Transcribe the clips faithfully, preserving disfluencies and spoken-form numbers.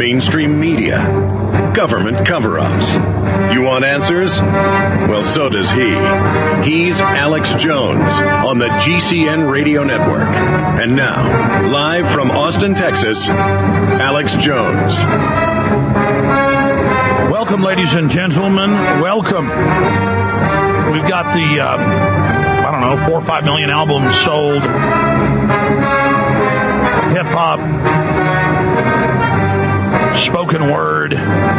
mainstream media, government cover-ups. You want answers? Well, so does he. He's Alex Jones on the G C N Radio Network. And now, live from Austin, Texas, Alex Jones. Welcome, ladies and gentlemen. Welcome. We've got the, uh, I don't know, four or five million albums sold. Hip-hop, spoken word,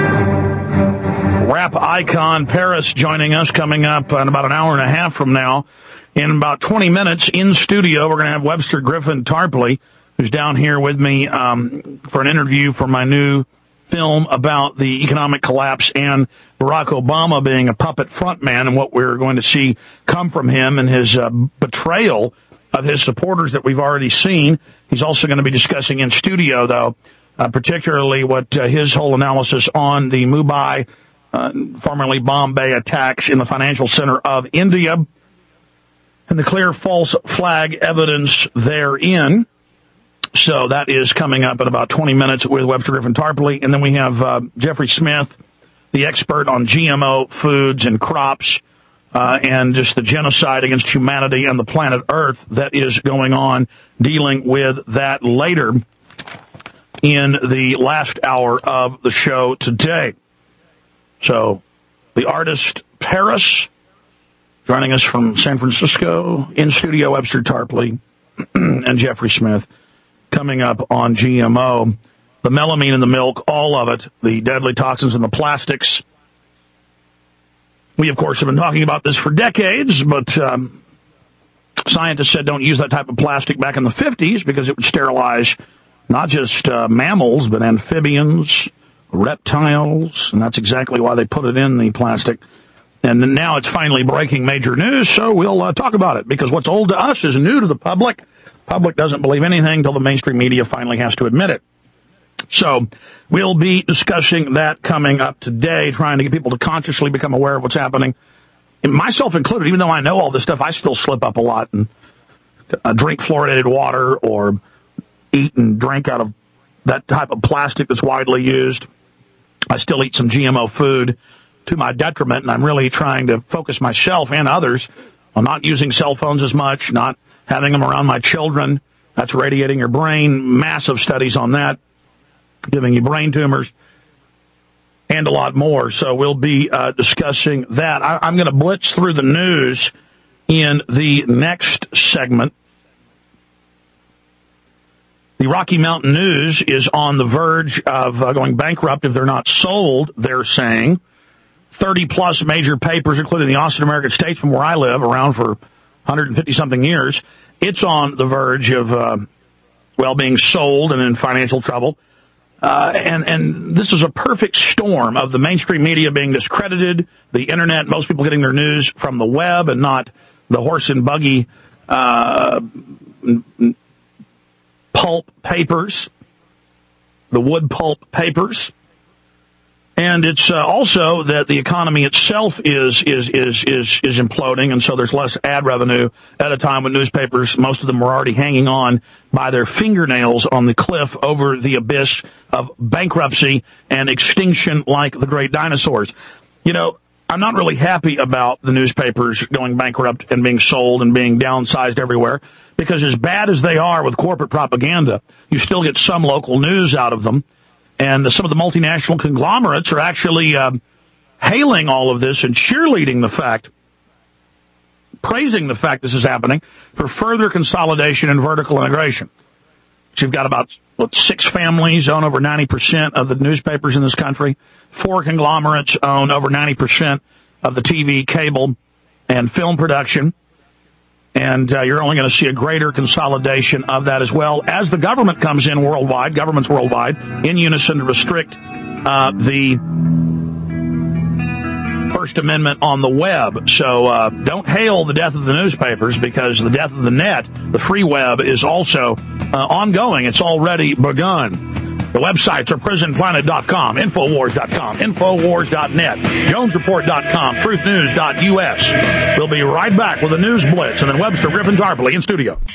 rap icon Paris joining us coming up in about an hour and a half from now. In about twenty minutes in studio, we're going to have Webster Griffin Tarpley, who's down here with me um, for an interview for my new film about the economic collapse and Barack Obama being a puppet frontman and what we're going to see come from him and his uh, betrayal of his supporters that we've already seen. He's also going to be discussing in studio, though, uh, particularly what uh, his whole analysis on the Mumbai, uh, formerly Bombay attacks in the financial center of India and the clear false flag evidence therein. So that is coming up in about twenty minutes with Webster Griffin Tarpley. And then we have uh, Jeffrey Smith, the expert on G M O foods and crops, uh, and just the genocide against humanity and the planet Earth that is going on, dealing with that later in the last hour of the show today. So the artist Paris joining us from San Francisco, in studio Webster Tarpley and Jeffrey Smith. Coming up on G M O, the melamine in the milk, all of it, the deadly toxins in the plastics. We, of course, have been talking about this for decades, but um, scientists said don't use that type of plastic back in the fifties because it would sterilize not just uh, mammals, but amphibians, reptiles, and that's exactly why they put it in the plastic. And now it's finally breaking major news, so we'll uh, talk about it, because what's old to us is new to the public. Public doesn't believe anything until the mainstream media finally has to admit it. So we'll be discussing that coming up today, trying to get people to consciously become aware of what's happening, and myself included. Even though I know all this stuff, I still slip up a lot and uh, drink fluoridated water or eat and drink out of that type of plastic that's widely used. I still eat some G M O food to my detriment, and I'm really trying to focus myself and others on not using cell phones as much, not having them around my children. That's radiating your brain. Massive studies on that, giving you brain tumors, and a lot more. So we'll be uh, discussing that. I, I'm going to blitz through the news in the next segment. The Rocky Mountain News is on the verge of uh, going bankrupt if they're not sold, they're saying. thirty-plus major papers, including the Austin American-Statesman, where I live, around for one hundred fifty-something years. It's on the verge of, uh, well, being sold and in financial trouble. Uh, and, and this is a perfect storm of the mainstream media being discredited, the Internet, most people getting their news from the web and not the horse and buggy uh, pulp papers, the wood pulp papers. And it's uh, also that the economy itself is, is is is is imploding, and so there's less ad revenue at a time when newspapers, most of them were already hanging on by their fingernails on the cliff over the abyss of bankruptcy and extinction like the great dinosaurs. You know, I'm not really happy about the newspapers going bankrupt and being sold and being downsized everywhere, because as bad as they are with corporate propaganda, you still get some local news out of them. And some of the multinational conglomerates are actually uh, hailing all of this and cheerleading the fact, praising the fact this is happening for further consolidation and vertical integration. So you've got about, what, six families own over ninety percent of the newspapers in this country. Four conglomerates own over ninety percent of the T V, cable, and film production. And uh, you're only going to see a greater consolidation of that as well as the government comes in worldwide, governments worldwide, in unison to restrict uh, the First Amendment on the web. So uh, don't hail the death of the newspapers, because the death of the net, the free web, is also uh, ongoing. It's already begun. The websites are prison planet dot com, infowars dot com, infowars dot net, jones report dot com, truth news dot U S. We'll be right back with a news blitz, and then Webster Griffin Tarpley in studio.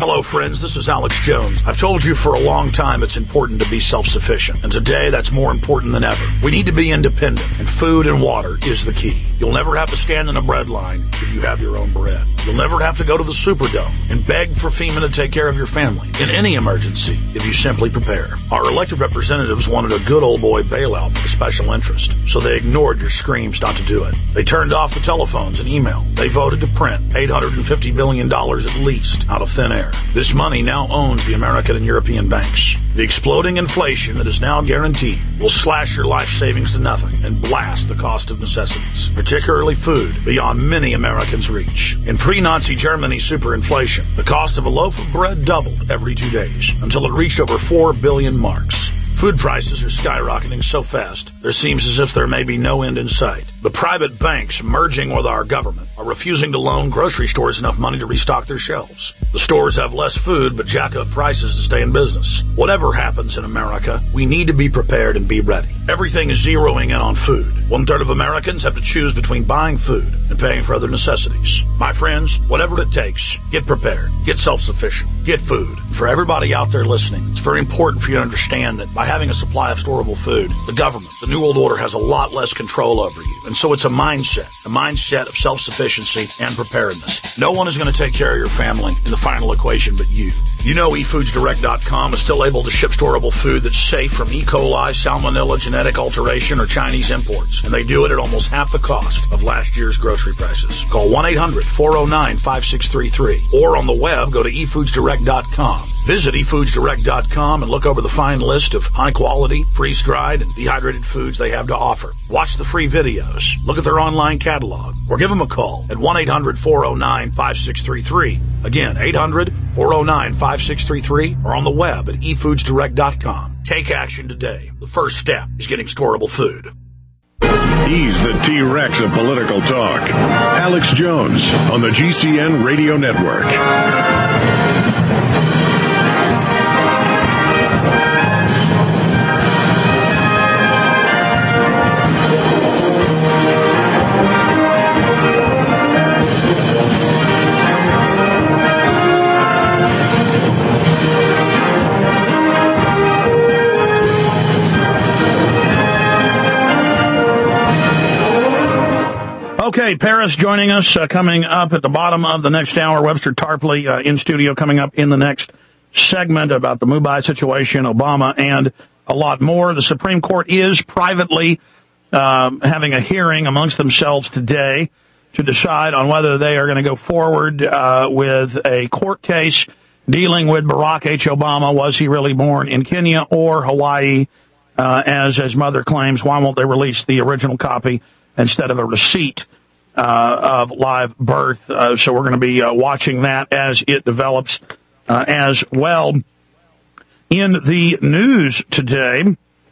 Hello, friends. This is Alex Jones. I've told you for a long time it's important to be self-sufficient, and today that's more important than ever. We need to be independent, and food and water is the key. You'll never have to stand in a bread line if you have your own bread. You'll never have to go to the Superdome and beg for FEMA to take care of your family in any emergency if you simply prepare. Our elected representatives wanted a good old boy bailout for the special interest, so they ignored your screams not to do it. They turned off the telephones and email. They voted to print eight hundred fifty billion dollars at least out of thin air. This money now owns the American and European banks. The exploding inflation that is now guaranteed will slash your life savings to nothing and blast the cost of necessities, particularly food, beyond many Americans' reach. In pre-Nazi Germany superinflation, the cost of a loaf of bread doubled every two days until it reached over four billion marks. Food prices are skyrocketing so fast, there seems as if there may be no end in sight. The private banks merging with our government are refusing to loan grocery stores enough money to restock their shelves. The stores have less food but jack up prices to stay in business. Whatever happens in America, we need to be prepared and be ready. Everything is zeroing in on food. One third of Americans have to choose between buying food and paying for other necessities. My friends, whatever it takes, get prepared, get self-sufficient, get food. For everybody out there listening, it's very important for you to understand that by having a supply of storable food, the government, the New World Order, has a lot less control over you. And so it's a mindset, a mindset of self-sufficiency and preparedness. No one is going to take care of your family in the final equation but you. You know e foods direct dot com is still able to ship storable food that's safe from E. coli, salmonella, genetic alteration, or Chinese imports. And they do it at almost half the cost of last year's grocery prices. Call one eight hundred four oh nine five six three three. Or on the web, go to e foods direct dot com. Visit e foods direct dot com and look over the fine list of high-quality, freeze-dried, and dehydrated foods they have to offer. Watch the free videos, look at their online catalog, or give them a call at one eight hundred four oh nine five six three three. Again, eight hundred four oh nine five six three three, or on the web at e foods direct dot com. Take action today. The first step is getting storable food. He's the T-Rex of political talk. Alex Jones on the G C N Radio Network. Okay, Paris joining us, uh, coming up at the bottom of the next hour. Webster Tarpley uh, in studio coming up in the next segment about the Mumbai situation, Obama, and a lot more. The Supreme Court is privately um, having a hearing amongst themselves today to decide on whether they are going to go forward uh, with a court case dealing with Barack H. Obama. Was he really born in Kenya or Hawaii, uh, as his mother claims? Why won't they release the original copy instead of a receipt uh, of live birth? Uh, so we're going to be uh, watching that as it develops uh, as well. In the news today,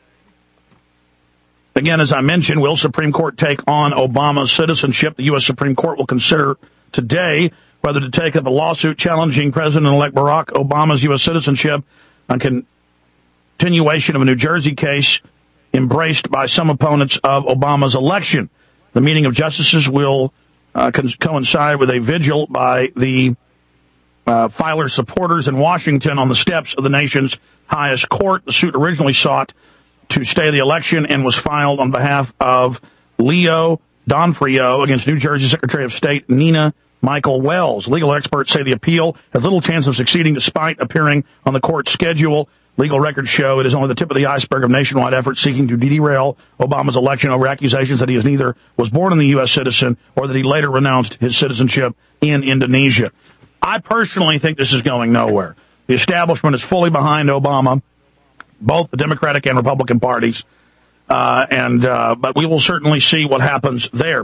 again, as I mentioned, will Supreme Court take on Obama's citizenship? The U S Supreme Court will consider today whether to take up a lawsuit challenging President-elect Barack Obama's U S citizenship on continuation of a New Jersey case embraced by some opponents of Obama's election. The meeting of justices will uh, co- coincide with a vigil by the uh, filer supporters in Washington on the steps of the nation's highest court. The suit originally sought to stay the election and was filed on behalf of Leo Donfrio against New Jersey Secretary of State Nina Michael Wells. Legal experts say the appeal has little chance of succeeding despite appearing on the court schedule. Legal records show it is only the tip of the iceberg of nationwide efforts seeking to derail Obama's election over accusations that he is neither was born in the U S citizen or that he later renounced his citizenship in Indonesia. I personally think this is going nowhere. The establishment is fully behind Obama, both the Democratic and Republican parties, uh, and uh, but we will certainly see what happens there.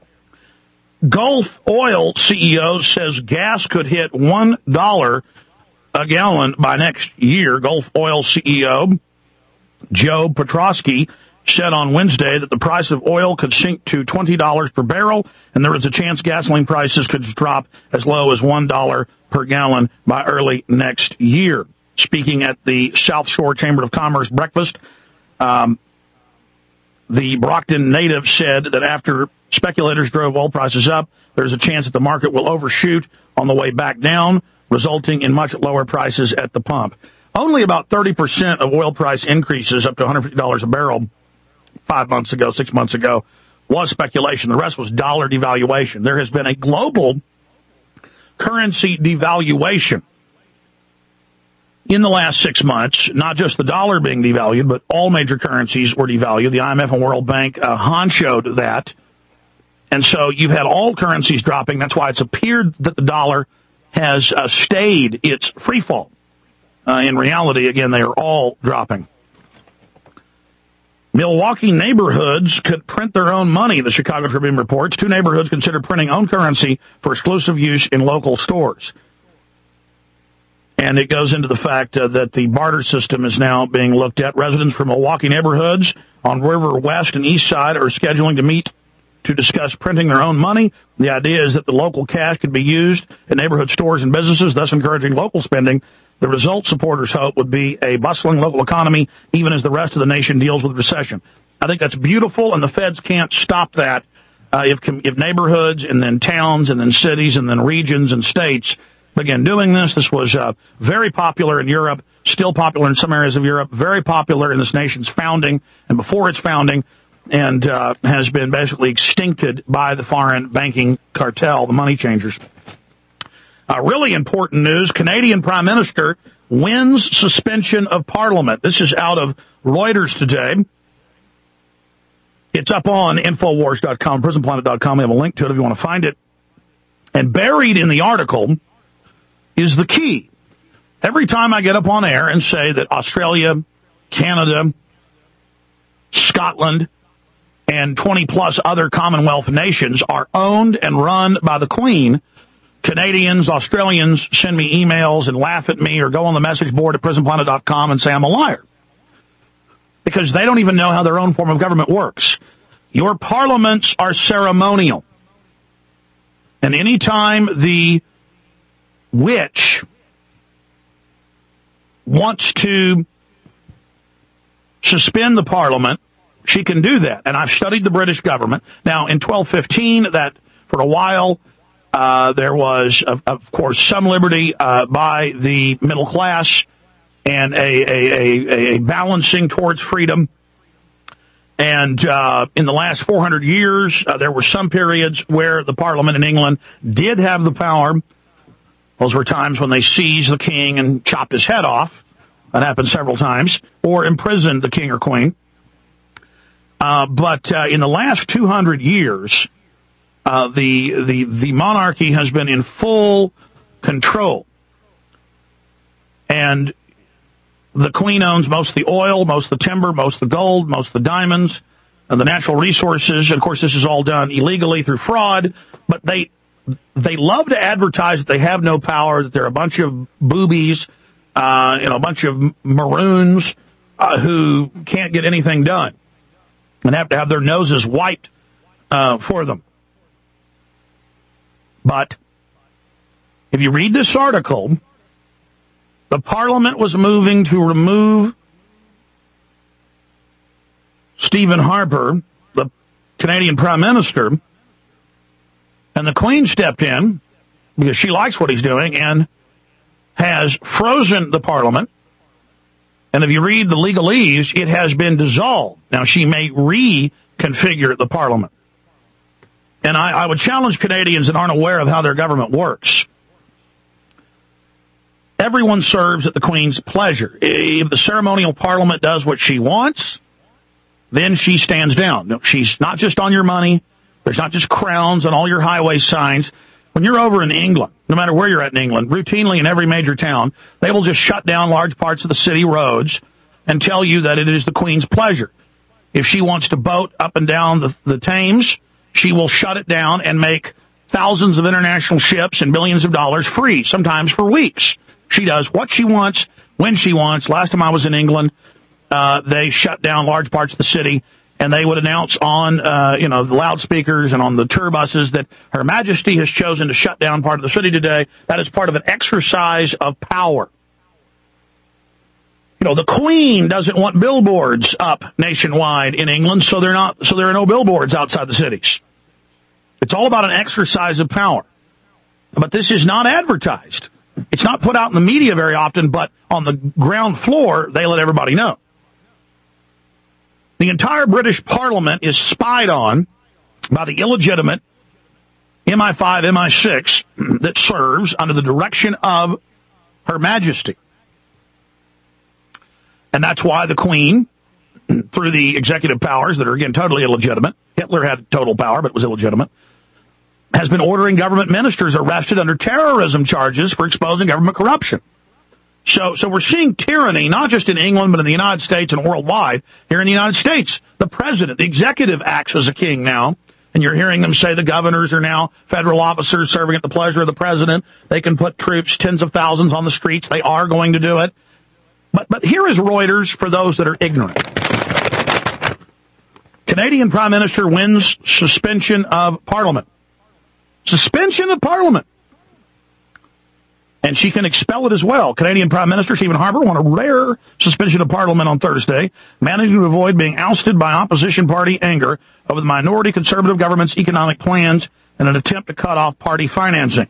Gulf Oil C E O says gas could hit one dollar a gallon by next year. Gulf Oil C E O Joe Petrosky said on Wednesday that the price of oil could sink to twenty dollars per barrel, and there is a chance gasoline prices could drop as low as one dollar per gallon by early next year. Speaking at the South Shore Chamber of Commerce breakfast, um, the Brockton native said that after speculators drove oil prices up, there's a chance that the market will overshoot on the way back down. resulting in much lower prices at the pump. Only about thirty percent of oil price increases up to one hundred fifty dollars a barrel five months ago, six months ago, was speculation. The rest was dollar devaluation. There has been a global currency devaluation in the last six months, not just the dollar being devalued, but all major currencies were devalued. The I M F and World Bank uh, honchoed that. And so you've had all currencies dropping. That's why it's appeared that the dollar has uh, stayed its free fall. Uh, in reality, again, they are all dropping. Milwaukee neighborhoods could print their own money, the Chicago Tribune reports. Two neighborhoods consider printing own currency for exclusive use in local stores. And it goes into the fact uh, that the barter system is now being looked at. Residents from Milwaukee neighborhoods on River West and East Side are scheduling to meet to discuss printing their own money. The idea is that the local cash could be used in neighborhood stores and businesses, thus encouraging local spending. The result, supporters hope, would be a bustling local economy, even as the rest of the nation deals with recession. I think that's beautiful, and the feds can't stop that. Uh, if, if neighborhoods and then towns and then cities and then regions and states begin doing this, this was uh, very popular in Europe, still popular in some areas of Europe, very popular in this nation's founding and before its founding, and uh, has been basically extincted by the foreign banking cartel, the money changers. Uh, really important news, Canadian Prime Minister wins suspension of Parliament. This is out of Reuters today. It's up on Infowars dot com, Prison Planet dot com. We have a link to it if you want to find it. And buried in the article is the key. Every time I get up on air and say that Australia, Canada, Scotland, and twenty plus other Commonwealth nations are owned and run by the Queen, Canadians, Australians send me emails and laugh at me or go on the message board at Prison Planet dot com and say I'm a liar. Because they don't even know how their own form of government works. Your parliaments are ceremonial. And any time the witch wants to suspend the parliament, she can do that. And I've studied the British government. Now, in twelve fifteen, that for a while, uh, there was, of, of course, some liberty uh, by the middle class and a, a, a, a balancing towards freedom. And uh, in the last four hundred years, uh, there were some periods where the Parliament in England did have the power. Those were times when they seized the king and chopped his head off. That happened several times. Or imprisoned the king or queen. Uh, but uh, in the last two hundred years, uh, the, the, the monarchy has been in full control. And the Queen owns most of the oil, most of the timber, most of the gold, most of the diamonds, and the natural resources. And of course, this is all done illegally through fraud, but they they love to advertise that they have no power, that they're a bunch of boobies, uh, you know, a bunch of maroons uh, who can't get anything done and have to have their noses wiped uh, for them. But if you read this article, the Parliament was moving to remove Stephen Harper, the Canadian Prime Minister, and the Queen stepped in because she likes what he's doing and has frozen the Parliament. And if you read the legalese, it has been dissolved. Now, she may reconfigure the Parliament. And I, I would challenge Canadians that aren't aware of how their government works. Everyone serves at the Queen's pleasure. If the ceremonial Parliament does what she wants, then she stands down. No, she's not just on your money. There's not just crowns on all your highway signs. When you're over in England, no matter where you're at in England, routinely in every major town, they will just shut down large parts of the city roads and tell you that it is the Queen's pleasure. If she wants to boat up and down the, the Thames, she will shut it down and make thousands of international ships and billions of dollars free, sometimes for weeks. She does what she wants, when she wants. Last time I was in England, uh, they shut down large parts of the city, and they would announce on, uh, you know, the loudspeakers and on the tour buses that Her Majesty has chosen to shut down part of the city today. That is part of an exercise of power. You know, the Queen doesn't want billboards up nationwide in England, so they're not, so there are no billboards outside the cities. It's all about an exercise of power. But this is not advertised. It's not put out in the media very often, but on the ground floor, they let everybody know. The entire British Parliament is spied on by the illegitimate M I five, M I six that serves under the direction of Her Majesty. And that's why the Queen, through the executive powers that are, again, totally illegitimate, Hitler had total power, but it was illegitimate, has been ordering government ministers arrested under terrorism charges for exposing government corruption. So, so we're seeing tyranny, not just in England, but in the United States and worldwide. Here in the United States, the president, the executive acts as a king now, and you're hearing them say the governors are now federal officers serving at the pleasure of the president. They can put troops, tens of thousands, on the streets. They are going to do it. But, but here is Reuters for those that are ignorant. Canadian Prime Minister wins suspension of Parliament. Suspension of Parliament. And she can expel it as well. Canadian Prime Minister Stephen Harper won a rare suspension of Parliament on Thursday, managing to avoid being ousted by opposition party anger over the minority Conservative government's economic plans in an attempt to cut off party financing.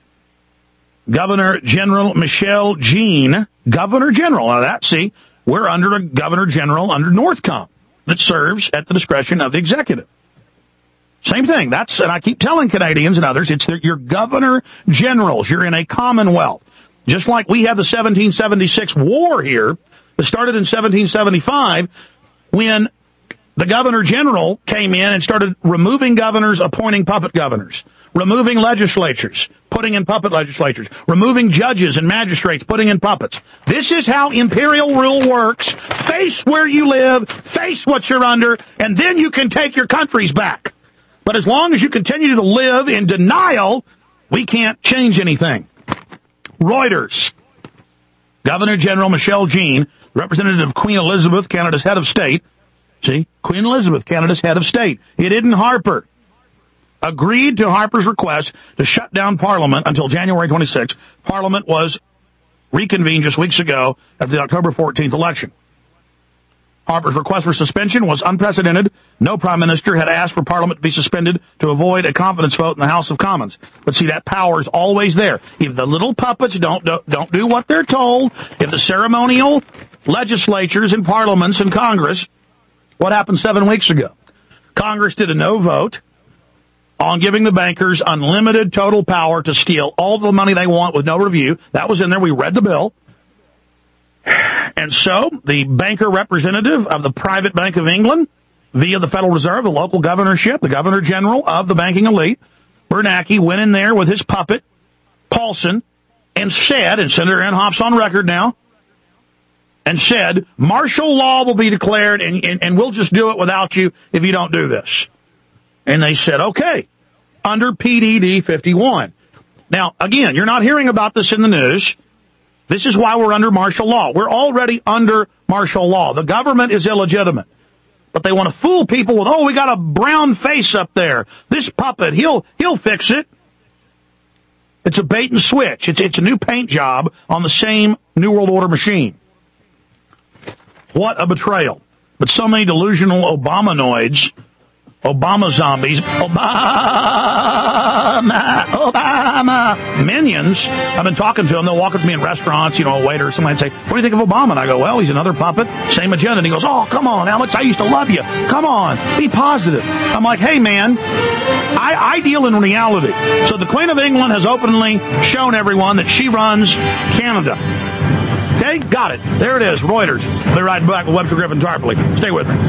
Governor General Michelle Jean, Governor General, now that, see, we're under a Governor General under Northcom that serves at the discretion of the executive. Same thing. That's, and I keep telling Canadians and others, it's the, your governor generals. You're in a commonwealth. Just like we had the seventeen seventy-six war here that started in seventeen seventy-five when the governor general came in and started removing governors, appointing puppet governors, removing legislatures, putting in puppet legislatures, removing judges and magistrates, putting in puppets. This is how imperial rule works. Face where you live, face what you're under, and then you can take your countries back. But as long as you continue to live in denial, we can't change anything. Reuters. Governor General Michelle Jean, representative of Queen Elizabeth, Canada's head of state. See, Queen Elizabeth, Canada's head of state. It isn't Harper. Agreed to Harper's request to shut down Parliament until January twenty-sixth. Parliament was reconvened just weeks ago at the October fourteenth election. Harper's request for suspension was unprecedented. No prime minister had asked for Parliament to be suspended to avoid a confidence vote in the House of Commons. But see, that power is always there. If the little puppets don't do, don't do what they're told, if the ceremonial legislatures and parliaments and Congress, what happened seven weeks ago? Congress did a no vote on giving the bankers unlimited total power to steal all the money they want with no review. That was in there. We read the bill. And so the banker representative of the Private Bank of England, via the Federal Reserve, the local governorship, the Governor General of the banking elite, Bernanke, went in there with his puppet, Paulson, and said, and Senator Inhofe's on record now, and said, martial law will be declared, and, and, and we'll just do it without you if you don't do this. And they said, okay, under P D D fifty-one. Now, again, you're not hearing about this in the news. This is why we're under martial law. We're already under martial law. The government is illegitimate. But they want to fool people with, oh, we got a brown face up there. This puppet, he'll he'll fix it. It's a bait and switch. It's, it's a new paint job on the same New World Order machine. What a betrayal. But so many delusional Obamanoids, Obama zombies, Obama, Obama minions. I've been talking to them. They'll walk up to me in restaurants, you know, a waiter or somebody and say, what do you think of Obama? And I go, well, he's another puppet, same agenda. And he goes, oh, come on, Alex, I used to love you. Come on, be positive. I'm like, hey, man, I, I deal in reality. So the Queen of England has openly shown everyone that she runs Canada. Okay, got it. There it is, Reuters. They're right back with Webster Griffin Tarpley. Stay with me.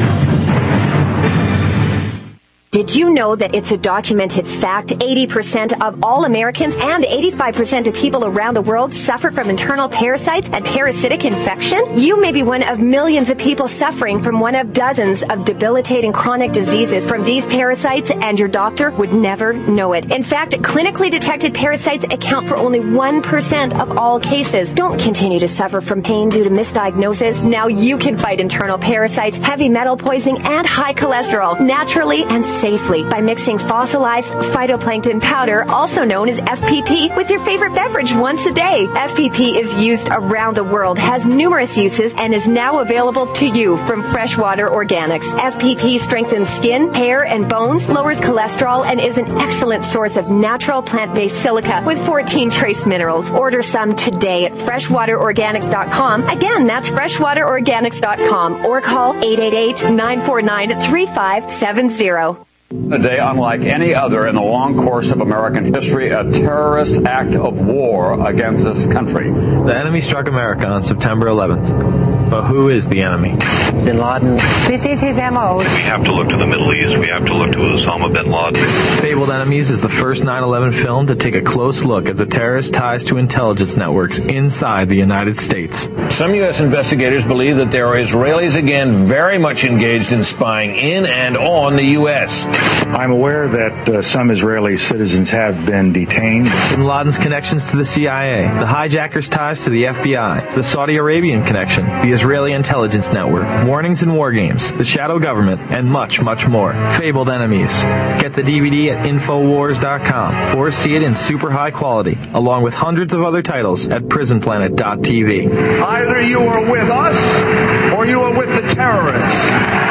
Did you know that it's a documented fact eighty percent of all Americans and eighty-five percent of people around the world suffer from internal parasites and parasitic infection? You may be one of millions of people suffering from one of dozens of debilitating chronic diseases from these parasites, and your doctor would never know it. In fact, clinically detected parasites account for only one percent of all cases. Don't continue to suffer from pain due to misdiagnosis. Now you can fight internal parasites, heavy metal poisoning, and high cholesterol naturally and safely by mixing fossilized phytoplankton powder, also known as F P P, with your favorite beverage once a day. F P P is used around the world, has numerous uses, and is now available to you from Freshwater Organics. F P P strengthens skin, hair, and bones, lowers cholesterol, and is an excellent source of natural plant-based silica with fourteen trace minerals. Order some today at freshwater organics dot com. Again, that's freshwater organics dot com, or call eight eight eight, nine four nine, three five seven zero. A day unlike any other in the long course of American history, a terrorist act of war against this country. The enemy struck America on September eleventh. But who is the enemy? Bin Laden. This is his M O. We have to look to the Middle East. We have to look to Osama bin Laden. Fabled Enemies is the first nine eleven film to take a close look at the terrorist ties to intelligence networks inside the United States. Some U S investigators believe that there are Israelis again very much engaged in spying in and on the U S. I'm aware that uh, some Israeli citizens have been detained. Bin Laden's connections to the C I A, the hijackers' ties to the F B I, the Saudi Arabian connection, the Israeli intelligence network, warnings and war games, the shadow government, and much, much more. Fabled Enemies. Get the D V D at infowars dot com or see it in super high quality, along with hundreds of other titles at prison planet dot t v. Either you are with us or you are with the terrorists.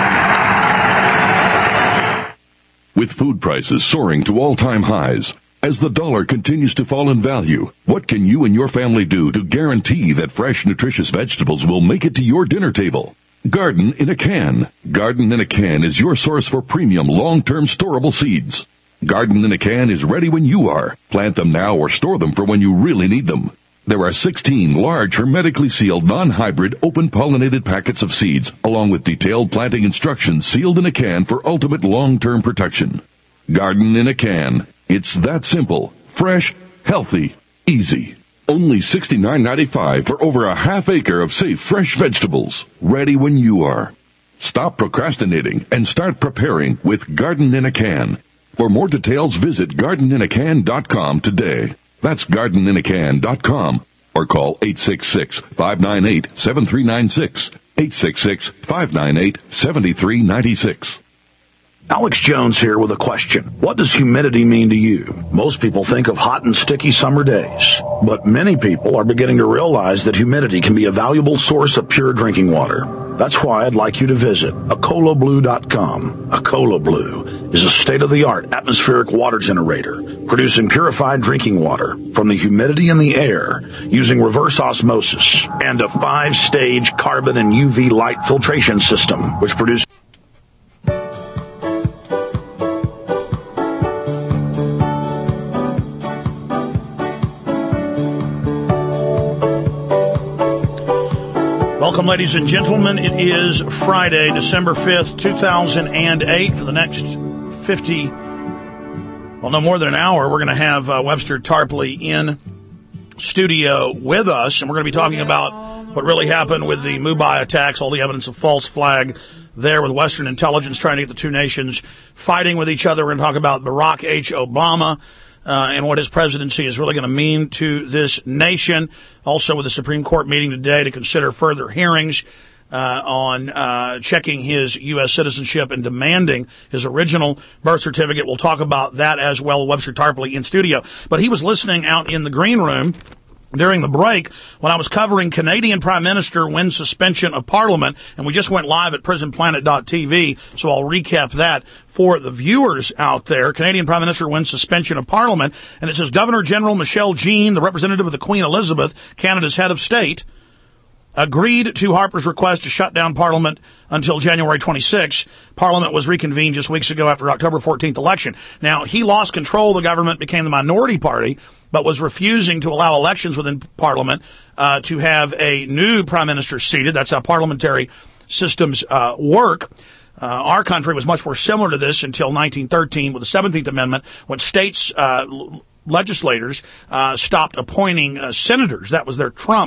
With food prices soaring to all-time highs, as the dollar continues to fall in value, what can you and your family do to guarantee that fresh, nutritious vegetables will make it to your dinner table? Garden in a Can. Garden in a Can is your source for premium, long-term storable seeds. Garden in a Can is ready when you are. Plant them now or store them for when you really need them. There are sixteen large, hermetically sealed, non-hybrid, open-pollinated packets of seeds, along with detailed planting instructions sealed in a can for ultimate long-term protection. Garden in a Can. It's that simple, fresh, healthy, easy. Only sixty-nine ninety-five for over a half acre of safe, fresh vegetables, ready when you are. Stop procrastinating and start preparing with Garden in a Can. For more details, visit garden in a can dot com today. That's garden in a can dot com, or call eight six six, five nine eight, seven three nine six, eight six six, five nine eight, seven three nine six. Alex Jones here with a question. What does humidity mean to you? Most people think of hot and sticky summer days, but many people are beginning to realize that humidity can be a valuable source of pure drinking water. That's why I'd like you to visit Acola Blue dot com. Acola Blue is a state-of-the-art atmospheric water generator producing purified drinking water from the humidity in the air using reverse osmosis and a five-stage carbon and U V light filtration system, which produces Welcome, ladies and gentlemen. It is Friday, December fifth, two thousand eight. For the next fifty, well, no more than an hour, we're going to have uh, Webster Tarpley in studio with us, and we're going to be talking about what really happened with the Mumbai attacks, all the evidence of false flag there with Western intelligence trying to get the two nations fighting with each other. We're going to talk about Barack H. Obama. Uh, and what his presidency is really going to mean to this nation. Also with the Supreme Court meeting today to consider further hearings uh, on uh, checking his U S citizenship and demanding his original birth certificate. We'll talk about that as well. Webster Tarpley in studio. But he was listening out in the green room during the break when I was covering Canadian Prime Minister wins suspension of Parliament, and we just went live at prison planet dot t v, so I'll recap that for the viewers out there. Canadian Prime Minister wins suspension of Parliament, and it says Governor General Michelle Jean, the representative of the Queen Elizabeth, Canada's head of state, agreed to Harper's request to shut down Parliament until January twenty-sixth. Parliament was reconvened just weeks ago after October fourteenth election. Now, he lost control of the government, became the minority party, but was refusing to allow elections within Parliament uh, to have a new prime minister seated. That's how parliamentary systems uh, work. Uh, our country was much more similar to this until nineteen thirteen with the seventeenth Amendment, when states uh, legislators uh, stopped appointing uh, senators. That was their trump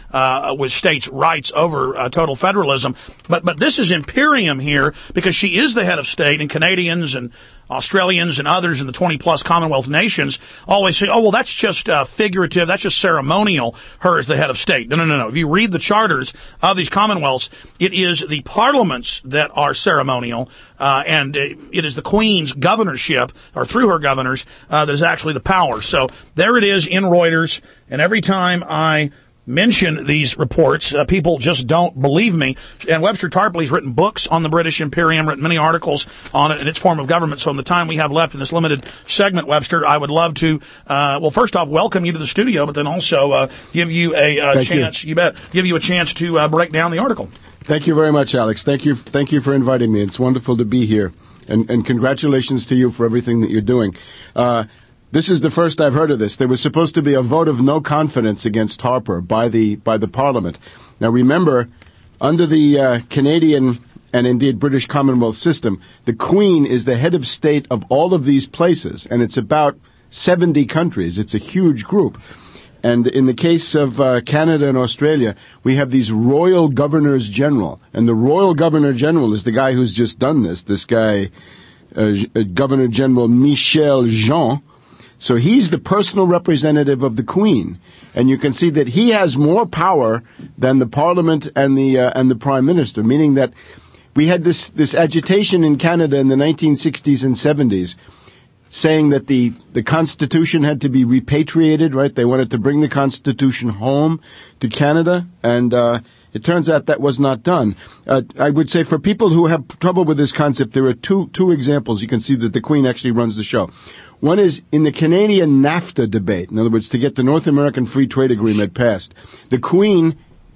uh, with states' rights over uh, total federalism. But but this is Imperium here because she is the head of state, and Canadians and Australians and others in the twenty plus Commonwealth nations always say, oh, well, that's just uh, figurative, that's just ceremonial, her as the head of state. No, no, no, no. If you read the charters of these Commonwealths, it is the parliaments that are ceremonial, uh, and it is the Queen's governorship, or through her governors, uh, that is actually the power. So there it is in Reuters, and every time I mention these reports, uh, people just don't believe me. And Webster Tarpley's written books on the British Imperium, written many articles on it and its form of government. So in the time we have left in this limited segment, Webster, I would love to, uh, well, first off, welcome you to the studio, but then also uh, give you a, a chance, you. you bet, give you a chance to uh, break down the article. Thank you very much, Alex. Thank you, thank you for inviting me. It's wonderful to be here. And, and congratulations to you for everything that you're doing. Uh, This is the first I've heard of this. There was supposed to be a vote of no confidence against Harper by the by the Parliament. Now remember, under the uh, Canadian and indeed British Commonwealth system, the Queen is the head of state of all of these places, and it's about seventy countries. It's a huge group. And in the case of uh, Canada and Australia, we have these royal governors general, and the royal governor general is the guy who's just done this. This guy, uh, Governor General Michel Jean. So he's the personal representative of the Queen, and you can see that he has more power than the Parliament and the uh, and the Prime Minister, meaning that we had this this agitation in Canada in the nineteen sixties and seventies, saying that the the Constitution had to be repatriated, right? They wanted to bring the Constitution home to Canada, and uh, it turns out that was not done. Uh, I would say for people who have trouble with this concept, there are two two examples. You can see that the Queen actually runs the show. One is in the Canadian NAFTA debate, in other words, to get the North American Free Trade Agreement passed. The Queen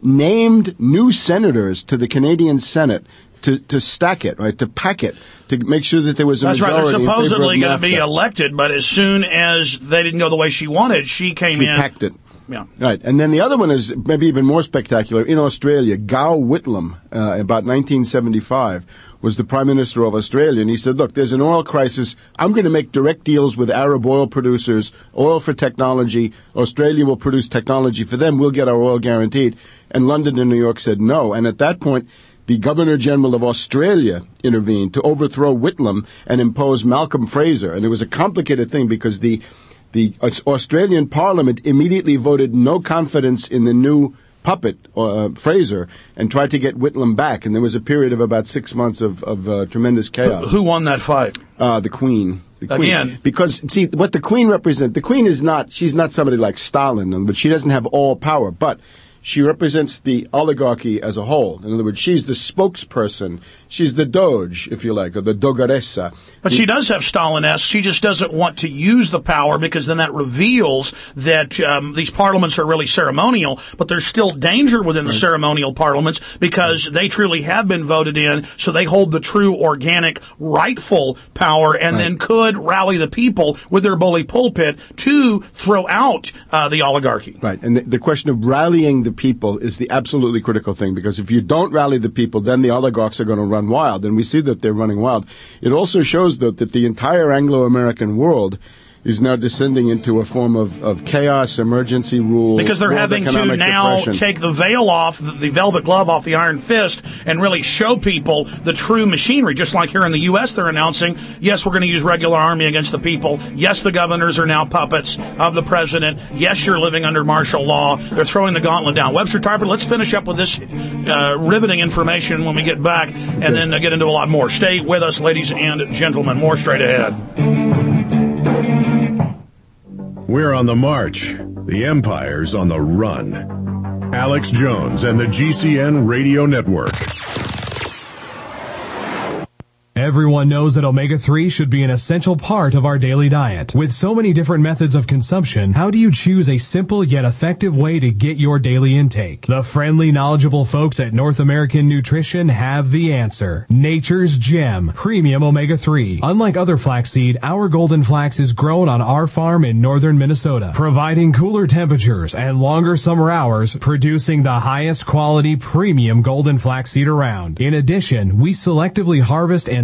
named new senators to the Canadian Senate to, to stack it, right, to pack it, to make sure that there was a That's majority. That's right. They're supposedly going to be elected, but as soon as they didn't go the way she wanted, she came she in. She packed it. Yeah. Right. And then the other one is maybe even more spectacular. In Australia, Gow Whitlam, uh, about nineteen seventy-five, was the Prime Minister of Australia, and he said, look, there's an oil crisis. I'm going to make direct deals with Arab oil producers, oil for technology. Australia will produce technology for them. We'll get our oil guaranteed. And London and New York said no. And at that point, the Governor-General of Australia intervened to overthrow Whitlam and impose Malcolm Fraser. And it was a complicated thing because the the Australian Parliament immediately voted no confidence in the new puppet, uh, Fraser, and tried to get Whitlam back. And there was a period of about six months of, of uh, tremendous chaos. Who won that fight? Uh, the Queen. The Queen. Again. Because, see, what the Queen represents, the Queen is not, she's not somebody like Stalin, but she doesn't have all power. But she represents the oligarchy as a whole. In other words, she's the spokesperson. She's the Doge, if you like, or the Dogaressa. But she does have Stalin-esque. She just doesn't want to use the power because then that reveals that um, these parliaments are really ceremonial, but there's still danger within the right. ceremonial parliaments because they truly have been voted in, so they hold the true, organic, rightful power and right. then could rally the people with their bully pulpit to throw out uh, the oligarchy. Right, and the, the question of rallying the people is the absolutely critical thing, because if you don't rally the people, then the oligarchs are going to run wild, and we see that they're running wild. It also shows, though, that the entire Anglo-American world is now descending into a form of, of chaos, emergency rule. Because they're having to now depression. take the veil off, the, the velvet glove off the iron fist, and really show people the true machinery. Just like here in the U S, they're announcing, yes, we're going to use regular army against the people. Yes, the governors are now puppets of the president. Yes, you're living under martial law. They're throwing the gauntlet down. Webster Tarpley, let's finish up with this uh, riveting information when we get back, and okay. then uh, get into a lot more. Stay with us, ladies and gentlemen. More straight ahead. We're on the march. The Empire's on the run. Alex Jones and the G C N Radio Network. Everyone knows that omega three should be an essential part of our daily diet. With so many different methods of consumption, how do you choose a simple yet effective way to get your daily intake? The friendly, knowledgeable folks at North American Nutrition have the answer. Nature's Gem Premium Omega three. Unlike other flaxseed, our golden flax is grown on our farm in northern Minnesota, providing cooler temperatures and longer summer hours, producing the highest quality premium golden flaxseed around. In addition, we selectively harvest and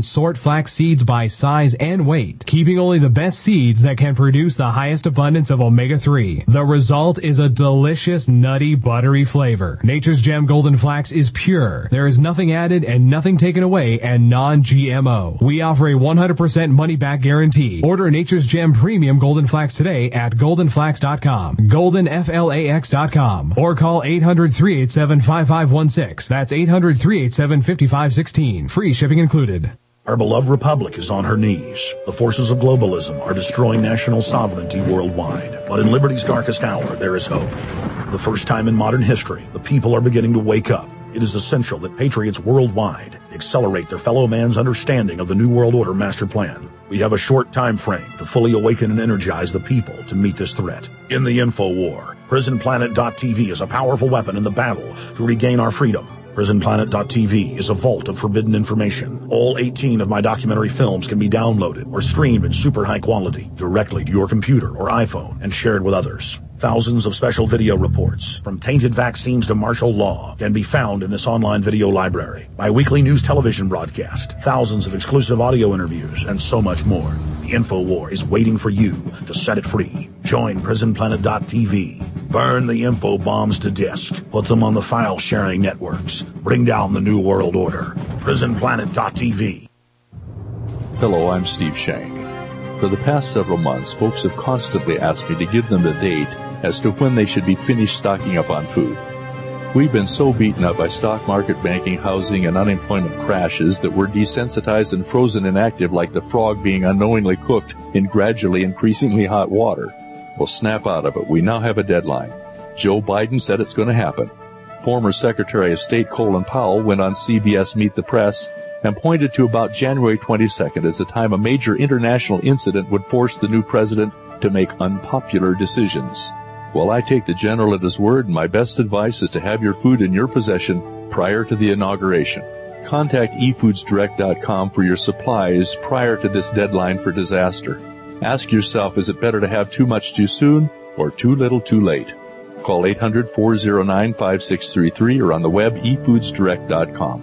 sort flax seeds by size and weight, keeping only the best seeds that can produce the highest abundance of omega three. The result is a delicious, nutty, buttery flavor. Nature's Gem Golden Flax is pure. There is nothing added and nothing taken away, and non G M O. We offer a one hundred percent money-back guarantee. Order Nature's Gem Premium Golden Flax today at golden flax dot com, golden flax dot com, or call eight hundred, three eight seven, five five one six. That's eight hundred, three eight seven, five five one six. Free shipping included. Our beloved republic is on her knees. The forces of globalism are destroying national sovereignty worldwide. But in liberty's darkest hour, there is hope. For the first time in modern history, the people are beginning to wake up. It is essential that patriots worldwide accelerate their fellow man's understanding of the New World Order master plan. We have a short time frame to fully awaken and energize the people to meet this threat. In the info war, prison planet dot t v is a powerful weapon in the battle to regain our freedom. prison planet dot t v is a vault of forbidden information. All eighteen of my documentary films can be downloaded or streamed in super high quality directly to your computer or iPhone and shared with others. Thousands of special video reports, from tainted vaccines to martial law, can be found in this online video library. My weekly news television broadcast, thousands of exclusive audio interviews, and so much more. The InfoWar is waiting for you to set it free. Join prison planet dot t v. Burn the info bombs to disk. Put them on the file-sharing networks. Bring down the New World Order. prison planet dot t v. Hello, I'm Steve Shank. For the past several months, folks have constantly asked me to give them a date as to when they should be finished stocking up on food. We've been so beaten up by stock market, banking, housing, and unemployment crashes that we're desensitized and frozen inactive like the frog being unknowingly cooked in gradually increasingly hot water. Well, snap out of it. We now have a deadline. Joe Biden said it's going to happen. Former Secretary of State Colin Powell went on C B S Meet the Press and pointed to about January twenty-second as the time a major international incident would force the new president to make unpopular decisions. Well, I take the general at his word, and my best advice is to have your food in your possession prior to the inauguration. Contact e foods direct dot com for your supplies prior to this deadline for disaster. Ask yourself, is it better to have too much too soon or too little too late? Call eight hundred, four oh nine, five six three three or on the web e foods direct dot com.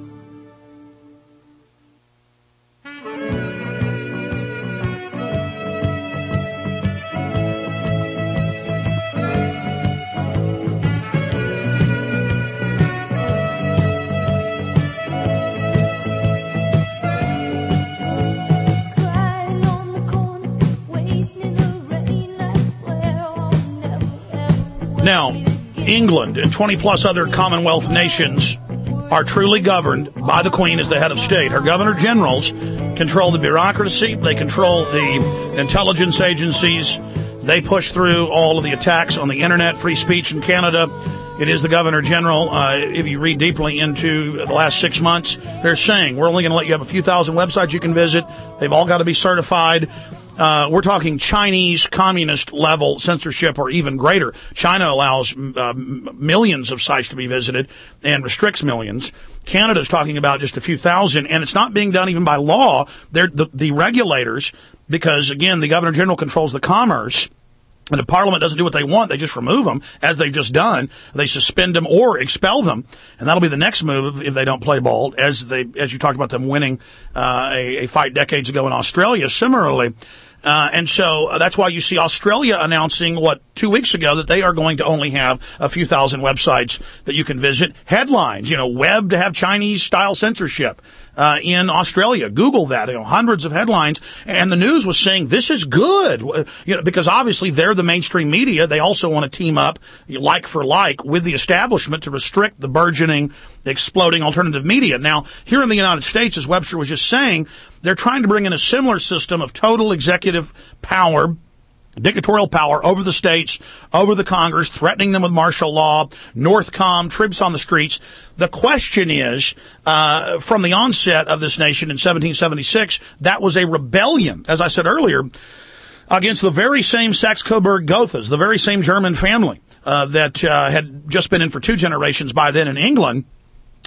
Now, England and twenty plus other Commonwealth nations are truly governed by the Queen as the head of state. Her governor generals control the bureaucracy. They control the intelligence agencies. They push through all of the attacks on the internet, free speech in Canada. It is the governor general. Uh, if you read deeply into the last six months, they're saying we're only going to let you have a few thousand websites you can visit. They've all got to be certified. Uh, we're talking Chinese communist level censorship or even greater. China allows uh, millions of sites to be visited and restricts millions. Canada's talking about just a few thousand, and it's not being done even by law. They're the, the regulators, because again, the governor general controls the commerce. And if Parliament doesn't do what they want, they just remove them, as they've just done. They suspend them or expel them, and that'll be the next move if they don't play ball, as they, as you talked about them winning uh, a, a fight decades ago in Australia, similarly. Uh, and so uh, that's why you see Australia announcing, what, two weeks ago, that they are going to only have a few thousand websites that you can visit. Headlines, you know, web to have Chinese-style censorship uh, in Australia. Google that, you know, hundreds of headlines. And the news was saying this is good, you know, because obviously they're the mainstream media. They also want to team up, like for like, with the establishment to restrict the burgeoning, exploding alternative media. Now, here in the United States, as Webster was just saying, they're trying to bring in a similar system of total executive power, dictatorial power over the states, over the Congress, threatening them with martial law, Northcom, troops on the streets. The question is, uh, from the onset of this nation in seventeen seventy-six, that was a rebellion, as I said earlier, against the very same Saxe-Coburg-Gothas, the very same German family uh, that uh, had just been in for two generations by then in England.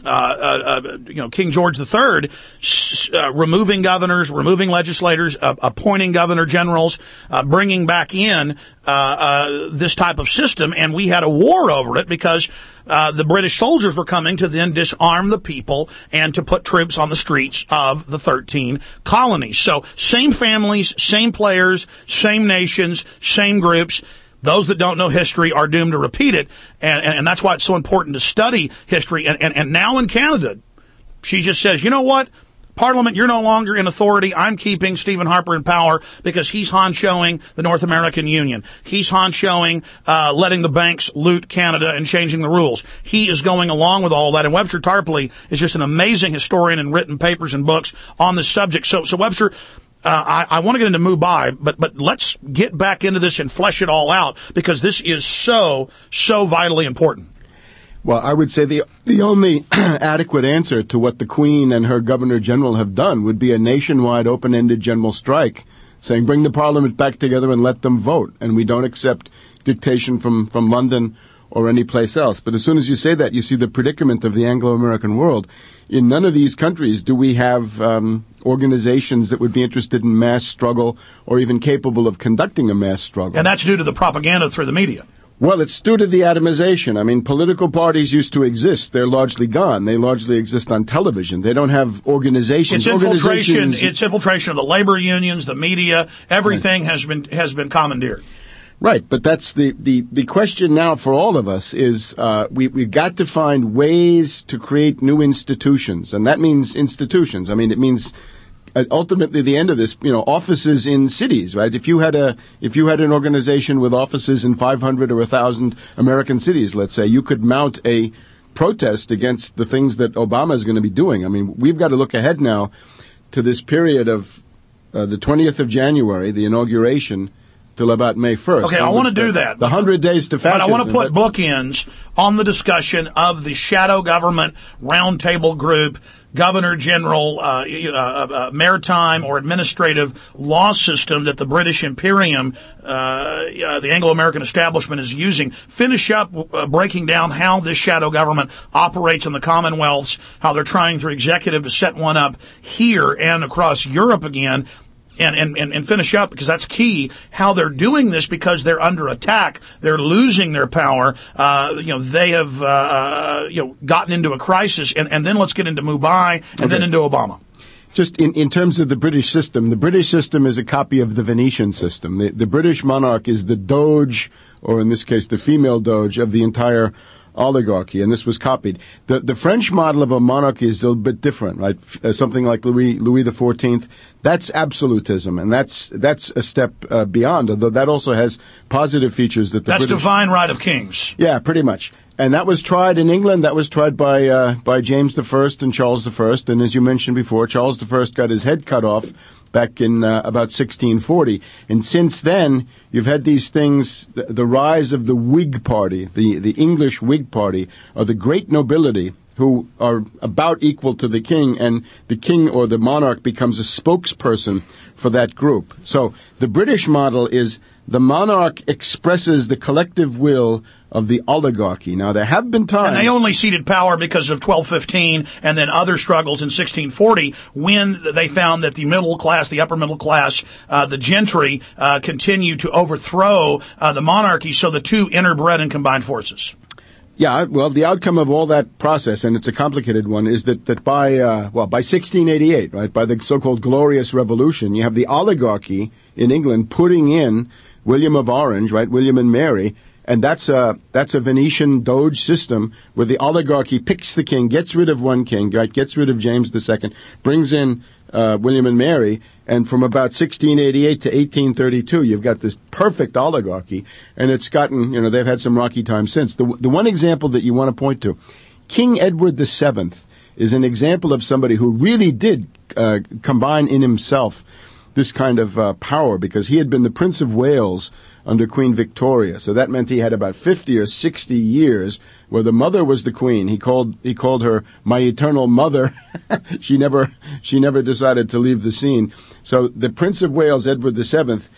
uh, uh, you know, King George the Third, uh, removing governors, removing legislators, uh, appointing governor generals, uh, bringing back in uh, uh, this type of system, and we had a war over it because uh, the British soldiers were coming to then disarm the people and to put troops on the streets of the thirteen colonies. So same families, same players, same nations, same groups. Those that don't know history are doomed to repeat it, and, and, and that's why it's so important to study history. And, and, and now in Canada, she just says, you know what? Parliament, you're no longer in authority. I'm keeping Stephen Harper in power because he's honchoing the North American Union. He's honchoing uh, letting the banks loot Canada and changing the rules. He is going along with all that. And Webster Tarpley is just an amazing historian and written papers and books on this subject. So, so Webster, Uh, I, I want to get into Mumbai, but, but let's get back into this and flesh it all out because this is so, so vitally important. Well, I would say the the only adequate answer to what the Queen and her Governor General have done would be a nationwide open-ended general strike, saying bring the Parliament back together and let them vote, and we don't accept dictation from, from London or any place else. But as soon as you say that, you see the predicament of the Anglo-American world. In none of these countries do we have um, organizations that would be interested in mass struggle or even capable of conducting a mass struggle. And that's due to the propaganda through the media. Well, it's due to the atomization. I mean, political parties used to exist. They're largely gone. They largely exist on television. They don't have organizations. It's infiltration. Organizations... It's infiltration of the labor unions, the media. Everything right. has been has been commandeered. Right, but that's the, the, the question now for all of us is uh, we, we've got to find ways to create new institutions, and that means institutions. I mean, it means uh, ultimately the end of this, you know, offices in cities, right? If you had a if you had an organization with offices in five hundred or one thousand American cities, let's say, you could mount a protest against the things that Obama is going to be doing. I mean, we've got to look ahead now to this period of uh, the twentieth of January, the inauguration, till about May first. Okay, I want to do that. The hundred days to fascism. But I want to put bookends on the discussion of the shadow government roundtable group, governor general, uh, uh, uh, maritime or administrative law system that the British Imperium, uh, uh, the Anglo-American establishment is using. Finish up uh, breaking down how this shadow government operates in the Commonwealths, how they're trying through executive to set one up here and across Europe again. And, and, and finish up, because that's key, how they're doing this because they're under attack. They're losing their power. Uh, you know, they have, uh, uh, you know, gotten into a crisis. And, and then let's get into Mumbai and okay. then into Obama. Just in, in terms of the British system, the British system is a copy of the Venetian system. The, the British monarch is the doge, or in this case, the female doge of the entire oligarchy, and this was copied. The the French model of a monarchy is a little bit different, right? Uh, something like Louis Louis the Fourteenth. That's absolutism, and that's that's a step uh, beyond. Although that also has positive features that the that's British, divine right of kings. Yeah, pretty much. And that was tried in England. That was tried by uh, by James the First and Charles the First. And as you mentioned before, Charles the First got his head cut off back in uh, about sixteen forty. And since then, you've had these things, the, the rise of the Whig Party, the, the English Whig Party, or the great nobility, who are about equal to the king, and the king or the monarch becomes a spokesperson for that group. So the British model is the monarch expresses the collective will of the oligarchy. Now, there have been times... And they only ceded power because of twelve fifteen and then other struggles in sixteen forty when they found that the middle class, the upper middle class, uh, the gentry, uh, continued to overthrow uh, the monarchy, so the two interbred and combined forces. Yeah, well, the outcome of all that process, and it's a complicated one, is that, that by, uh, well, by sixteen eighty-eight, right, by the so-called Glorious Revolution, you have the oligarchy in England putting in William of Orange, right, William and Mary, and that's a, that's a Venetian Doge system where the oligarchy picks the king, gets rid of one king, right, gets rid of James the Second, brings in uh, William and Mary, and from about sixteen eighty-eight to eighteen thirty-two, you've got this perfect oligarchy, and it's gotten, you know, they've had some rocky times since. The, the one example that you want to point to, King Edward the Seventh is an example of somebody who really did uh, combine in himself this kind of uh, power, because he had been the Prince of Wales under Queen Victoria. So that meant he had about fifty or sixty years where the mother was the queen. He called he called her my eternal mother. she never she never decided to leave the scene. So the Prince of Wales, Edward the Seventh,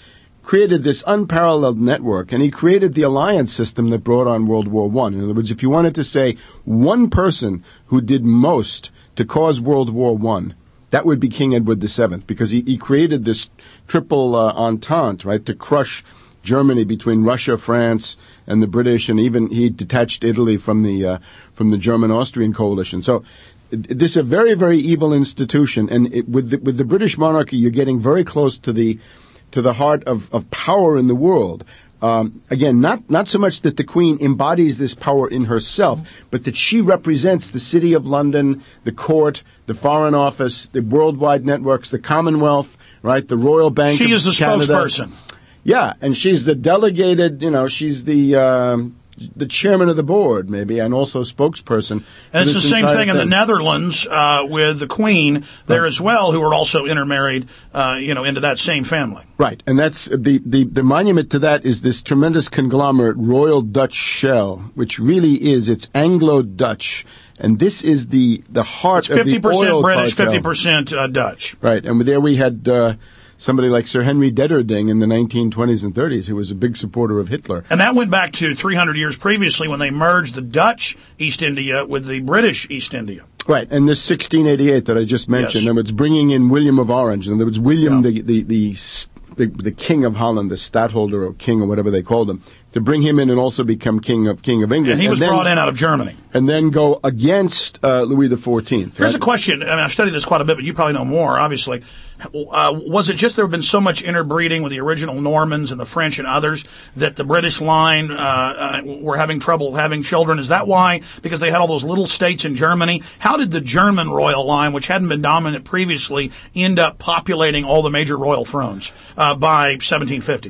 created this unparalleled network, and he created the alliance system that brought on World War One. In other words, if you wanted to say one person who did most to cause World War One, that would be King Edward the Seventh, because he, he created this triple uh, entente, right, to crush Germany between Russia, France, and the British, and even he detached Italy from the uh, from the German-Austrian coalition. So this is a very, very evil institution, and it, with the, with the British monarchy, you're getting very close to the to the heart of, of power in the world. Um, again, not not so much that the Queen embodies this power in herself, but that she represents the City of London, the court, the Foreign Office, the worldwide networks, the Commonwealth, right, the Royal Bank. She of is the Canada. spokesperson. Yeah, and she's the delegated, you know, she's the um, the chairman of the board, maybe, and also spokesperson. And it's the same thing in the Netherlands uh, with the Queen there right. as well, who are also intermarried, uh, you know, into that same family. Right, and that's the, the, the monument to that is this tremendous conglomerate, Royal Dutch Shell, which really is, it's Anglo-Dutch. And this is the, the heart it's of the oil British, cartel. fifty percent uh, Dutch. Right, and there we had uh, somebody like Sir Henry Detterding in the nineteen twenties and thirties, who was a big supporter of Hitler. And that went back to three hundred years previously when they merged the Dutch East India with the British East India. Right, and this sixteen eighty-eight that I just mentioned, Yes. and it's bringing in William of Orange, and there was William, Yeah. the, the, the, the, the king of Holland, the stadtholder or king or whatever they called him, to bring him in and also become king of king of England. And he was then, brought in out of Germany. And then go against uh, Louis the Fourteenth. Here's right? a question, and I've studied this quite a bit, but you probably know more, obviously. Uh, was it just there had been so much interbreeding with the original Normans and the French and others that the British line uh, uh, were having trouble having children? Is that why? Because they had all those little states in Germany? How did the German royal line, which hadn't been dominant previously, end up populating all the major royal thrones uh, by seventeen fifty?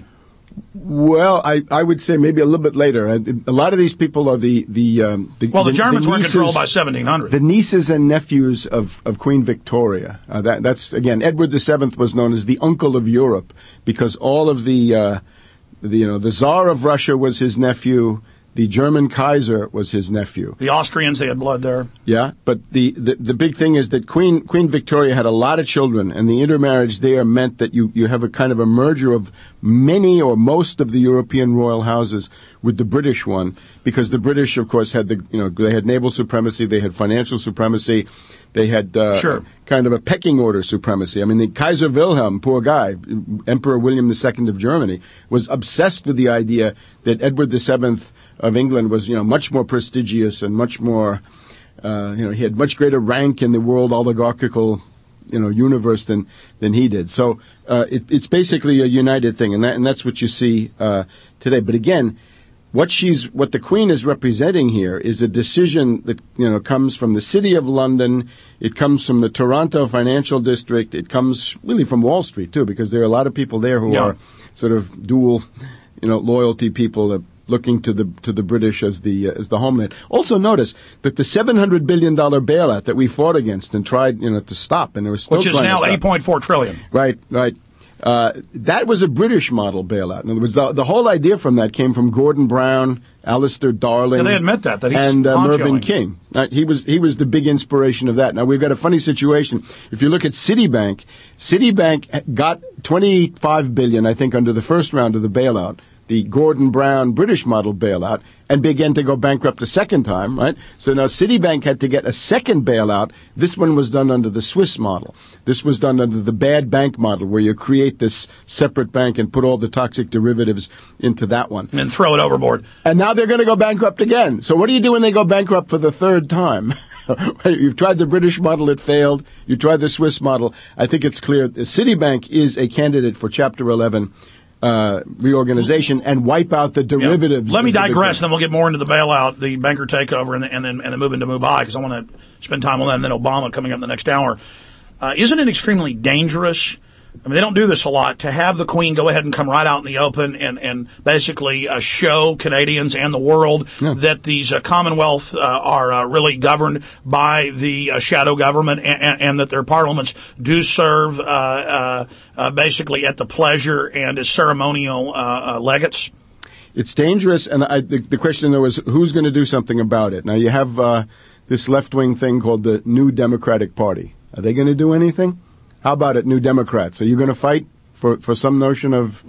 Well, I, I would say maybe a little bit later. A lot of these people are the the um, the, well, the, the Germans the were nieces, controlled by seventeen hundred. The nieces and nephews of, of Queen Victoria. Uh, that that's again, Edward the Seventh was known as the uncle of Europe because all of the uh, the you know the Tsar of Russia was his nephew. The German Kaiser was his nephew. The Austrians, they had blood there. Yeah, but the, the, the big thing is that Queen Queen Victoria had a lot of children, and the intermarriage there meant that you, you have a kind of a merger of many or most of the European royal houses with the British one, because the British, of course, had the you know they had naval supremacy, they had financial supremacy, they had uh, sure. kind of a pecking order supremacy. I mean, the Kaiser Wilhelm, poor guy, Emperor William the Second of Germany, was obsessed with the idea that Edward the Seventh of England was, you know, much more prestigious and much more, uh, you know, he had much greater rank in the world oligarchical, you know, universe than than he did. So uh, it, it's basically a united thing, and that and that's what you see uh, today. But again, what she's what the Queen is representing here is a decision that you know comes from the City of London. It comes from the Toronto Financial District. It comes really from Wall Street too, because there are a lot of people there who yeah. are sort of dual, you know, loyalty people. Uh, looking to the to the British as the uh, as the homeland. Also notice that the seven hundred billion dollars bailout that we fought against and tried you know to stop, and there was still which is now eight point four trillion dollars. Right, right. Uh, that was a British model bailout. In other words, the, the whole idea from that came from Gordon Brown, Alistair Darling, yeah, they admit that that he's and uh, Mervyn ponchoing. King. Uh, he was he was the big inspiration of that. Now we've got a funny situation. If you look at Citibank, Citibank got twenty-five billion dollars, I think, under the first round of the bailout, the Gordon Brown British model bailout, and began to go bankrupt a second time, right? So now Citibank had to get a second bailout. This one was done under the Swiss model. This was done under the bad bank model, where you create this separate bank and put all the toxic derivatives into that one. And then throw it overboard. And now they're going to go bankrupt again. So what do you do when they go bankrupt for the third time? You've tried the British model, it failed. You tried the Swiss model. I think it's clear. Citibank is a candidate for Chapter eleven. Uh, reorganization and wipe out the derivatives. Yeah. Let me digress, and then we'll get more into the bailout, the banker takeover, and, and then and then move into Mumbai, because I want to spend time on that, and then Obama coming up in the next hour. Uh, isn't it extremely dangerous? I mean, they don't do this a lot, to have the Queen go ahead and come right out in the open and, and basically uh, show Canadians and the world yeah. that these uh, Commonwealth uh, are uh, really governed by the uh, shadow government, and, and, and that their parliaments do serve uh, uh, uh, basically at the pleasure and as ceremonial uh, uh, legates? It's dangerous, and I, the, the question, though, is who's going to do something about it? Now, you have uh, this left-wing thing called the New Democratic Party. Are they going to do anything? How about it, New Democrats? Are you going to fight for, for some notion of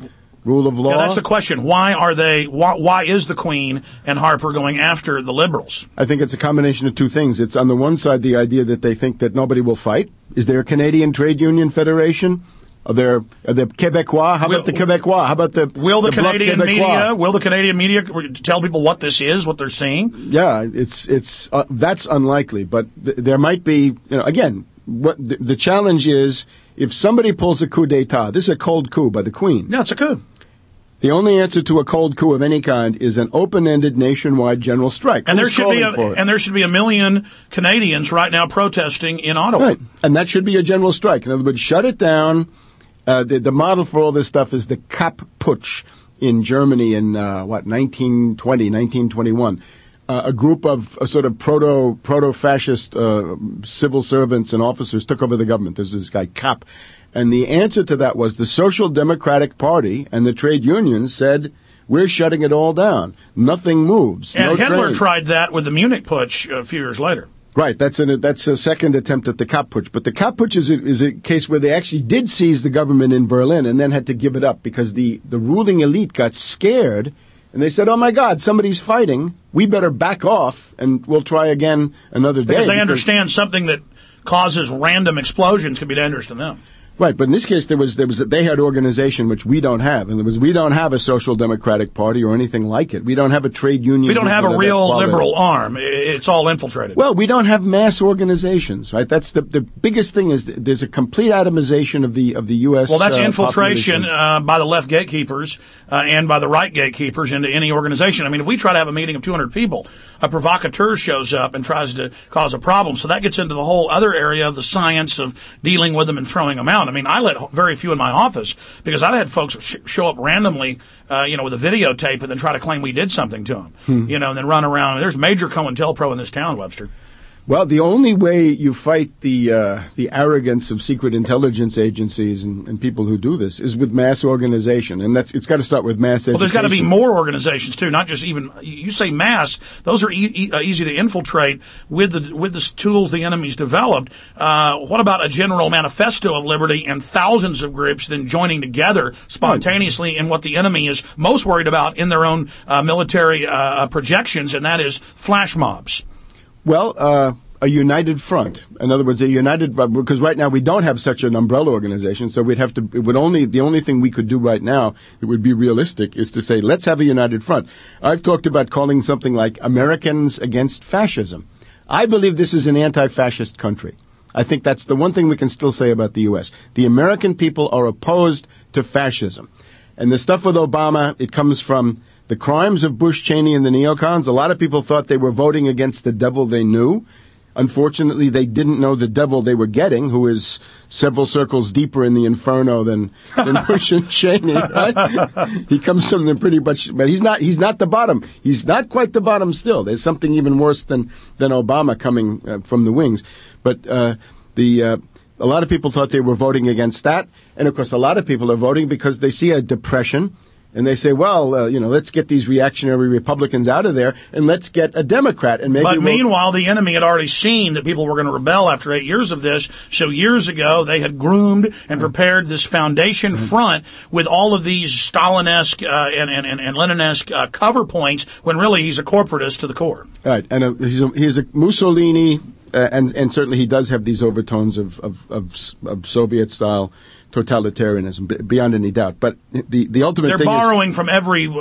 rule of law. Yeah, that's the question. Why are they? Why, why is the Queen and Harper going after the liberals? I think it's a combination of two things. It's on the one side the idea that they think that nobody will fight. Is there a Canadian Trade Union Federation? Are there are the Quebecois? How will, about the Quebecois? How about the will the, the Canadian media? Will the Canadian media tell people what this is, what they're seeing? Yeah, it's it's uh, that's unlikely. But th- there might be. You know, again, what the, the challenge is if somebody pulls a coup d'état. This is a cold coup by the Queen. No, it's a coup. The only answer to a cold coup of any kind is an open-ended nationwide general strike. And Who's there should be a, for it? and there should be a million Canadians right now protesting in Ottawa. Right, and that should be a general strike. In other words, shut it down. Uh, the, the model for all this stuff is the Kapp-Putsch in Germany in, uh, what, nineteen twenty, nineteen twenty-one. Uh, a group of uh, sort of proto, proto-fascist uh, civil servants and officers took over the government. There's this guy Kapp. And the answer to that was the Social Democratic Party and the trade unions said, we're shutting it all down. Nothing moves. And no Hitler train. tried that with the Munich Putsch a few years later. Right, that's a that's a second attempt at the Kapp-Putsch. But the Kapp-Putsch is a, is a case where they actually did seize the government in Berlin and then had to give it up because the, the ruling elite got scared and they said, oh my God, somebody's fighting. We better back off and we'll try again another day. Because they understand something that causes random explosions could be dangerous to them. Right, but in this case, there was there was they had organization which we don't have, and there was we don't have a social democratic party or anything like it. We don't have a trade union. We don't have a real liberal arm. It's all infiltrated. Well, we don't have mass organizations, right? That's the the biggest thing is there's a complete atomization of the of the U S. Well, that's uh, infiltration uh, by the left gatekeepers uh, and by the right gatekeepers into any organization. I mean, if we try to have a meeting of two hundred people, a provocateur shows up and tries to cause a problem. So that gets into the whole other area of the science of dealing with them and throwing them out. I mean, I let very few in my office because I've had folks sh- show up randomly, uh, you know, with a videotape and then try to claim we did something to them, hmm. you know, and then run around. There's major COINTELPRO in this town, Webster. Well, the only way you fight the uh, the arrogance of secret intelligence agencies and, and people who do this is with mass organization, and that's it's got to start with mass education. Well, there's got to be more organizations too, not just even. You say mass; those are e- e- uh, easy to infiltrate with the with the tools the enemy's developed. Uh, what about a general manifesto of liberty and thousands of groups then joining together spontaneously right. in what the enemy is most worried about in their own uh, military uh, projections, and that is flash mobs. Well, uh, a united front. In other words, a united, because right now we don't have such an umbrella organization, so we'd have to, it would only, the only thing we could do right now that would be realistic is to say, let's have a united front. I've talked about calling something like Americans Against Fascism. I believe this is an anti-fascist country. I think that's the one thing we can still say about the U S. The American people are opposed to fascism. And the stuff with Obama, it comes from the crimes of Bush, Cheney, and the neocons. A lot of people thought they were voting against the devil they knew. Unfortunately, they didn't know the devil they were getting, who is several circles deeper in the inferno than, than Bush and Cheney, right? He comes from the pretty much, but he's not, he's not the bottom. He's not quite the bottom still. There's something even worse than, than Obama coming uh, from the wings. But, uh, the, uh, a lot of people thought they were voting against that. And of course, a lot of people are voting because they see a depression. And they say, well, uh, you know, let's get these reactionary Republicans out of there, and let's get a Democrat. And maybe. But we'll meanwhile, the enemy had already seen that people were going to rebel after eight years of this. So years ago, they had groomed and prepared this foundation mm-hmm. front with all of these Stalin-esque uh, and, and, and, and Lenin-esque uh, cover points, when really he's a corporatist to the core. Right, and a, he's, a, he's a Mussolini, uh, and and certainly he does have these overtones of of, of, of Soviet-style totalitarianism, beyond any doubt. But the, the ultimate They're thing borrowing is, from every, uh,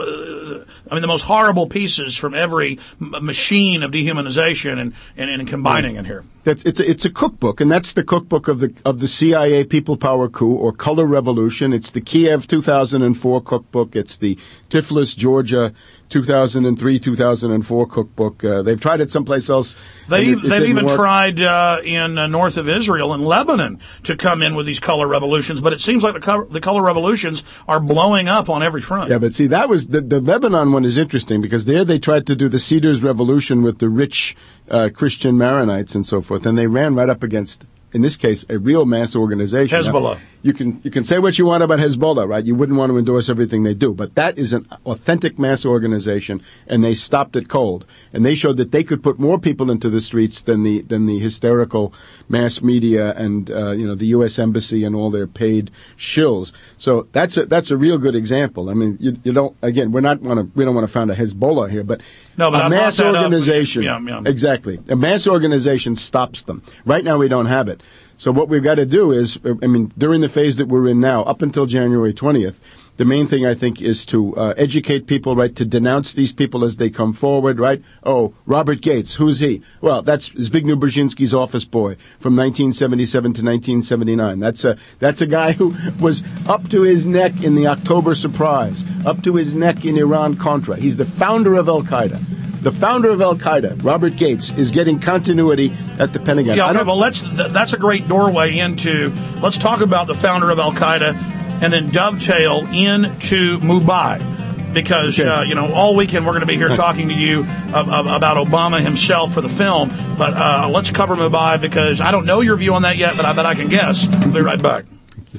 I mean, the most horrible pieces from every m- machine of dehumanization and, and, and combining right. in here. That's, it's, a, it's a cookbook, and that's the cookbook of the of the C I A People Power Coup or Color Revolution. It's the Kiev two thousand four cookbook. It's the Tiflis, Georgia two thousand three, two thousand four cookbook. Uh, they've tried it someplace else. They, it, it they've even work. tried uh, in uh, north of Israel and Lebanon to come in with these color revolutions, but it seems like the, co- the color revolutions are blowing up on every front. Yeah, but see, that was the, the Lebanon one is interesting because there they tried to do the Cedars Revolution with the rich uh, Christian Maronites and so forth, and they ran right up against, in this case, a real mass organization. Hezbollah. Now, you can you can say what you want about Hezbollah, right? You wouldn't want to endorse everything they do, but that is an authentic mass organization, and they stopped it cold. And they showed that they could put more people into the streets than the than the hysterical mass media and uh, you know the U S Embassy and all their paid shills. So that's a that's a real good example. I mean, you, you don't again we're not want to we don't want to found a Hezbollah here, but, no, but a I mass organization, yeah, yeah. exactly, a mass organization stops them. Right now we don't have it. So what we've got to do is, I mean, during the phase that we're in now, up until January twentieth, the main thing I think is to uh, educate people, right, to denounce these people as they come forward, right? Oh, Robert Gates, who's he? Well, that's Zbigniew Brzezinski's office boy from nineteen seventy-seven to nineteen seventy-nine. That's a that's a guy who was up to his neck in the October surprise, up to his neck in Iran-Contra. He's the founder of Al-Qaeda. The founder of Al-Qaeda, Robert Gates, is getting continuity at the Pentagon. Yeah, okay, well, let's, th- that's a great doorway into, let's talk about the founder of Al-Qaeda and then dovetail into Mubay. Because, okay. uh, you know, all weekend we're going to be here talking to you of, of, about Obama himself for the film. But uh, let's cover Mubay because I don't know your view on that yet, but I bet I can guess. We'll be right back.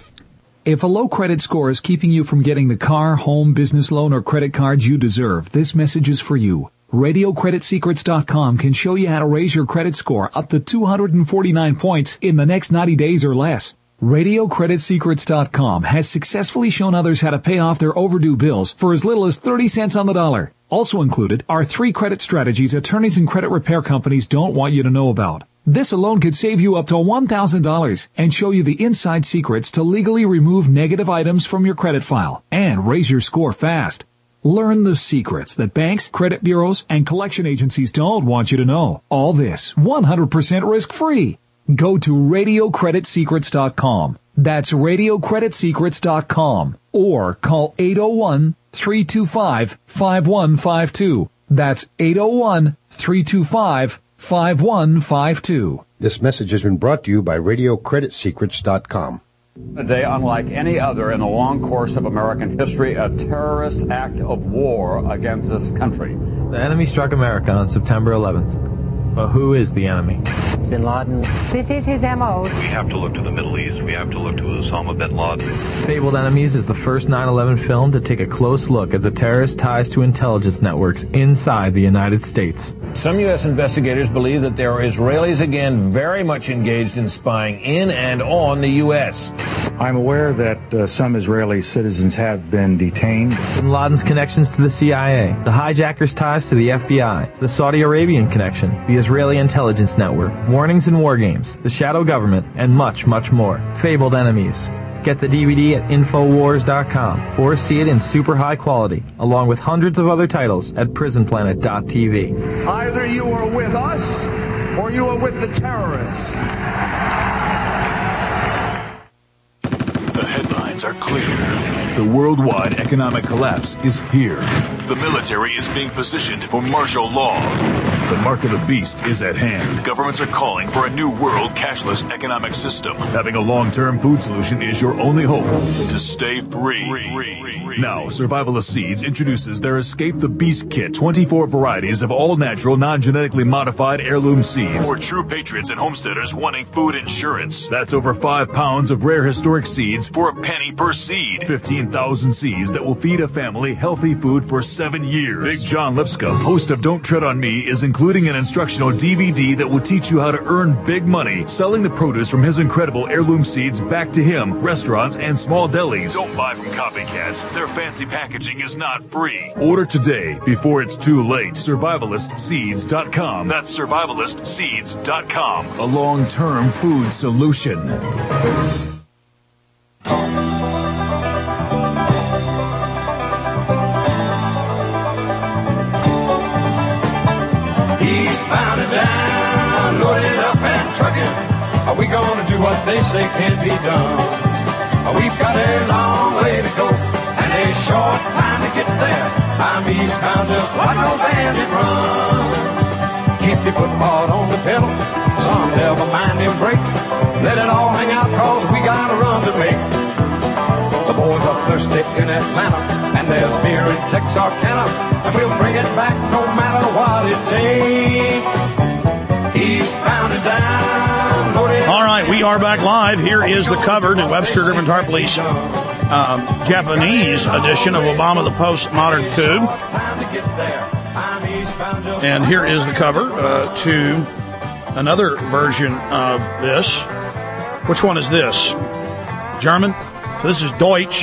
If a low credit score is keeping you from getting the car, home, business loan, or credit cards you deserve, this message is for you. radio credit secrets dot com can show you how to raise your credit score up to two hundred forty-nine points in the next ninety days or less. radio credit secrets dot com has successfully shown others how to pay off their overdue bills for as little as thirty cents on the dollar. Also included are three credit strategies attorneys and credit repair companies don't want you to know about. This alone could save you up to one thousand dollars and show you the inside secrets to legally remove negative items from your credit file and raise your score fast. Learn the secrets that banks, credit bureaus, and collection agencies don't want you to know. All this one hundred percent risk-free. Go to radio credit secrets dot com. That's radio credit secrets dot com. Or call eight oh one, three two five, five one five two. That's eight oh one, three two five, five one five two. This message has been brought to you by radio credit secrets dot com. A day unlike any other in the long course of American history, a terrorist act of war against this country. The enemy struck America on September eleventh. But who is the enemy? Bin Laden. This is his M O. We have to look to the Middle East. We have to look to Osama bin Laden. Fabled Enemies is the first nine eleven film to take a close look at the terrorist ties to intelligence networks inside the United States. Some U S investigators believe that there are Israelis again very much engaged in spying in and on the U S. I'm aware that uh, some Israeli citizens have been detained. Bin Laden's connections to the C I A, the hijackers' ties to the F B I, the Saudi Arabian connection, the Israeli intelligence network, warnings in war games, the shadow government, and much, much more. Fabled Enemies. Get the D V D at infowars dot com or see it in super high quality, along with hundreds of other titles at prison planet dot t v. Either you are with us or you are with the terrorists. The headlines are clear. The worldwide economic collapse is here. The military is being positioned for martial law. The mark of the beast is at hand. Governments are calling for a new world cashless economic system. Having a long-term food solution is your only hope to stay free. Now, Survivalist Seeds introduces their Escape the Beast Kit. twenty-four varieties of all-natural, non-genetically modified heirloom seeds. For true patriots and homesteaders wanting food insurance. That's over five pounds of rare historic seeds for a penny per seed. fifteen thousand seeds that will feed a family healthy food for seven years. Big John Lipscomb, host of Don't Tread on Me, is including an instructional D V D that will teach you how to earn big money selling the produce from his incredible heirloom seeds back to him, restaurants, and small delis. Don't buy from copycats. Their fancy packaging is not free. Order today before it's too late. survivalist seeds dot com. That's survivalist seeds dot com. A long-term food solution. Bound and down, loaded up and trucking. Are we gonna do what they say can't be done? We've got a long way to go and a short time to get there. I'm eastbound, just like no bandit run. Keep your foot hard on the pedal, some never mind them brakes. Let it all hang out, cause we got a run to make. The boys are thirsty in Atlanta, and there's beer in Texarkana, and we'll bring it back no matter what it takes. Eastbound and down. All right, we are back live. Here is the cover to Webster Griffin Tarpley's um, Japanese edition of Obama the Postmodern Coup. And here is the cover uh, to another version of this. Which one is this? German? So this is Deutsch.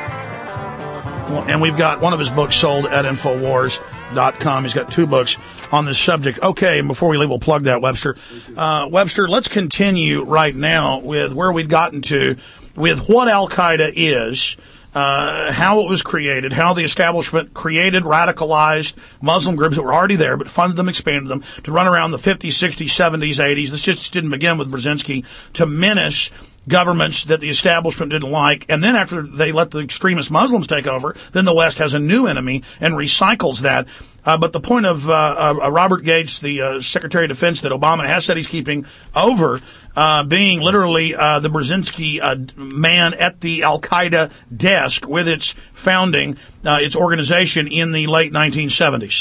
And we've got one of his books sold at Infowars dot com. He's got two books on this subject. Okay, and before we leave, we'll plug that, Webster. Uh, Webster, let's continue right now with where we'd gotten to with what Al-Qaeda is, uh, how it was created, how the establishment created radicalized Muslim groups that were already there, but funded them, expanded them to run around the fifties, sixties, seventies, eighties. This just didn't begin with Brzezinski, to menace governments that the establishment didn't like. And then after they let the extremist Muslims take over, then the West has a new enemy and recycles that. Uh, but the point of uh, uh, Robert Gates, the uh, Secretary of Defense that Obama has said he's keeping over, uh, being literally uh, the Brzezinski uh, man at the Al-Qaeda desk with its founding, uh, its organization in the late nineteen seventies.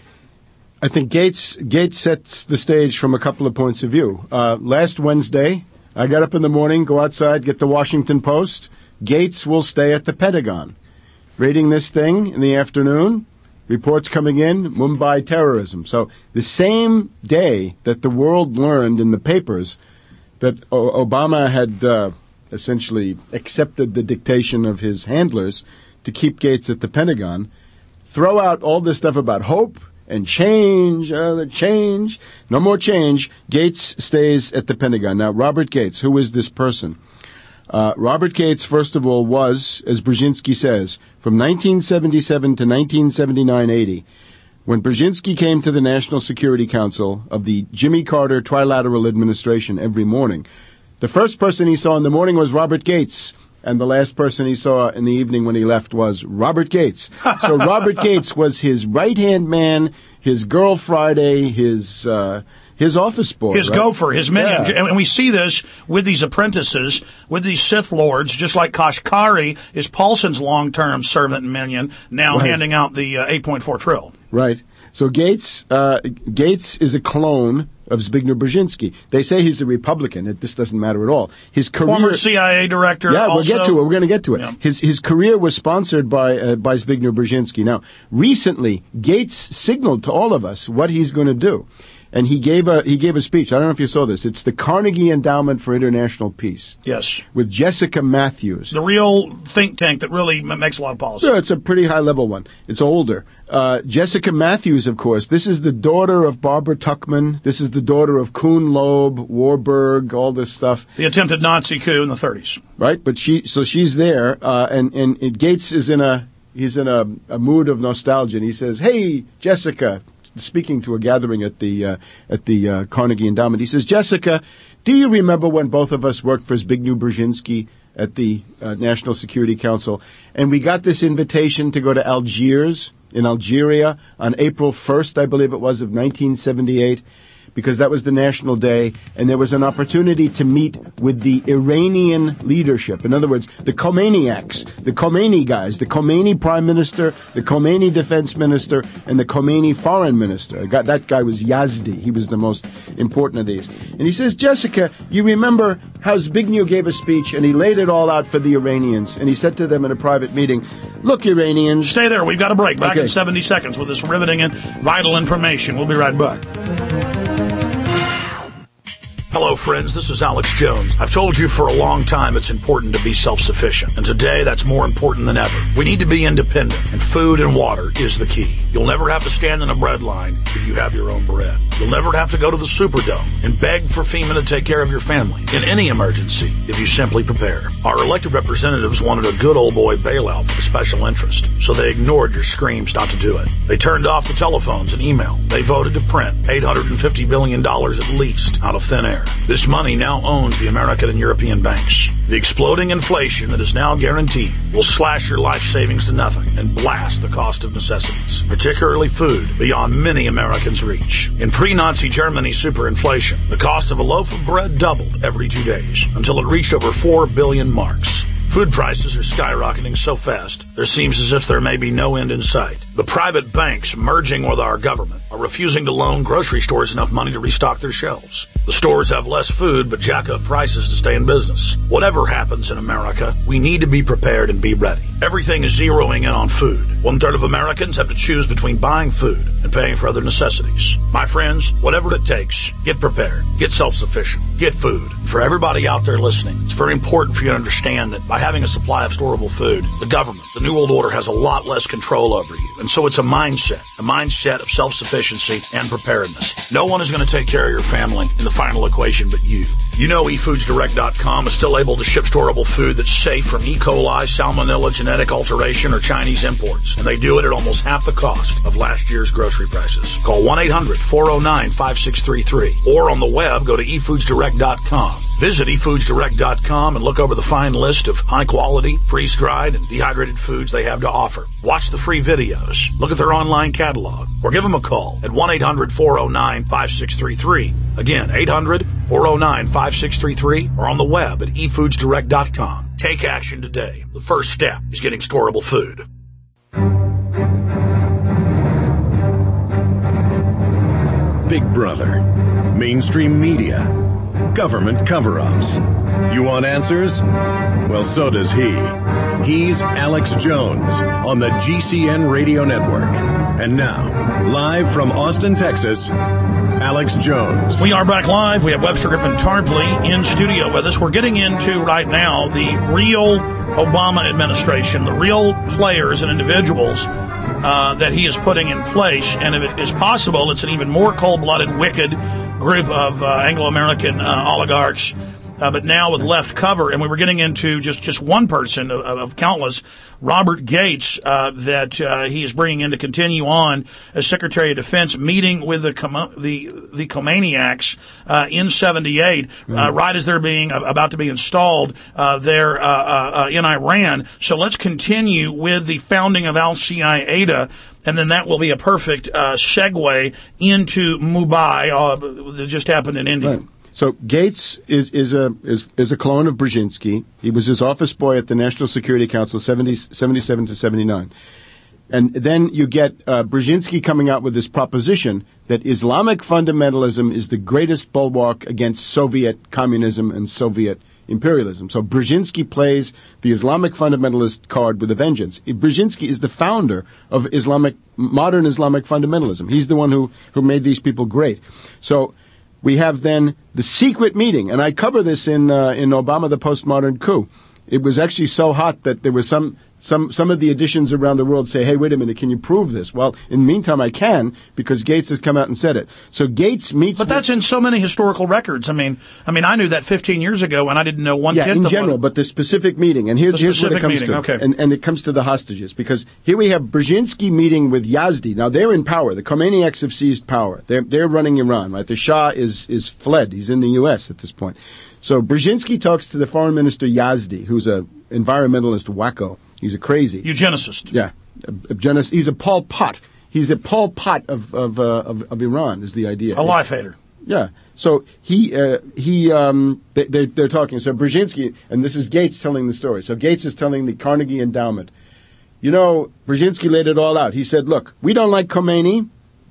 I think Gates Gates sets the stage from a couple of points of view. Uh, last Wednesday, I got up in the morning, go outside, get the Washington Post. Gates will stay at the Pentagon. Reading this thing in the afternoon, reports coming in, Mumbai terrorism. So the same day that the world learned in the papers that o- Obama had uh, essentially accepted the dictation of his handlers to keep Gates at the Pentagon, throw out all this stuff about hope and change, uh, the change, no more change. Gates stays at the Pentagon. Now, Robert Gates, who is this person? Uh, Robert Gates, first of all, was, as Brzezinski says, from nineteen seventy-seven to nineteen seventy-nine eighty, when Brzezinski came to the National Security Council of the Jimmy Carter Trilateral Administration every morning, the first person he saw in the morning was Robert Gates, and the last person he saw in the evening when he left was Robert Gates. So Robert Gates was his right-hand man, his girl Friday, his uh, his office boy. His right? gopher, his minion. Yeah. And we see this with these apprentices, with these Sith Lords, just like Kashkari is Paulson's long-term servant and minion, now Right. handing out the uh, eight point four trill. Right. So Gates uh, Gates is a clone of Zbigniew Brzezinski. They say he's a Republican. It, this doesn't matter at all. His career, Former C I A director. Yeah, also. we'll get to it. We're going to get to it. Yeah. His his career was sponsored by uh, by Zbigniew Brzezinski. Now, recently, Gates signaled to all of us what he's going to do, and he gave a he gave a speech. I don't know if you saw this. It's the Carnegie Endowment for International Peace. Yes. With Jessica Matthews. The real think tank that really m- makes a lot of policy. Yeah, it's a pretty high-level one. It's older. Uh, Jessica Matthews, of course, this is the daughter of Barbara Tuchman. This is the daughter of Kuhn Loeb, Warburg, all this stuff. The attempted Nazi coup in the thirties. Right, but she, so she's there, uh, and, and, and Gates is in a, he's in a, a mood of nostalgia, and he says, "Hey, Jessica," speaking to a gathering at the, uh, at the, uh, Carnegie Endowment, he says, "Jessica, do you remember when both of us worked for Zbigniew Brzezinski at the uh, National Security Council, and we got this invitation to go to Algiers, in Algeria, on April first, I believe it was, of nineteen seventy-eight, because that was the National Day, and there was an opportunity to meet with the Iranian leadership. In other words, the Khomeiniaks, the Khomeini guys, the Khomeini Prime Minister, the Khomeini Defense Minister, and the Khomeini Foreign Minister. That guy was Yazdi. He was the most important of these. And he says, "Jessica, you remember how Zbigniew gave a speech, and he laid it all out for the Iranians, and he said to them in a private meeting, 'Look, Iranians..." Stay there. We've got a break. Back Okay. in seventy seconds with this riveting and vital information. We'll be right back. Hello, friends. This is Alex Jones. I've told you for a long time it's important to be self-sufficient. And today, that's more important than ever. We need to be independent, and food and water is the key. You'll never have to stand in a bread line if you have your own bread. You'll never have to go to the Superdome and beg for FEMA to take care of your family in any emergency if you simply prepare. Our elected representatives wanted a good old boy bailout for the special interest, so they ignored your screams not to do it. They turned off the telephones and email. They voted to print eight hundred fifty billion dollars at least out of thin air. This money now owns the American and European banks. The exploding inflation that is now guaranteed will slash your life savings to nothing and blast the cost of necessities, particularly food, beyond many Americans' reach. In pre-Nazi Germany superinflation, the cost of a loaf of bread doubled every two days until it reached over four billion marks. Food prices are skyrocketing so fast, there seems as if there may be no end in sight. The private banks merging with our government are refusing to loan grocery stores enough money to restock their shelves. The stores have less food but jack up prices to stay in business. Whatever happens in America, we need to be prepared and be ready. Everything is zeroing in on food. One third of Americans have to choose between buying food and paying for other necessities. My friends, whatever it takes, get prepared, get self-sufficient, get food. For everybody out there listening, it's very important for you to understand that by having a supply of storable food, the government, the New World Order, has a lot less control over you. And so it's a mindset, a mindset of self-sufficiency and preparedness. No one is going to take care of your family in the final equation but you. You know e foods direct dot com is still able to ship storable food that's safe from E. coli, salmonella, genetic alteration, or Chinese imports. And they do it at almost half the cost of last year's grocery prices. Call one eight hundred four oh nine five six three three. Or on the web, go to e foods direct dot com. Visit e foods direct dot com and look over the fine list of high-quality, freeze-dried, and dehydrated foods they have to offer. Watch the free videos. Look at their online catalog. Or give them a call at one eight hundred four oh nine five six three three. Again, eight hundred four oh nine five six three three. Or on the web at e foods direct dot com. Take action today. The first step is getting storable food. Big Brother, mainstream media, government cover-ups. You want answers? Well, so does he. He's Alex Jones on the G C N Radio Network. And now, live from Austin, Texas, Alex Jones. We are back live. We have Webster Griffin Tarpley in studio with us. We're getting into right now the real Obama administration, the real players and individuals uh, that he is putting in place. And if it is possible, it's an even more cold-blooded, wicked group of uh, Anglo-American uh, oligarchs, uh, but now with left cover. And we were getting into just, just one person of, of countless, Robert Gates, uh, that uh, he is bringing in to continue on as Secretary of Defense, meeting with the the the Khomeniacs uh, in seventy-eight, mm-hmm. uh, right as they're being uh, about to be installed uh, there uh, uh, in Iran. So let's continue with the founding of Al-Qaeda. And then that will be a perfect uh, segue into Mumbai uh, that just happened in India. Right. So Gates is is a is is a clone of Brzezinski. He was his office boy at the National Security Council, seventy, seventy-seven to seventy-nine. And then you get uh, Brzezinski coming out with this proposition that Islamic fundamentalism is the greatest bulwark against Soviet communism and Soviet imperialism. So Brzezinski plays the Islamic fundamentalist card with a vengeance. Brzezinski is the founder of Islamic, modern Islamic fundamentalism. He's the one who, who made these people great. So we have then the secret meeting, and I cover this in uh, in Obama the Postmodern Coup. It was actually so hot that there was some some some of the editions around the world say, hey, wait a minute, can you prove this? Well, in the meantime, I can, because Gates has come out and said it. So Gates meets... But that's in so many historical records. I mean, I mean, I knew that fifteen years ago, and I didn't know one yeah, tenth in of general, what... but the specific meeting, and here's, here's what it comes meeting, to. Okay. And, and it comes to the hostages, because here we have Brzezinski meeting with Yazdi. Now, they're in power. The Khomeniacs have seized power. They're, they're running Iran, right? The Shah is, is fled. He's in the U S at this point. So Brzezinski talks to the foreign minister Yazdi, who's a environmentalist wacko. He's a crazy eugenicist. Yeah, a, a genis- he's a Pol Pot. He's a Pol Pot of of, uh, of of Iran is the idea. A life hater. Yeah. So he uh, he um they, they're, they're talking. So Brzezinski, and this is Gates telling the story. So Gates is telling the Carnegie Endowment. You know, Brzezinski laid it all out. He said, "Look, we don't like Khomeini,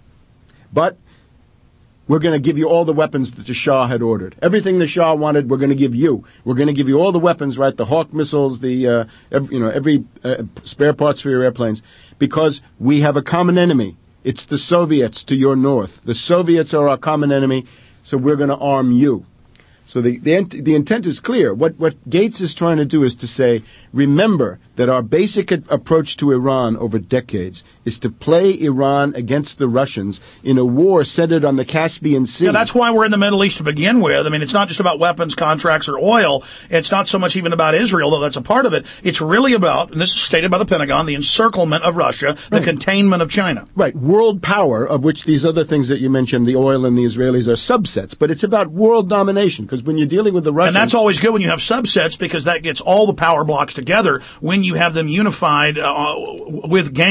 but we're going to give you all the weapons that the Shah had ordered. Everything the Shah wanted, we're going to give you. We're going to give you all the weapons, right? The Hawk missiles, the uh, every, you know, every uh, spare parts for your airplanes, because we have a common enemy. It's the Soviets to your north. The Soviets are our common enemy, so we're going to arm you." So the the, the intent is clear. What what Gates is trying to do is to say, remember that our basic a- approach to Iran over decades is to play Iran against the Russians in a war centered on the Caspian Sea. Yeah, that's why we're in the Middle East to begin with. I mean, it's not just about weapons, contracts, or oil. It's not so much even about Israel, though that's a part of it. It's really about, and this is stated by the Pentagon, the encirclement of Russia, the right. containment of China. Right. World power, of which these other things that you mentioned, the oil and the Israelis, are subsets. But it's about world domination, because when you're dealing with the Russians... And that's always good when you have subsets, because that gets all the power blocks together when you have them unified uh, with gain.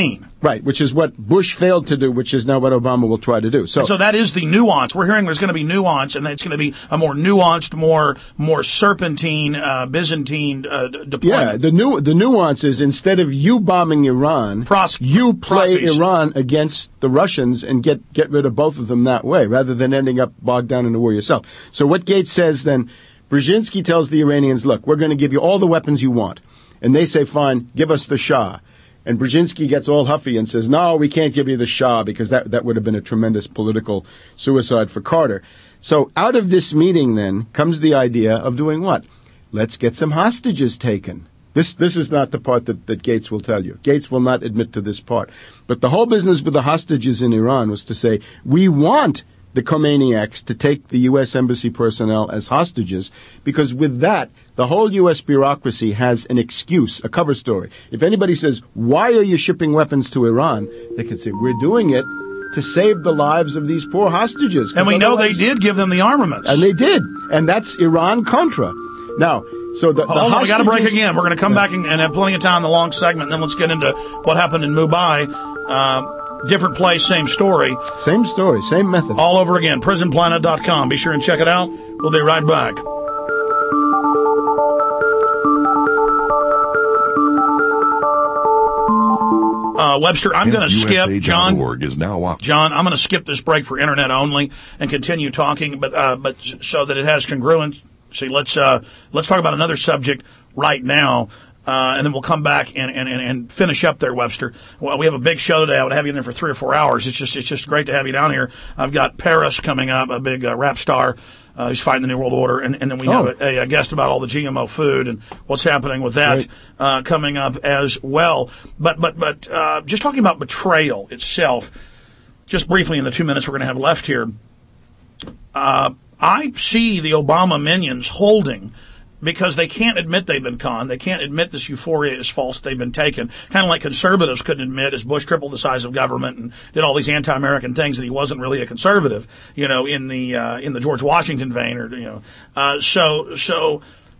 Right, which is what Bush failed to do, which is now what Obama will try to do. So, and so that is the nuance. We're hearing there's going to be nuance, and it's going to be a more nuanced, more more serpentine, uh, Byzantine uh, deployment. Yeah, the new the nuance is instead of you bombing Iran, Pros- you play proxies. Iran against the Russians and get get rid of both of them that way, rather than ending up bogged down in a war yourself. So what Gates says then, Brzezinski tells the Iranians, look, we're going to give you all the weapons you want. And they say, fine, give us the Shah. And Brzezinski gets all huffy and says, no, we can't give you the Shah because that, that would have been a tremendous political suicide for Carter. So out of this meeting then comes the idea of doing what? Let's get some hostages taken. This this is not the part that, that Gates will tell you. Gates will not admit to this part. But the whole business with the hostages in Iran was to say, we want the Khomeiniaks to take the U S embassy personnel as hostages, because with that, the whole U S bureaucracy has an excuse, a cover story. If anybody says, why are you shipping weapons to Iran? They can say, we're doing it to save the lives of these poor hostages. And we know they did give them the armaments. And they did. And that's Iran-Contra. Now, so the, Hold the on, hostages, we got to break again. We're going to come yeah. back and, and have plenty of time in the long segment, and then let's get into what happened in Mumbai. Uh, different place, same story. Same story, same method. All over again. prison planet dot com. Be sure and check it out. We'll be right back. Uh, Webster, I'm going to skip, John, is now John, I'm going to skip this break for internet only and continue talking, but, uh, but so that it has congruence. See, let's, uh, let's talk about another subject right now. Uh, and then we'll come back and, and, and finish up there, Webster. Well, we have a big show today. I would have you in there for three or four hours. It's just, it's just great to have you down here. I've got Paris coming up, a big uh, rap star. Uh, he's fighting the New World Order. And, and then we oh. have a, a guest about all the G M O food and what's happening with that, uh, coming up as well. But, but, but, uh, just talking about betrayal itself, just briefly in the two minutes we're going to have left here, uh, I see the Obama minions holding, because they can't admit they've been conned. They can't admit this euphoria is false. They've been taken. Kind of like conservatives couldn't admit, as Bush tripled the size of government and did all these anti-American things, that he wasn't really a conservative, you know, in the uh, in the George Washington vein, or you know. Uh, so so.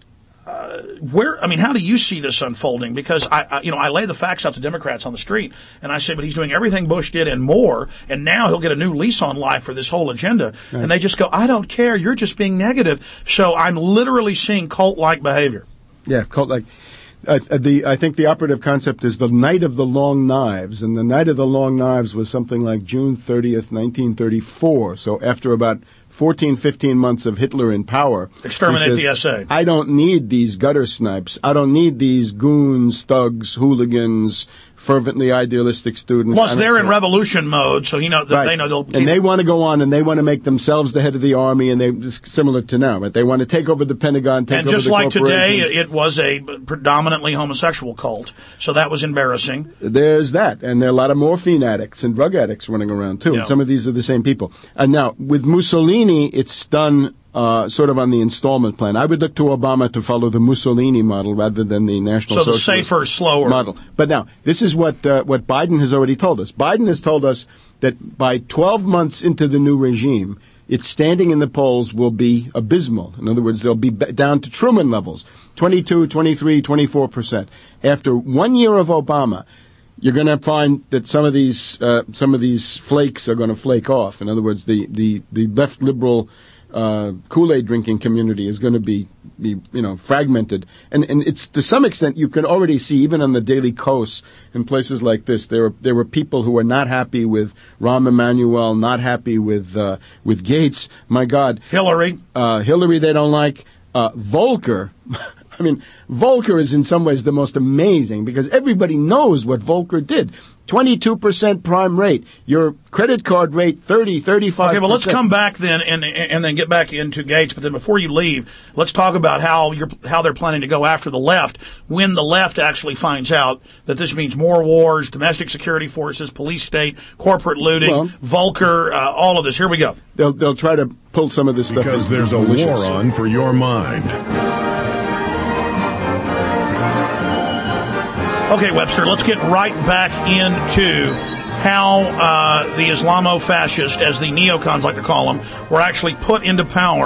Uh, where, I mean, how do you see this unfolding? Because I, I, you know, I lay the facts out to Democrats on the street, and I say, but he's doing everything Bush did and more, and now he'll get a new lease on life for this whole agenda. Right. And they just go, I don't care, you're just being negative. So I'm literally seeing cult-like behavior. Yeah, cult-like. Uh, the I think the operative concept is the Night of the Long Knives, and the Night of the Long Knives was something like June thirtieth, nineteen thirty-four. So after about fourteen, fifteen months of Hitler in power, exterminate says, the S A. I don't need these gutter snipes. I don't need these goons, thugs, hooligans, fervently idealistic students. Plus, they're care. in revolution mode, so you know that right. they know they'll. Keep and they want to go on, and they want to make themselves the head of the army, and they just similar to now, right? They want to take over the Pentagon, take and over just the like today, corporations. it was a predominantly homosexual cult, so that was embarrassing. There's that, and there are a lot of morphine addicts and drug addicts running around too. Yeah. And some of these are the same people. And now with Mussolini, it's done. Uh, sort of on the installment plan. I would look to Obama to follow the Mussolini model rather than the National so Socialist the safer, slower model. But now, this is what uh, what Biden has already told us. Biden has told us that by twelve months into the new regime, its standing in the polls will be abysmal. In other words, they'll be down to Truman levels, twenty-two, twenty-three, twenty-four percent. After one year of Obama, you're going to find that some of these uh, some of these flakes are going to flake off. In other words, the the, the left liberal Uh, Kool-Aid drinking community is going to be, be, you know, fragmented. And, and it's, to some extent, you can already see, even on the Daily Kos, in places like this, there were, there were people who were not happy with Rahm Emanuel, not happy with, uh, with Gates. My God. Hillary. Uh, Hillary they don't like. Uh, Volcker. I mean, Volcker is in some ways the most amazing, because everybody knows what Volcker did. twenty-two percent prime rate. Your credit card rate, thirty, thirty-five percent. Okay, well, let's come back then and and then get back into Gates. But then before you leave, let's talk about how you're how they're planning to go after the left when the left actually finds out that this means more wars, domestic security forces, police state, corporate looting, well, Volcker, uh, all of this. Here we go. They'll they'll try to pull some of this stuff. Because there's a war on for your mind. Okay, Webster, let's get right back into how uh, the Islamo-fascists, as the neocons like to call them, were actually put into power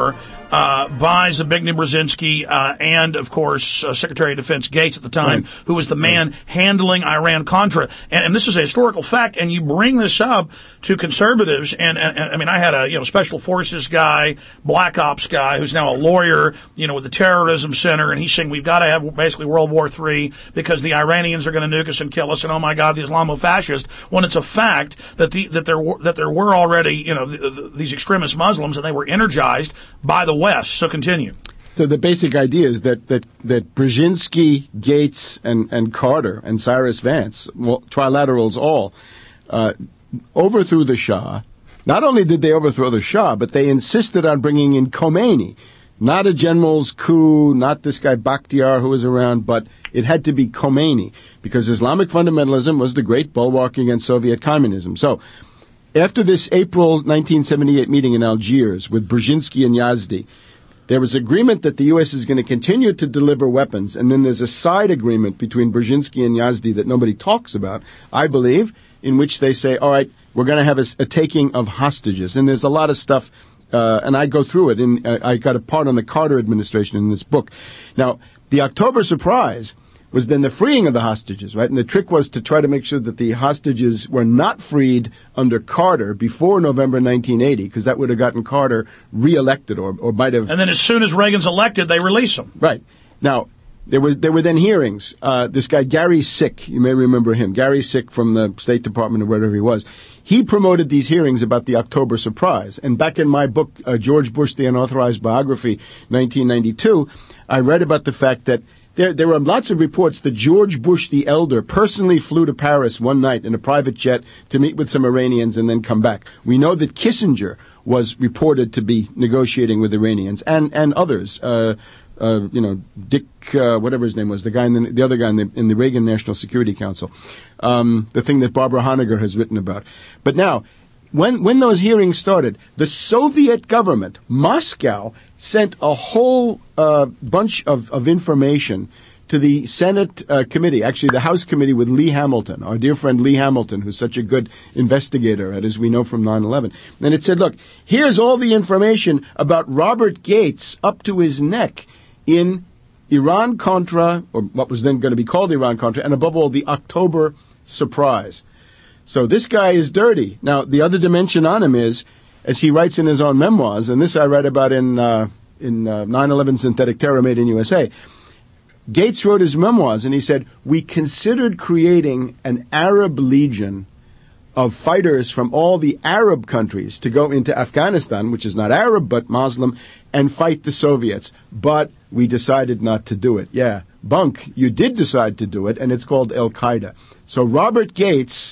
uh, by Zbigniew Brzezinski uh, and, of course, uh, Secretary of Defense Gates at the time, right. who was the man right. handling Iran-Contra. And, and this is a historical fact, and you bring this up to conservatives, and, and, and I mean, I had a, you know, special forces guy, black ops guy, who's now a lawyer, you know, with the Terrorism Center, and he's saying we've got to have basically World War Three because the Iranians are going to nuke us and kill us, and oh my God, the Islamofascists, when it's a fact that the, that there were, that there were already, you know, the, the, these extremist Muslims, and they were energized by the West. So continue. So the basic idea is that that, that Brzezinski, Gates, and, and Carter, and Cyrus Vance, well, trilaterals all, uh, overthrew the Shah. Not only did they overthrow the Shah, but they insisted on bringing in Khomeini. Not a general's coup, not this guy Bakhtiar who was around, but it had to be Khomeini, because Islamic fundamentalism was the great bulwark against Soviet communism. So, after this April nineteen seventy-eight meeting in Algiers with Brzezinski and Yazdi, there was agreement that the U S is going to continue to deliver weapons, and then there's a side agreement between Brzezinski and Yazdi that nobody talks about, I believe, in which they say, all right, we're going to have a, a taking of hostages. And there's a lot of stuff, uh, and I go through it, and uh, I got a part on the Carter administration in this book. Now, the October surprise was then the freeing of the hostages, right? And the trick was to try to make sure that the hostages were not freed under Carter before November nineteen eighty, because that would have gotten Carter reelected, or, or might have... And then as soon as Reagan's elected, they release them. Right. Now, there was there were then hearings. Uh, this guy, Gary Sick, you may remember him, Gary Sick from the State Department or wherever he was, he promoted these hearings about the October surprise. And back in my book, uh, George Bush, The Unauthorized Biography, nineteen ninety-two, I read about the fact that There, there were lots of reports that George Bush the Elder personally flew to Paris one night in a private jet to meet with some Iranians and then come back. We know that Kissinger was reported to be negotiating with Iranians, and, and others. Uh, uh, you know, Dick, uh, whatever his name was, the guy in the, the other guy in the, in the Reagan National Security Council. Um, the thing that Barbara Honegger has written about. But now, when, when those hearings started, the Soviet government, Moscow, sent a whole uh, bunch of, of information to the Senate uh, committee, actually the House committee with Lee Hamilton, our dear friend Lee Hamilton, who's such a good investigator, as we know from nine eleven. And it said, look, here's all the information about Robert Gates up to his neck in Iran-Contra, or what was then going to be called Iran-Contra, and above all, the October surprise. So this guy is dirty. Now, the other dimension on him is, as he writes in his own memoirs, and this I read about in uh, in uh, nine eleven Synthetic Terror Made in U S A, Gates wrote his memoirs, and he said, we considered creating an Arab legion of fighters from all the Arab countries to go into Afghanistan, which is not Arab but Muslim, and fight the Soviets. But we decided not to do it. Yeah, bunk, you did decide to do it, and it's called Al-Qaeda. So Robert Gates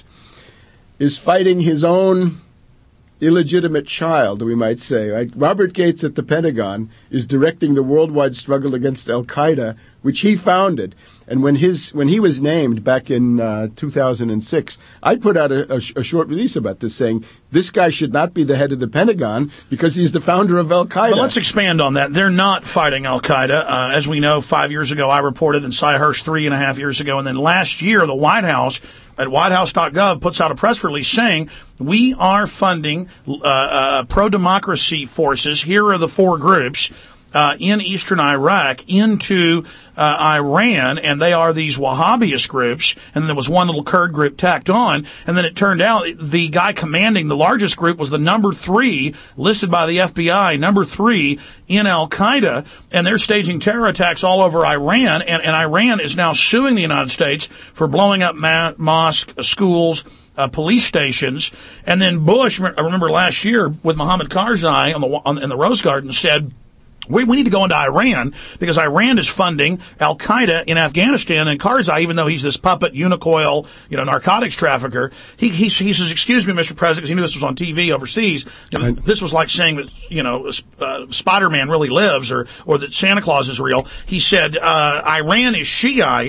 is fighting his own illegitimate child, we might say. Right? Robert Gates at the Pentagon is directing the worldwide struggle against Al-Qaeda, which he founded. And when his when he was named back in uh, two thousand six, I put out a, a, sh- a short release about this, saying this guy should not be the head of the Pentagon because he's the founder of Al-Qaeda. But let's expand on that. They're not fighting Al-Qaeda. Uh, as we know, five years ago I reported, and Cy Hirsch three and a half years ago, and then last year the White House at white house dot gov puts out a press release saying we are funding uh, uh, pro-democracy forces. Here are the four groups. Uh, in eastern Iraq into uh, Iran, and they are these Wahhabist groups, and there was one little Kurd group tacked on, and then it turned out the guy commanding the largest group was the number three, listed by the F B I, number three in Al-Qaeda, and they're staging terror attacks all over Iran, and, and Iran is now suing the United States for blowing up ma- mosques, schools, Uh, police stations. And then Bush, I remember last year with Mohammed Karzai on the, on, in the Rose Garden, said, We, we need to go into Iran because Iran is funding Al-Qaeda in Afghanistan, and Karzai, even though he's this puppet, unicoil, you know, narcotics trafficker, he, he, he says, excuse me, Mister President, because he knew this was on T V overseas. You know, this was like saying that, you know, uh, Spider-Man really lives or, or that Santa Claus is real. He said, uh, Iran is Shiite,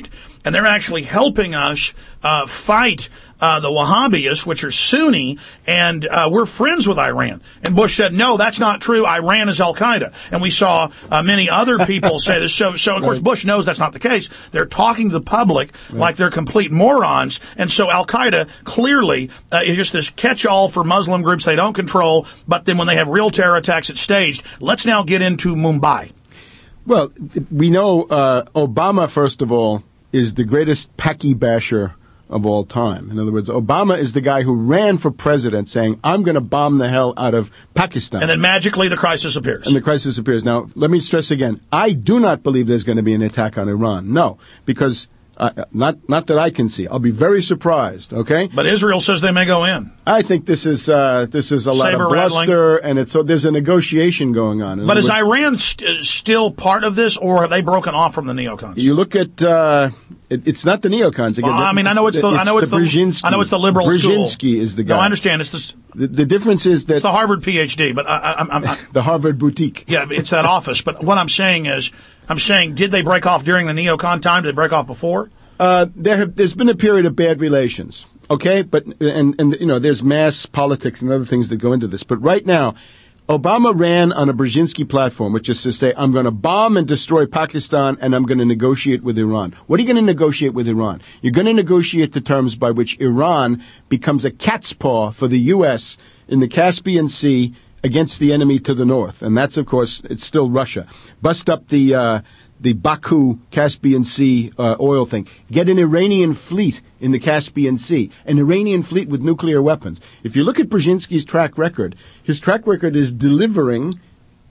and they're actually helping us uh, fight uh, the Wahhabis, which are Sunni, and uh, we're friends with Iran. And Bush said, no, that's not true. Iran is Al-Qaeda. And we saw uh, many other people say this. So, so of course, Bush knows that's not the case. They're talking to the public right. like they're complete morons. And so Al-Qaeda clearly uh, is just this catch-all for Muslim groups they don't control. But then when they have real terror attacks, it's staged. Let's now get into Mumbai. Well, we know uh, Obama, first of all, is the greatest Paki basher of all time. In other words, Obama is the guy who ran for president saying, I'm going to bomb the hell out of Pakistan. And then magically the crisis appears. And the crisis appears. Now, let me stress again, I do not believe there's going to be an attack on Iran. No, because uh, not not that I can see. I'll be very surprised, okay? But Israel says they may go in. I think this is uh, this is a lot Saber of bluster, rattling. And it's so there's a negotiation going on. In but is words, Iran st- still part of this, or have they broken off from the neocons? You look at uh, it, it's not the neocons again. Well, I mean, I know it's the, it's I know it's the, the Brzezinski. I know it's the liberal Brzezinski school. is the guy. No, I understand. It's the the, the difference is that it's the Harvard PhD, but I, I, I'm, I'm the Harvard boutique. Yeah, it's that office. But what I'm saying is, I'm saying, did they break off during the neocon time? Did they break off before? Uh, there have, there's been a period of bad relations, okay? But and and you know, there's mass politics and other things that go into this. But right now, Obama ran on a Brzezinski platform, which is to say, I'm going to bomb and destroy Pakistan, and I'm going to negotiate with Iran. What are you going to negotiate with Iran? You're going to negotiate the terms by which Iran becomes a cat's paw for the U S in the Caspian Sea against the enemy to the north, and that's of course it's still Russia. Bust up the. Uh, the Baku Caspian Sea uh, oil thing. Get an Iranian fleet in the Caspian Sea, an Iranian fleet with nuclear weapons. If you look at Brzezinski's track record, his track record is delivering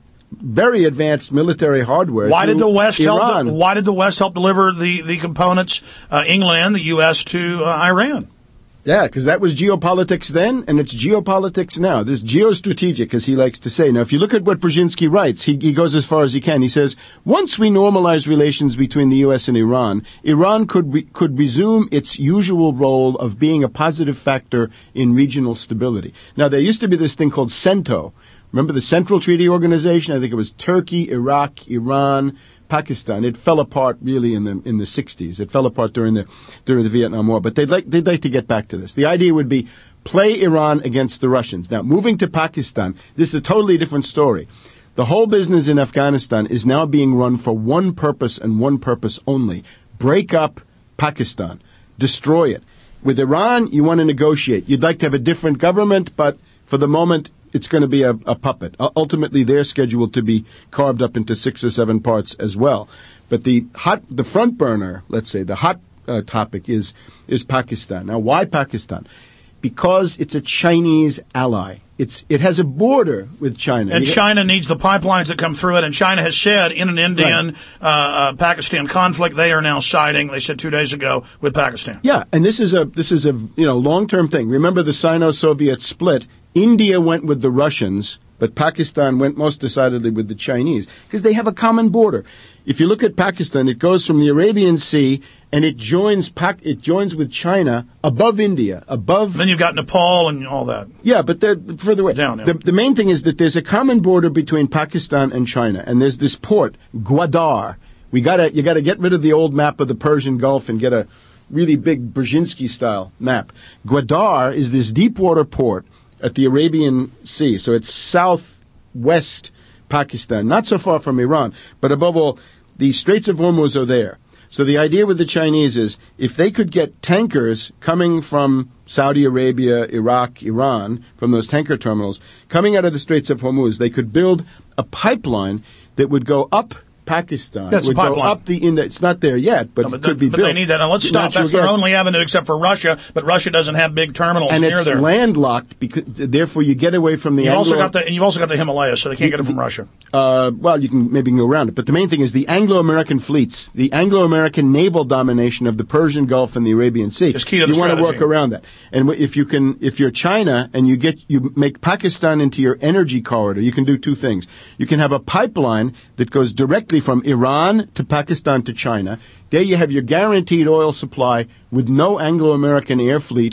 very advanced military hardware. Why did the West Iran. help? Why did the West help deliver the the components, uh, England and the U S to uh, Iran? Yeah, because that was geopolitics then, and it's geopolitics now. This geostrategic, as he likes to say. Now, if you look at what Brzezinski writes, he, he goes as far as he can. He says, once we normalize relations between the U S and Iran, Iran could re- could resume its usual role of being a positive factor in regional stability. Now, there used to be this thing called CENTO. Remember the Central Treaty Organization? I think it was Turkey, Iraq, Iran, Pakistan. It fell apart really in the in the sixties. It fell apart during the during the Vietnam War. But they'd like they'd like to get back to this. The idea would be play Iran against the Russians. Now, moving to Pakistan, this is a totally different story. The whole business in Afghanistan is now being run for one purpose and one purpose only: break up Pakistan, destroy it. With Iran, you want to negotiate. You'd like to have a different government, but for the moment, it's going to be a, a puppet. Uh, ultimately, they're scheduled to be carved up into six or seven parts as well. But the hot, the front burner, let's say, the hot uh, topic is is Pakistan. Now, why Pakistan? Because it's a Chinese ally. It's it has a border with China. And you China get, needs the pipelines that come through it. And China has said in an Indian right. uh, uh, Pakistan conflict, they are now siding. They said two days ago with Pakistan. Yeah, and this is a this is a you know long term thing. Remember the Sino-Soviet split. India went with the Russians, but Pakistan went most decidedly with the Chinese because they have a common border. If you look at Pakistan, it goes from the Arabian Sea and it joins Pac- it joins with China above India, above. Then you've got Nepal and all that. Yeah, but they're further away. Down, yeah. the, the main thing is that there's a common border between Pakistan and China, and there's this port, Gwadar. We gotta you gotta get rid of the old map of the Persian Gulf and get a really big Brzezinski style map. Gwadar is this deep water port at the Arabian Sea, so it's southwest Pakistan, not so far from Iran, but above all, the Straits of Hormuz are there. So the idea with the Chinese is if they could get tankers coming from Saudi Arabia, Iraq, Iran, from those tanker terminals, coming out of the Straits of Hormuz, they could build a pipeline that would go up Pakistan. That's would a pipeline. Go up the Indo- It's not there yet, but no, but it could the, be but built. But they need that. Now let's stop. Natural That's their gas. only avenue except for Russia, but Russia doesn't have big terminals and near it's there. landlocked, because therefore you get away from the you Anglo- also got the and you've also got the Himalayas, so they can't get it from Russia. Uh, well, you can maybe go around it, but the main thing is the Anglo-American fleets, the Anglo-American naval domination of the Persian Gulf and the Arabian Sea. It's key to the you want to strategy. work around that, and if you can, if you're China and you get you make Pakistan into your energy corridor, you can do two things. You can have a pipeline that goes directly from Iran to Pakistan to China. There you have your guaranteed oil supply with no Anglo-American air fleet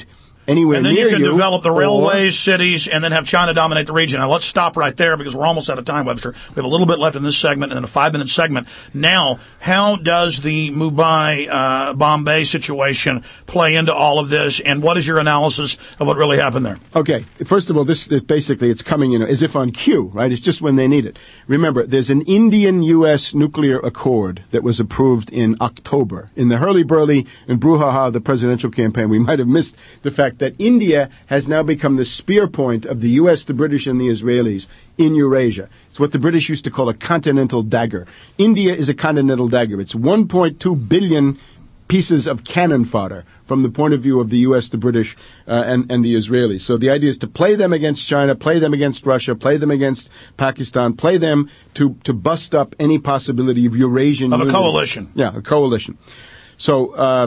anywhere and then near you can you, develop the or- railways, cities, and then have China dominate the region. Now, let's stop right there because we're almost out of time, Webster. We have a little bit left in this segment and then a five-minute segment. Now, how does the Mumbai, uh, Bombay situation play into all of this, and what is your analysis of what really happened there? Okay, first of all, this is basically, it's coming, you know, as if on cue, right? It's just when they need it. Remember, there's an Indian-U S nuclear accord that was approved in October. In the hurly-burly and brouhaha of the presidential campaign, we might have missed the fact that India has now become the spear point of the U S, the British, and the Israelis in Eurasia. It's what the British used to call a continental dagger. India is a continental dagger. It's one point two billion pieces of cannon fodder from the point of view of the U S, the British, uh, and, and the Israelis. So the idea is to play them against China, play them against Russia, play them against Pakistan, play them to, to bust up any possibility of Eurasian Of a unity. coalition. Yeah, a coalition. So, uh,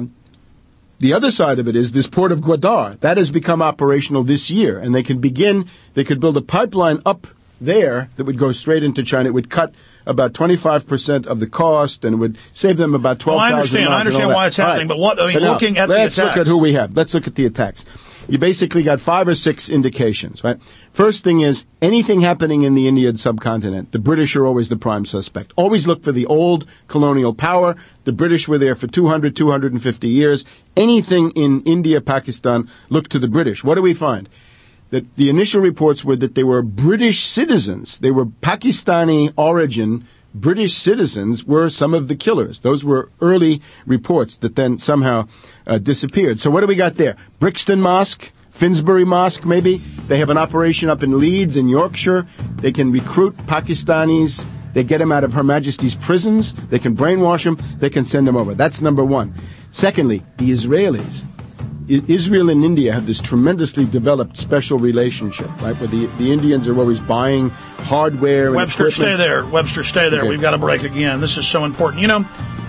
the other side of it is this port of Gwadar. That has become operational this year, and they can begin, they could build a pipeline up there that would go straight into China. It would cut about twenty-five percent of the cost, and it would save them about twelve thousand dollars. Well, I understand. I understand why it's happening, but what, I mean, But now, looking at the let's attacks. look at who we have. Let's look at the attacks. You basically got five or six indications, right? First thing is, anything happening in the Indian subcontinent, the British are always the prime suspect. Always look for the old colonial power. The British were there for two hundred, two hundred fifty years. Anything in India, Pakistan, look to the British. What do we find? That the initial reports were that they were British citizens. They were Pakistani origin British citizens were some of the killers. Those were early reports that then somehow uh, disappeared. So what do we got there? Brixton Mosque, Finsbury Mosque, maybe. They have an operation up in Leeds in Yorkshire. They can recruit Pakistanis. They get them out of Her Majesty's prisons. They can brainwash them. They can send them over. That's number one. Secondly, the Israelis. I- Israel and India have this tremendously developed special relationship, right, where the, the Indians are always buying hardware and Webster, equipment. stay there. Webster, stay there. Okay. We've got to break again. This is so important. You know,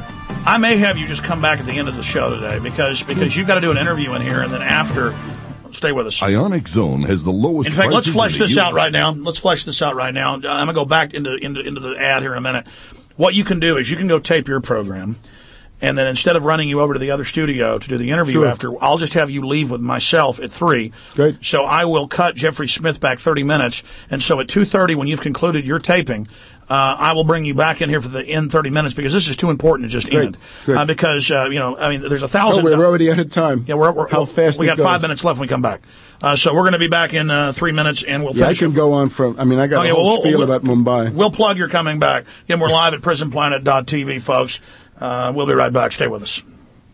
I may have you just come back at the end of the show today because because you've got to do an interview in here, and then after, stay with us. Ionic Zone has the lowest In fact, let's prices flesh in the this U S. out right now. Let's flesh this out right now. I'm going to go back into, into into the ad here in a minute. What you can do is you can go tape your program, and then instead of running you over to the other studio to do the interview Sure. after, I'll just have you leave with myself at three. Great. So I will cut Jeffrey Smith back thirty minutes, and so at two thirty, when you've concluded your taping, uh, I will bring you back in here for the end thirty minutes because this is too important to just Great. end. Great. Uh, because uh, you know, I mean, there's a Oh, thousand. we're already out of time. Yeah, we're, we're How fast we it got five goes. minutes left when we come back. Uh, so we're going to be back in uh, three minutes, and we'll Yeah, I finish. can it. go on from, I mean, I got Okay, a whole well, we'll- spiel we'll- about Mumbai. We'll plug your coming back. Again, we're live at prison planet dot t v, folks. Uh, we'll be right back. Stay with us.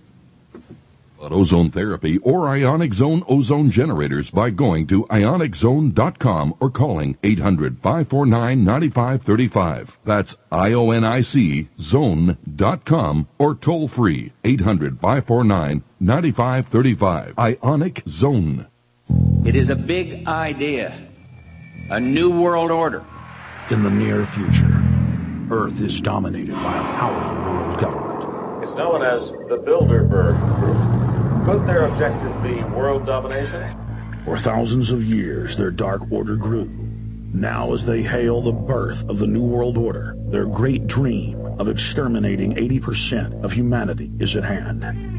Ozone therapy or Ionic Zone ozone generators by going to ionic zone dot com or calling eight hundred, five four nine, nine five three five. That's I O N I C zone dot com or toll free eight hundred, five four nine, nine five three five. Ionic Zone. It is a big idea, a new world order. In the near future, Earth is dominated by a powerful world government. It's known as the Bilderberg Group. Could their objective be world domination? For thousands of years, their dark order grew. Now, as they hail the birth of the New World Order, their great dream of exterminating eighty percent of humanity is at hand.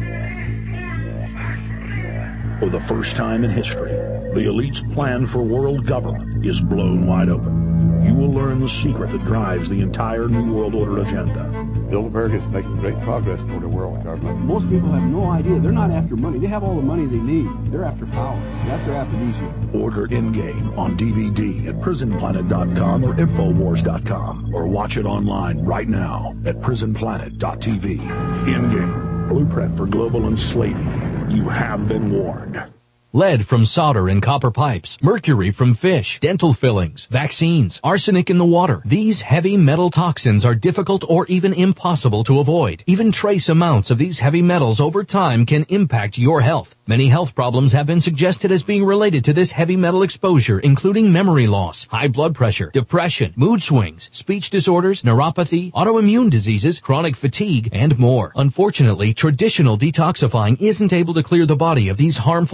For the first time in history, the elite's plan for world government is blown wide open. You will learn the secret that drives the entire New World Order agenda. Bilderberg is making great progress toward a world government. Most people have no idea. They're not after money. They have all the money they need. They're after power. That's their aphrodisiac. Order Endgame on D V D at prison planet dot com or infowars dot com, or watch it online right now at prison planet dot t v. Endgame, blueprint for global enslaving. You have been warned. Lead from solder in copper pipes, mercury from fish, dental fillings, vaccines, arsenic in the water. These heavy metal toxins are difficult or even impossible to avoid. Even trace amounts of these heavy metals over time can impact your health. Many health problems have been suggested as being related to this heavy metal exposure, including memory loss, high blood pressure, depression, mood swings, speech disorders, neuropathy, autoimmune diseases, chronic fatigue, and more. Unfortunately, traditional detoxifying isn't able to clear the body of these harmful and potential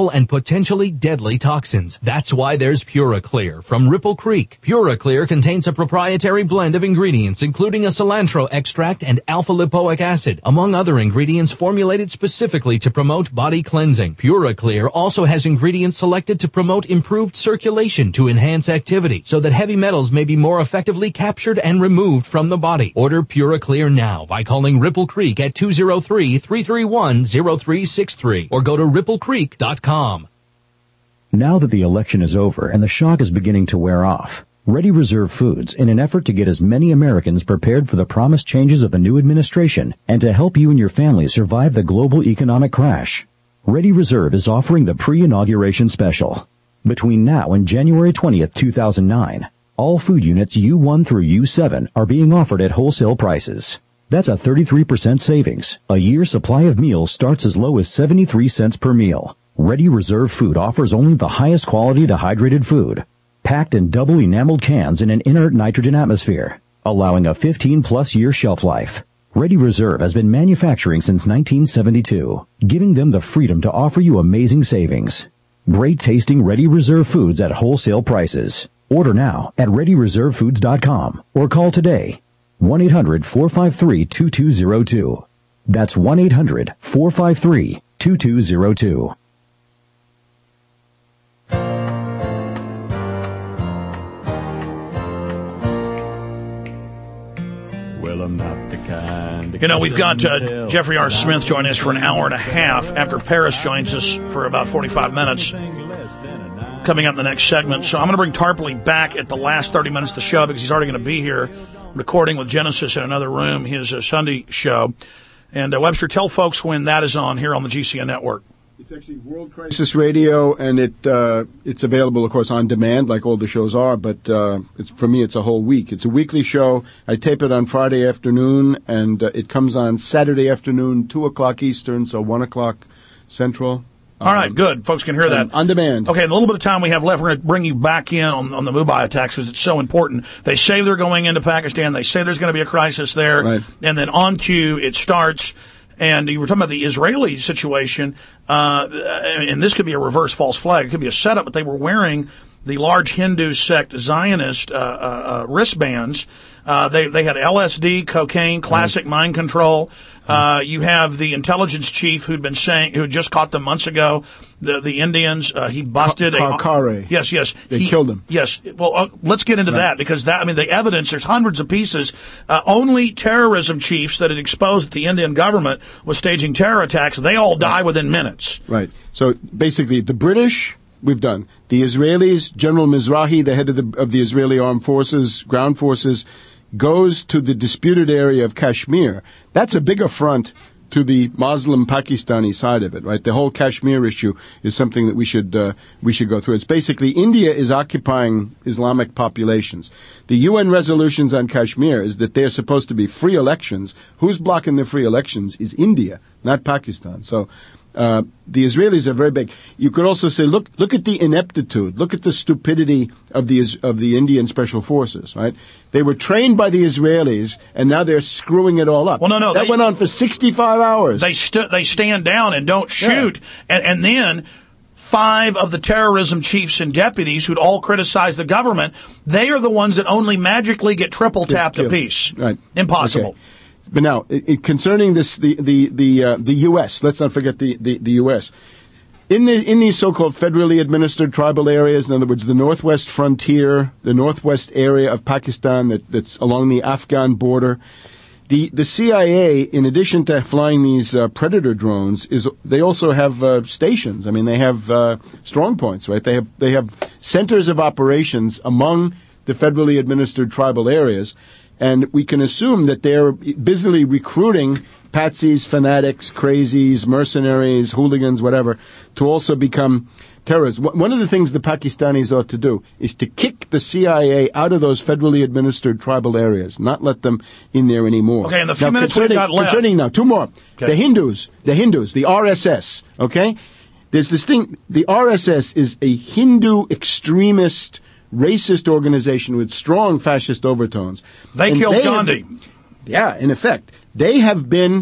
potentially deadly toxins. That's why there's PuraClear from Ripple Creek. PuraClear contains a proprietary blend of ingredients, including a cilantro extract and alpha-lipoic acid, among other ingredients formulated specifically to promote body cleansing. PuraClear also has ingredients selected to promote improved circulation to enhance activity, so that heavy metals may be more effectively captured and removed from the body. Order PuraClear now by calling Ripple Creek at two oh three, three three one, oh three six three or go to ripple creek dot com. Now that the election is over and the shock is beginning to wear off, Ready Reserve Foods, in an effort to get as many Americans prepared for the promised changes of the new administration and to help you and your family survive the global economic crash, Ready Reserve is offering the pre-inauguration special. Between now and January twentieth, two thousand nine, all food units U one through U seven are being offered at wholesale prices. That's a thirty-three percent savings. A year's supply of meals starts as low as seventy-three cents per meal. Ready Reserve Food offers only the highest quality dehydrated food, packed in double enameled cans in an inert nitrogen atmosphere, allowing a fifteen plus year shelf life. Ready Reserve has been manufacturing since nineteen seventy-two, giving them the freedom to offer you amazing savings. Great tasting Ready Reserve Foods at wholesale prices. Order now at ready reserve foods dot com or call today. one eight hundred, four five three, two two zero two. That's one eight hundred, four five three, two two zero two. Well, I'm not the kind. You know, we've got uh, Jeffrey R. Smith joining us for an hour and a half after Paris joins us for about forty-five minutes. Coming up in the next segment. So I'm going to bring Tarpley back at the last thirty minutes of the show because he's already going to be here recording with Genesis in another room, his uh, Sunday show. And uh, Webster, tell folks when that is on here on the G C N network. It's actually World Crisis Radio, and it uh, it's available, of course, on demand, like all the shows are. But uh, it's, for me, it's a whole week. It's a weekly show. I tape it on Friday afternoon, and uh, it comes on Saturday afternoon, two o'clock Eastern, so one o'clock Central. All right, good. Folks can hear that. On demand. Okay, in a little bit of time we have left, we're going to bring you back in on, on the Mumbai attacks because it's so important. They say they're going into Pakistan. They say there's going to be a crisis there. Right. And then on cue, it starts. And you were talking about the Israeli situation, uh, and this could be a reverse false flag. It could be a setup, but they were wearing the large Hindu sect Zionist uh, uh, uh, wristbands. Uh, they they had L S D, cocaine, classic right. mind control. Uh, you have the intelligence chief who'd been saying, who had just caught them months ago, the the Indians. Uh, he busted Karkare. a yes, yes. They he, killed him. Yes. Well, uh, let's get into right. that because that I mean the evidence. There's hundreds of pieces. Uh, only terrorism chiefs that had exposed that the Indian government was staging terror attacks. They all die right. within minutes. Right. So basically, the British. We've done. The Israelis, General Mizrahi, the head of the, of the Israeli Armed Forces, Ground Forces, goes to the disputed area of Kashmir. That's a big affront to the Muslim Pakistani side of it, right? The whole Kashmir issue is something that we should uh, we should go through. It's basically India is occupying Islamic populations. The U N resolutions on Kashmir is that they're supposed to be free elections. Who's blocking the free elections is India, not Pakistan. So Uh, the Israelis are very big. You could also say, look, look at the ineptitude, look at the stupidity of the of the Indian Special Forces. Right? They were trained by the Israelis, and now they're screwing it all up. Well, no, no, that they, went on for sixty-five hours. They stu- they stand down and don't shoot, yeah. and and then five of the terrorism chiefs and deputies who'd all criticize the government, they are the ones that only magically get triple tapped apiece. Right? Impossible. Okay. But now, it, it, concerning this, the the the uh, the U S. Let's not forget the, the, the U S. In the in these so-called federally administered tribal areas, in other words, the northwest frontier, the northwest area of Pakistan that, that's along the Afghan border, the the C I A, in addition to flying these uh, Predator drones, is they also have uh, stations. I mean, they have uh, strong points, right? They have they have centers of operations among the federally administered tribal areas. And we can assume that they're busily recruiting patsies, fanatics, crazies, mercenaries, hooligans, whatever, to also become terrorists. One of the things the Pakistanis ought to do is to kick the C I A out of those federally administered tribal areas, not let them in there anymore. Okay, in the few now, minutes we've got left. Concerning now, two more. Okay. The Hindus, the Hindus, the R S S, okay? There's this thing, the R S S is a Hindu extremist racist organization with strong fascist overtones. They and killed they Gandhi. Have, yeah, in effect. They have been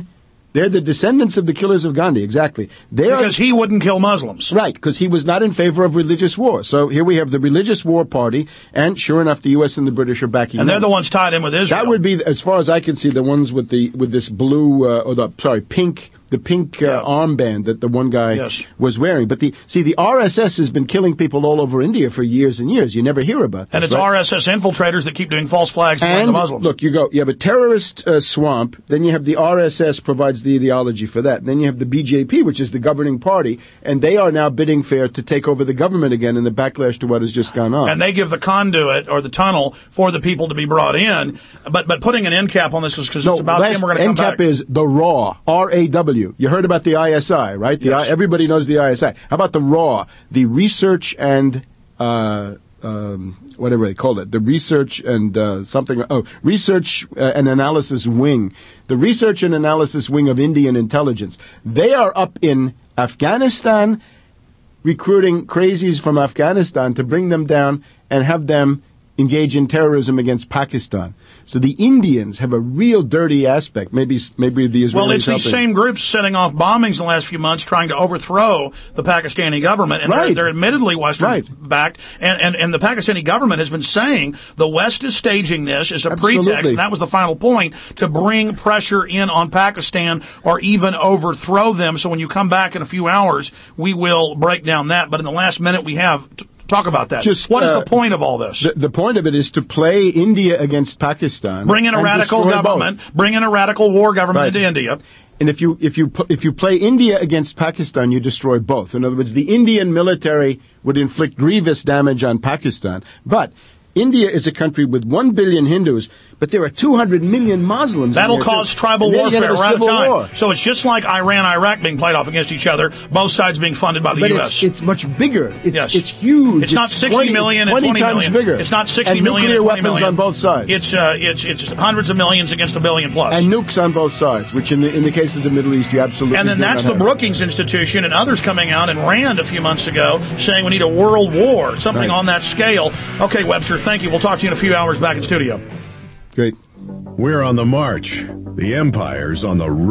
They're the descendants of the killers of Gandhi, exactly. They because are, he wouldn't kill Muslims. Right, because he was not in favor of religious war. So here we have the religious war party, and sure enough, the U S and the British are backing And them. they're the ones tied in with Israel. That would be, as far as I can see, the ones with the with this blue, uh, or the, sorry, pink, the pink uh, Yeah. armband that the one guy Yes. was wearing. But the see, the R S S has been killing people all over India for years and years. You never hear about this, And it's right? R S S infiltrators that keep doing false flags for the And Muslims. look, you go, you have a terrorist uh, swamp, then you have the R S S provides the ideology for that. Then you have the B J P, which is the governing party, and they are now bidding fair to take over the government again in the backlash to what has just gone on. And they give the conduit or the tunnel for the people to be brought in. But but putting an end cap on this because no, it's about last him, we're going to come N C A P back. is the RAW, R A W. You heard about the I S I, right? The Yes. I, everybody knows the I S I. How about the RAW, the Research and uh, um, whatever they call it, the Research and uh, something. Oh, Research uh, and Analysis Wing, the Research and Analysis Wing of Indian Intelligence. They are up in Afghanistan, recruiting crazies from Afghanistan to bring them down and have them engage in terrorism against Pakistan. So the Indians have a real dirty aspect. Maybe maybe the Israelis Well, it's these helping. same groups setting off bombings in the last few months trying to overthrow the Pakistani government. And Right. they're, they're admittedly Right. Western-backed. And, and, and the Pakistani government has been saying the West is staging this as a Absolutely. pretext, and that was the final point, to bring pressure in on Pakistan or even overthrow them. So when you come back in a few hours, we will break down that. But in the last minute we have... T- Talk about that. Just, what is uh, the point of all this? The, the point of it is to play India against Pakistan. Bring in a and radical destroy government. both. Bring in a radical war government Right. into India. And if you if you pu- if you play India against Pakistan, you destroy both. In other words, the Indian military would inflict grievous damage on Pakistan. But India is a country with one billion Hindus, but there are two hundred million Muslims. in That'll there, cause too. tribal And then you're warfare. gonna We're have out a of civil time. war. So it's just like Iran, Iraq being played off against each other, both sides being funded by the But U it's, S. it's much bigger. It's Yes. it's huge. It's not sixty twenty, million it's and twenty twenty times million. bigger. It's not sixty and million nuclear and twenty weapons million. on both sides. It's uh, it's it's hundreds of millions against a billion plus. And nukes on both sides, which in the in the case of the Middle East, you absolutely. And then do that's not the have. Brookings Institution and others coming out, and Rand a few months ago saying we need a world war, something Right. on that scale. Okay, Webster, thank you. We'll talk to you in a few hours back in studio. Great. We're on the march. The empire's on the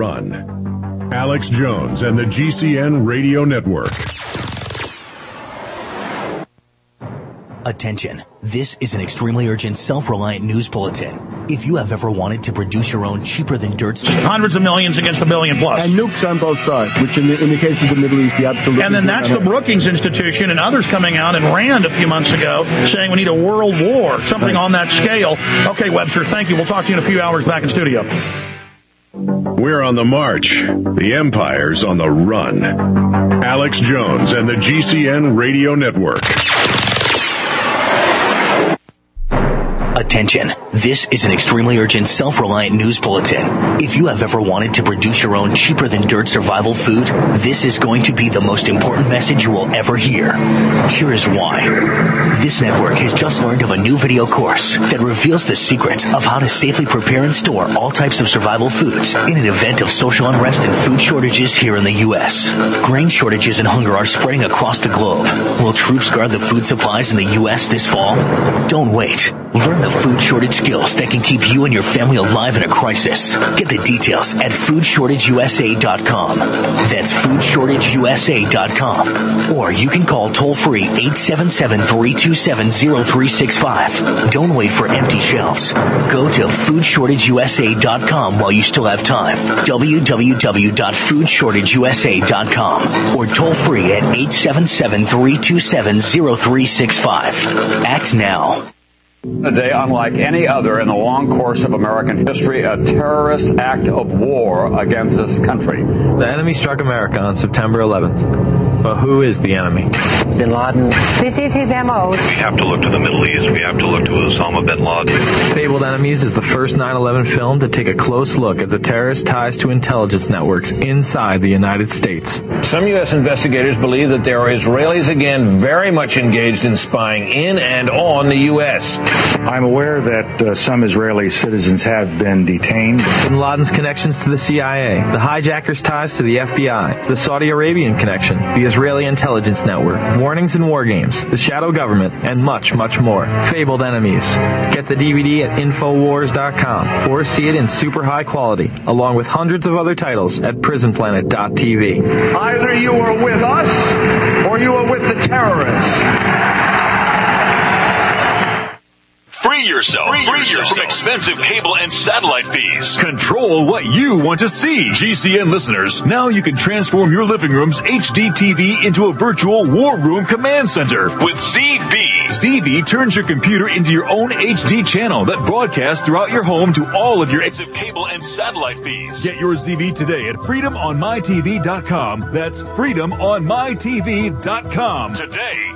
run. Alex Jones and the G C N Radio Network. Attention. This is an extremely urgent, self-reliant news bulletin. If you have ever wanted to produce your own cheaper-than-dirt... Hundreds of millions against a billion plus. And nukes on both sides, which in the in the case of the Middle East, you absolutely. And then do that's not the have. Brookings Institution and others coming out, and Rand a few months ago saying we need a world war, something Right. on that scale. Okay, Webster, thank you. We'll talk to you in a few hours back in studio. We're on the march. The empire's on the run. Alex Jones and the G C N Radio Network. Attention. This is an extremely urgent, self-reliant news bulletin. If you have ever wanted to produce your own cheaper-than-dirt survival food, this is going to be the most important message you will ever hear. Here is why. This network has just learned of a new video course that reveals the secrets of how to safely prepare and store all types of survival foods in an event of social unrest and food shortages here in the U S. Grain shortages and hunger are spreading across the globe. Will troops guard the food supplies in the U S this fall? Don't wait. Learn the food shortage skills that can keep you and your family alive in a crisis. Get the details at food shortage u s a dot com. That's food shortage u s a dot com. Or you can call toll-free eight seven seven, three two seven, zero three six five. Don't wait for empty shelves. Go to food shortage u s a dot com while you still have time. w w w dot food shortage u s a dot com. Or toll-free at eight seven seven, three two seven, zero three six five. Act now. A day unlike any other in the long course of American history, a terrorist act of war against this country. The enemy struck America on September eleventh. But who is the enemy? Bin Laden. This is his M O. We have to look to the Middle East. We have to look to Osama bin Laden. Fabled Enemies is the first nine eleven film to take a close look at the terrorist ties to intelligence networks inside the United States. Some U S investigators believe that there are Israelis again very much engaged in spying in and on the U S. I'm aware that uh, some Israeli citizens have been detained. Bin Laden's connections to the C I A, the hijackers' ties to the F B I, the Saudi Arabian connection, the Israeli Intelligence Network, Warnings and War Games, The Shadow Government, and much, much more. Fabled Enemies. Get the D V D at Infowars dot com or see it in super high quality, along with hundreds of other titles at Prison Planet dot T V. Either you are with us or you are with the terrorists. Free yourself, Free yourself. Free yourself from expensive cable and satellite fees. Control what you want to see. G C N listeners, now you can transform your living room's H D T V into a virtual war room command center with Z V. Z V turns your computer into your own H D channel that broadcasts throughout your home to all of your expensive cable and satellite fees. Get your Z V today at freedom on my T V dot com. That's freedom on my T V dot com. Today.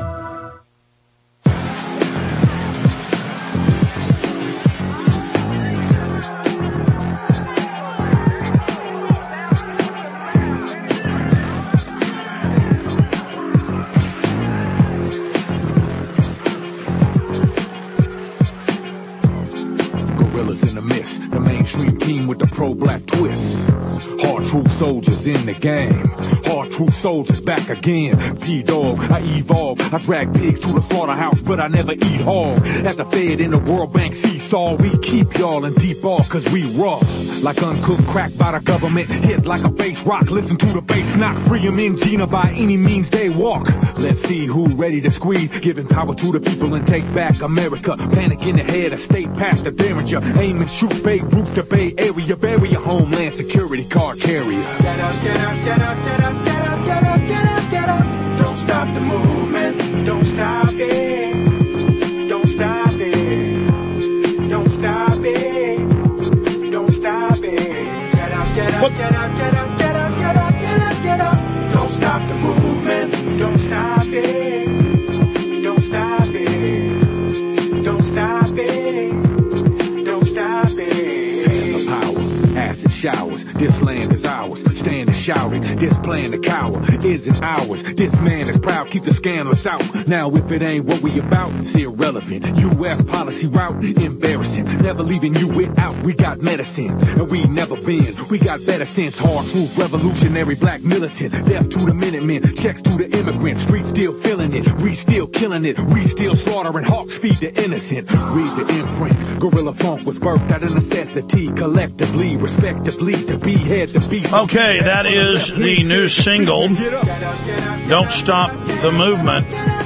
Team with the pro-black twist. Hard truth soldiers in the game. Hard truth soldiers back again. P-Dog, I evolve. I drag pigs to the slaughterhouse, but I never eat hog. At the Fed in the World Bank seesaw, we keep y'all in deep awe cause we raw. Like uncooked crack by the government. Hit like a bass rock. Listen to the bass knock. Free them in Gina by any means they walk. Let's see who ready to squeeze. Giving power to the people and take back America. Panic in the head, a state past the Derringer. Aim and shoot Beirut to Bay Area. Bury a homeland security card carrier. Get up, get up, get up, get up, get up, get up, get up, get up. Don't stop the movement. Don't stop it. Don't stop it. Don't stop it. Don't stop it. Get up, get up, get up, get up, get up, get up, get up, get up. Don't stop the movement. Don't stop it. Don't stop it. Don't stop it. Don't stop it. Power, acid showers. This land is ours. Stand and shout it. This plan to cower isn't ours. This man is proud. Keep the scandalous out. Now if it ain't what we about, it's irrelevant. U S policy route, embarrassing. Never leaving you without. We got medicine, and we never been. We got better sense. Hard truth, revolutionary black militant. Death to the Minutemen. Checks to the immigrants. Streets still feeling it. We still killing it. We still slaughtering hawks. Feed the innocent. Read the imprint. Gorilla Funk was birthed out of necessity. Collectively, respectively, to behead the beast. Okay, that is the new single, Don't Stop the Movement.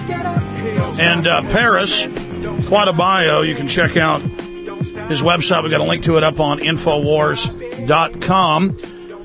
And uh, Paris, quite a bio. You can check out his website. We've got a link to it up on Infowars dot com.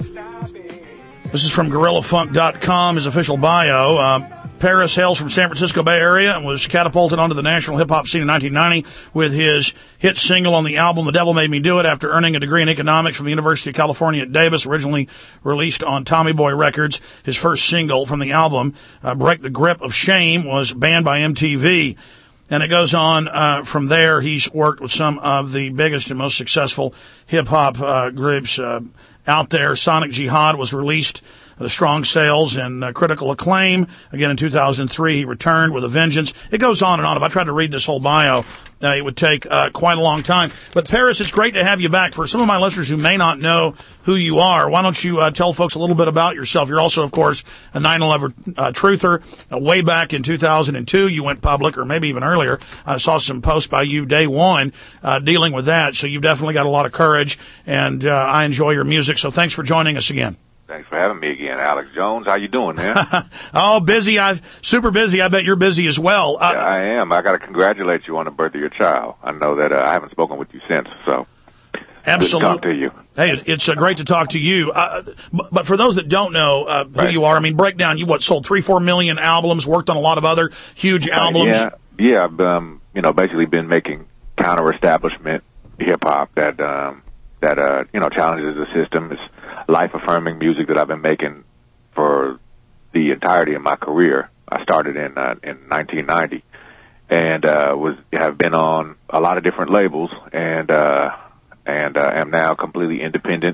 This is from Gorilla Funk dot com, his official bio. Uh, Paris hails from San Francisco Bay Area and was catapulted onto the national hip-hop scene in nineteen ninety with his hit single on the album The Devil Made Me Do It after earning a degree in economics from the University of California at Davis, originally released on Tommy Boy Records. His first single from the album, uh, Break the Grip of Shame, was banned by M T V. And it goes on uh, from there. He's worked with some of the biggest and most successful hip-hop uh, groups uh, out there. Sonic Jihad was released, the strong sales and uh, critical acclaim. Again, in two thousand three, he returned with a vengeance. It goes on and on. If I tried to read this whole bio, uh, it would take uh, quite a long time. But Paris, it's great to have you back. For some of my listeners who may not know who you are, why don't you uh, tell folks a little bit about yourself? You're also, of course, a nine eleven uh, truther. Uh, way back in two thousand two, you went public, or maybe even earlier. I saw some posts by you day one uh, dealing with that. So you've definitely got a lot of courage, and uh, I enjoy your music. So thanks for joining us again. Thanks for having me again, Alex Jones. How you doing, man? Oh, busy. I'm super busy. I bet you're busy as well. Uh, yeah, I am. I got to congratulate you on the birth of your child. I know that uh, I haven't spoken with you since, so absolutely. Good to talk to you. Hey, it's uh, great to talk to you. Uh, but, but for those that don't know uh, who right. you are, I mean, break down. You what sold three, four million albums, worked on a lot of other huge albums. Yeah, yeah. I've um, you know basically been making counter-establishment hip hop that um, that uh, you know challenges the system. It's life-affirming music that I've been making for the entirety of my career. I started in uh, in nineteen ninety, and uh, was have been on a lot of different labels, and uh, and uh, am now completely independent,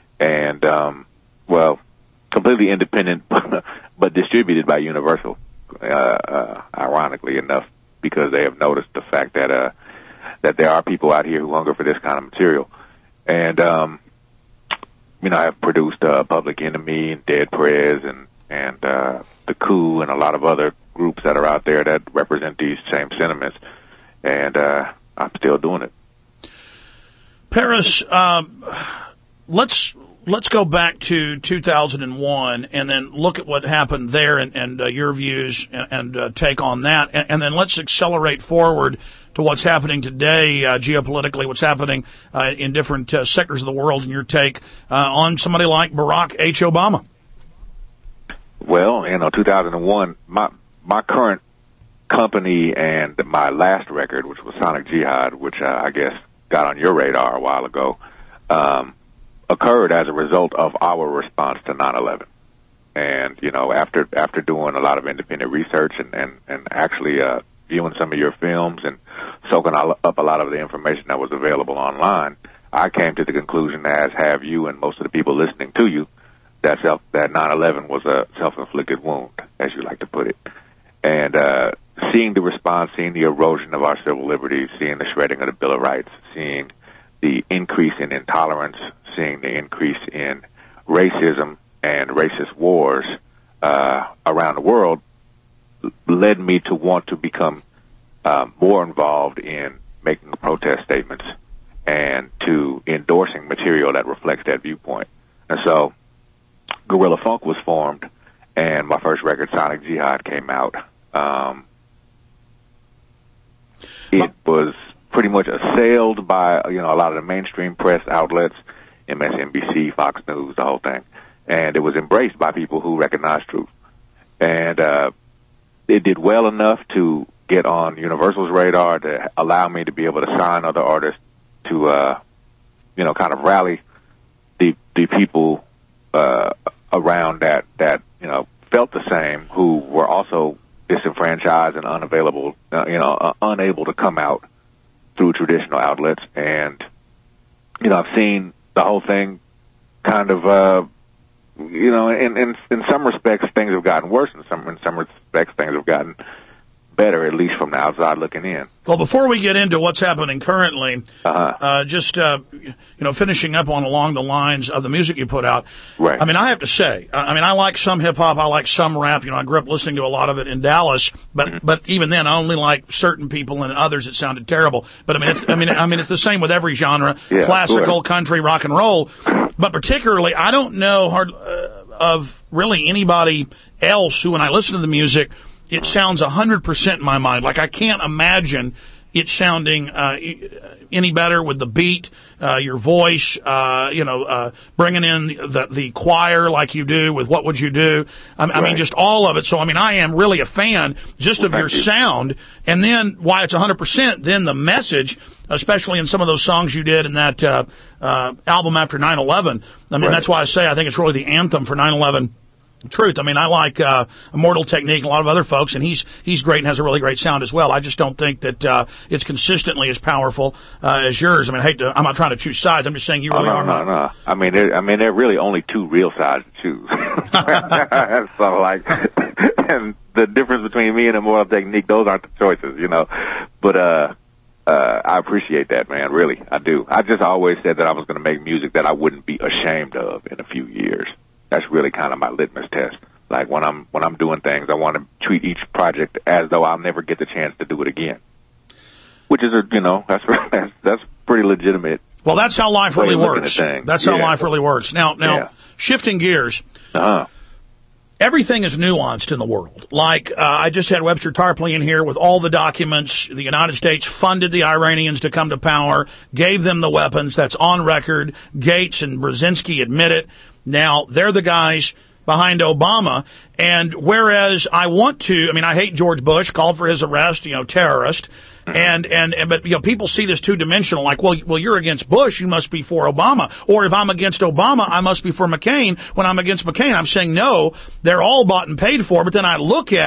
and um, well, completely independent, but distributed by Universal. Uh, uh, ironically enough, because they have noticed the fact that uh, that there are people out here who hunger for this kind of material, and um, you know, I've produced uh, Public Enemy and Dead Prez and and uh, the coup and a lot of other groups that are out there that represent these same sentiments. And uh, I'm still doing it. Paris, um, let's let's go back to two thousand one and then look at what happened there and, and uh, your views and, and uh, take on that. And, and then let's accelerate forward to what's happening today uh, geopolitically, what's happening uh, in different uh, sectors of the world, and your take uh, on somebody like Barack H. Obama. Well, you know, two thousand one, my my current company and my last record, which was Sonic Jihad, which uh, I guess got on your radar a while ago, um, occurred as a result of our response to nine eleven. And, you know, after after doing a lot of independent research and, and, and actually uh, viewing some of your films and soaking up a lot of the information that was available online, I came to the conclusion, as have you and most of the people listening to you, that self, that nine eleven was a self-inflicted wound, as you like to put it. And uh, seeing the response, seeing the erosion of our civil liberties, seeing the shredding of the Bill of Rights, seeing the increase in intolerance, seeing the increase in racism and racist wars uh, around the world, led me to want to become uh, more involved in making protest statements and to endorsing material that reflects that viewpoint. And so Guerrilla Funk was formed, and my first record, Sonic Jihad, came out. Um, it was pretty much assailed by, you know, a lot of the mainstream press outlets, M S N B C, Fox News, the whole thing. And it was embraced by people who recognized truth. And uh, it did well enough to get on Universal's radar to allow me to be able to sign other artists to, uh, you know, kind of rally the the people uh, around that, that, you know, felt the same, who were also disenfranchised and unavailable, uh, you know, uh, unable to come out through traditional outlets. And, you know, I've seen the whole thing kind of, uh, you know, in, in, in some respects things have gotten worse. In some, in some respects things have gotten better, at least from the outside looking in. Well, before we get into what's happening currently, uh-huh. uh, just, uh, you know, finishing up on along the lines of the music you put out. Right. I mean, I have to say, I mean, I like some hip hop, I like some rap. You know, I grew up listening to a lot of it in Dallas, but, mm-hmm. but even then I only like certain people and others it sounded terrible. But I mean, it's, I mean, I mean, it's the same with every genre, yeah, classical, sure. country, rock and roll. But particularly, I don't know hard, uh, of really anybody else who, when I listen to the music, it sounds one hundred percent in my mind. Like, I can't imagine it sounding uh, any better with the beat, uh, your voice, uh, you know, uh, bringing in the, the choir like you do with What Would You Do? I, right. I mean, just all of it. So, I mean, I am really a fan just of well, your you. sound. And then, why it's one hundred percent, then the message, especially in some of those songs you did in that uh, uh, album after nine eleven. I mean, right. that's why I say I think it's really the anthem for nine eleven. Truth. I mean, I like uh, Immortal Technique and a lot of other folks, and he's he's great and has a really great sound as well. I just don't think that uh, it's consistently as powerful uh, as yours. I mean, I hate to, I'm not trying to choose sides. I'm just saying you really oh, no, are. No, no, no. I mean, there, I mean, there are really only two real sides to choose. So, like, and the difference between me and Immortal Technique, those aren't the choices, you know. But uh, uh, I appreciate that, man. Really, I do. I just always said that I was going to make music that I wouldn't be ashamed of in a few years. That's really kind of my litmus test. Like, when I'm when I'm doing things, I want to treat each project as though I'll never get the chance to do it again. Which is, a, you know, that's that's, that's pretty legitimate. Well, that's how life really works. That's how yeah. life really works. Now, now, yeah. shifting gears. Uh-huh. Everything is nuanced in the world. Like, uh, I just had Webster Tarpley in here with all the documents. The United States funded the Iranians to come to power, gave them the weapons. That's on record. Gates and Brzezinski admit it. Now, they're the guys behind Obama. And whereas I want to, I mean, I hate George Bush, called for his arrest, you know, terrorist. And, and, and, but, you know, people see this two-dimensional, like, well, well, you're against Bush, you must be for Obama. Or if I'm against Obama, I must be for McCain. When I'm against McCain, I'm saying, no, they're all bought and paid for. But then I look at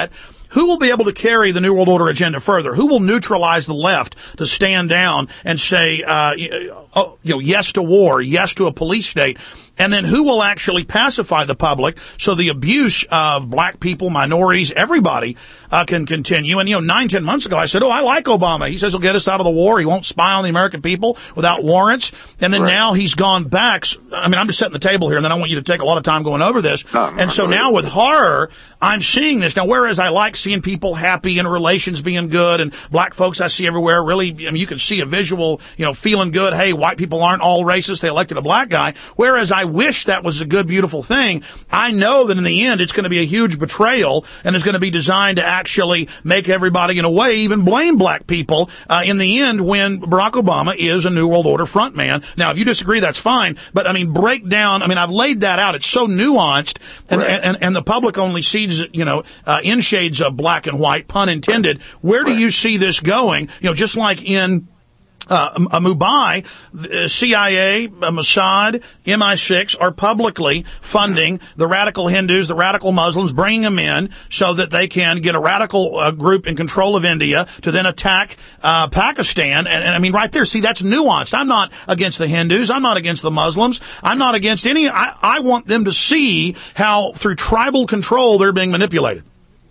who will be able to carry the New World Order agenda further? Who will neutralize the left to stand down and say, uh, you know, yes to war, yes to a police state? And then who will actually pacify the public so the abuse of black people, minorities, everybody uh, can continue? And, you know, nine, ten months ago, I said, oh, I like Obama. He says he'll get us out of the war. He won't spy on the American people without warrants. And then right. now he's gone back. I mean, I'm just setting the table here, and then I want you to take a lot of time going over this. No, and so now with horror, I'm seeing this. Now, whereas I like seeing people happy and relations being good, and black folks I see everywhere, really, I mean, you can see a visual, you know, feeling good. Hey, white people aren't all racist. They elected a black guy. Whereas I wish that was a good, beautiful thing. I know that in the end it's going to be a huge betrayal, and it's going to be designed to actually make everybody, in a way, even blame black people uh, in the end when Barack Obama is a New World Order front man. Now, if you disagree, that's fine. But, I mean, break down, I mean, I've laid that out. It's so nuanced, and, right. and, and the public only sees, you know, uh, in shades of black and white, pun intended. Where do right. you see this going? You know, just like in Uh, Mumbai, the C I A, Mossad, M I six are publicly funding the radical Hindus, the radical Muslims, bringing them in so that they can get a radical uh, group in control of India to then attack uh, Pakistan. And, and I mean, right there, see, that's nuanced. I'm not against the Hindus. I'm not against the Muslims. I'm not against any. I, I want them to see how through tribal control they're being manipulated.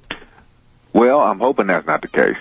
Well, I'm hoping that's not the case.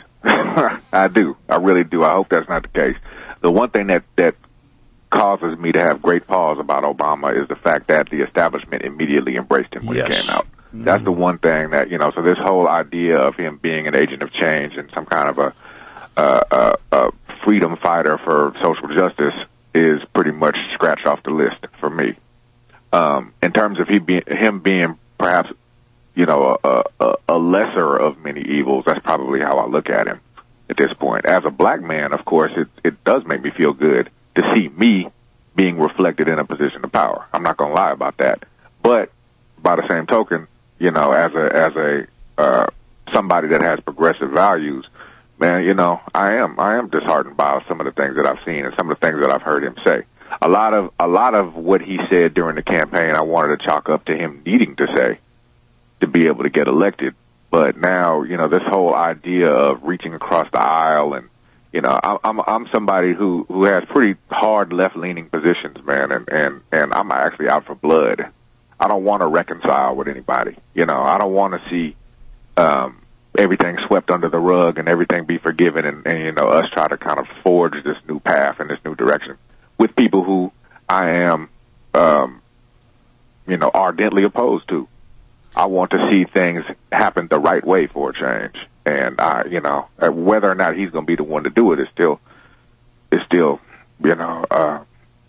I do. I really do. I hope that's not the case. The one thing that, that causes me to have great pause about Obama is the fact that the establishment immediately embraced him when yes. he came out. Mm-hmm. That's the one thing that, you know, so this whole idea of him being an agent of change and some kind of a, uh, a, a freedom fighter for social justice is pretty much scratched off the list for me. Um, in terms of he be, him being perhaps, you know, a, a, a lesser of many evils, that's probably how I look at him at this point. As a black man, of course, it, it does make me feel good to see me being reflected in a position of power. I'm not going to lie about that. But by the same token, you know, as a, as a, uh, somebody that has progressive values, man, you know, I am, I am disheartened by some of the things that I've seen and some of the things that I've heard him say. A lot of, a lot of what he said during the campaign, I wanted to chalk up to him needing to say to be able to get elected. But now, you know, this whole idea of reaching across the aisle and, you know, I'm, I'm somebody who, who has pretty hard left-leaning positions, man, and, and, and I'm actually out for blood. I don't want to reconcile with anybody. You know, I don't want to see, um, everything swept under the rug and everything be forgiven and, and, you know, us try to kind of forge this new path and this new direction with people who I am, um, you know, ardently opposed to. I want to see things happen the right way for a change. And, I, you know, whether or not he's going to be the one to do it is still, is still, you know, uh,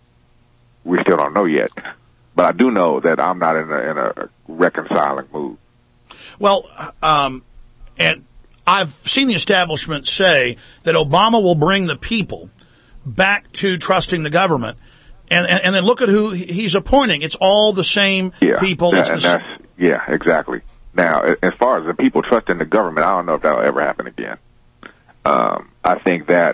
we still don't know yet. But I do know that I'm not in a, in a reconciling mood. Well, um, and I've seen the establishment say that Obama will bring the people back to trusting the government. And, and, and then look at who he's appointing. It's all the same yeah, people. That, it's the and that's, yeah, exactly. Now, as far as the people trusting the government, I don't know if that'll ever happen again. Um, I think that,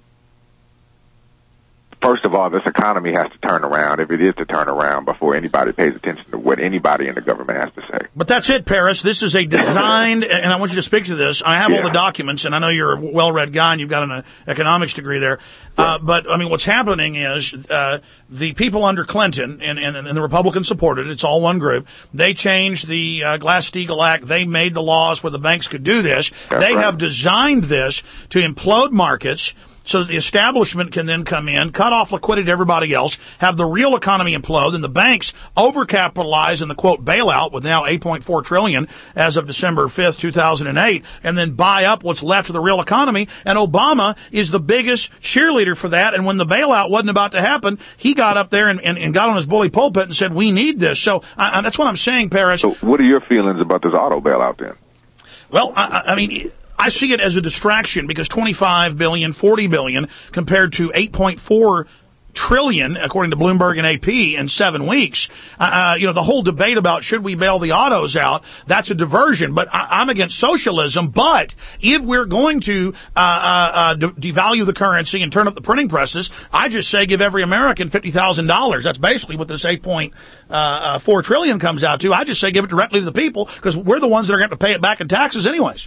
first of all, this economy has to turn around, if it is to turn around, before anybody pays attention to what anybody in the government has to say. But that's it, Paris. This is a designed, and I want you to speak to this. I have yeah. all the documents, and I know you're a well-read guy, and you've got an economics degree there. Yeah. Uh, but, I mean, what's happening is uh, the people under Clinton, and, and, and the Republicans supported it, it's all one group, they changed the uh, Glass-Steagall Act. They made the laws where the banks could do this. That's they right. have designed this to implode markets, so that the establishment can then come in, cut off liquidity to everybody else, have the real economy implode, and the banks overcapitalize in the, quote, bailout with now eight point four trillion dollars as of December fifth, two thousand eight, and then buy up what's left of the real economy. And Obama is the biggest cheerleader for that. And when the bailout wasn't about to happen, he got up there and, and, and got on his bully pulpit and said, we need this. So I, I, that's what I'm saying, Paris. So what are your feelings about this auto bailout then? Well, I, I mean... I see it as a distraction because twenty-five billion dollars, forty billion dollars compared to eight point four trillion dollars, according to Bloomberg and A P, in seven weeks. Uh, you know, the whole debate about should we bail the autos out, that's a diversion. But I, I'm against socialism. But if we're going to uh, uh, de- devalue the currency and turn up the printing presses, I just say give every American fifty thousand dollars. That's basically what this eight point four trillion dollars comes out to. I just say give it directly to the people because we're the ones that are going to pay it back in taxes anyways.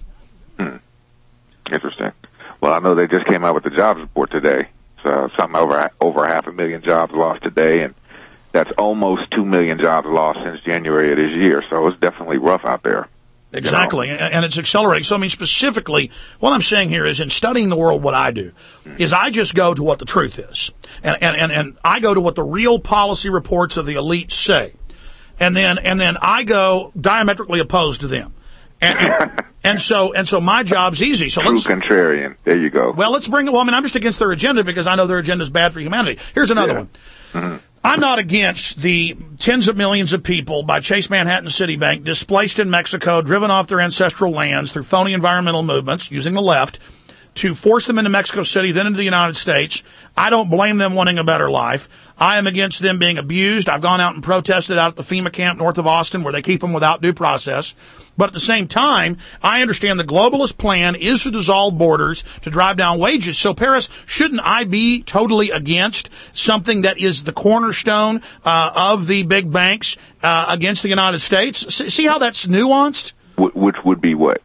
Hmm. Interesting. Well, I know they just came out with the jobs report today. So something over over half a million jobs lost today, and that's almost two million jobs lost since January of this year. So it's definitely rough out there. Exactly, you know? And it's accelerating. So, I mean, specifically, what I'm saying here is in studying the world, what I do is I just go to what the truth is. And, and, and, and I go to what the real policy reports of the elite say. And then, and then I go diametrically opposed to them. And, and, and so, and so my job's easy. So True let's, contrarian. There you go. Well, let's bring it. Well, I mean, I'm just against their agenda because I know their agenda is bad for humanity. Here's another yeah. one. Mm-hmm. I'm not against the tens of millions of people by Chase Manhattan Citibank displaced in Mexico, driven off their ancestral lands through phony environmental movements using the left to force them into Mexico City, then into the United States. I don't blame them wanting a better life. I am against them being abused. I've gone out and protested out at the FEMA camp north of Austin where they keep them without due process. But at the same time, I understand the globalist plan is to dissolve borders, to drive down wages. So, Paris, shouldn't I be totally against something that is the cornerstone uh, of the big banks uh, against the United States? See how that's nuanced? Which would be what?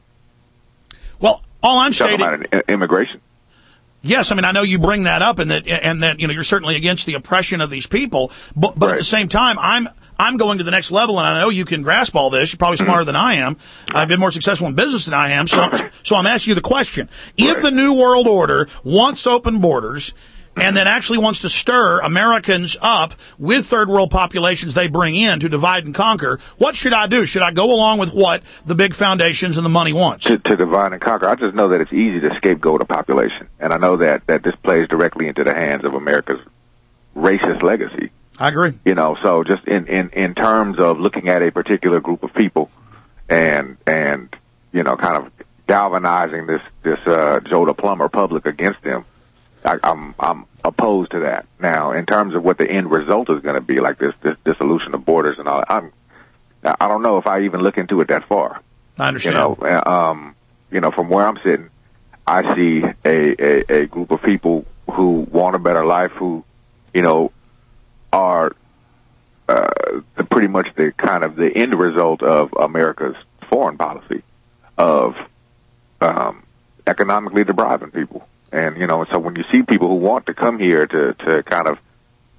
Well, all I'm Talking stating... about immigration? Yes, I mean, I know you bring that up and that, and that, you know, you're certainly against the oppression of these people, but, but right. at the same time, I'm, I'm going to the next level, and I know you can grasp all this. You're probably smarter mm-hmm. than I am. I've been more successful in business than I am, so, so I'm asking you the question. If right. the New World Order wants open borders, and then actually wants to stir Americans up with third world populations they bring in to divide and conquer, what should I do? Should I go along with what the big foundations and the money wants? To, to divide and conquer. I just know that it's easy to scapegoat a population. And I know that, that this plays directly into the hands of America's racist legacy. I agree. You know, so just in, in, in terms of looking at a particular group of people and, and, you know, kind of galvanizing this, this, uh, Joe the Plumber public against them, I, I'm I'm opposed to that. Now, in terms of what the end result is going to be, like this, this dissolution of borders and all, I'm I don't know if I even look into it that far. I understand. You know, um, you know, from where I'm sitting, I see a, a, a group of people who want a better life, who, you know, are uh, the, pretty much the kind of the end result of America's foreign policy of um, economically depriving people. And, you know, so when you see people who want to come here to, to kind of,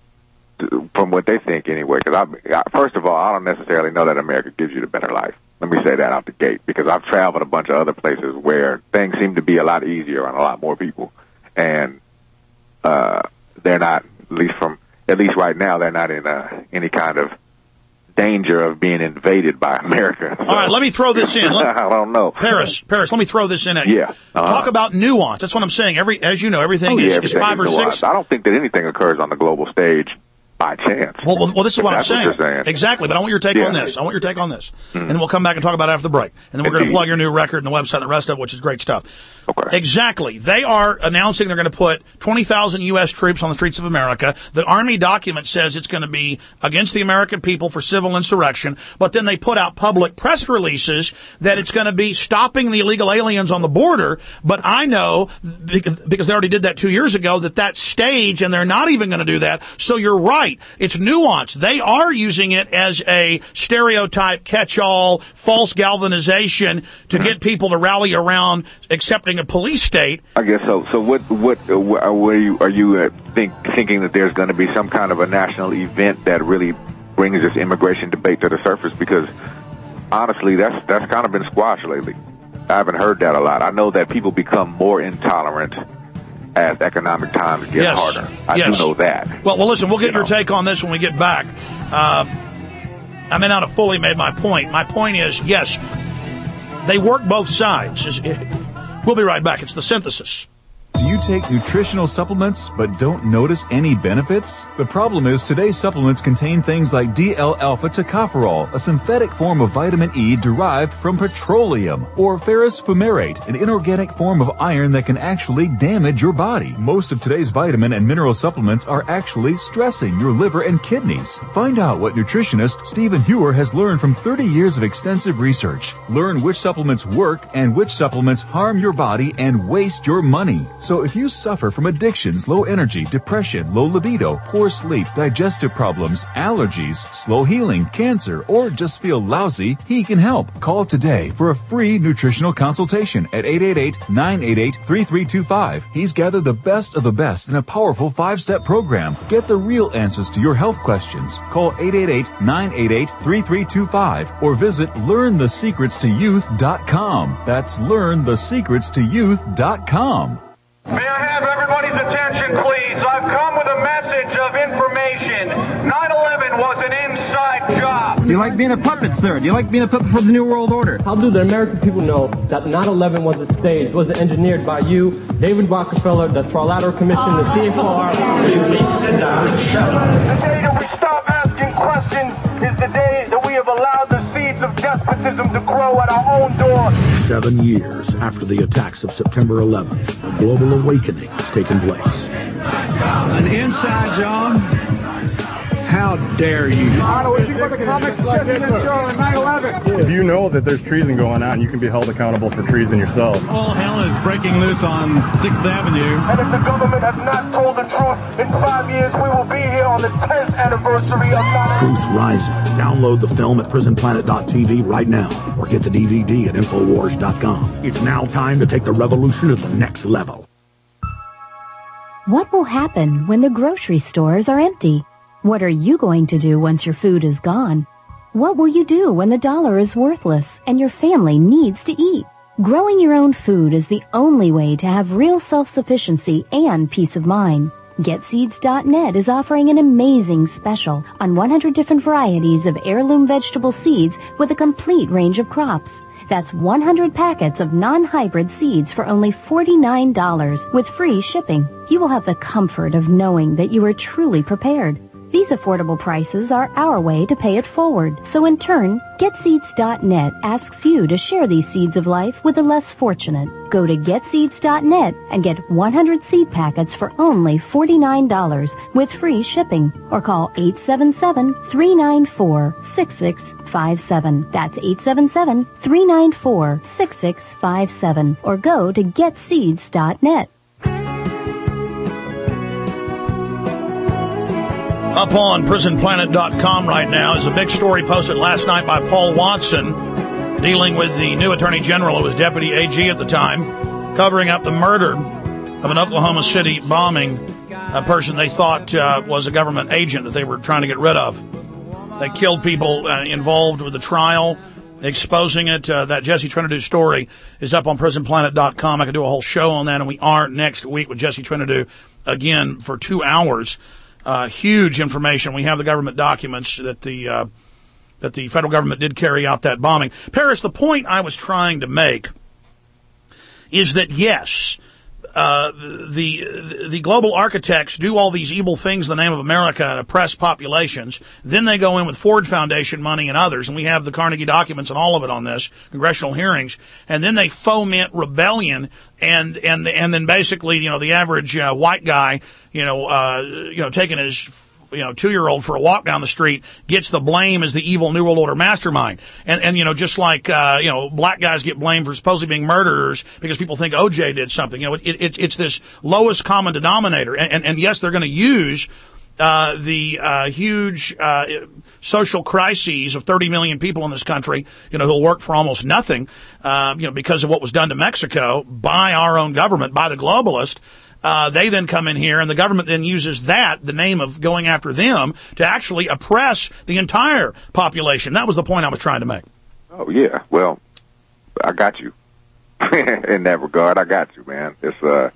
to, from what they think anyway, because I, I, first of all, I don't necessarily know that America gives you the better life. Let me say that out the gate, because I've traveled a bunch of other places where things seem to be a lot easier on a lot more people. And, uh, they're not, at least from, at least right now, they're not in uh, any kind of danger of being invaded by America. So, all right, let me throw this in. Let, I don't know. Paris, Paris, let me throw this in at you. Yeah. Uh-huh. Talk about nuance. That's what I'm saying. Every, as you know, everything, oh, yeah, is, everything is five is or nuanced. six. I don't think that anything occurs on the global stage by chance. Well, well, well this is what I'm That's saying. What you're saying. Exactly, but I want your take yeah. on this. I want your take on this. Mm-hmm. And then we'll come back and talk about it after the break. And then we're going to plug your new record and the website and the rest of it, which is great stuff. Okay. Exactly. They are announcing they're going to put twenty thousand U S troops on the streets of America. The Army document says it's going to be against the American people for civil insurrection, but then they put out public press releases that it's going to be stopping the illegal aliens on the border. But I know, because, because they already did that two years ago, that that's staged and they're not even going to do that. So you're right. It's nuanced. They are using it as a stereotype, catch-all, false galvanization to get people to rally around accepting a police state. I guess so. So what, what, uh, what are you, are you uh, think, thinking that there's going to be some kind of a national event that really brings this immigration debate to the surface? Because honestly, that's, that's kind of been squashed lately. I haven't heard that a lot. I know that people become more intolerant as economic times get yes. harder. I yes. do know that. Well, well, listen, we'll get you your know. take on this when we get back. Uh, I may not have fully made my point. My point is, yes, they work both sides. We'll be right back. It's The Synthesis. Do you take nutritional supplements but don't notice any benefits? The problem is today's supplements contain things like D L-alpha tocopherol, a synthetic form of vitamin E derived from petroleum, or ferrous fumarate, an inorganic form of iron that can actually damage your body. Most of today's vitamin and mineral supplements are actually stressing your liver and kidneys. Find out what nutritionist Stephen Hewer has learned from thirty years of extensive research. Learn which supplements work and which supplements harm your body and waste your money. So if you suffer from addictions, low energy, depression, low libido, poor sleep, digestive problems, allergies, slow healing, cancer, or just feel lousy, he can help. Call today for a free nutritional consultation at eight eight eight, nine eight eight, three three two five. He's gathered the best of the best in a powerful five-step program. Get the real answers to your health questions. Call eight eight eight, nine eight eight, three three two five or visit learn the secrets to youth dot com. That's learn the secrets to youth dot com. May I have everybody's attention, please? I've come with a message of information. nine eleven was an inside job. Do you like being a puppet, sir? Do you like being a puppet for the New World Order? How do the American people know that nine eleven was a stage, was engineered by you, David Rockefeller, the Trilateral Commission, the C F R? Please sit down and shut up. The day that we stop asking questions is the day that we have allowed the seeds of despotism to grow at our own door. Seven years after the attacks of September eleventh, a global awakening has taken place. An inside job? How dare you? If you know that there's treason going on, you can be held accountable for treason yourself. All hell is breaking loose on sixth Avenue. And if the government has not told the truth, in five years we will be here on the tenth anniversary of nine eleven. Truth Rising. Download the film at prison planet dot t v right now, or get the D V D at infowars dot com. It's now time to take the revolution to the next level. What will happen when the grocery stores are empty? What are you going to do once your food is gone? What will you do when the dollar is worthless and your family needs to eat? Growing your own food is the only way to have real self-sufficiency and peace of mind. Get Seeds dot net is offering an amazing special on one hundred different varieties of heirloom vegetable seeds with a complete range of crops. That's one hundred packets of non-hybrid seeds for only forty-nine dollars with free shipping. You will have the comfort of knowing that you are truly prepared. These affordable prices are our way to pay it forward. So in turn, Get Seeds dot net asks you to share these seeds of life with the less fortunate. Go to Get Seeds dot net and get one hundred seed packets for only forty-nine dollars with free shipping. Or call eight seven seven, three nine four, six six five seven. That's eight seven seven, three nine four, six six five seven. Or go to Get Seeds dot net. Up on prison planet dot com right now is a big story posted last night by Paul Watson dealing with the new Attorney General who was Deputy A G at the time, covering up the murder of an Oklahoma City bombing, a person they thought uh, was a government agent that they were trying to get rid of. They killed people uh, involved with the trial, exposing it. Uh, that Jesse Trinidad story is up on prison planet dot com. I could do a whole show on that, and we are next week with Jesse Trinidad again for two hours. Uh, huge information. We have the government documents that the uh, that the federal government did carry out that bombing. Paris, the point I was trying to make is that, yes, uh, the the global architects do all these evil things in the name of America and oppress populations. Then they go in with Ford Foundation money and others, and we have the Carnegie documents and all of it on this, congressional hearings, and then they foment rebellion, and and and then basically, you know, the average uh, white guy, you know, uh, you know, taking his you know, two-year-old for a walk down the street gets the blame as the evil New World Order mastermind. And, and, you know, just like, uh, you know, black guys get blamed for supposedly being murderers because people think O J did something. You know, it, it, it's this lowest common denominator. And, and, and yes, they're going to use, uh, the, uh, huge, uh, social crises of thirty million people in this country, you know, who'll work for almost nothing, uh, you know, because of what was done to Mexico by our own government, by the globalist. Uh, they then come in here, and the government then uses that, the name of going after them, to actually oppress the entire population. That was the point I was trying to make. Oh, yeah. Well, I got you. In that regard, I got you, man. It's, uh,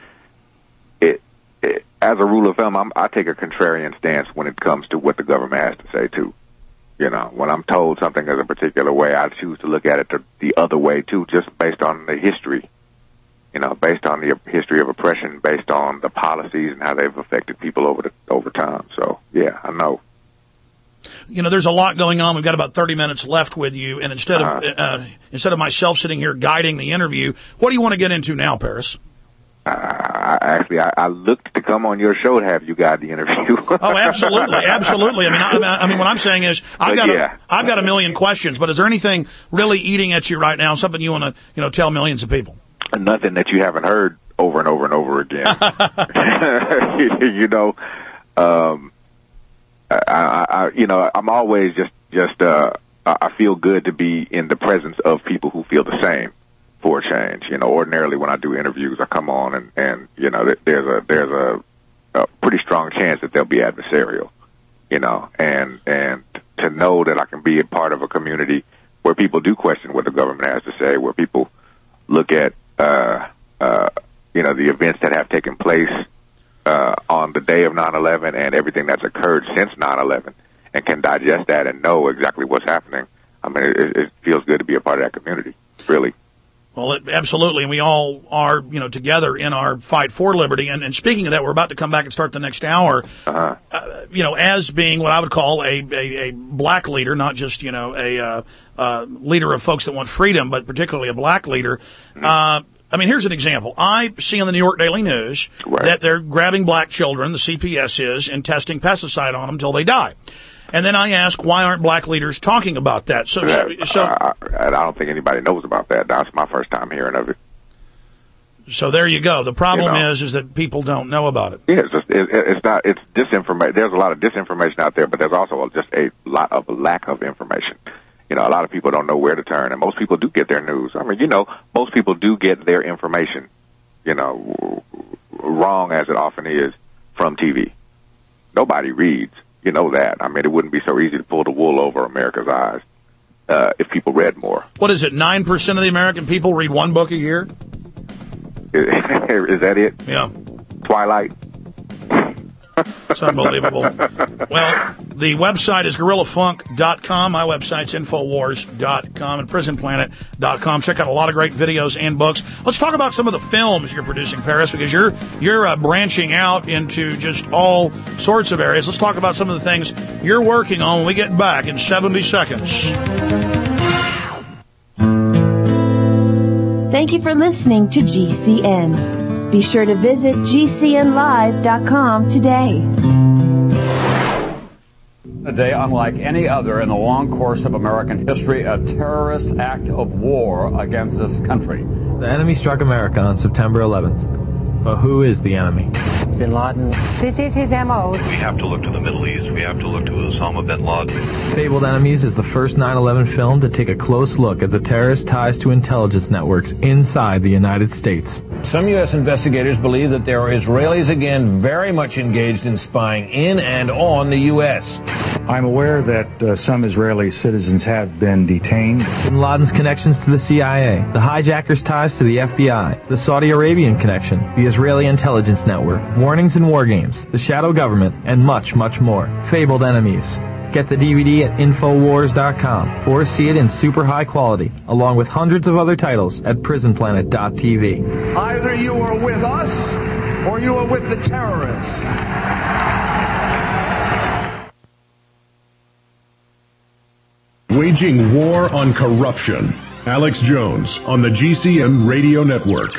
it, it as a rule of thumb, I'm, I take a contrarian stance when it comes to what the government has to say, too. You know, when I'm told something is a particular way, I choose to look at it the, the other way, too, just based on the history. You know, based on the history of oppression, based on the policies and how they've affected people over the, over time. So, yeah, I know. You know, there's a lot going on. We've got about thirty minutes left with you, and instead of uh, uh, instead of myself sitting here guiding the interview, what do you want to get into now, Paris? Uh, I, actually, I, I looked to come on your show to have you guide the interview. Oh, absolutely, absolutely. I mean, I, I mean, what I'm saying is, I've got yeah. a, I've got a million questions, but is there anything really eating at you right now? Something you want to, you know, tell millions of people? Nothing that you haven't heard over and over and over again. you know, um, I, I, I, you know, I'm always just, just, uh, I feel good to be in the presence of people who feel the same for a change. You know, ordinarily when I do interviews, I come on and, and you know, there's a, there's a, a pretty strong chance that they'll be adversarial, you know, and, and to know that I can be a part of a community where people do question what the government has to say, where people look at, uh, uh, you know, the events that have taken place, uh, on the day of nine eleven and everything that's occurred since nine eleven and can digest that and know exactly what's happening. I mean, it, it feels good to be a part of that community, really. Well, it, absolutely, and we all are, you know, together in our fight for liberty. And, and speaking of that, we're about to come back and start the next hour. Uh-huh. Uh, you know, as being what I would call a, a, a black leader, not just, you know, a uh, uh, leader of folks that want freedom, but particularly a black leader. Mm-hmm. Uh, I mean, here's an example. I see on the New York Daily News right. that they're grabbing black children, the C P S is, and testing pesticide on them until they die. And then I ask, why aren't black leaders talking about that? So, that, so, so I, I don't think anybody knows about that. That's my first time hearing of it. So there you go. The problem you know, is, is that people don't know about it. Yeah, it's just, it, it's not, it's disinformation. There's a lot of disinformation out there, but there's also just a lot of lack of information. You know, a lot of people don't know where to turn, and most people do get their news. I mean, you know, most people do get their information, you know, wrong as it often is, from T V. Nobody reads. You know that. I mean, it wouldn't be so easy to pull the wool over America's eyes uh, if people read more. What is it, nine percent of the American people read one book a year? Is, is that it? Yeah. Twilight? It's unbelievable. Well, the website is gorilla funk dot com. My website's infowars dot com and prison planet dot com. Check out a lot of great videos and books. Let's talk about some of the films you're producing, Paris, because you're you're uh, branching out into just all sorts of areas. Let's talk about some of the things you're working on when we get back in seventy seconds. Thank you for listening to G C N. Be sure to visit G C N live dot com today. A day unlike any other in the long course of American history, a terrorist act of war against this country. The enemy struck America on September eleventh. But who is the enemy? Bin Laden. This is his M O. We have to look to the Middle East. We have to look to Osama bin Laden. Fabled Enemies is the first nine eleven film to take a close look at the terrorist ties to intelligence networks inside the United States. Some U S investigators believe that there are Israelis again very much engaged in spying in and on the U S. I'm aware that uh, some Israeli citizens have been detained. Bin Laden's connections to the C I A, the hijackers' ties to the F B I, the Saudi Arabian connection, the Israeli intelligence network, warnings in war games, the shadow government, and much, much more. Fabled Enemies. Get the D V D at infowars dot com or see it in super high quality, along with hundreds of other titles at prison planet dot t v. Either you are with us or you are with the terrorists. Waging war on corruption. Alex Jones on the G C N Radio Network.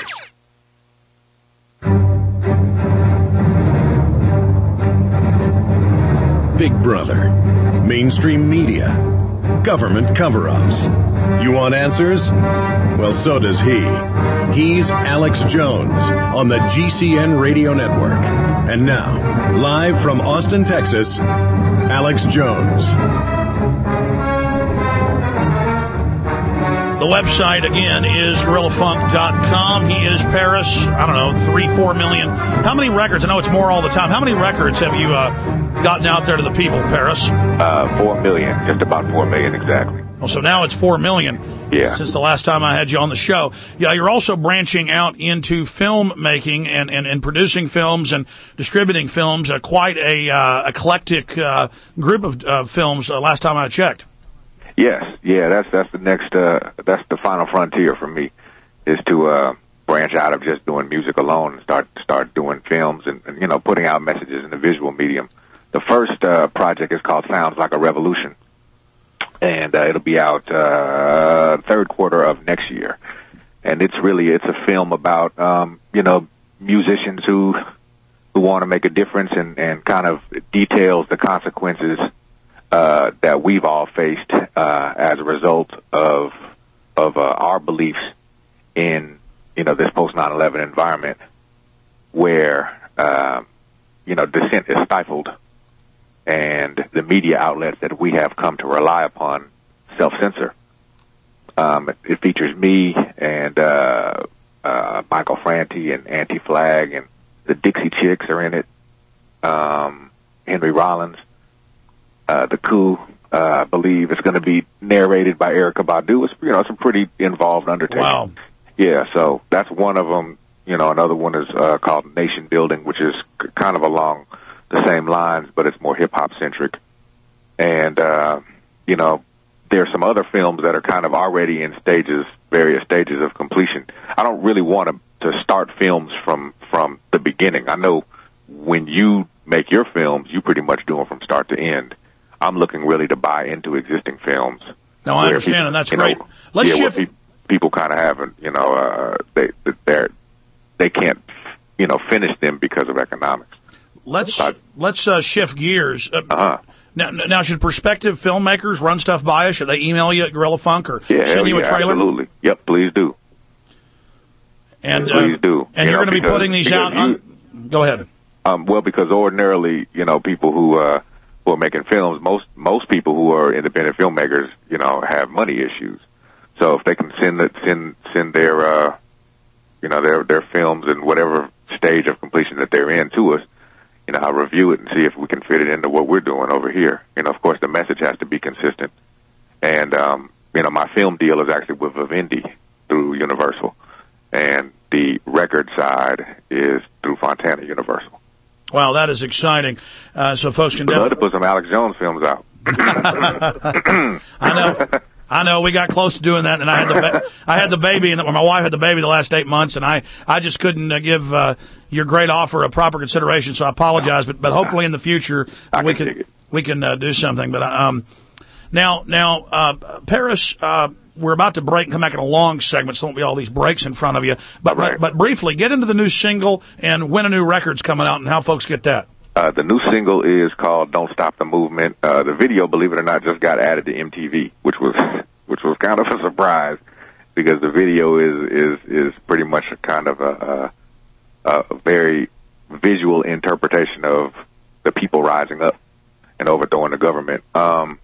Big Brother, mainstream media, government cover-ups. You want answers? Well, so does he. He's Alex Jones on the G C N Radio Network. And now, live from Austin, Texas, Alex Jones. The website, again, is gorilla funk dot com. He is Paris. I don't know, three, four million. How many records? I know it's more all the time. How many records have you uh, gotten out there to the people, Paris? Uh, four million. Just about four million, exactly. Oh, so now it's four million. Yeah. Since the last time I had you on the show. Yeah, you're also branching out into film making and, and, and producing films and distributing films. Uh, quite a uh, eclectic uh, group of uh, films uh, last time I checked. Yes, yeah, that's that's the next, uh, that's the final frontier for me, is to uh, branch out of just doing music alone and start start doing films and, and you know, putting out messages in the visual medium. The first uh, project is called Sounds Like a Revolution, and uh, it'll be out uh, third quarter of next year. And it's really, it's a film about, um, you know, musicians who who want to make a difference and, and kind of details the consequences Uh, that we've all faced uh, as a result of of uh, our beliefs in, you know, this post nine eleven environment. where, uh, you know, dissent is stifled and the media outlets that we have come to rely upon self-censor. Um, it, it features me and uh, uh, Michael Franti and Anti-Flag, and the Dixie Chicks are in it, um, Henry Rollins, uh, The Coup. Uh, I believe it's going to be narrated by Erykah Badu. It's, you know, it's a pretty involved undertaking. Wow. Yeah, so that's one of them. You know, another one is uh, called Nation Building, which is c- kind of along the same lines, but it's more hip-hop centric. And, uh, you know, there are some other films that are kind of already in stages, various stages of completion. I don't really want to, to start films from, from the beginning. I know when you make your films, you pretty much do them from start to end. I'm looking really to buy into existing films. No, I understand, people, and that's great. Know, Let's yeah, shift. Pe- people kind of haven't, you know, uh, they they're they can't, you know, finish them because of economics. Let's I, let's uh, shift gears. Uh, uh-huh. Now, now, should prospective filmmakers run stuff by us? Should they email you at Gorilla Funk or yeah, send you yeah, a trailer? Absolutely. Yep, please do. And please uh, do. And you you're know, going to be putting these out. You, on, go ahead. Um, well, because ordinarily, you know, people who uh, who are making films, most most people who are independent filmmakers, you know, have money issues. So if they can send the, send send their uh, you know their their films in whatever stage of completion that they're in to us, you know, I'll review it and see if we can fit it into what we're doing over here. You know, of course, the message has to be consistent. And um, you know, my film deal is actually with Vivendi through Universal, and the record side is through Fontana Universal. Wow, that is exciting. Uh, so folks can I'd love to definitely put some Alex Jones films out. I know. I know. We got close to doing that, and I had the ba- I had the baby, and my wife had the baby the last eight months, and I I just couldn't uh, give uh, your great offer a proper consideration. So I apologize, but but hopefully in the future we can we can uh, do something. But um, now now uh, Paris. Uh, We're about to break and come back in a long segment, so there won't be all these breaks in front of you. But, right. but but briefly, get into the new single and when a new record's coming out and how folks get that. Uh, the new single is called "Don't Stop the Movement." Uh, the video, believe it or not, just got added to M T V, which was which was kind of a surprise because the video is is is pretty much a kind of a, a, a very visual interpretation of the people rising up and overthrowing the government. Um,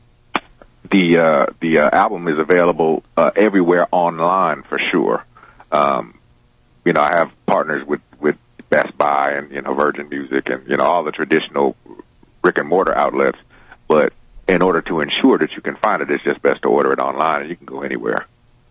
The uh, the uh, album is available uh, everywhere online for sure. Um, you know, I have partners with, with Best Buy and, you know, Virgin Music and, you know, all the traditional brick and mortar outlets. But in order to ensure that you can find it, it's just best to order it online and you can go anywhere.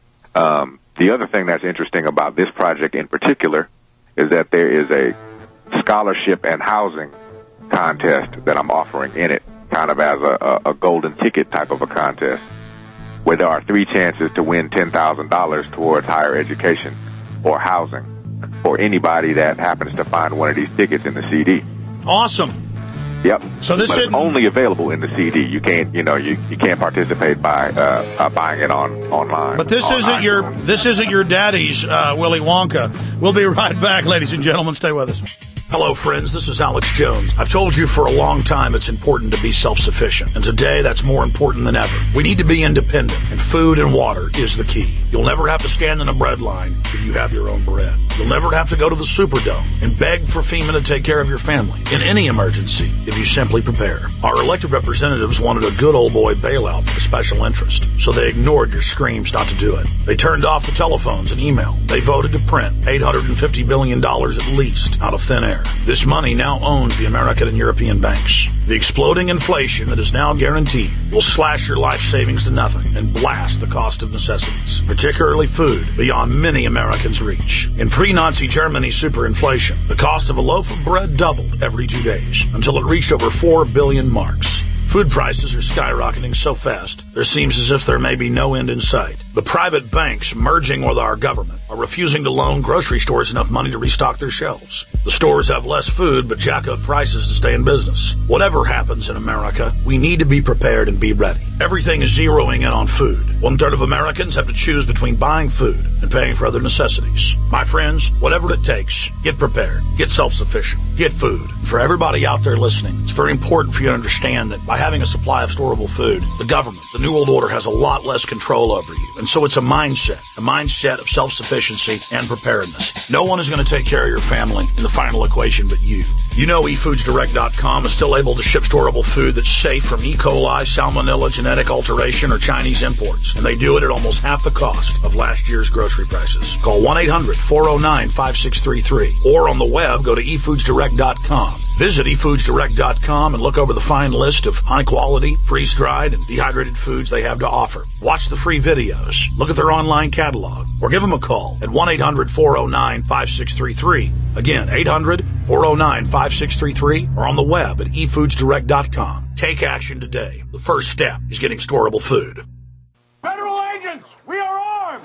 Um, the other thing that's interesting about this project in particular is that there is a scholarship and housing contest that I'm offering in it, kind of as a, a, a golden ticket type of a contest, where there are three chances to win ten thousand dollars towards higher education or housing for anybody that happens to find one of these tickets in the C D. Awesome. Yep. So this is isn't only available in the C D. You can't, you know, you, you can't participate by uh, uh, buying it on online. But this online. isn't your this isn't your daddy's uh, Willy Wonka. We'll be right back, ladies and gentlemen. Stay with us. Hello, friends. This is Alex Jones. I've told you for a long time it's important to be self-sufficient, and today that's more important than ever. We need to be independent, and food and water is the key. You'll never have to stand in a bread line if you have your own bread. You'll never have to go to the Superdome and beg for FEMA to take care of your family in any emergency if you simply prepare. Our elected representatives wanted a good old boy bailout for the special interest, so they ignored your screams not to do it. They turned off the telephones and email. They voted to print eight hundred fifty billion dollars at least out of thin air. This money now owns the American and European banks. The exploding inflation that is now guaranteed will slash your life savings to nothing and blast the cost of necessities, particularly food, beyond many Americans' reach. In pre-Nazi Germany's superinflation, the cost of a loaf of bread doubled every two days until it reached over four billion marks. Food prices are skyrocketing so fast, there seems as if there may be no end in sight. The private banks merging with our government are refusing to loan grocery stores enough money to restock their shelves. The stores have less food, but jack up prices to stay in business. Whatever happens in America, we need to be prepared and be ready. Everything is zeroing in on food. One third of Americans have to choose between buying food and paying for other necessities. My friends, whatever it takes, get prepared, get self-sufficient, get food. For everybody out there listening, it's very important for you to understand that by having a supply of storable food, the government, the New World Order, has a lot less control over you And so it's a mindset, a mindset of self-sufficiency and preparedness. No one is going to take care of your family in the final equation but you. You know e foods direct dot com is still able to ship storable food that's safe from E. coli, salmonella, genetic alteration, or Chinese imports. And they do it at almost half the cost of last year's grocery prices. Call one eight hundred four oh nine five six three three. Or on the web, go to e foods direct dot com. Visit e foods direct dot com and look over the fine list of high-quality, freeze-dried, and dehydrated foods they have to offer. Watch the free videos, look at their online catalog, or give them a call at one eight hundred four oh nine five six three three. Again, eight hundred four oh nine five six three three, or on the web at e foods direct dot com. Take action today. The first step is getting storable food. Federal agents, we are armed!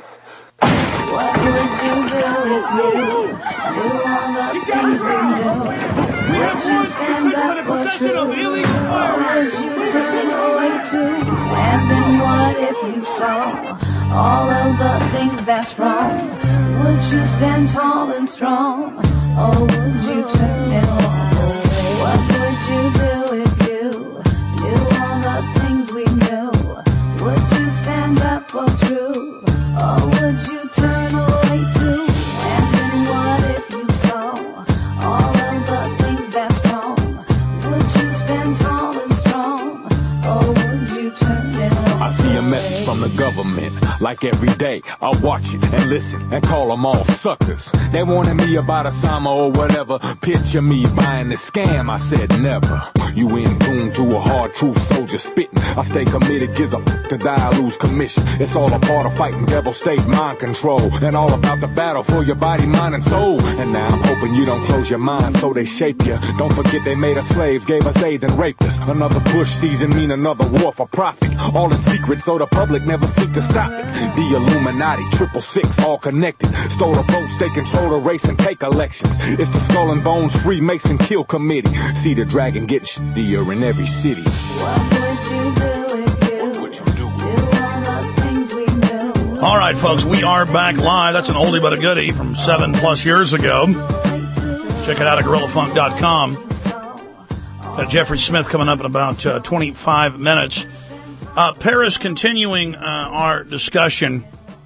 What would you do if you knew all the things we knew? Would you stand up for truth? Or would you turn away too? And then what if you saw all of the things that's wrong? Would you stand tall and strong? Or would you turn and walk away? What would you do if you knew all the things we knew? Would you stand up for truth? Or would you turn away too? And then what if you saw all of the things that's wrong? Would you stand tall and strong? Or would you turn and walk I see a message from the government, like every day. I watch it and listen and call them all suckers. They wanted me about Osama or whatever. Picture me buying the scam, I said never. You in tune to a hard truth soldier spitting. I stay committed, gives a f*** to die, I lose commission. It's all a part of fighting devil state mind control. And all about the battle for your body, mind, and soul. And now I'm hoping you don't close your mind so they shape you. Don't forget they made us slaves, gave us AIDS and raped us. Another Bush season mean another war for profit. All in secret so the public never seek to stop it. The Illuminati, triple six, all connected. Stole the votes, they control the race and take elections. It's the Skull and Bones Freemason Kill Committee. See the dragon get shittier in every city. What would you do if you what would you do? Knew all the things we knew? All right, folks, we are back live. That's an oldie but a goodie from seven plus years ago. Check it out at gorilla funk dot com. Got Jeffrey Smith coming up in about uh, twenty-five minutes. Uh, Paris, continuing uh, our discussion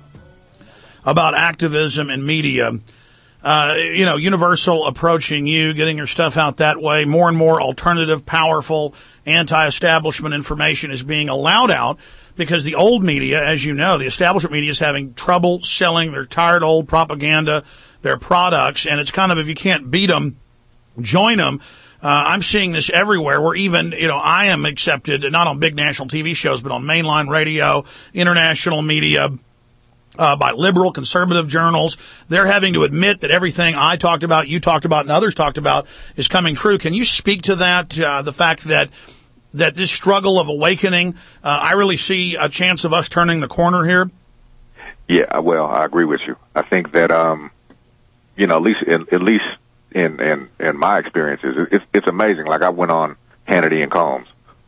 about activism and media. Uh, you know, Universal approaching you, getting your stuff out that way. More and more alternative, powerful, anti-establishment information is being allowed out because the old media, as you know, the establishment media is having trouble selling their tired old propaganda, their products, and it's kind of, if you can't beat them, join them. Uh, I'm seeing this everywhere where even, you know, I am accepted, not on big national T V shows, but on mainline radio, international media, uh, by liberal, conservative journals. They're having to admit that everything I talked about, you talked about, and others talked about is coming true. Can you speak to that, uh, the fact that, that this struggle of awakening, uh, I really see a chance of us turning the corner here? Yeah, well, I agree with you. I think that, um, you know, at least, at, at least, In, in, in my experiences, it's, it's amazing. Like I went on Hannity and Combs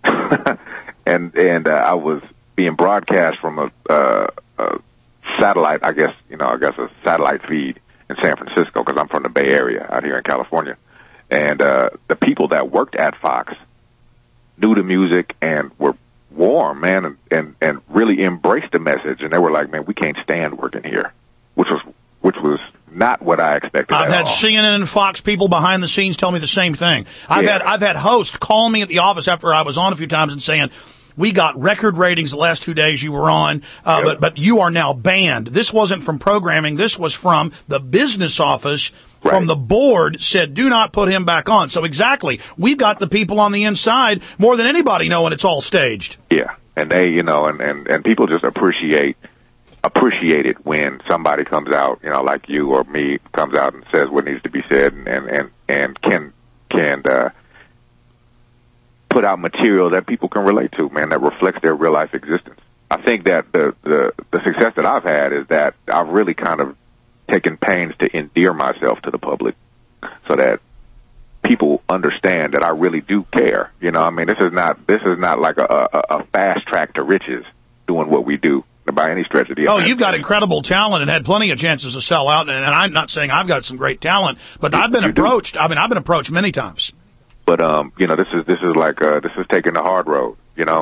and, and, uh, I was being broadcast from a, uh, a satellite, I guess, you know, I guess a satellite feed in San Francisco because I'm from the Bay Area out here in California. And, uh, the people that worked at Fox knew the music and were warm, man, and, and, and really embraced the message. And they were like, man, we can't stand working here, which was, which was not what I expected. I've at had all. C N N and Fox people behind the scenes tell me the same thing. I've Yeah. had I've had hosts call me at the office after I was on a few times and saying, "We got record ratings the last two days you were on, uh, Yep. but but you are now banned." This wasn't from programming. This was from the business office. From the board said, "Do not put him back on." So exactly, we've got the people on the inside more than anybody knowing it's all staged. Yeah, and they, you know, and, and, and people just appreciate appreciate it when somebody comes out, you know, like you or me, comes out and says what needs to be said, and and and, and can can uh, put out material that people can relate to, man, that reflects their real life existence. I think that the the the success that I've had is that I've really kind of taken pains to endear myself to the public, so that people understand that I really do care. You know, I mean, this is not this is not like a, a, a fast track to riches doing what we do by any stretch of the Oh, you've got incredible talent and had plenty of chances to sell out. And, and I'm not saying I've got some great talent, but I've been approached. I mean, I've been approached many times. But um, you know, this is this is like uh, this is taking the hard road. You know,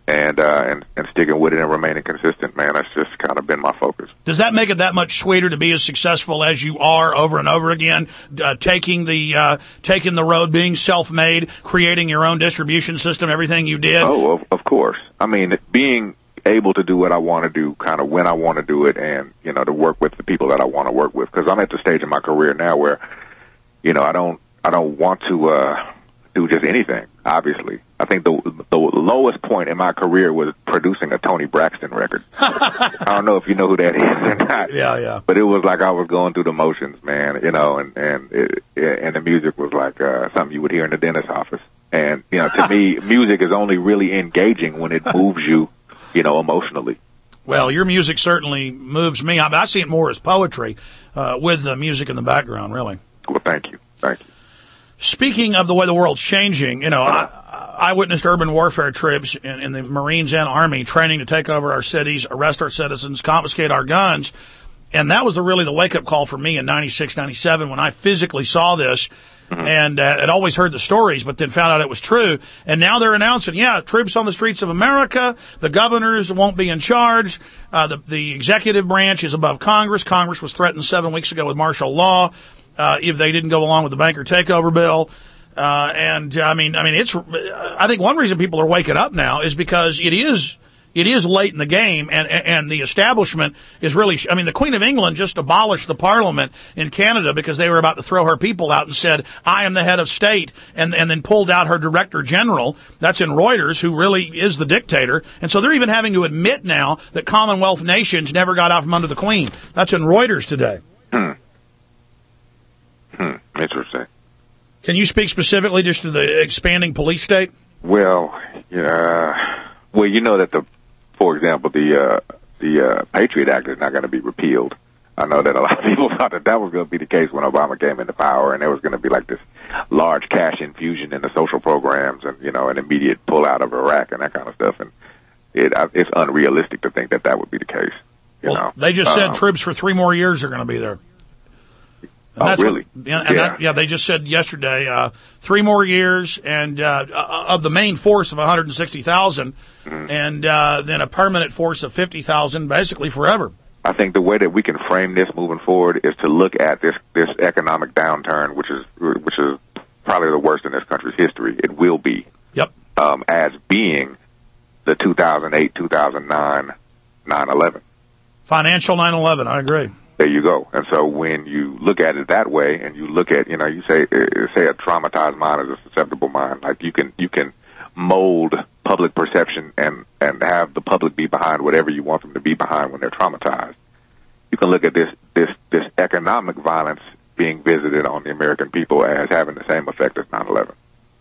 and uh, and and sticking with it and remaining consistent, man. That's just kind of been my focus. Does that make it that much sweeter to be as successful as you are over and over again, uh, taking the uh, taking the road, being self-made, creating your own distribution system, everything you did? Oh, of, of course. I mean, being able to do what I want to do, kind of when I want to do it, and you know, to work with the people that I want to work with. Because I'm at the stage in my career now where, you know, I don't I don't want to uh, do just anything. Obviously, I think the the lowest point in my career was producing a Tony Braxton record. I don't know if you know who that is or not. Yeah, yeah. But it was like I was going through the motions, man. You know, and and it, and the music was like uh, something you would hear in the dentist's office. And you know, to me, music is only really engaging when it moves you, you know, emotionally. Well, your music certainly moves me. I, mean, I see it more as poetry uh, with the music in the background, really. Well, thank you. Thank you. Speaking of the way the world's changing, you know, I, I witnessed urban warfare troops in, in the Marines and Army training to take over our cities, arrest our citizens, confiscate our guns. And that was the, really the wake-up call for me in ninety-six, ninety-seven when I physically saw this. Mm-hmm. And uh, I'd always heard the stories, but then found out it was true. And now they're announcing, yeah, troops on the streets of America. The governors won't be in charge. Uh, the, the executive branch is above Congress. Congress was threatened seven weeks ago with martial law uh, if they didn't go along with the banker takeover bill. Uh, and I mean, I mean, it's. I think one reason people are waking up now is because it is. It is late in the game, and and the establishment is really. I mean, the Queen of England just abolished the Parliament in Canada because they were about to throw her people out and said, "I am the head of state," and and then pulled out her Director General. That's in Reuters, who really is the dictator. And so they're even having to admit now that Commonwealth nations never got out from under the Queen. That's in Reuters today. Hmm. Hmm. Interesting. Can you speak specifically just to the expanding police state? Well, yeah. Well, you know that the. For example, the uh, the uh, Patriot Act is not going to be repealed. I know that a lot of people thought that that was going to be the case when Obama came into power, and there was going to be like this large cash infusion in the social programs, and you know, an immediate pullout of Iraq and that kind of stuff. And it it's unrealistic to think that that would be the case. You well, know, they just said um, troops for three more years are going to be there. And oh, that's really? What, and, and yeah. That, yeah, they just said yesterday, uh, three more years, and uh, of the main force of one hundred sixty thousand, mm-hmm. and uh, then a permanent force of fifty thousand, basically forever. I think the way that we can frame this moving forward is to look at this this economic downturn, which is which is probably the worst in this country's history. It will be. Yep. Um, as being the two thousand eight, two thousand nine, nine eleven. Financial nine eleven, I agree. There you go. And so when you look at it that way, and you look at, you know, you say say a traumatized mind is a susceptible mind. Like you can you can mold public perception and and have the public be behind whatever you want them to be behind when they're traumatized. You can look at this this this economic violence being visited on the American people as having the same effect as nine eleven.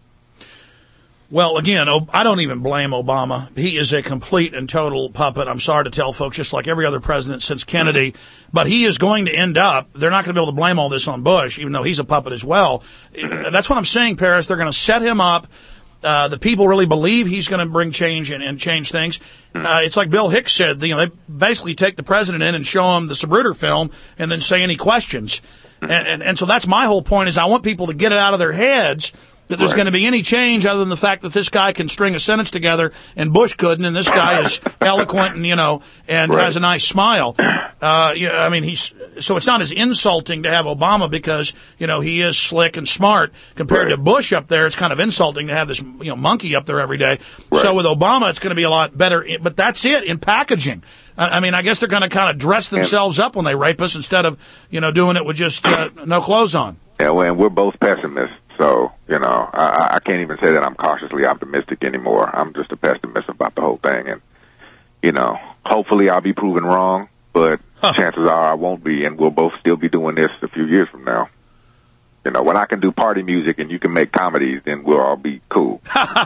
Well, again, I don't even blame Obama. He is a complete and total puppet. I'm sorry to tell folks, just like every other president since Kennedy. But he is going to end up, they're not going to be able to blame all this on Bush, even though he's a puppet as well. That's what I'm saying, Paris. They're going to set him up. Uh, the people really believe he's going to bring change and, and change things. Uh, it's like Bill Hicks said, you know, they basically take the president in and show him the Zapruder film and then say any questions. And, and, and so that's my whole point is I want people to get it out of their heads that there's right. going to be any change other than the fact that this guy can string a sentence together and Bush couldn't, and this guy is eloquent and, you know, and right. has a nice smile. Uh, yeah, I mean, he's, so it's not as insulting to have Obama because, you know, he is slick and smart compared right. to Bush up there. It's kind of insulting to have this, you know, monkey up there every day. Right. So with Obama, it's going to be a lot better, but that's it in packaging. I mean, I guess they're going to kind of dress themselves up when they rape us instead of, you know, doing it with just uh, no clothes on. Yeah, well, and we're both pessimists. So, you know, I, I can't even say that I'm cautiously optimistic anymore. I'm just a pessimist about the whole thing. And, you know, hopefully I'll be proven wrong, but huh. chances are I won't be, and we'll both still be doing this a few years from now. You know, when I can do party music and you can make comedies, then we'll all be cool.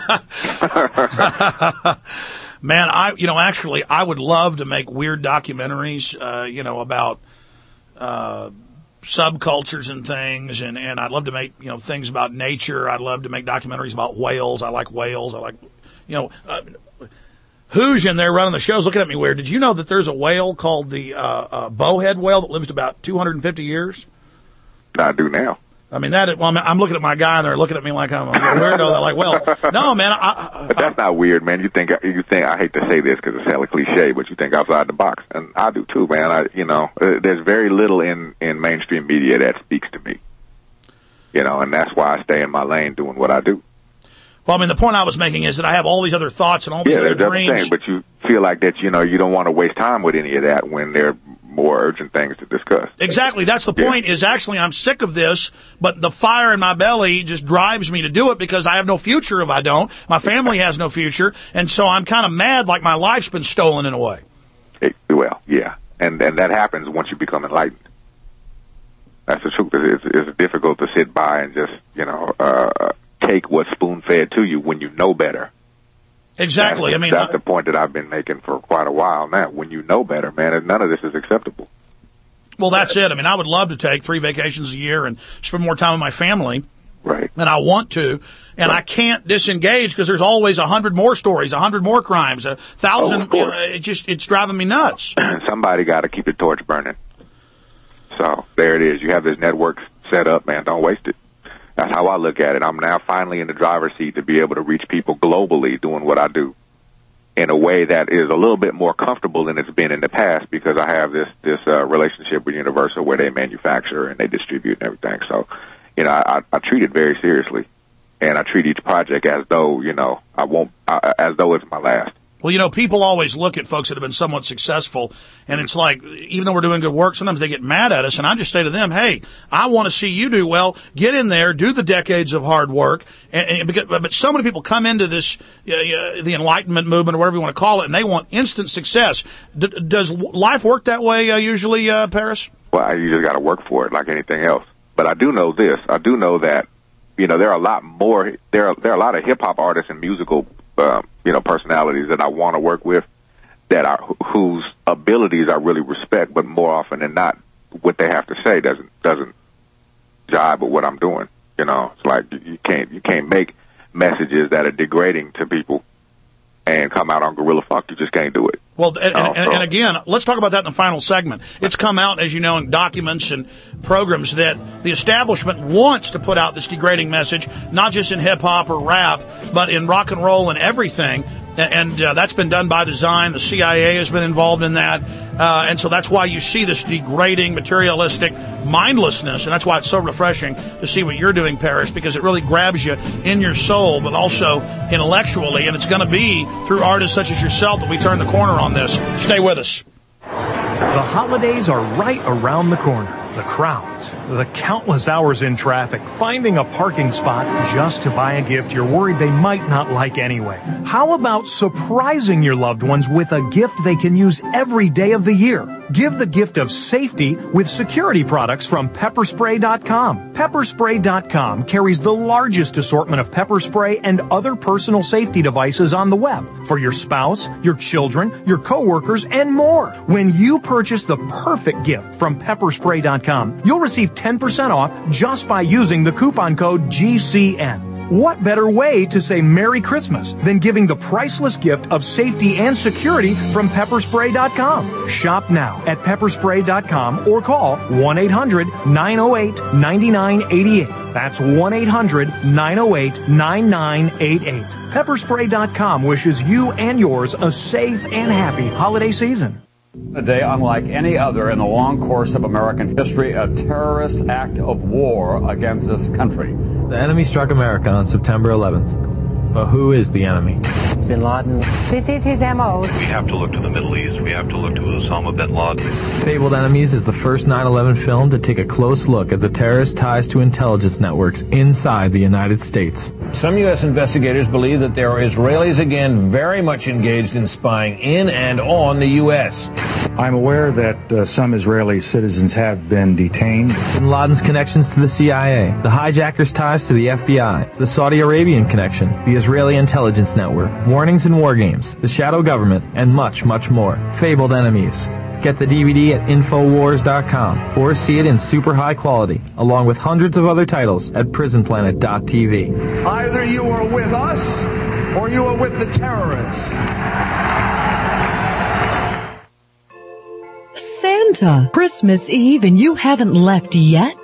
Man, I, you know, actually, I would love to make weird documentaries, uh, you know, about, uh, subcultures and things, and, and I'd love to make, you know, things about nature. I'd love to make documentaries about whales. I like whales. I like, you know, uh, who's in there running the shows looking at me weird. Did you know that there's a whale called the uh, uh, bowhead whale that lives to about two hundred fifty years? I do now. I mean, that, well, I'm looking at my guy and they're looking at me like I'm a weirdo. They're like, well, no, man. I, I, but that's not weird, man. You think, you think, I hate to say this because it's hella cliche, but you think outside the box. And I do too, man. I, you know, there's very little in, in mainstream media that speaks to me. You know, and that's why I stay in my lane doing what I do. Well, I mean, the point I was making is that I have all these other thoughts and all these yeah, other there's dreams. Other things, but you feel like that, you know, you don't want to waste time with any of that when they're more urgent things to discuss. Exactly. That's the point, yeah. is actually I'm sick of this, but the fire in my belly just drives me to do it because I have no future if I don't. My family has no future, and so I'm kind of mad like my life's been stolen in a way. It, well, yeah, and and that happens once you become enlightened. That's the truth. It's, it's difficult to sit by and just, you know, uh, take what's spoon-fed to you when you know better. Exactly. That's, I mean, that's I, the point that I've been making for quite a while now. When you know better, man, none of this is acceptable. Well, that's it. I mean, I would love to take three vacations a year and spend more time with my family. Right. And I want to, and right. I can't disengage because there's always a hundred more stories, a hundred more crimes, a thousand. Oh, you know, it just it's driving me nuts. Somebody got to keep the torch burning. So there it is. You have this network set up, man. Don't waste it. That's how I look at it. I'm now finally in the driver's seat to be able to reach people globally doing what I do in a way that is a little bit more comfortable than it's been in the past because I have this this uh, relationship with Universal where they manufacture and they distribute and everything. So, you know, I, I treat it very seriously, and I treat each project as though, you know, I won't, uh, as though it's my last. Well, you know, people always look at folks that have been somewhat successful, and it's like, even though we're doing good work, sometimes they get mad at us, and I just say to them, hey, I want to see you do well. Get in there, do the decades of hard work. And, and because, but so many people come into this, uh, uh, the Enlightenment movement, or whatever you want to call it, and they want instant success. D- does life work that way uh, usually, uh, Paris? Well, you just got to work for it like anything else. But I do know this. I do know that, you know, there are a lot more, there are, there are a lot of hip-hop artists and musical Um, you know, personalities that I want to work with that are, whose abilities I really respect, but more often than not, what they have to say doesn't, doesn't jibe with what I'm doing. You know, it's like you can't, you can't make messages that are degrading to people and come out on Gorilla Funk. You just can't do it. Well, and, and, and, and again, let's talk about that in the final segment. It's come out, as you know, in documents and programs that the establishment wants to put out this degrading message, not just in hip-hop or rap, but in rock and roll and everything. And uh, that's been done by design. The C I A has been involved in that. Uh, and so that's why you see this degrading, materialistic mindlessness. And that's why it's so refreshing to see what you're doing, Paris, because it really grabs you in your soul, but also intellectually. And it's going to be through artists such as yourself that we turn the corner on this. Stay with us. The holidays are right around the corner. The crowds, the countless hours in traffic, finding a parking spot just to buy a gift you're worried they might not like anyway. How about surprising your loved ones with a gift they can use every day of the year? Give the gift of safety with security products from pepper spray dot com. pepper spray dot com carries the largest assortment of pepper spray and other personal safety devices on the web for your spouse, your children, your coworkers, and more. When you purchase the perfect gift from pepper spray dot com, you'll receive ten percent off just by using the coupon code G C N. What better way to say Merry Christmas than giving the priceless gift of safety and security from pepper spray dot com? Shop now at pepper spray dot com or call one eight hundred nine oh eight nine nine eight eight. That's one eight hundred nine oh eight nine nine eight eight. pepper spray dot com wishes you and yours a safe and happy holiday season. A day unlike any other in the long course of American history, a terrorist act of war against this country. The enemy struck America on September eleventh. But who is the enemy? Bin Laden. This is his M O. We have to look to the Middle East. We have to look to Osama bin Laden. Fabled Enemies is the first nine eleven film to take a close look at the terrorist ties to intelligence networks inside the United States. Some U S investigators believe that there are Israelis again very much engaged in spying in and on the U S. I'm aware that uh, some Israeli citizens have been detained. Bin Laden's connections to the C I A, the hijackers' ties to the F B I, the Saudi Arabian connection, the Israeli intelligence network, warnings in war games, the shadow government, and much, much more. Fabled Enemies. Get the D V D at infowars dot com or see it in super high quality, along with hundreds of other titles at prison planet dot t v. Either you are with us or you are with the terrorists. Santa, Christmas Eve and you haven't left yet?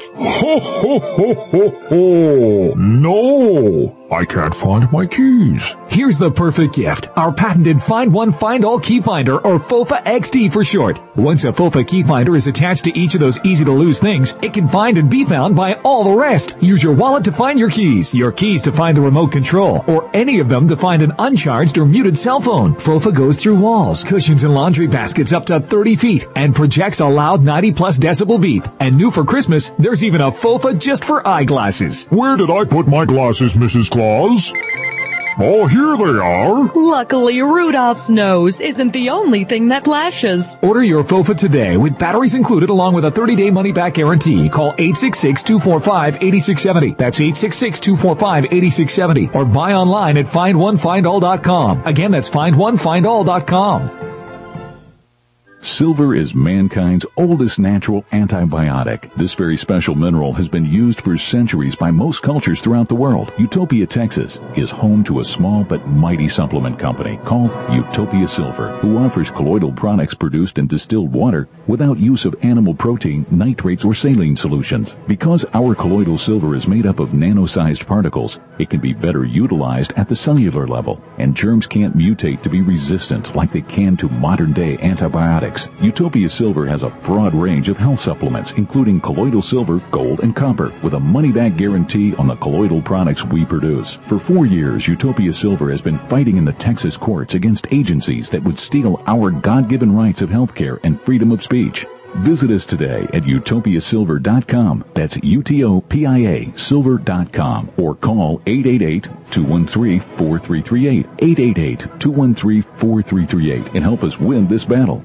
Ho, ho, ho, ho, ho. No, I can't find my keys. Here's the perfect gift. Our patented Find One, Find All Key Finder, or FOFA X T for short. Once a FOFA key finder is attached to each of those easy-to-lose things, it can find and be found by all the rest. Use your wallet to find your keys, your keys to find the remote control, or any of them to find an uncharged or muted cell phone. FOFA goes through walls, cushions, and laundry baskets up to thirty feet and projects a loud ninety plus decibel beep. And new for Christmas, there's even a FOFA just for eyeglasses. Where did I put my glasses, Missus Claus? Oh, here they are. Luckily, Rudolph's nose isn't the only thing that flashes. Order your FOFA today with batteries included along with a thirty-day money-back guarantee. Call eight six six, two four five, eight six seven zero. That's eight six six, two four five, eight six seven zero. Or buy online at find one find all dot com. Again, that's find one find all dot com. Silver is mankind's oldest natural antibiotic. This very special mineral has been used for centuries by most cultures throughout the world. Utopia, Texas is home to a small but mighty supplement company called Utopia Silver, who offers colloidal products produced in distilled water without use of animal protein, nitrates, or saline solutions. Because our colloidal silver is made up of nano-sized particles, it can be better utilized at the cellular level, and germs can't mutate to be resistant like they can to modern-day antibiotics. Utopia Silver has a broad range of health supplements, including colloidal silver, gold, and copper, with a money-back guarantee on the colloidal products we produce. For four years, Utopia Silver has been fighting in the Texas courts against agencies that would steal our God-given rights of health care and freedom of speech. Visit us today at utopia silver dot com. That's U T O P I A silver dot com. Or call eight eight eight, two one three, four three three eight, eight eight eight, two one three, four three three eight, and help us win this battle.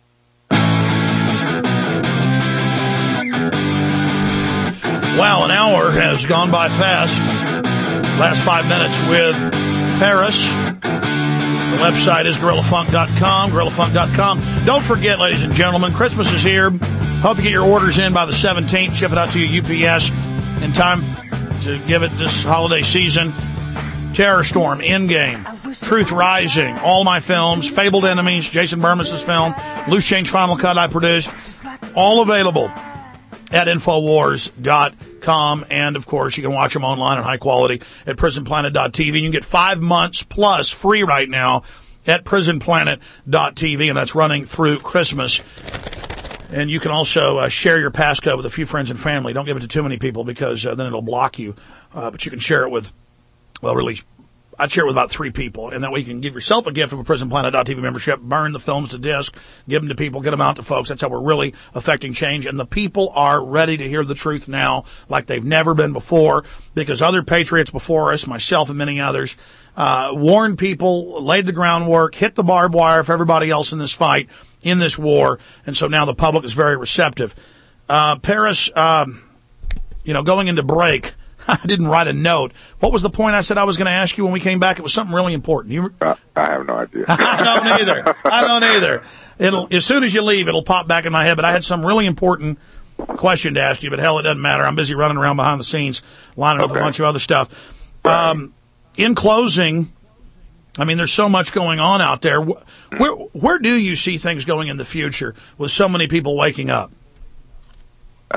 Wow, an hour has gone by fast. Last five minutes with Paris. The website is gorilla funk dot com, gorilla funk dot com. Don't forget, ladies and gentlemen, Christmas is here. Hope you get your orders in by the seventeenth. Ship it out to your U P S in time to give it this holiday season. Terror Storm, Endgame, Truth Rising, all my films, Fabled Enemies, Jason Bermas' film, Loose Change Final Cut I produced, all available at infowars dot com, and of course you can watch them online in high quality at prison planet dot t v. You can get five months plus free right now at prison planet dot t v, and that's running through Christmas. And you can also uh, share your passcode with a few friends and family. Don't give it to too many people because uh, then it'll block you. Uh, but you can share it with, well, really, I'd share it with about three people, and that way you can give yourself a gift of a prison planet dot t v membership, burn the films to disc, give them to people, get them out to folks. That's how we're really affecting change. And the people are ready to hear the truth now like they've never been before, because other patriots before us, myself and many others, uh, warned people, laid the groundwork, hit the barbed wire for everybody else in this fight, in this war. And so now the public is very receptive. Uh, Paris, um, you know, going into break, I didn't write a note. What was the point I said I was going to ask you when we came back? It was something really important. You... Uh, I have no idea. I don't either. I don't either. It'll, as soon as you leave, it'll pop back in my head. But I had some really important question to ask you. But hell, it doesn't matter. I'm busy running around behind the scenes, lining okay. up a bunch of other stuff. Right. Um, in closing, I mean, there's so much going on out there. Where where do you see things going in the future with so many people waking up? Uh,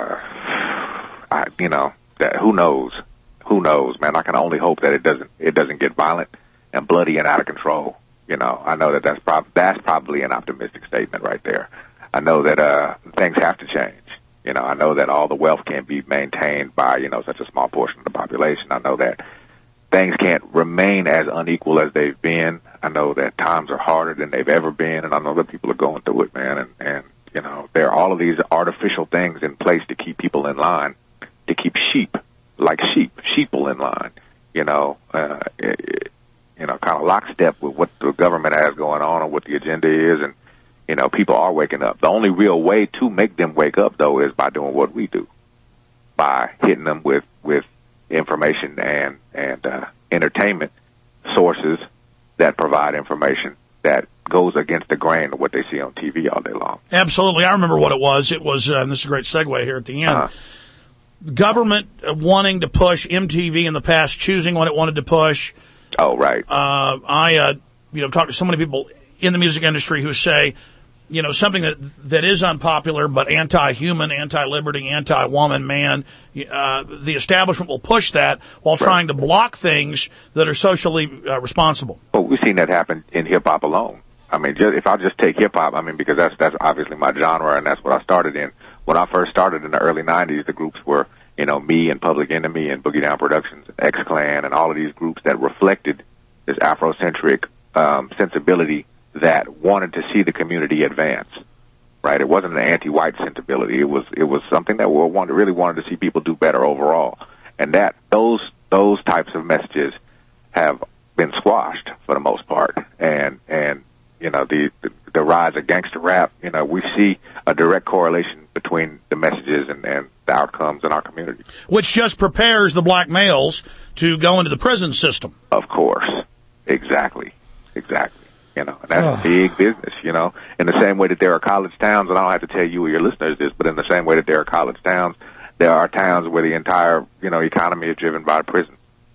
I, you know. That, who knows? Who knows, man? I can only hope that it doesn't it doesn't get violent and bloody and out of control. You know, I know that that's prob- that's probably an optimistic statement right there. I know that uh, things have to change. You know, I know that all the wealth can't be maintained by, you know, such a small portion of the population. I know that things can't remain as unequal as they've been. I know that times are harder than they've ever been, and I know that people are going through it, man. And, and you know, there are all of these artificial things in place to keep people in line, to keep sheep, like sheep, sheeple in line, you know, uh, it, you know, kind of lockstep with what the government has going on and what the agenda is. And, you know, people are waking up. The only real way to make them wake up, though, is by doing what we do, by hitting them with, with information and, and uh, entertainment sources that provide information that goes against the grain of what they see on T V all day long. Absolutely. I remember what it was. It was, uh, and this is a great segue here at the end. Uh-huh. Government wanting to push M T V in the past, choosing what it wanted to push. Oh, right. Uh, I, uh, you know, talked to so many people in the music industry who say you know, something that that is unpopular, but anti-human, anti-liberty, anti-woman, man, uh, the establishment will push that while Right. trying to block things that are socially uh, responsible. Well, we've seen that happen in hip hop alone. I mean, just, if I just take hip hop, I mean, because that's that's obviously my genre, and that's what I started in. When I first started in the early nineties, the groups were, you know, me and Public Enemy and Boogie Down Productions, X-Clan, and all of these groups that reflected this Afrocentric um, sensibility that wanted to see the community advance. Right? It wasn't an anti-white sensibility. It was it was something that we wanted, really wanted to see people do better overall. And that those those types of messages have been squashed for the most part. And and you know, the, the the rise of gangster rap, you know, we see a direct correlation between the messages and, and the outcomes in our community. Which just prepares the black males to go into the prison system. Of course. Exactly. Exactly. You know, and that's big business, you know. In the same way that there are college towns, and I don't have to tell you or your listeners this, but in the same way that there are college towns, there are towns where the entire, you know, economy is driven by prison.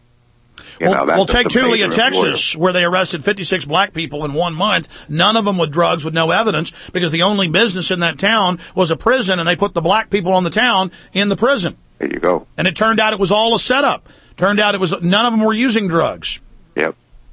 You well, know, that's well the- take the Tulia, major Texas, employer. where they arrested fifty-six black people in one month, none of them with drugs, with no evidence, because the only business in that town was a prison, and they put the black people on the town in the prison. There you go. And it turned out it was all a setup. Turned out it was none of them were using drugs. Yep.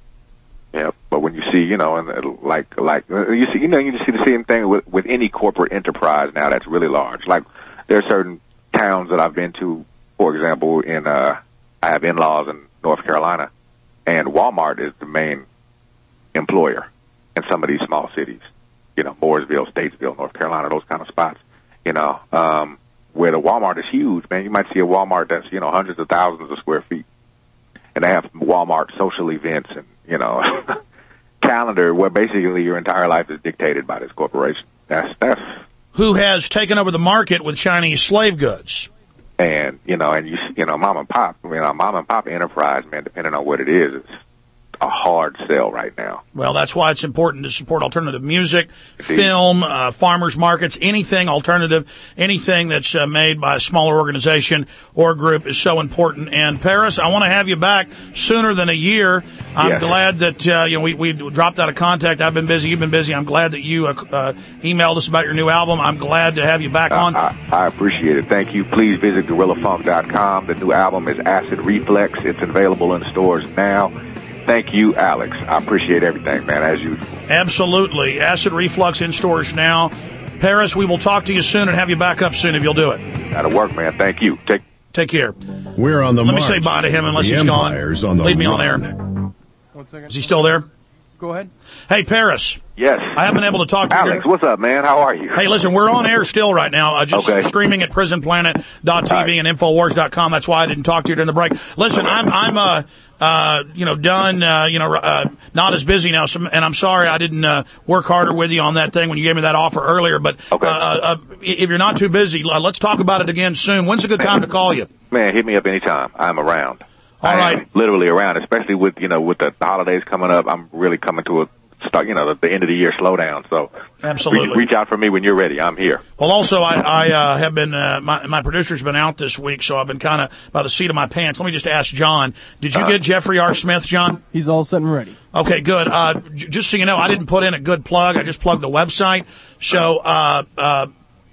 Yep. But when you see, you know, and uh, like, like uh, you see, you know, you just see the same thing with with any corporate enterprise now that's really large. Like, there are certain towns that I've been to, for example, in uh, I have in-laws in North Carolina, and Walmart is the main employer in some of these small cities. You know, Mooresville, Statesville, North Carolina, those kind of spots. You know, um, where the Walmart is huge, man. You might see a Walmart that's, you know, hundreds of thousands of square feet. And they have Walmart social events and, you know, calendar where basically your entire life is dictated by this corporation. That's, that's, Who has taken over the market with Chinese slave goods. and, you know, and you, you know, mom and pop, you know, mom and pop enterprise, man, depending on what it is, it's a hard sell right now. Well, that's why it's important to support alternative music, film, uh, farmers markets, anything alternative, anything that's uh, made by a smaller organization or group is so important. And Paris, I want to have you back sooner than a year. I'm Yes. glad that uh, you know we, we dropped out of contact. I've been busy. You've been busy. I'm glad that you uh, uh, emailed us about your new album. I'm glad to have you back on. I, I appreciate it. Thank you. Please visit gorilla funk dot com. The new album is Acid Reflex. It's available in stores now. Thank you, Alex. I appreciate everything, man, as usual. Absolutely. Acid Reflux in stores now. Paris, we will talk to you soon and have you back up soon if you'll do it. That'll work, man. Thank you. Take Take care. We're on the Let me march. say bye to him unless The he's gone. Empire's on the Leave me on run. air. One second. Is he still there? Go ahead. Hey, Paris. Yes. I haven't been able to talk to you. Alex, what's up, man? How are you? Hey, listen, we're on air still right now. Uh, just Okay. streaming at prison planet dot t v and infowars dot com. That's why I didn't talk to you during the break. Listen, I'm, I'm, uh, uh, you know, done, uh, you know, uh, not as busy now. So, and I'm sorry I didn't, uh, work harder with you on that thing when you gave me that offer earlier. But, Okay. uh, uh, if you're not too busy, uh, let's talk about it again soon. When's a good time to call you? Man, hit me up anytime. I'm around. All I right. am literally around, especially with, you know, with the holidays coming up. I'm really coming to a start, you know, the, the end of the year slowdown. So Absolutely. Reach, reach out for me when you're ready. I'm here. Well, also, I, I uh, have been, uh, my, my producer's been out this week, so I've been kind of by the seat of my pants. Let me just ask John, did you Uh, get Jeffrey R. Smith, John? He's all set and ready. Okay, good. Uh, j- just so you know, I didn't put in a good plug. I just plugged the website. So, uh, uh,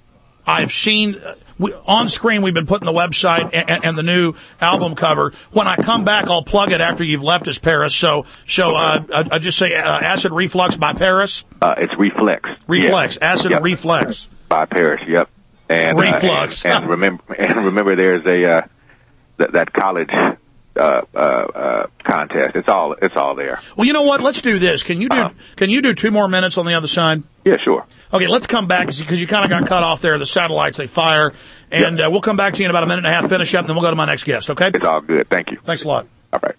I've seen, uh, we, on screen we've been putting the website and, and the new album cover. When I come back, I'll plug it after you've left us, Paris. So, so, uh, I, I just say, uh, Acid Reflux by Paris? Uh, it's Reflex. Reflex. Yeah. Acid Yep. Reflex. By Paris, yep. And, Reflux. Uh, and, and remember, and remember there's a, uh, that, that college, uh, uh, uh, contest. It's all, it's all there. Well, you know what? Let's do this. Can you do, Uh-huh. can you do two more minutes on the other side? Yeah, sure. Okay, let's come back because you kind of got cut off there. The satellites, they fire. And uh, we'll come back to you in about a minute and a half, finish up, and then we'll go to my next guest, okay? It's all good. Thank you. Thanks a lot. All right.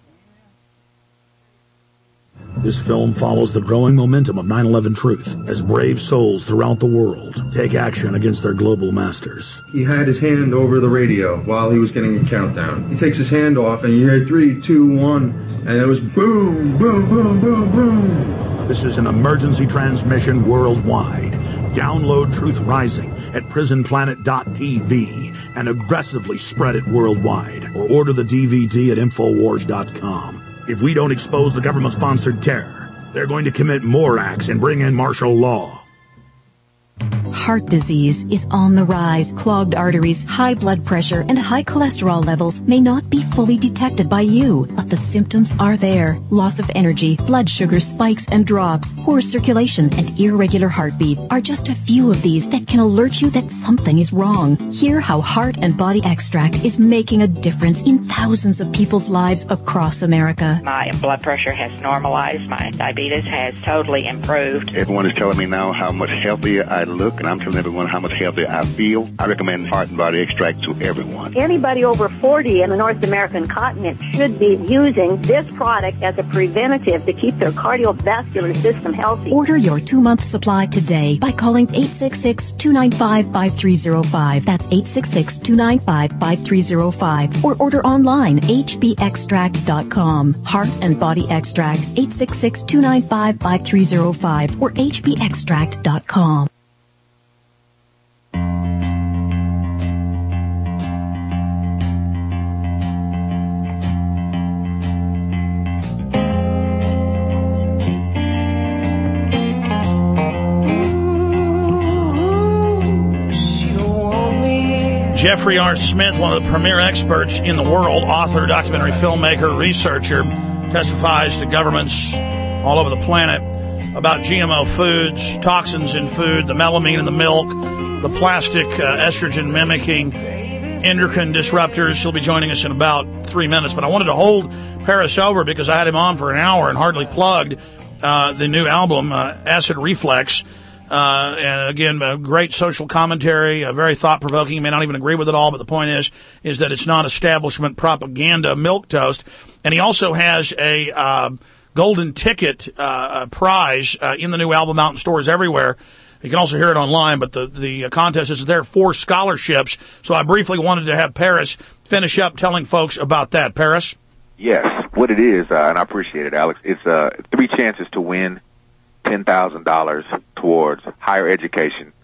This film follows the growing momentum of nine eleven truth as brave souls throughout the world take action against their global masters. He had his hand over the radio while he was getting a countdown. He takes his hand off and you hear three, two, one, and it was boom, boom, boom, boom, boom. This is an emergency transmission worldwide. Download Truth Rising at prison planet dot t v and aggressively spread it worldwide, or order the D V D at infowars dot com. If we don't expose the government-sponsored terror, they're going to commit more acts and bring in martial law. Heart disease is on the rise. Clogged arteries, high blood pressure, and high cholesterol levels may not be fully detected by you, but the symptoms are there. Loss of energy, blood sugar spikes and drops, poor circulation, and irregular heartbeat are just a few of these that can alert you that something is wrong. Hear how Heart and Body Extract is making a difference in thousands of people's lives across America. My blood pressure has normalized. My diabetes has totally improved. Everyone is telling me now how much healthier I look, and I'm telling everyone how much healthier I feel. I recommend Heart and Body Extract to everyone. Anybody over forty in the North American continent should be using this product as a preventative to keep their cardiovascular system healthy. Order your two-month supply today by calling eight six six, two nine five, five three zero five. That's eight six six, two nine five, five three zero five. Or order online, h b extract dot com. Heart and Body Extract, eight six six, two nine five, five three zero five or h b extract dot com. Jeffrey R. Smith, one of the premier experts in the world, author, documentary filmmaker, researcher, testifies to governments all over the planet about G M O foods, toxins in food, the melamine in the milk, the plastic uh, estrogen mimicking endocrine disruptors. He'll be joining us in about three minutes. But I wanted to hold Paris over because I had him on for an hour and hardly plugged uh, the new album, uh, Acid Reflex. Uh, and again, a great social commentary, uh, very thought-provoking. You may not even agree with it all, but the point is, is that it's not establishment propaganda milquetoast. And he also has a, uh, golden ticket, uh, prize, uh, in the new album out in stores everywhere. You can also hear it online, but the, the contest is there for scholarships. So I briefly wanted to have Paris finish up telling folks about that. Paris? Yes. What it is, uh, and I appreciate it, Alex, it's, uh, three chances to win ten thousand dollars towards higher education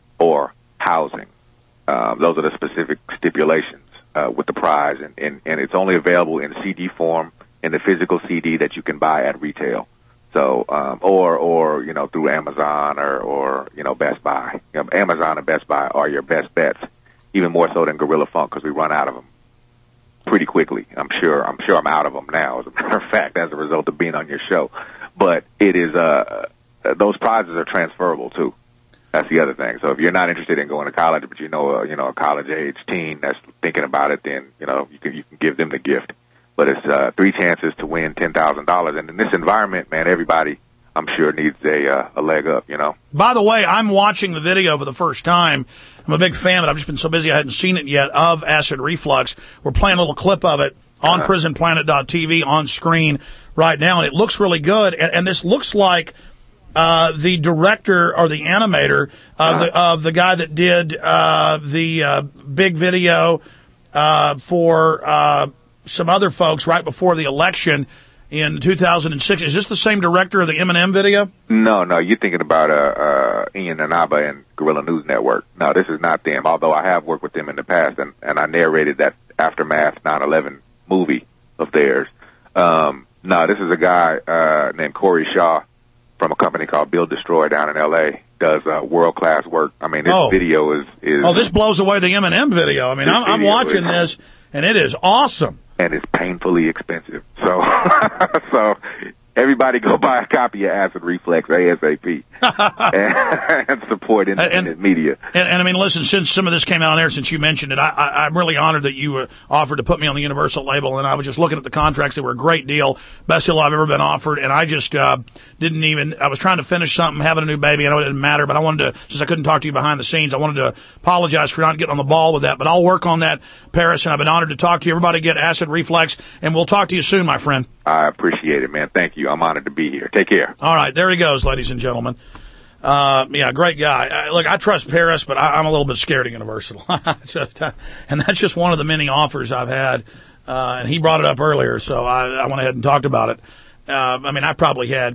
or housing. Uh, those are the specific stipulations uh, with the prize, and, and, and it's only available in C D form, in the physical C D that you can buy at retail. So, um, or or you know through Amazon or or you know Best Buy. You know, Amazon and Best Buy are your best bets, even more so than Gorilla Funk because we run out of them pretty quickly. I'm sure. I'm sure I'm out of them now, as a matter of fact, as a result of being on your show. But it is, uh, those prizes are transferable too. That's the other thing. So if you're not interested in going to college, but you know, uh, you know, a college age teen that's thinking about it, then, you know, you can, you can give them the gift. But it's, uh, three chances to win ten thousand dollars. And in this environment, man, everybody, I'm sure, needs a, uh, a leg up, you know. By the way, I'm watching the video for the first time. I'm a big fan, but I've just been so busy I hadn't seen it yet, of Acid Reflux. We're playing a little clip of it on uh-huh. prison planet dot t v on screen right now, and it looks really good. And, and this looks like uh the director or the animator of the of the guy that did uh the uh big video uh for uh some other folks right before the election in two thousand six. Is this the same director of the Eminem video? No, no, you're thinking about uh, uh Ian Nanaba and Gorilla News Network. No, this is not them, although I have worked with them in the past, and, and I narrated that Aftermath nine eleven movie of theirs. Um, no, this is a guy uh named Corey Shaw from a company called Build Destroy down in L A. Does uh, world-class work. I mean, this oh. video is, is... Oh, this blows away the Eminem video. I mean, I'm, I'm watching is, this, and it is awesome. And it's painfully expensive. So, so everybody go buy a copy of Acid Reflex ASAP and, and support independent and, media. And, and I mean, listen, since some of this came out on air, since you mentioned it, I, I, I'm really honored that you uh, offered to put me on the Universal label. And I was just looking at the contracts; they were a great deal, best deal I've ever been offered. And I just uh, didn't even. I was trying to finish something, having a new baby. I know it didn't matter, but I wanted to, since I couldn't talk to you behind the scenes, I wanted to apologize for not getting on the ball with that. But I'll work on that, Paris. And I've been honored to talk to you. Everybody, get Acid Reflex, and we'll talk to you soon, my friend. I appreciate it, man. Thank you. I'm honored to be here. Take care. All right. There he goes, ladies and gentlemen. Uh, yeah, great guy. I, look, I trust Paris, but I, I'm a little bit scared of Universal. just, uh, and that's just one of the many offers I've had. Uh, and he brought it up earlier, so I, I went ahead and talked about it. Uh, I mean, I probably had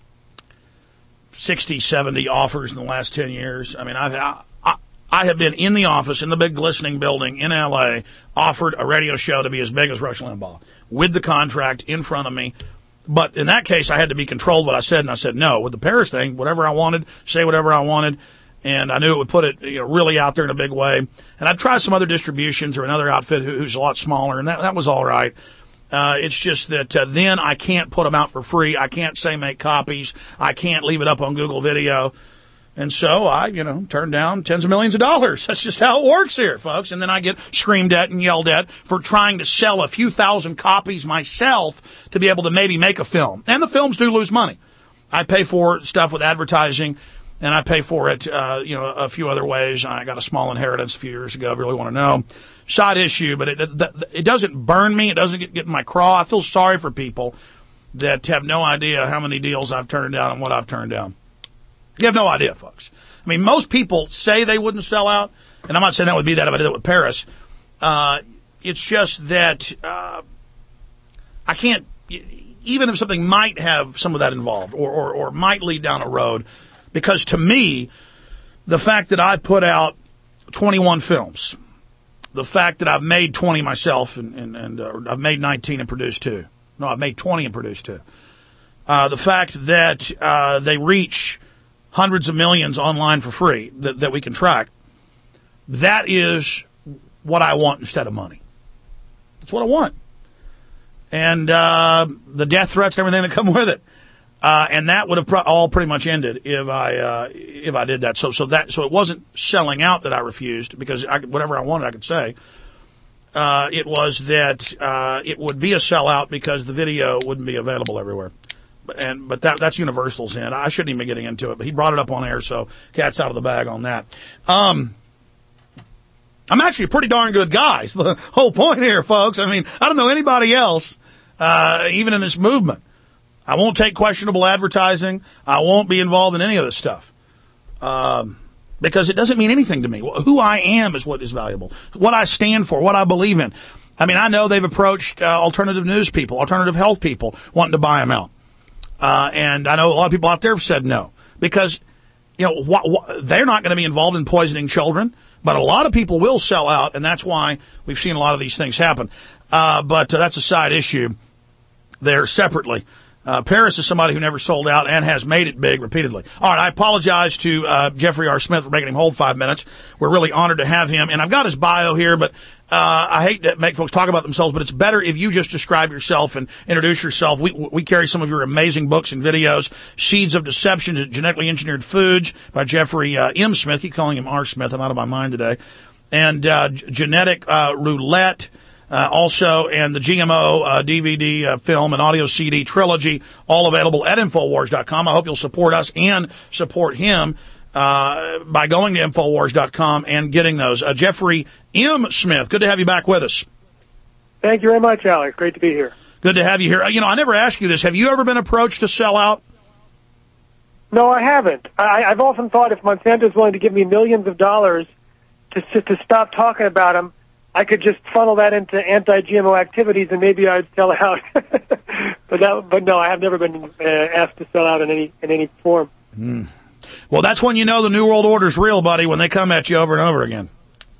sixty, seventy offers in the last ten years. I mean, I've, I, I, I have been in the office in the big glistening building in L A, offered a radio show to be as big as Rush Limbaugh with the contract in front of me. But in that case, I had to be controlled what I said, and I said no. With the Paris thing, whatever I wanted, say whatever I wanted, And I knew it would put it, you know, really out there in a big way. And I'd try some other distributions or another outfit who, who's a lot smaller, and that, that was all right. Uh, it's just that uh, then I can't put them out for free. I can't say make copies. I can't leave it up on Google Video. And so I, you know, turned down tens of millions of dollars. That's just how it works here, folks. And then I get screamed at and yelled at for trying to sell a few thousand copies myself to be able to maybe make a film. And the films do lose money. I pay for stuff with advertising, and I pay for it, uh, you know, a few other ways. I got a small inheritance a few years ago. I really want to know. Side issue, but it, it, it doesn't burn me. It doesn't get, get in my craw. I feel sorry for people that have no idea how many deals I've turned down and what I've turned down. You have no idea, folks. I mean, most people say they wouldn't sell out, and I'm not saying that would be that if I did it with Paris. Uh, it's just that uh, I can't, even if something might have some of that involved or, or, or might lead down a road, because to me, the fact that I put out twenty-one films, the fact that I've made twenty myself, and, and, and uh, I've made nineteen and produced two. No, I've made twenty and produced two. Uh, the fact that uh, they reach hundreds of millions online for free that, that we can track, that is what I want instead of money. That's what I want. And uh, the death threats and everything that come with it. Uh, and that would have pro- all pretty much ended if I uh, if I did that. So so that so it wasn't selling out that I refused, because I could, whatever I wanted I could say. Uh, it was that uh, it would be a sellout because the video wouldn't be available everywhere. And but that that's Universal's end. I shouldn't even be getting into it, but he brought it up on air, so cat's out of the bag on that. Um, I'm actually a pretty darn good guy. Is the whole point here, folks. I mean, I don't know anybody else, uh, even in this movement. I won't take questionable advertising. I won't be involved in any of this stuff, um, because it doesn't mean anything to me. Who I am is what is valuable. What I stand for, what I believe in. I mean, I know they've approached uh, alternative news people, alternative health people, wanting to buy them out. Uh, and I know a lot of people out there have said no, because, you know, wh- wh- they're not going to be involved in poisoning children, but a lot of people will sell out, and that's why we've seen a lot of these things happen. Uh, but uh, that's a side issue there separately. Uh, Paris is somebody who never sold out and has made it big repeatedly. All right, I apologize to uh, Jeffrey R. Smith for making him hold five minutes. We're really honored to have him, and I've got his bio here, but uh, I hate to make folks talk about themselves, but it's better if you just describe yourself and introduce yourself. We we carry some of your amazing books and videos. Seeds of Deception, Genetically Engineered Foods by Jeffrey uh, M. Smith. Keep calling him R. Smith. I'm out of my mind today. And uh, Genetic uh, Roulette. Uh, also, and the G M O uh, D V D, uh, film, and audio C D trilogy, all available at Infowars dot com. I hope you'll support us and support him uh, by going to Infowars dot com and getting those. Uh, Jeffrey M. Smith, good to have you back with us. Thank you very much, Alex. Great to be here. Good to have you here. Uh, you know, I never asked you this. Have you ever been approached to sell out? No, I haven't. I, I've often thought if Monsanto's willing to give me millions of dollars to to stop talking about them, I could just funnel that into anti-G M O activities, and maybe I'd sell out. but that, but no, I have never been uh, asked to sell out in any in any form. Mm. Well, that's when you know the New World Order's real, buddy. When they come at you over and over again.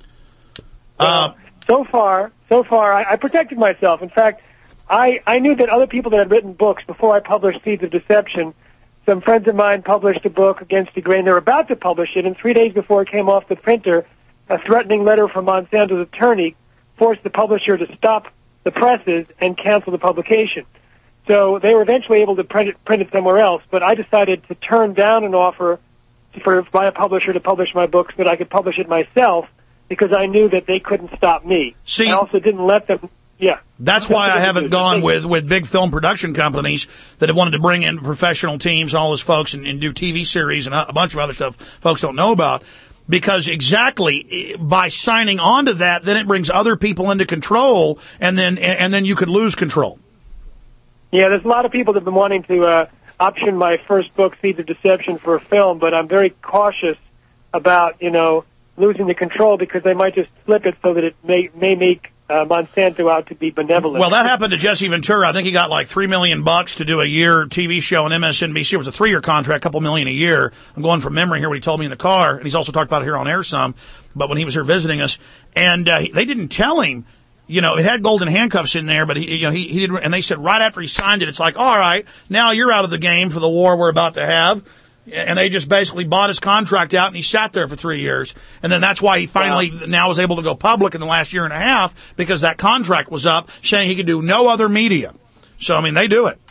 Uh, so far, so far, I, I protected myself. In fact, I I knew that other people that had written books before I published Seeds of Deception. Some friends of mine published a book against the grain. They were about to publish it, and three days before it came off the printer, a threatening letter from Monsanto's attorney forced the publisher to stop the presses and cancel the publication. So they were eventually able to print it, print it somewhere else, but I decided to turn down an offer for by a publisher to publish my book so that I could publish it myself, because I knew that they couldn't stop me. See, I also didn't let them, yeah. That's why I haven't gone with, with big film production companies that have wanted to bring in professional teams and all those folks and, and do T V series and a bunch of other stuff folks don't know about. Because exactly by signing on to that, then it brings other people into control, and then and then you could lose control. Yeah, there's a lot of people that have been wanting to uh, option my first book, Seeds of Deception, for a film, but I'm very cautious about, you know, losing the control, because they might just flip it so that it may may make uh, Monsanto out to be benevolent. Well, that happened to Jesse Ventura. I think he got like three million bucks to do a year T V show on M S N B C. It was a three-year contract, a couple million a year. I'm going from memory here what he told me in the car, and he's also talked about it here on air some, but when he was here visiting us, and uh, they didn't tell him, you know, it had golden handcuffs in there, but he, you know, he, he did, and they said right after he signed it, it's like, all right, now you're out of the game for the war we're about to have. and they just basically bought his contract out, and he sat there for three years. And then that's why he finally wow. now was able to go public in the last year and a half, because that contract was up, saying he could do no other media. So, I mean, they do it.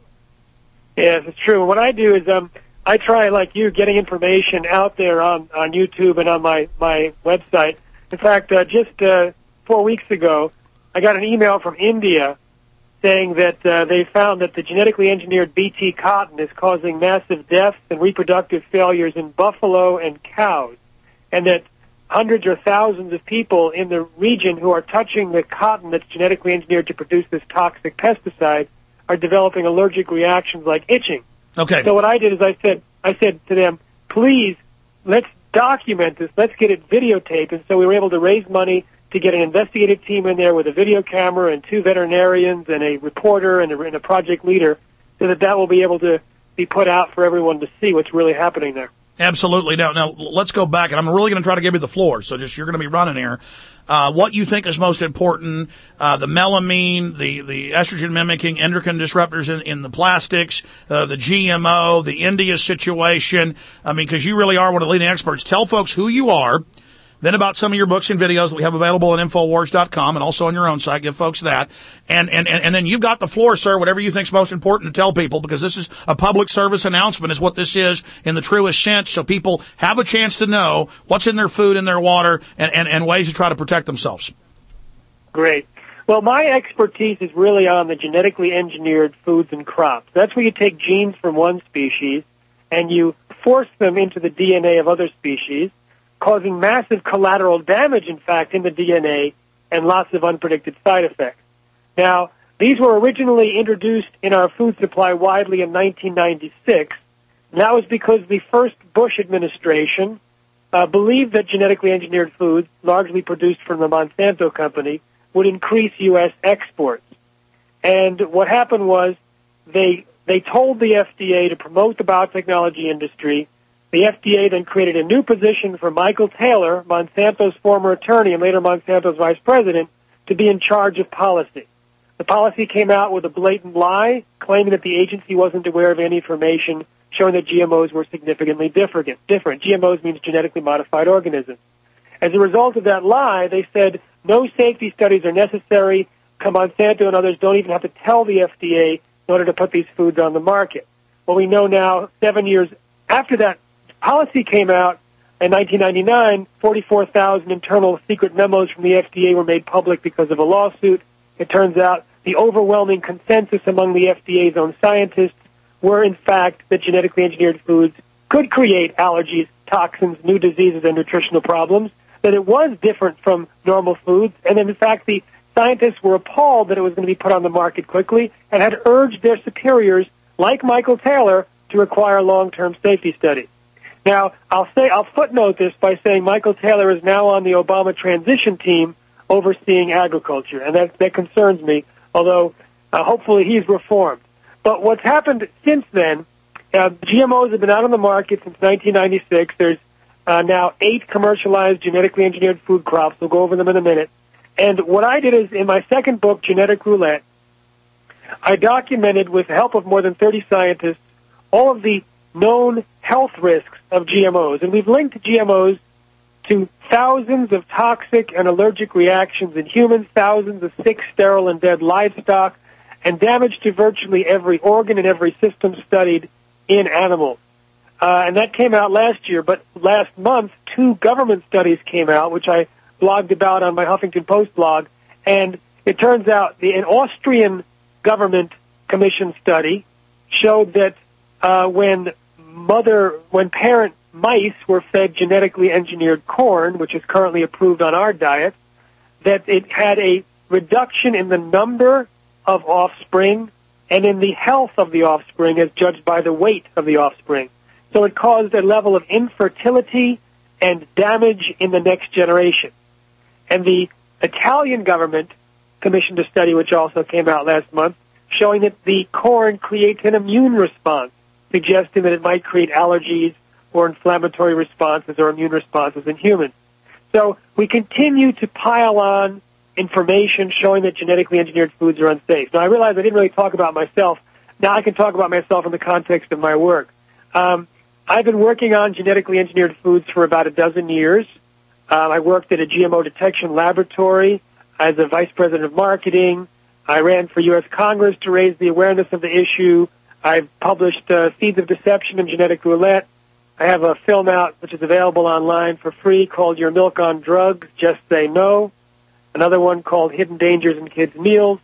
Yes, it's true. What I do is um, I try, like you, getting information out there on, on YouTube and on my, my website. In fact, uh, just uh, four weeks ago, I got an email from India saying that uh, they found that the genetically engineered B T cotton is causing massive deaths and reproductive failures in buffalo and cows, and that hundreds or thousands of people in the region who are touching the cotton that's genetically engineered to produce this toxic pesticide are developing allergic reactions like itching. Okay. So what I did is I said, I said to them, please, let's document this. Let's get it videotaped. And so we were able to raise money to get an investigative team in there with a video camera and two veterinarians and a reporter and a, and a project leader, so that that will be able to be put out for everyone to see what's really happening there. Absolutely. Now, now let's go back, and I'm really going to try to give you the floor, so just you're going to be running here. Uh, what you think is most important, uh, the melamine, the, the estrogen-mimicking endocrine disruptors in, in the plastics, uh, the G M O, the India situation. I mean, because you really are one of the leading experts. Tell folks who you are, then about some of your books and videos that we have available at Infowars dot com and also on your own site. Give folks that. And, and, and then you've got the floor, sir, whatever you think's most important to tell people, because this is a public service announcement is what this is in the truest sense, so people have a chance to know what's in their food, in their water, and, and, and ways to try to protect themselves. Great. Well, my expertise is really on the genetically engineered foods and crops. That's where you take genes from one species and you force them into the D N A of other species, causing massive collateral damage, in fact, in the D N A and lots of unpredicted side effects. Now, these were originally introduced in our food supply widely in nineteen ninety-six, and that was because the first Bush administration uh, believed that genetically engineered foods, largely produced from the Monsanto company, would increase U S exports. And what happened was they they told the F D A to promote the biotechnology industry. The F D A then created a new position for Michael Taylor, Monsanto's former attorney and later Monsanto's vice president, to be in charge of policy. The policy came out with a blatant lie, claiming that the agency wasn't aware of any information showing that G M Os were significantly different. different. G M Os means genetically modified organisms. As a result of that lie, they said no safety studies are necessary. Monsanto and others don't even have to tell the F D A in order to put these foods on the market. Well, we know now, seven years after that policy came out in nineteen ninety-nine, forty-four thousand internal secret memos from the F D A were made public because of a lawsuit. It turns out the overwhelming consensus among the F D A's own scientists were, in fact, that genetically engineered foods could create allergies, toxins, new diseases, and nutritional problems, that it was different from normal foods, and then, in fact, the scientists were appalled that it was going to be put on the market quickly and had urged their superiors, like Michael Taylor, to require long-term safety studies. Now, I'll say I'll footnote this by saying Michael Taylor is now on the Obama transition team overseeing agriculture, and that, that concerns me, although uh, hopefully he's reformed. But what's happened since then, uh, G M Os have been out on the market since nineteen ninety-six. There's uh, now eight commercialized genetically engineered food crops. We'll go over them in a minute. And what I did is, in my second book, Genetic Roulette, I documented, with the help of more than thirty scientists, all of the known health risks of G M Os. And we've linked G M Os to thousands of toxic and allergic reactions in humans, thousands of sick, sterile, and dead livestock, and damage to virtually every organ and every system studied in animals. Uh, and that came out last year, but last month, two government studies came out, which I blogged about on my Huffington Post blog, and it turns out the, an Austrian government commission study showed that uh, when mother, when parent mice were fed genetically engineered corn, which is currently approved on our diet, that it had a reduction in the number of offspring and in the health of the offspring as judged by the weight of the offspring. So it caused a level of infertility and damage in the next generation. And the Italian government commissioned a study, which also came out last month, showing that the corn creates an immune response, suggesting that it might create allergies or inflammatory responses or immune responses in humans. So we continue to pile on information showing that genetically engineered foods are unsafe. Now, I realize I didn't really talk about myself. Now I can talk about myself in the context of my work. Um, I've been working on genetically engineered foods for about a dozen years. Uh, I worked at a G M O detection laboratory as a vice president of marketing. I ran for U S Congress to raise the awareness of the issue. I've published uh, Seeds of Deception and Genetic Roulette. I have a film out which is available online for free called Your Milk on Drugs, Just Say No. Another one called Hidden Dangers in Kids' Meals.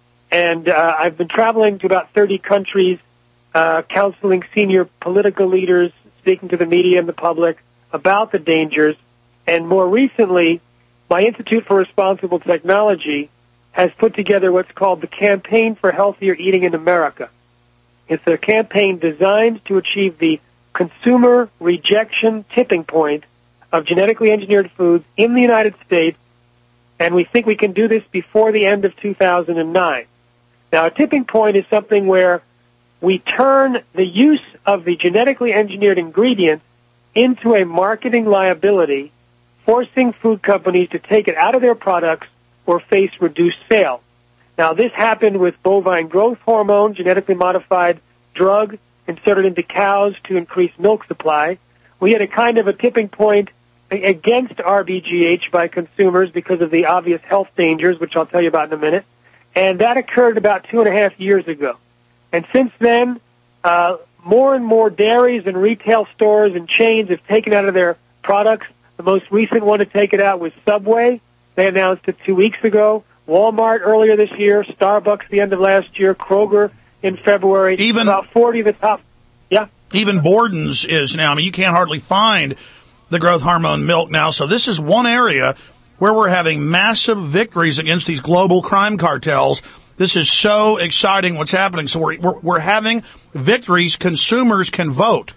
And uh, I've been traveling to about thirty countries, uh, counseling senior political leaders, speaking to the media and the public about the dangers. And more recently, my Institute for Responsible Technology has put together what's called the Campaign for Healthier Eating in America. It's a campaign designed to achieve the consumer rejection tipping point of genetically engineered foods in the United States, and we think we can do this before the end of two thousand nine. Now, a tipping point is something where we turn the use of the genetically engineered ingredients into a marketing liability, forcing food companies to take it out of their products or face reduced sales. Now, this happened with bovine growth hormone, genetically modified drug inserted into cows to increase milk supply. We had a kind of a tipping point against R B G H by consumers because of the obvious health dangers, which I'll tell you about in a minute. And that occurred about two and a half years ago. And since then, uh, more and more dairies and retail stores and chains have taken out of their products. The most recent one to take it out was Subway. They announced it two weeks ago. Walmart earlier this year, Starbucks the end of last year, Kroger in February. Even about forty of the top. Yeah. Even Borden's is now. I mean, you can't hardly find the growth hormone milk now. So this is one area where we're having massive victories against these global crime cartels. This is so exciting what's happening. So we're, we're, we're having victories. Consumers can vote.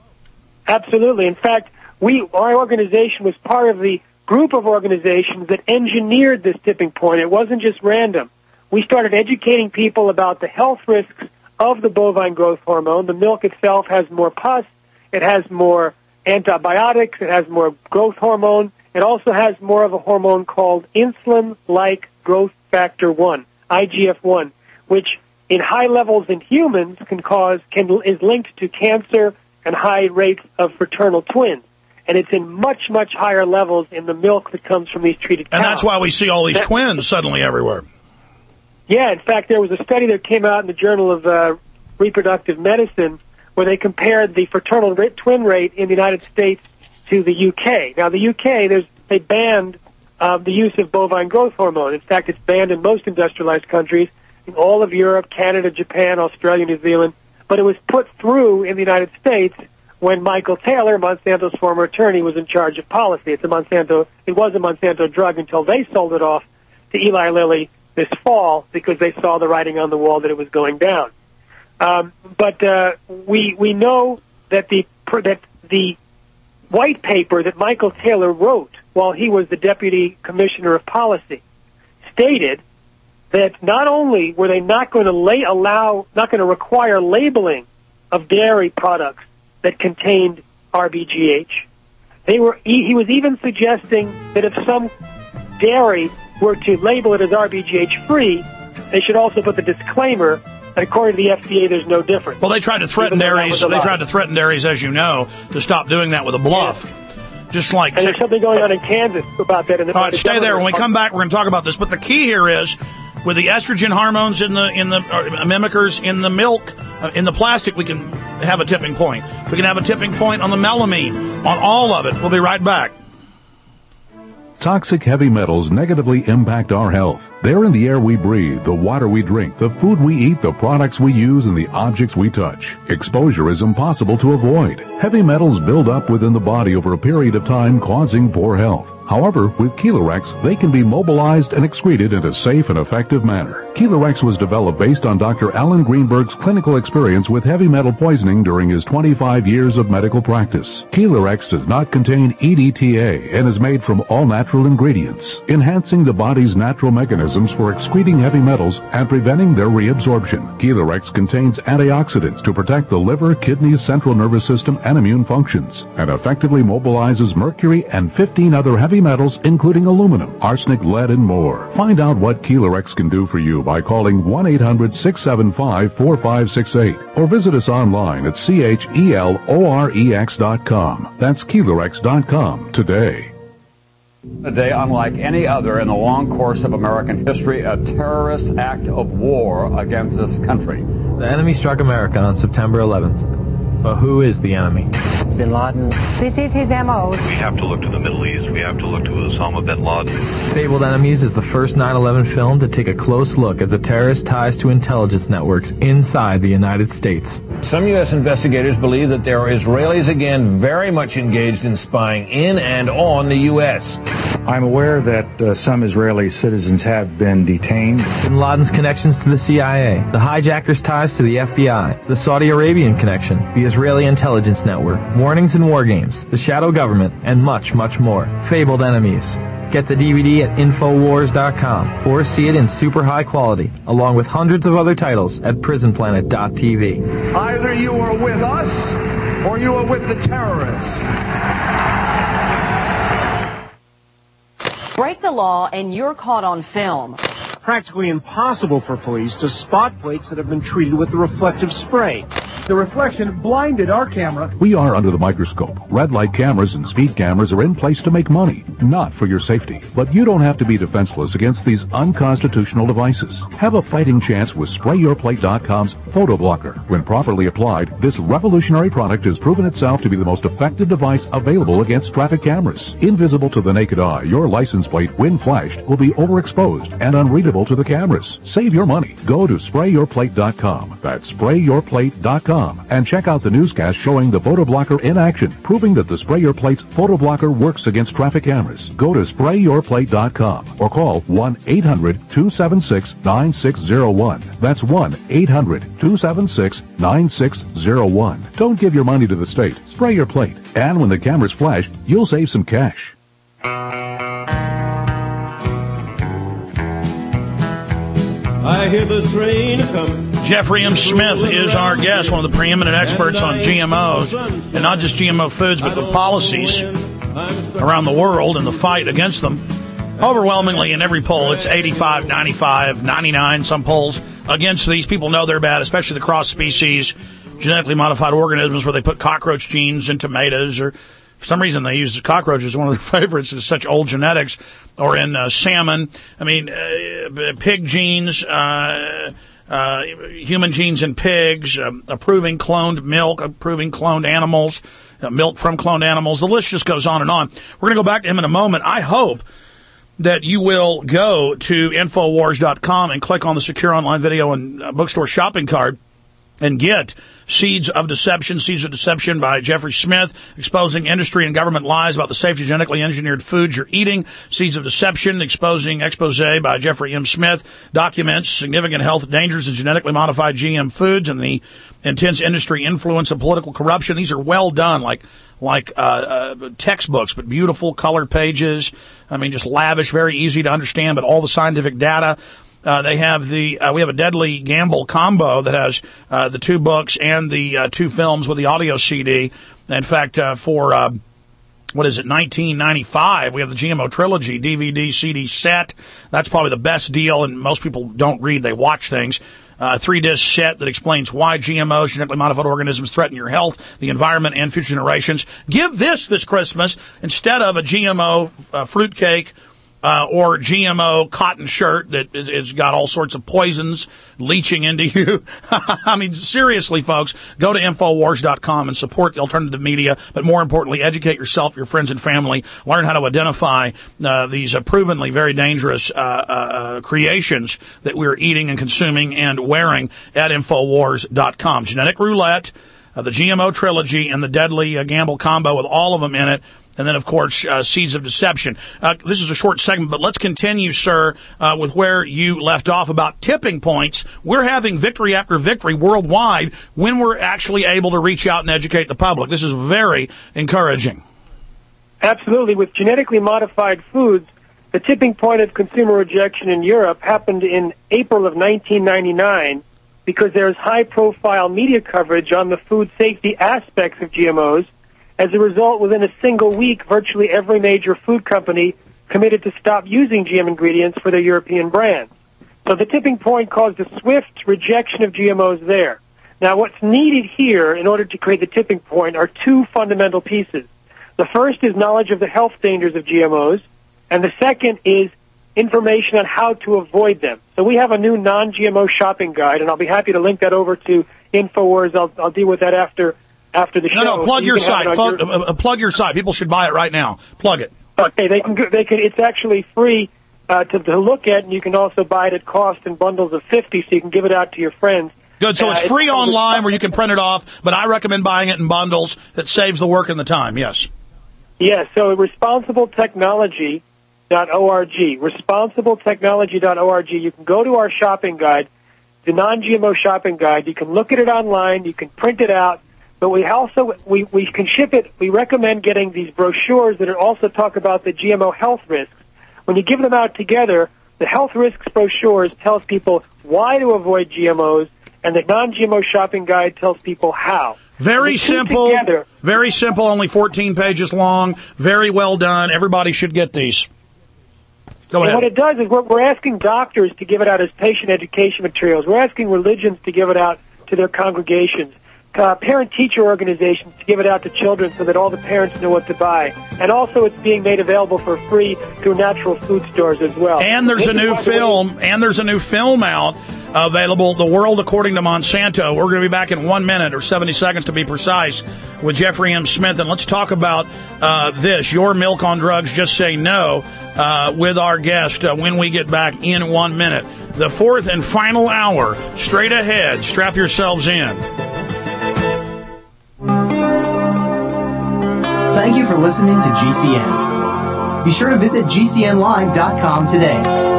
Absolutely. In fact, we, our organization was part of the group of organizations that engineered this tipping point. It wasn't just random. We started educating people about the health risks of the bovine growth hormone. The milk itself has more pus. It has more antibiotics. It has more growth hormone. It also has more of a hormone called insulin-like growth factor one, I G F one, which in high levels in humans can cause can is linked to cancer and high rates of fraternal twins. And it's in much, much higher levels in the milk that comes from these treated cows. And that's why we see all these that, twins suddenly everywhere. Yeah, in fact, there was a study that came out in the Journal of uh, Reproductive Medicine where they compared the fraternal twin rate in the United States to the U K. Now, the U K, there's, they banned uh, the use of bovine growth hormone. In fact, it's banned in most industrialized countries, in all of Europe, Canada, Japan, Australia, New Zealand. But it was put through in the United States when Michael Taylor, Monsanto's former attorney, was in charge of policy. It's a Monsanto. It was a Monsanto drug until they sold it off to Eli Lilly this fall because they saw the writing on the wall that it was going down. Um, but uh, we we know that the that the white paper that Michael Taylor wrote while he was the deputy commissioner of policy stated that not only were they not going to lay, allow, not going to require labeling of dairy products that contained R B G H, they were. He, he was even suggesting that if some dairy were to label it as R B G H free, they should also put the disclaimer that according to the F D A, there's no difference. Well, they tried to threaten dairies. They tried to threaten dairies, as you know, to stop doing that with a bluff. Yeah. Just like and there's something going on in Kansas about that. In the, all right, stay there. When we come back, we're going to talk about this. But the key here is, with the estrogen hormones in the in the uh, mimickers in the milk, uh, in the plastic, we can have a tipping point. We can have a tipping point on the melamine, on all of it. We'll be right back. Toxic heavy metals negatively impact our health. They're in the air we breathe, the water we drink, the food we eat, the products we use, and the objects we touch. Exposure is impossible to avoid. Heavy metals build up within the body over a period of time, causing poor health. However, with Kelorex, they can be mobilized and excreted in a safe and effective manner. Kelorex was developed based on Doctor Alan Greenberg's clinical experience with heavy metal poisoning during his twenty-five years of medical practice. Kelorex does not contain E D T A and is made from all natural ingredients, enhancing the body's natural mechanisms for excreting heavy metals and preventing their reabsorption. Kelorex contains antioxidants to protect the liver, kidneys, central nervous system, and immune functions, and effectively mobilizes mercury and fifteen other heavy heavy metals including aluminum, arsenic, lead, and more. Find out what Keeler-X can do for you by calling one eight hundred six seven five four five six eight or visit us online at C H E L O R E X dot com. That's Keeler X dot com today. A day unlike any other in the long course of American history, a terrorist act of war against this country. The enemy struck America on September eleventh. But who is the enemy? Bin Laden. This is his M O. We have to look to the Middle East. We have to look to Osama bin Laden. Fabled Enemies is the first nine eleven film to take a close look at the terrorist ties to intelligence networks inside the United States. Some U S investigators believe that there are Israelis again very much engaged in spying in and on the U S. I'm aware that uh, some Israeli citizens have been detained. Bin Laden's connections to the C I A, the hijackers' ties to the F B I, the Saudi Arabian connection, the Israeli intelligence network, warnings and war games, the shadow government, and much, much more. Fabled Enemies. Get the D V D at Infowars dot com or see it in super high quality, along with hundreds of other titles at Prison Planet dot T V. Either you are with us or you are with the terrorists. Break the law and you're caught on film. Practically impossible for police to spot plates that have been treated with the reflective spray. The reflection blinded our camera. We are under the microscope. Red light cameras and speed cameras are in place to make money, not for your safety. But you don't have to be defenseless against these unconstitutional devices. Have a fighting chance with Spray Your Plate dot com's Photo Blocker. When properly applied, this revolutionary product has proven itself to be the most effective device available against traffic cameras. Invisible to the naked eye, your license plate, when flashed, will be overexposed and unreadable to the cameras. Save your money. Go to Spray Your Plate dot com. That's Spray Your Plate dot com. And check out the newscast showing the Photo Blocker in action, proving that the Spray Your Plate's Photo Blocker works against traffic cameras. Go to Spray Your Plate dot com or call one eight hundred two seven six nine six zero one. That's one eight hundred two seven six nine six zero one. Don't give your money to the state. Spray your plate. And when the cameras flash, you'll save some cash. I hear the train come. Jeffrey M. Smith is our guest, one of the preeminent experts on G M Os, and not just G M O foods, but the policies around the world and the fight against them. Overwhelmingly, in every poll, it's eighty-five, ninety-five, ninety-nine, some polls against these. People know they're bad, especially the cross-species, genetically modified organisms where they put cockroach genes in tomatoes, or for some reason they use cockroaches, one of their favorites. It's such old genetics. Or in uh, salmon. I mean, uh, pig genes, uh, uh, human genes in pigs, uh, approving cloned milk, approving cloned animals, uh, milk from cloned animals. The list just goes on and on. We're going to go back to him in a moment. I hope that you will go to Infowars dot com and click on the secure online video and uh, bookstore shopping card and get Seeds of Deception, Seeds of Deception by Jeffrey Smith, exposing industry and government lies about the safety of genetically engineered foods you're eating. Seeds of Deception, exposing expose by Jeffrey M. Smith, documents significant health dangers of genetically modified G M foods and the intense industry influence of political corruption. These are well done, like like uh, uh textbooks, but beautiful colored pages. I mean, just lavish, very easy to understand, but all the scientific data. Uh, they have the, uh, we have a Deadly Gamble combo that has, uh, the two books and the, uh, two films with the audio C D. In fact, uh, for, uh, what is it, nineteen ninety-five, we have the G M O Trilogy D V D C D set. That's probably the best deal, and most people don't read, they watch things. Uh, three-disc set that explains why G M Os, genetically modified organisms, threaten your health, the environment, and future generations. Give this this Christmas instead of a G M O uh, fruitcake, Uh, or G M O cotton shirt that is, is got all sorts of poisons leaching into you. I mean, seriously, folks, go to Infowars dot com and support the alternative media, but more importantly, educate yourself, your friends and family, learn how to identify uh, these uh, provenly very dangerous uh, uh, creations that we're eating and consuming and wearing at Infowars dot com. Genetic Roulette, uh, the G M O Trilogy, and the Deadly uh, Gamble combo with all of them in it. And then, of course, uh, Seeds of Deception. Uh, this is a short segment, but let's continue, sir, uh, with where you left off about tipping points. We're having victory after victory worldwide when we're actually able to reach out and educate the public. This is very encouraging. Absolutely. With genetically modified foods, the tipping point of consumer rejection in Europe happened in April of nineteen ninety-nine because there's high-profile media coverage on the food safety aspects of G M Os. As a result, within a single week, virtually every major food company committed to stop using G M ingredients for their European brands. So the tipping point caused a swift rejection of G M Os there. Now, what's needed here in order to create the tipping point are two fundamental pieces. The first is knowledge of the health dangers of G M Os, and the second is information on how to avoid them. So we have a new non-G M O shopping guide, and I'll be happy to link that over to InfoWars. I'll, I'll deal with that after after the show. No, no, plug so your you site. Plug, your... uh, plug your site. People should buy it right now. Plug it. Okay, they can. They can. It's actually free uh, to, to look at, and you can also buy it at cost in bundles of fifty, so you can give it out to your friends. Good. So uh, it's free it's, online where you can print it off, but I recommend buying it in bundles. That saves the work and the time. Yes. Yes. So responsible technology dot org, responsible technology dot org. You can go to our shopping guide, the non-G M O shopping guide. You can look at it online. You can print it out. But we also, we, we can ship it. We recommend getting these brochures that are also talk about the G M O health risks. When you give them out together, the health risks brochures tells people why to avoid G M Os, and the non-G M O shopping guide tells people how. Very simple, together, very simple, only fourteen pages long, very well done. Everybody should get these. Go and ahead. what it does is we're, we're asking doctors to give it out as patient education materials. We're asking religions to give it out to their congregations. Uh, parent-teacher organizations to give it out to children so that all the parents know what to buy. And also it's being made available for free through natural food stores as well. And there's this a new film, and there's a new film out available, The World According to Monsanto. We're going to be back in one minute, or seventy seconds to be precise, with Jeffrey M. Smith. And let's talk about uh, this, Your Milk on Drugs, Just Say No, uh, with our guest uh, when we get back in one minute. The fourth and final hour, straight ahead. Strap yourselves in. Thank you for listening to G C N. Be sure to visit G C N live dot com today.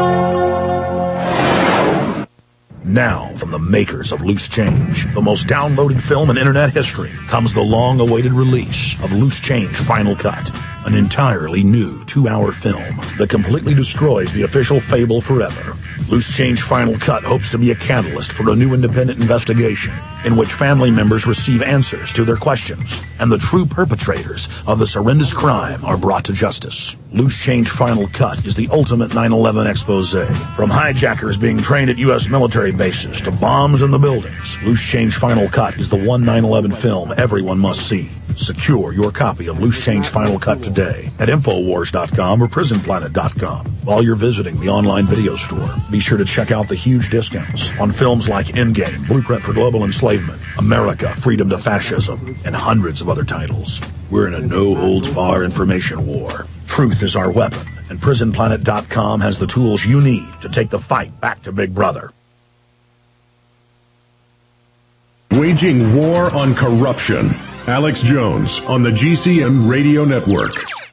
Now, from the makers of Loose Change, the most downloaded film in internet history, comes the long-awaited release of Loose Change Final Cut, an entirely new two-hour film that completely destroys the official fable forever. Loose Change Final Cut hopes to be a catalyst for a new independent investigation in which family members receive answers to their questions and the true perpetrators of this horrendous crime are brought to justice. Loose Change Final Cut is the ultimate nine eleven expose. From hijackers being trained at U S military bases to bombs in the buildings, Loose Change Final Cut is the one nine eleven film everyone must see. Secure your copy of Loose Change Final Cut today at Infowars dot com or Prison Planet dot com. While you're visiting the online video store, be sure to check out the huge discounts on films like Endgame, Blueprint for Global Enslavement, America, Freedom to Fascism, and hundreds of other titles. We're in a no-holds-barred information war. Truth is our weapon, and Prison Planet dot com has the tools you need to take the fight back to Big Brother. Waging war on corruption. Alex Jones on the G C N Radio Network.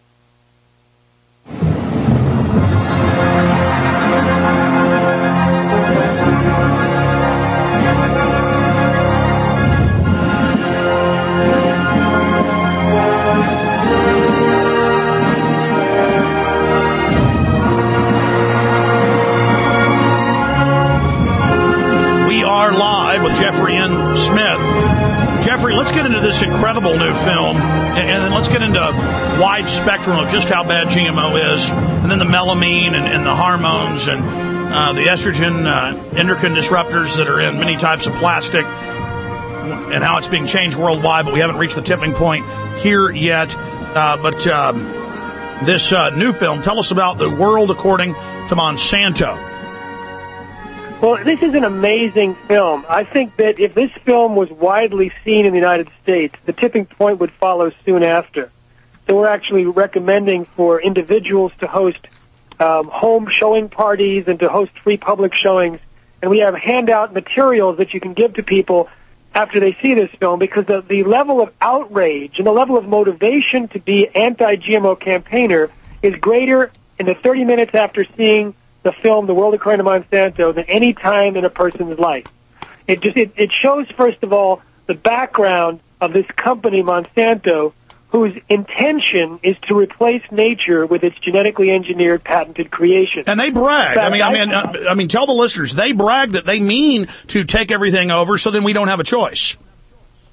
We are live with Jeffrey N. Smith. Jeffrey, let's get into this incredible new film, and then let's get into wide spectrum of just how bad G M O is, and then the melamine and, and the hormones and uh, the estrogen uh, endocrine disruptors that are in many types of plastic, and how it's being changed worldwide, but we haven't reached the tipping point here yet. Uh, but um, this uh, new film, tell us about The World According to Monsanto. Well, this is an amazing film. I think that if this film was widely seen in the United States, the tipping point would follow soon after. So we're actually recommending for individuals to host um, home showing parties and to host free public showings. And we have handout materials that you can give to people after they see this film, because the, the level of outrage and the level of motivation to be anti-G M O campaigner is greater in the thirty minutes after seeing the film The World According to Monsanto than any time in a person's life. It just it, it shows, first of all, the background of this company, Monsanto, whose intention is to replace nature with its genetically engineered, patented creation. And they brag. I mean, I mean, I, I mean, tell the listeners, they brag that they mean to take everything over, so then we don't have a choice.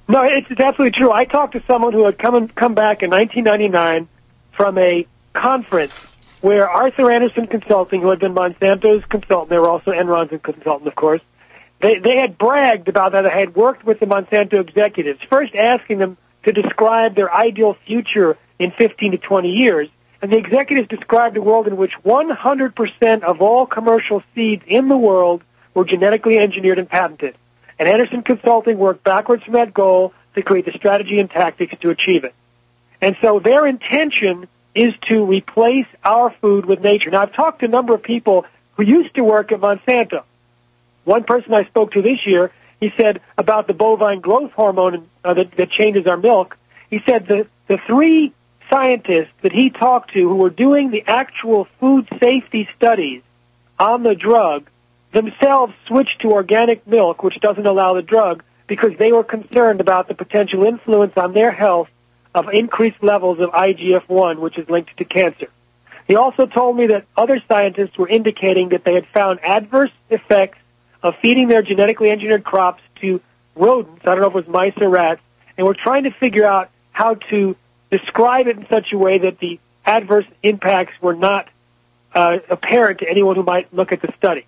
No, it's, it's absolutely true. I talked to someone who had come and come back in nineteen ninety-nine from a conference where Arthur Andersen Consulting, who had been Monsanto's consultant, they were also Enron's consultant, of course, they, they had bragged about that they had worked with the Monsanto executives, first asking them to describe their ideal future in fifteen to twenty years. And the executives described a world in which one hundred percent of all commercial seeds in the world were genetically engineered and patented. And Andersen Consulting worked backwards from that goal to create the strategy and tactics to achieve it. And so their intention is to replace our food with nature. Now, I've talked to a number of people who used to work at Monsanto. One person I spoke to this year, he said about the bovine growth hormone uh, that, that changes our milk, he said the, the three scientists that he talked to who were doing the actual food safety studies on the drug themselves switched to organic milk, which doesn't allow the drug, because they were concerned about the potential influence on their health of increased levels of I G F one, which is linked to cancer. He also told me that other scientists were indicating that they had found adverse effects of feeding their genetically engineered crops to rodents, I don't know if it was mice or rats, and were trying to figure out how to describe it in such a way that the adverse impacts were not uh, apparent to anyone who might look at the study.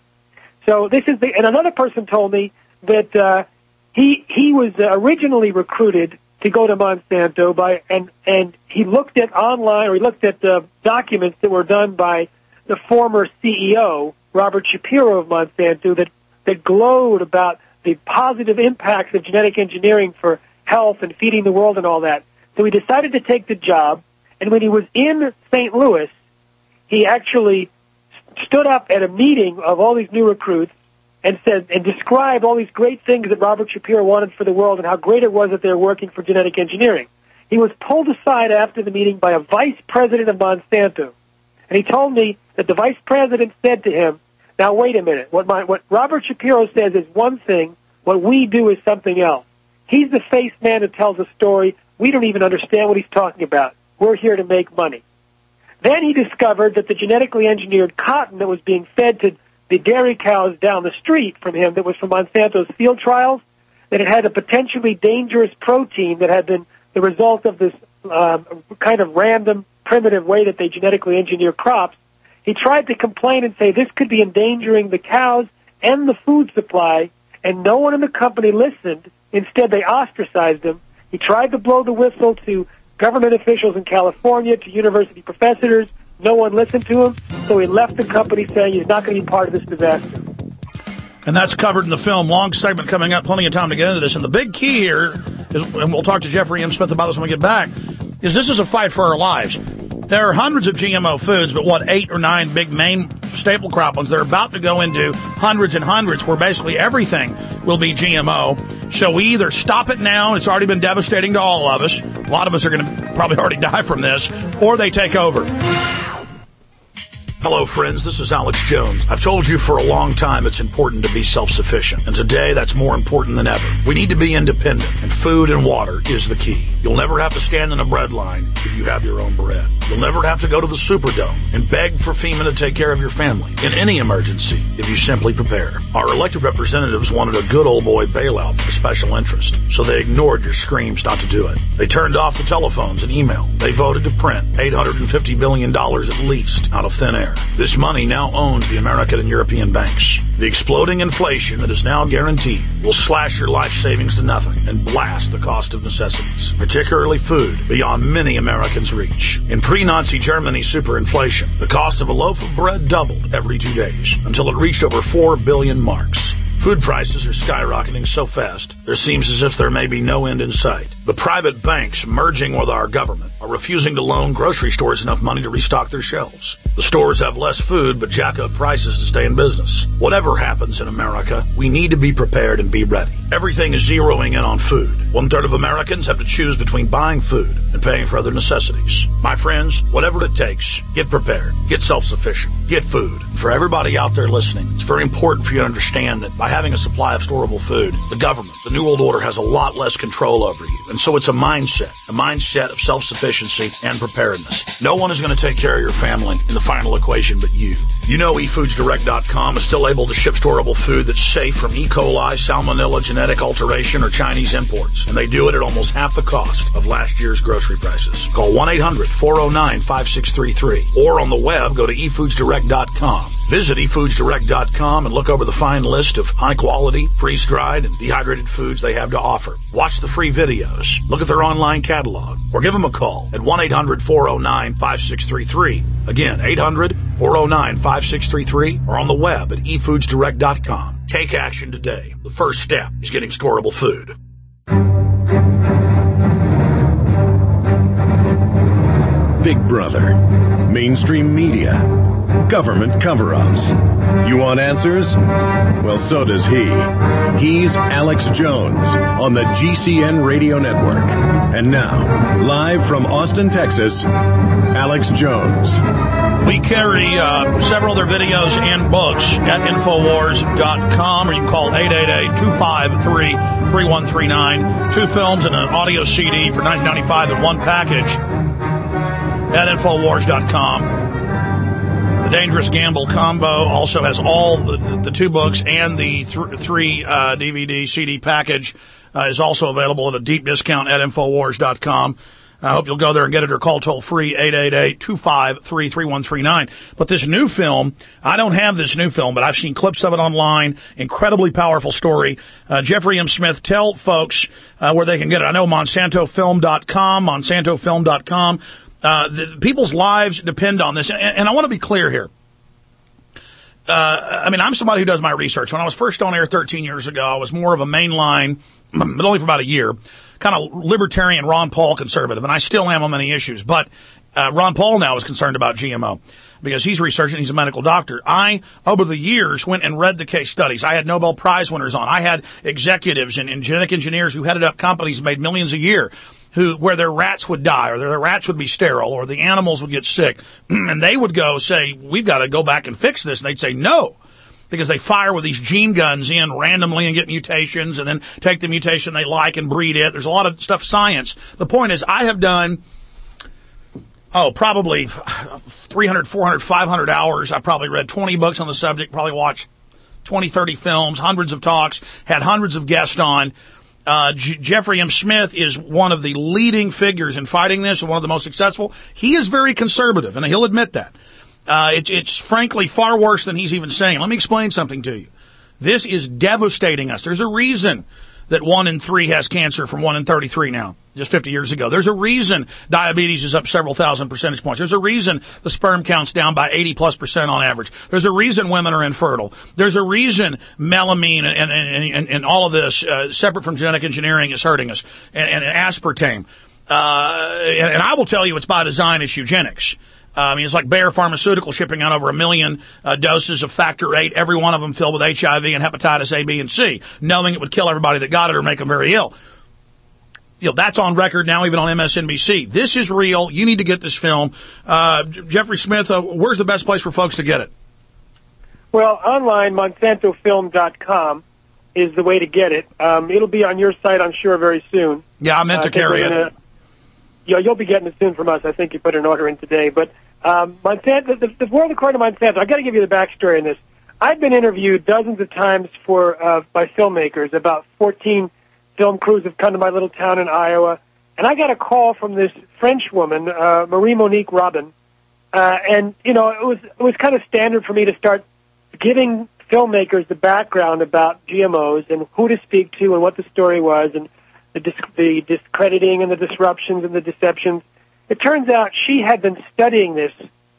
So this is the, and another person told me that uh, he he was uh, originally recruited to go to Monsanto by, and and he looked at online, or he looked at the documents that were done by the former C E O, Robert Shapiro of Monsanto, that that glowed about the positive impacts of genetic engineering for health and feeding the world and all that. So he decided to take the job, and when he was in Saint Louis, he actually stood up at a meeting of all these new recruits and said and described all these great things that Robert Shapiro wanted for the world and how great it was that they were working for genetic engineering. He was pulled aside after the meeting by a vice president of Monsanto, and he told me that the vice president said to him, "Now wait a minute. What my what Robert Shapiro says is one thing. What we do is something else. He's the face man who tells a story. We don't even understand what he's talking about. We're here to make money." Then he discovered that the genetically engineered cotton that was being fed to the dairy cows down the street from him, that was from Monsanto's field trials, that it had a potentially dangerous protein that had been the result of this um, kind of random, primitive way that they genetically engineer crops. He tried to complain and say this could be endangering the cows and the food supply, and no one in the company listened. Instead, they ostracized him. He tried to blow the whistle to government officials in California, to university professors. No one listened to him, so he left the company saying he's not going to be part of this disaster. And that's covered in the film. Long segment coming up, plenty of time to get into this. And the big key here is, and we'll talk to Jeffrey M. Smith about this when we get back, is this is a fight for our lives. There are hundreds of G M O foods, but what, eight or nine big main staple crop ones? They're about to go into hundreds and hundreds where basically everything will be G M O. So we either stop it now, and it's already been devastating to all of us. A lot of us are going to probably already die from this, or they take over. Hello, friends. This is Alex Jones. I've told you for a long time it's important to be self-sufficient, and today that's more important than ever. We need to be independent, and food and water is the key. You'll never have to stand in a bread line if you have your own bread. You'll never have to go to the Superdome and beg for FEMA to take care of your family in any emergency if you simply prepare. Our elected representatives wanted a good old boy bailout for the special interest, so they ignored your screams not to do it. They turned off the telephones and email. They voted to print eight hundred fifty billion dollars at least out of thin air. This money now owns the American and European banks. The exploding inflation that is now guaranteed will slash your life savings to nothing and blast the cost of necessities, particularly food, beyond many Americans' reach. In pre-Nazi Germany superinflation, the cost of a loaf of bread doubled every two days until it reached over four billion marks. Food prices are skyrocketing so fast, there seems as if there may be no end in sight. The private banks merging with our government are refusing to loan grocery stores enough money to restock their shelves. The stores have less food, but jack up prices to stay in business. Whatever happens in America, we need to be prepared and be ready. Everything is zeroing in on food. One third of Americans have to choose between buying food and paying for other necessities. My friends, whatever it takes, get prepared, get self-sufficient, get food. For everybody out there listening, it's very important for you to understand that by having a supply of storable food, the government, the New World Order, has a lot less control over you. And so it's a mindset, a mindset of self-sufficiency and preparedness. No one is going to take care of your family in the final equation but you. You know e foods direct dot com is still able to ship storable food that's safe from E. coli, salmonella, genetic alteration, or Chinese imports. And they do it at almost half the cost of last year's grocery prices. Call one eight hundred four oh nine five six three three. Or on the web, go to e foods direct dot com. Visit e foods direct dot com and look over the fine list of high-quality, freeze-dried, and dehydrated foods they have to offer. Watch the free videos. Look at their online catalog. Or give them a call at one eight hundred four oh nine five six three three. Again, eight hundred four oh nine five six three three, or on the web at e foods direct dot com. Take action today. The first step is getting storable food. Big Brother, mainstream media, government cover-ups. You want answers? Well, so does he. He's Alex Jones on the G C N Radio Network. And now, live from Austin, Texas, Alex Jones. We carry uh, several other videos and books at infowars dot com, or you can call eight eight eight, two five three, three one three nine. Two films and an audio C D for nineteen ninety-five in one package at infowars dot com. The Dangerous Gamble combo also has all the, the two books, and the th- three uh, D V D C D package uh, is also available at a deep discount at infowars dot com. I hope you'll go there and get it, or call toll free eight eight eight, two five three, three one three nine. But this new film, I don't have this new film, but I've seen clips of it online. Incredibly powerful story. Uh, Jeffrey M. Smith, tell folks uh, where they can get it. I know Monsanto Film dot com, Monsanto Film dot com. Uh, the, people's lives depend on this. And, and I want to be clear here. Uh, I mean, I'm somebody who does my research. When I was first on air thirteen years ago, I was more of a mainline, but only for about a year, kind of libertarian Ron Paul conservative. And I still am on many issues. But uh, Ron Paul now is concerned about G M O because he's researching. He's a medical doctor. I, over the years, went and read the case studies. I had Nobel Prize winners on. I had executives and, and genetic engineers who headed up companies and made millions a year, who, where their rats would die, or their rats would be sterile, or the animals would get sick. And they would go say, we've got to go back and fix this. And they'd say, no, because they fire with these gene guns in randomly and get mutations and then take the mutation they like and breed it. There's a lot of stuff, science. The point is, I have done, oh, probably three hundred, four hundred, five hundred hours. I probably read twenty books on the subject, probably watched twenty, thirty films, hundreds of talks, had hundreds of guests on. Uh, J- Jeffrey M. Smith is one of the leading figures in fighting this and one of the most successful. He is very conservative, and he'll admit that. Uh, it, it's frankly far worse than he's even saying. Let me explain something to you. This is devastating us. There's a reason that one in three has cancer from one in thirty-three now, just fifty years ago. There's a reason diabetes is up several thousand percentage points. There's a reason the sperm count's down by eighty plus percent on average. There's a reason women are infertile. There's a reason melamine and, and, and, and all of this, uh, separate from genetic engineering, is hurting us, and, and aspartame. Uh, and, and I will tell you it's by design, it's eugenics. Uh, I mean, it's like Bayer Pharmaceutical shipping out over a million uh, doses of factor eight, every one of them filled with H I V and hepatitis A, B, and C, knowing it would kill everybody that got it or make them very ill. You know, that's on record now, even on M S N B C. This is real. You need to get this film. Uh, Jeffrey Smith, uh, where's the best place for folks to get it? Well, online, Monsanto Film dot com is the way to get it. Um, it'll be on your site, I'm sure, very soon. Yeah, I meant to uh, carry it. Gonna, you know, you'll be getting it soon from us. I think you put an order in today. But um, Monsanto, the, the world according to Monsanto, I've got to give you the backstory on this. I've been interviewed dozens of times for uh, by filmmakers. About fourteen film crews have come to my little town in Iowa. And I got a call from this French woman, uh, Marie-Monique Robin. Uh, and, you know, it was it was kind of standard for me to start giving filmmakers the background about G M Os and who to speak to and what the story was and the, dis- the discrediting and the disruptions and the deceptions. It turns out she had been studying this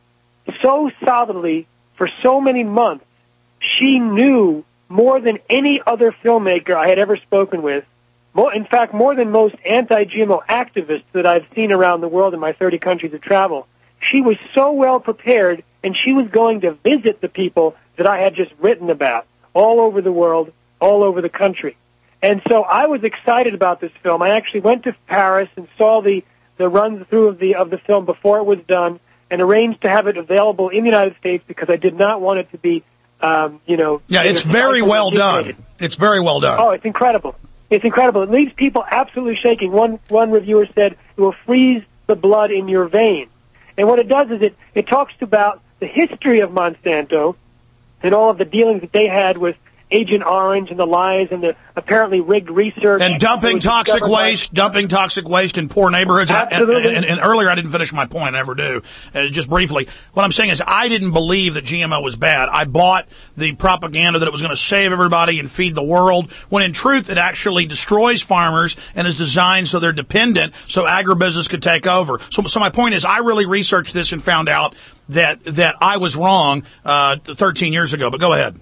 so solidly for so many months. She knew more than any other filmmaker I had ever spoken with. More, in fact, more than most anti-G M O activists that I've seen around the world in my thirty countries of travel. She was so well prepared, and she was going to visit the people that I had just written about all over the world, all over the country. And so I was excited about this film. I actually went to Paris and saw the, the run-through of the, of the film before it was done and arranged to have it available in the United States because I did not want it to be, um, you know... Yeah, it's very well done. It's very well done. Oh, it's incredible. It's incredible. It leaves people absolutely shaking. One, one reviewer said, it will freeze the blood in your veins. And what it does is it, it talks about the history of Monsanto and all of the dealings that they had with Agent Orange and the lies and the apparently rigged research. And dumping toxic waste, by... dumping toxic waste in poor neighborhoods. Absolutely. And, and, and earlier I didn't finish my point, I never do. Uh, just briefly. What I'm saying is I didn't believe that G M O was bad. I bought the propaganda that it was going to save everybody and feed the world, when in truth it actually destroys farmers and is designed so they're dependent so agribusiness could take over. So, so my point is I really researched this and found out that, that I was wrong uh, thirteen years ago. But go ahead.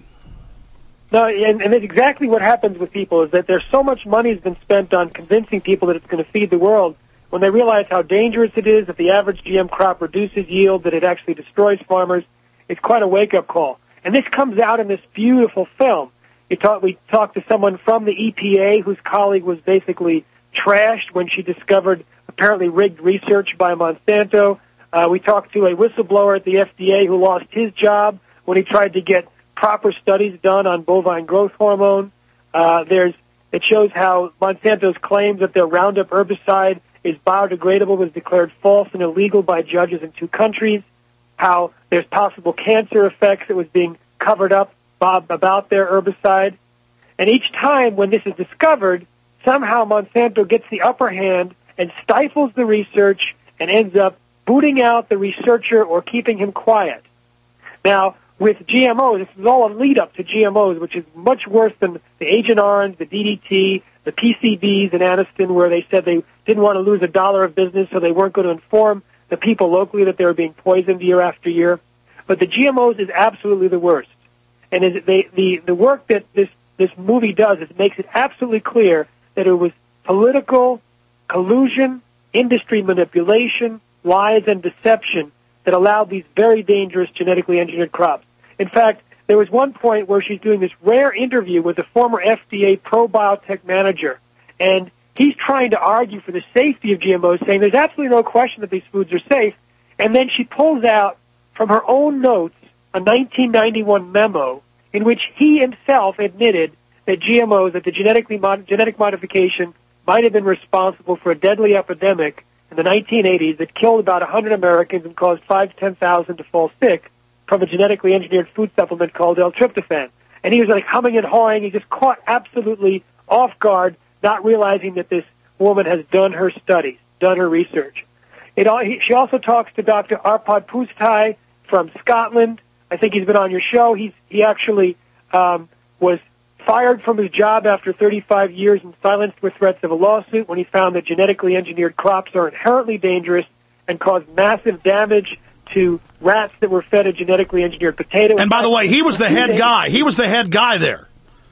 No, and, and that's exactly what happens with people, is that there's so much money has been spent on convincing people that it's going to feed the world. When they realize how dangerous it is, that the average G M crop reduces yield, that it actually destroys farmers, it's quite a wake-up call. And this comes out in this beautiful film. You talk, we talked to someone from the E P A whose colleague was basically trashed when she discovered apparently rigged research by Monsanto. Uh, we talked to a whistleblower at the F D A who lost his job when he tried to get proper studies done on bovine growth hormone. Uh, there's, it shows how Monsanto's claims that their Roundup herbicide is biodegradable was declared false and illegal by judges in two countries. How there's possible cancer effects that was being covered up about their herbicide. And each time when this is discovered, somehow Monsanto gets the upper hand and stifles the research and ends up booting out the researcher or keeping him quiet. Now, with G M Os, this is all a lead-up to G M Os, which is much worse than the Agent Orange, the D D T, the P C Bs in Anniston, where they said they didn't want to lose a dollar of business, so they weren't going to inform the people locally that they were being poisoned year after year. But the G M Os is absolutely the worst. And is they, the, the work that this, this movie does is it makes it absolutely clear that it was political collusion, industry manipulation, lies, and deception that allowed these very dangerous genetically engineered crops. In fact, there was one point where she's doing this rare interview with the former F D A pro-biotech manager, and he's trying to argue for the safety of G M Os, saying there's absolutely no question that these foods are safe, and then she pulls out from her own notes a nineteen ninety-one memo in which he himself admitted that G M Os, that the genetically mod- genetic modification might have been responsible for a deadly epidemic in the nineteen eighties that killed about one hundred Americans and caused five to ten thousand to fall sick from a genetically engineered food supplement called L-tryptophan. And he was like humming and hawing. He just caught absolutely off guard, not realizing that this woman has done her studies, done her research. It all, he, she also talks to Doctor Arpad Pusztai from Scotland. I think he's been on your show. He's, he actually um, was fired from his job after thirty-five years and silenced with threats of a lawsuit when he found that genetically engineered crops are inherently dangerous and cause massive damage to rats that were fed a genetically engineered potato. And by the way, he was the head guy. He was the head guy there.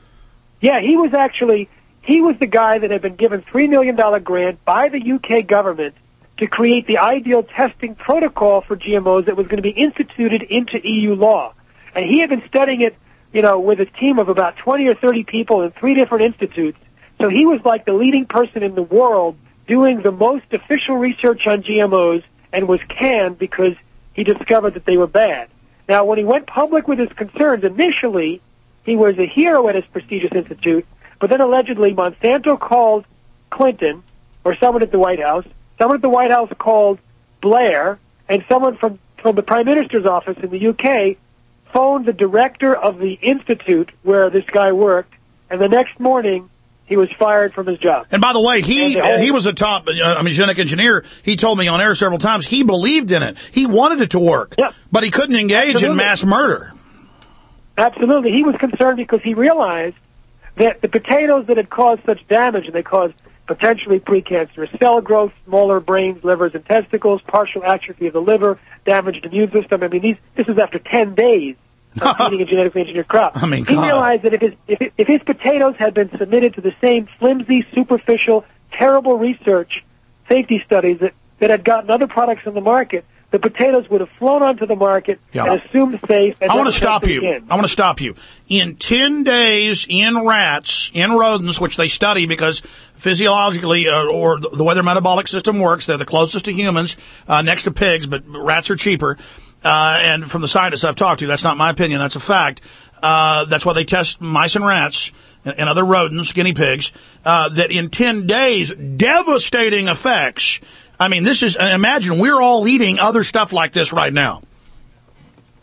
Yeah, he was actually, he was the guy that had been given three million dollars grant by the U K government to create the ideal testing protocol for G M Os that was going to be instituted into E U law. And he had been studying it, you know, with a team of about twenty or thirty people in three different institutes. So he was like the leading person in the world doing the most official research on G M Os and was canned because he discovered that they were bad. Now, when he went public with his concerns, initially he was a hero at his prestigious institute, but then allegedly Monsanto called Clinton, or someone at the White House, someone at the White House called Blair, and someone from, from the Prime Minister's office in the U K phoned the director of the institute where this guy worked, and the next morning he was fired from his job. And by the way, he the whole, he was a top, uh, I mean, genetic engineer. He told me on air several times he believed in it. He wanted it to work, yep. but he couldn't engage Absolutely. in mass murder. Absolutely. He was concerned because he realized that the potatoes that had caused such damage, and they caused potentially precancerous cell growth, smaller brains, livers, and testicles, partial atrophy of the liver, damaged immune system. I mean, these, this was after ten days of eating a genetically engineered crop. I mean, he God. realized that if his, if, if his potatoes had been submitted to the same flimsy, superficial, terrible research, safety studies that, that had gotten other products on the market, the potatoes would have flown onto the market yeah. and assumed safe. And I want to stop you. Again. I want to stop you. In ten days, in rats, in rodents, which they study because physiologically uh, or the, the way their metabolic system works, they're the closest to humans, uh, next to pigs, but rats are cheaper. Uh, and from the scientists I've talked to, that's not my opinion, that's a fact. Uh, that's why they test mice and rats and, and other rodents, guinea pigs, uh, that in ten days, devastating effects. I mean, this is, imagine we're all eating other stuff like this right now.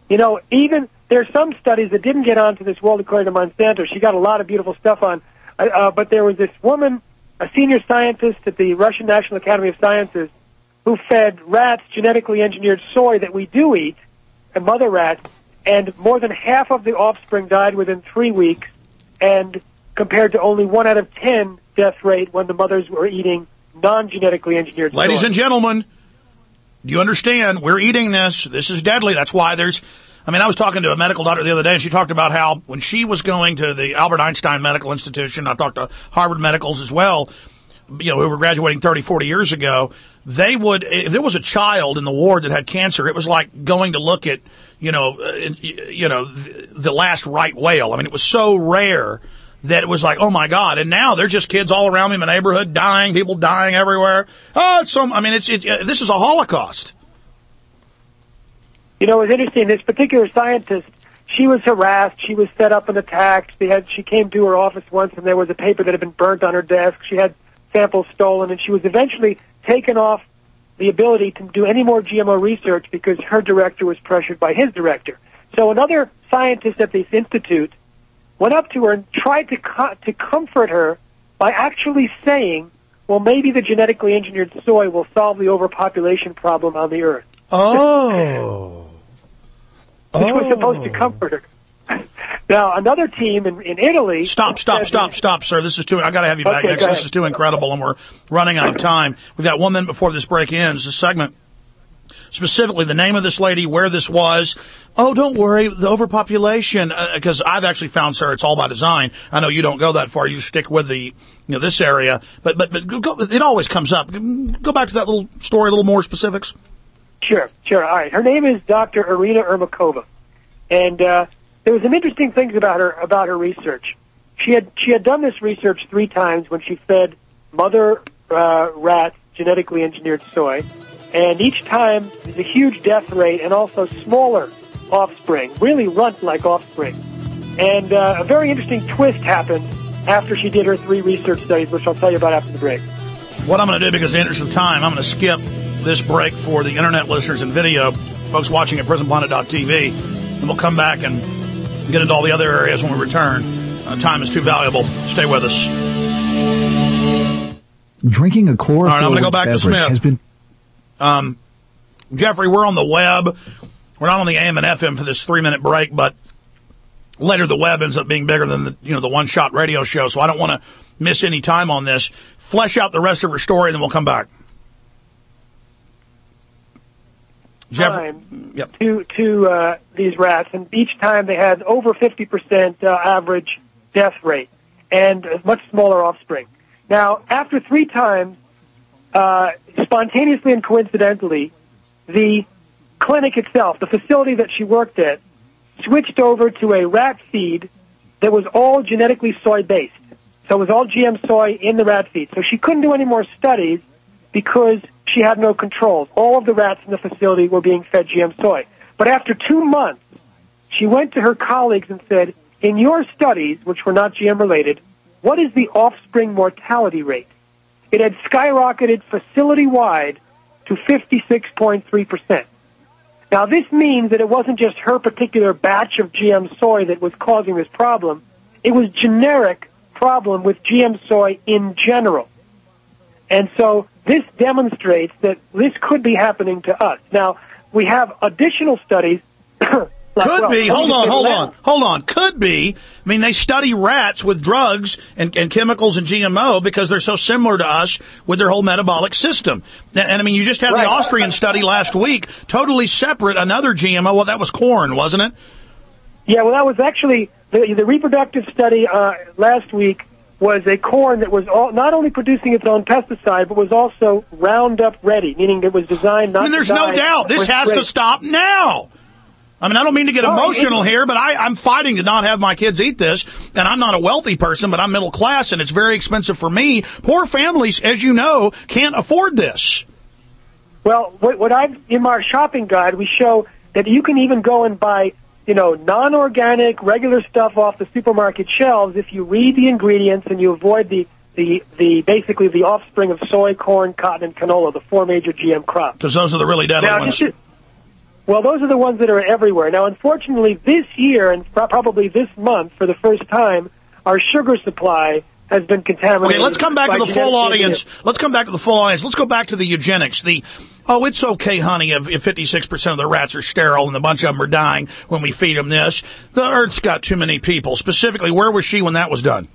You know, even there's some studies that didn't get onto this World According to Monsanto. She got a lot of beautiful stuff on, uh, but there was this woman, a senior scientist at the Russian National Academy of Sciences, who fed rats genetically engineered soy that we do eat, and mother rats, and more than half of the offspring died within three weeks, and compared to only one out of ten death rate when the mothers were eating non-genetically engineered soy. Ladies and gentlemen, do you understand? We're eating this. This is deadly. That's why there's... I mean, I was talking to a medical doctor the other day, and she talked about how when she was going to the Albert Einstein Medical Institution, I talked to Harvard Medicals as well, you know, who were graduating thirty, forty years ago, they would, if there was a child in the ward that had cancer, it was like going to look at, you know, uh, you know, the, the last right whale. I mean, it was so rare that it was like, oh my God. And now there's just kids all around me in my neighborhood dying, people dying everywhere. Oh, it's some, I mean, it's, it, uh, this is a Holocaust. You know, it was interesting. This particular scientist, she was harassed. She was set up and attacked. They had, she came to her office once, and there was a paper that had been burnt on her desk. She had samples stolen, and she was eventually taken off the ability to do any more G M O research because her director was pressured by his director. So another scientist at this institute went up to her and tried to co- to comfort her by actually saying, well, maybe the genetically engineered soy will solve the overpopulation problem on the earth. Oh. Which oh. was supposed to comfort her. Now, another team in, in Italy... Stop, stop, stop, stop, sir. This is too... I got to have you back okay, next. This is too incredible, and we're running out of time. We've got one minute before this break ends. This segment, specifically the name of this lady, where this was. Oh, don't worry, the overpopulation, because uh, I've actually found, sir, it's all by design. I know you don't go that far. You stick with the, you know, this area. But, but, but go, it always comes up. Go back to that little story, a little more specifics. Sure, sure. All right. Her name is Doctor Irina Ermakova. And, uh, there was some interesting things about her about her research. She had she had done this research three times when she fed mother uh, rats genetically engineered soy, and each time there's a huge death rate and also smaller offspring, really runt-like offspring. And uh, a very interesting twist happened after she did her three research studies, which I'll tell you about after the break. What I'm going to do, because of the interest of time, I'm going to skip this break for the internet listeners and video, folks watching at prison planet dot t v, and we'll come back and get into all the other areas when we return. Uh, time is too valuable. Stay with us. Drinking a chlorophyll all right, I'm going to go back to Smith. Has been... Um, Jeffrey, we're on the web. We're not on the A M and F M for this three-minute break, but later the web ends up being bigger than the, you know, the one-shot radio show, so I don't want to miss any time on this. Flesh out the rest of her story, and then we'll come back. Time yep. to to uh, these rats, and each time they had over fifty percent uh, average death rate and a much smaller offspring. Now, after three times, uh, spontaneously and coincidentally, the clinic itself, the facility that she worked at, switched over to a rat feed that was all genetically soy-based. So it was all G M soy in the rat feed. So she couldn't do any more studies because she had no controls. All of the rats in the facility were being fed G M soy. But after two months, she went to her colleagues and said, in your studies, which were not G M-related, what is the offspring mortality rate? It had skyrocketed facility-wide to fifty-six point three percent. Now, this means that it wasn't just her particular batch of G M soy that was causing this problem. It was generic problem with G M soy in general. And so this demonstrates that this could be happening to us. Now, we have additional studies. like, could well, be. Hold on, hold on, hold on. Could be. I mean, they study rats with drugs and, and chemicals and G M O because they're so similar to us with their whole metabolic system. And, and I mean, you just had right. the Austrian study last week, totally separate, another G M O. Well, that was corn, wasn't it? Yeah, well, that was actually the, the reproductive study uh, last week was a corn that was all, not only producing its own pesticide, but was also Roundup ready, meaning it was designed not I mean, there's to no doubt. This has great. to stop now. I mean, I don't mean to get emotional oh, here, but I, I'm fighting to not have my kids eat this, and I'm not a wealthy person, but I'm middle class, and it's very expensive for me. Poor families, as you know, can't afford this. Well, what, what I've, in our shopping guide, we show that you can even go and buy you know, non-organic, regular stuff off the supermarket shelves if you read the ingredients and you avoid the, the, the basically the offspring of soy, corn, cotton, and canola, the four major G M crops. Because those are the really deadly now, ones. Is, Well, those are the ones that are everywhere. Now, unfortunately, this year and probably this month, for the first time, our sugar supply has been contaminated. Okay, let's come back to the full audience. Engineers. Let's come back to the full audience. Let's go back to the eugenics. The, oh, it's okay, honey, if, if fifty-six percent of the rats are sterile and a bunch of them are dying when we feed them this. The Earth's got too many people. Specifically, where was she when that was done?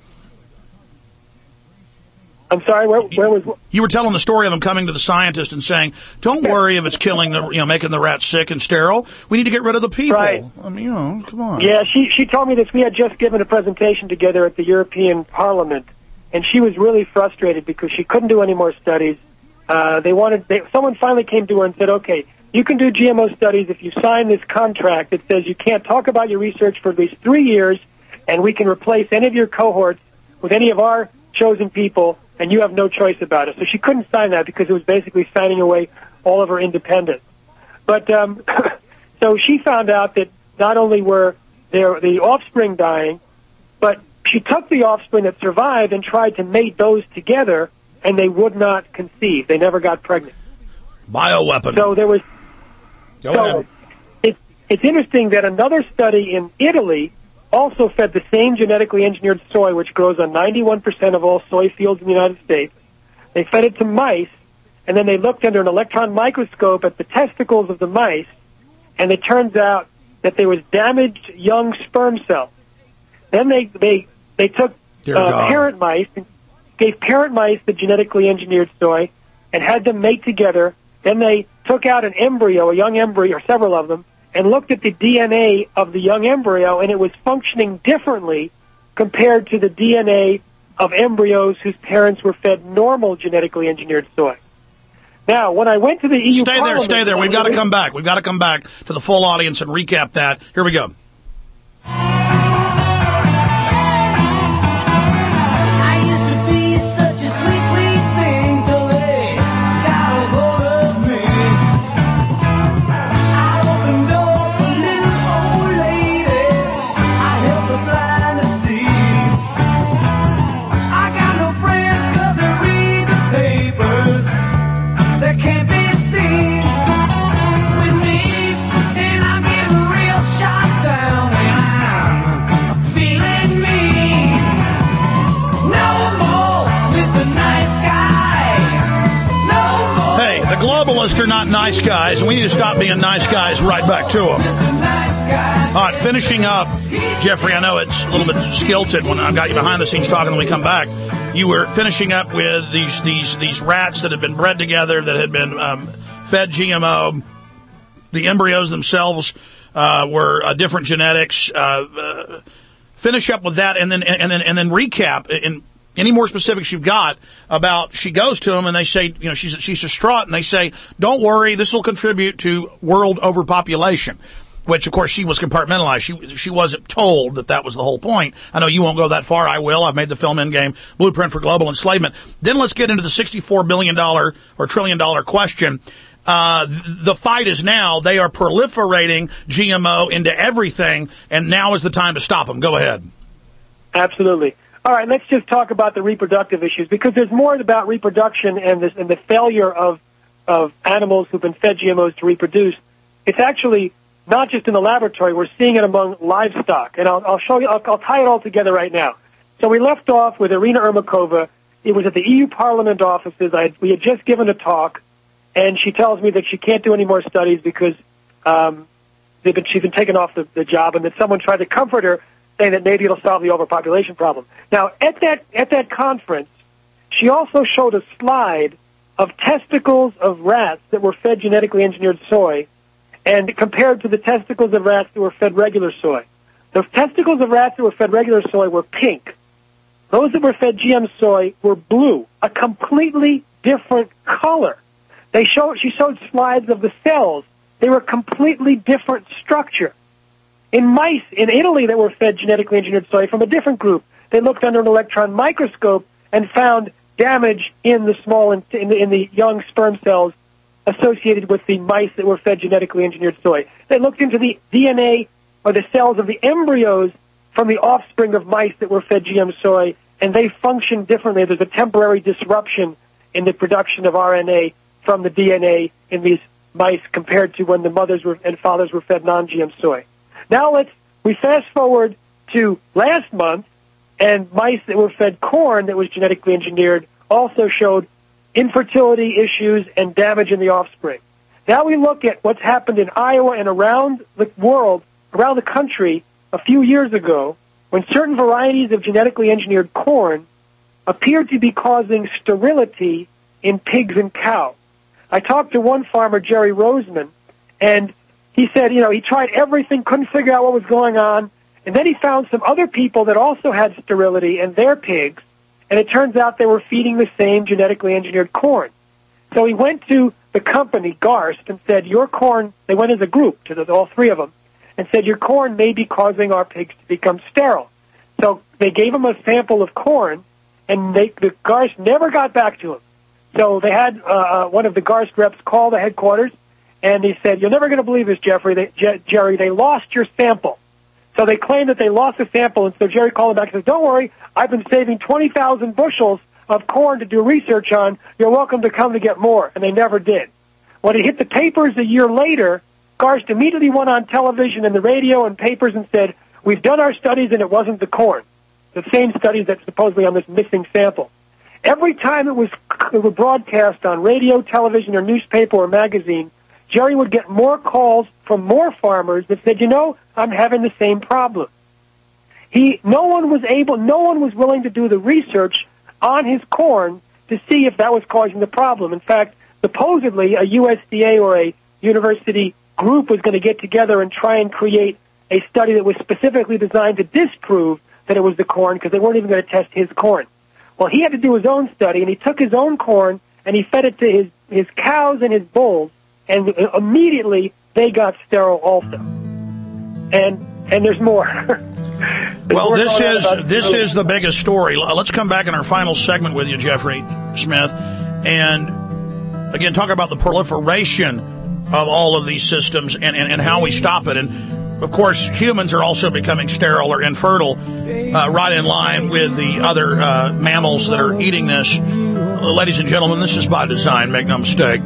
I'm sorry, where, where was... You were telling the story of them coming to the scientist and saying, don't worry if it's killing the, you know, making the rats sick and sterile. We need to get rid of the people. Right. I mean, you know, come on. Yeah, she, she told me this. We had just given a presentation together at the European Parliament, and she was really frustrated because she couldn't do any more studies. Uh, they wanted, they, someone finally came to her and said, okay, you can do G M O studies if you sign this contract that says you can't talk about your research for at least three years, and we can replace any of your cohorts with any of our chosen people, and you have no choice about it. So she couldn't sign that because it was basically signing away all of her independence. But um, so she found out that not only were there the offspring dying, but she took the offspring that survived and tried to mate those together, and they would not conceive. They never got pregnant. Bioweapon. So there was. Go so ahead. It, it's interesting that another study in Italy also fed the same genetically engineered soy, which grows on ninety-one percent of all soy fields in the United States. They fed it to mice, and then they looked under an electron microscope at the testicles of the mice, and it turns out that there was damaged young sperm cells. Then they they they took uh, parent mice, and gave parent mice the genetically engineered soy, and had them mate together. Then they took out an embryo, a young embryo, or several of them, and looked at the D N A of the young embryo, and it was functioning differently compared to the D N A of embryos whose parents were fed normal genetically engineered soy. Now, when I went to the E U Stay there, stay there. We've got to come back. We've got to come back to the full audience and recap that. Here we go. Globalists are not nice guys, and we need to stop being nice guys right back to them. All right, finishing up, Jeffrey, I know it's a little bit skilted when I got you behind the scenes talking when we come back. You were finishing up with these these these rats that had been bred together, that had been um, fed G M O. The embryos themselves uh, were uh, different genetics. Uh, uh, finish up with that, and then and then and then recap in any more specifics you've got about. She goes to them and they say, you know, she's she's distraught, and they say, don't worry, this will contribute to world overpopulation. Which, of course, she was compartmentalized. She she wasn't told that that was the whole point. I know you won't go that far. I will. I've made the film Endgame, Blueprint for Global Enslavement. Then let's get into the sixty-four billion dollars or trillion dollar question. Uh, the fight is now. They are proliferating G M O into everything, and now is the time to stop them. Go ahead. Absolutely. All right, let's just talk about the reproductive issues, because there's more about reproduction and, this, and the failure of, of animals who've been fed G M Os to reproduce. It's actually not just in the laboratory. We're seeing it among livestock. And I'll, I'll show you, I'll, I'll tie it all together right now. So we left off with Irina Ermakova. It was at the E U Parliament offices. I had, we had just given a talk, and she tells me that she can't do any more studies because um, they've been, she's been taken off the, the job, and that someone tried to comfort her, saying that maybe it'll solve the overpopulation problem. Now, at that at that conference, she also showed a slide of testicles of rats that were fed genetically engineered soy, and compared to the testicles of rats that were fed regular soy. The testicles of rats that were fed regular soy were pink. Those that were fed G M soy were blue, a completely different color. They showed, she showed slides of the cells. They were completely different structure. In mice in Italy that were fed genetically engineered soy from a different group, they looked under an electron microscope and found damage in the small in the, in the young sperm cells associated with the mice that were fed genetically engineered soy. They looked into the D N A or the cells of the embryos from the offspring of mice that were fed G M soy, and they function differently. There's a temporary disruption in the production of R N A from the D N A in these mice compared to when the mothers were and fathers were fed non-G M soy. Now let's we fast forward to last month, and mice that were fed corn that was genetically engineered also showed infertility issues and damage in the offspring. Now we look at what's happened in Iowa and around the world, around the country, a few years ago, when certain varieties of genetically engineered corn appeared to be causing sterility in pigs and cows. I talked to one farmer, Jerry Roseman, and he said, you know, he tried everything, couldn't figure out what was going on, and then he found some other people that also had sterility in their pigs, and it turns out they were feeding the same genetically engineered corn. So he went to the company, Garst, and said, your corn, they went as a group, to the, all three of them, and said, your corn may be causing our pigs to become sterile. So they gave him a sample of corn, and they, the Garst never got back to him. So they had uh, one of the Garst reps call the headquarters, and he said, you're never going to believe this, Jeffrey, they, Je- Jerry, they lost your sample. So they claimed that they lost the sample, and so Jerry called him back and said, don't worry, I've been saving twenty thousand bushels of corn to do research on. You're welcome to come to get more. And they never did. When it hit the papers a year later, Garst immediately went on television and the radio and papers and said, we've done our studies and it wasn't the corn. The same studies that's supposedly on this missing sample. Every time it was, it was broadcast on radio, television, or newspaper or magazine, Jerry would get more calls from more farmers that said, you know, I'm having the same problem. He, no one was able, no one was willing to do the research on his corn to see if that was causing the problem. In fact, supposedly a U S D A or a university group was going to get together and try and create a study that was specifically designed to disprove that it was the corn because they weren't even going to test his corn. Well, he had to do his own study, and he took his own corn and he fed it to his, his cows and his bulls, and immediately they got sterile also. And and there's more. there's well, more this is this food. is the biggest story. Let's come back in our final segment with you, Jeffrey Smith, and again talk about the proliferation of all of these systems and, and, and how we stop it. And of course, humans are also becoming sterile or infertile, uh, right in line with the other uh, mammals that are eating this. Uh, ladies and gentlemen, this is by design. Make no mistake.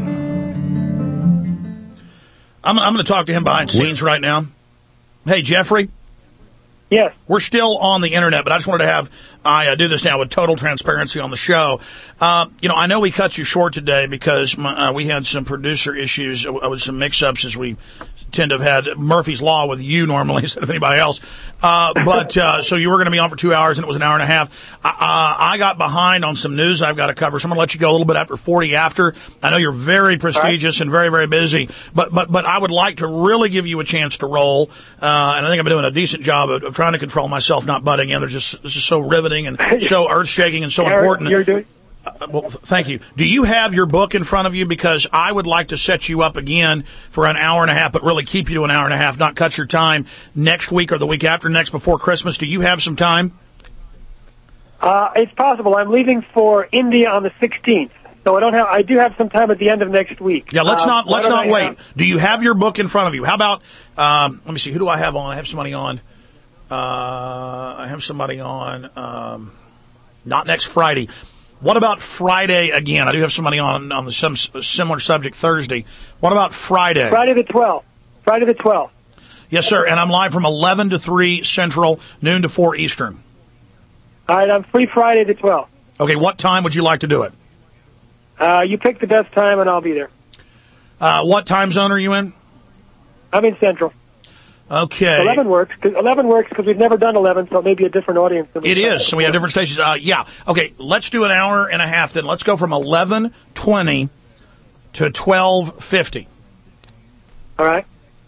I'm, I'm going to talk to him behind scenes right now. Hey, Jeffrey? Yes. We're still on the internet, but I just wanted to have I uh, do this now with total transparency on the show. Uh, you know, I know we cut you short today because my, uh, we had some producer issues uh, with some mix-ups, as we tend to have had Murphy's Law with you normally instead of anybody else. Uh, but uh, so you were going to be on for two hours, and it was an hour and a half. I, uh, I got behind on some news I've got to cover, so I'm going to let you go a little bit after forty after. I know you're very prestigious right. and very, very busy, but but but I would like to really give you a chance to roll, uh, and I think I've been doing a decent job of, of trying to control myself not butting in. They're just this is so riveting and so earth-shaking and so Eric, important. You're doing- Uh, well, thank you. Do you have your book in front of you? Because I would like to set you up again for an hour and a half, but really keep you to an hour and a half, not cut your time next week or the week after next before Christmas. Do you have some time? Uh, it's possible. I'm leaving for India on the sixteenth, so I don't have. I do have some time at the end of next week. Yeah, let's uh, not let's not I wait. Have? Do you have your book in front of you? How about um, let me see. Who do I have on? I have somebody on. Uh, I have somebody on. Um, not next Friday. What about Friday again? I do have somebody on on the some similar subject Thursday. What about Friday? Friday the twelfth. Friday the twelfth. Yes, sir. And I'm live from eleven to three Central, noon to four Eastern. All right, I'm free Friday the twelfth. Okay, what time would you like to do it? Uh, you pick the best time, and I'll be there. Uh, what time zone are you in? I'm in Central. Okay. eleven works. Cause eleven works because we've never done eleven, so it may be a different audience. Than it is. So we have different stations. Uh, yeah. Okay, let's do an hour and a half then. Let's go from eleven twenty to twelve fifty. All right.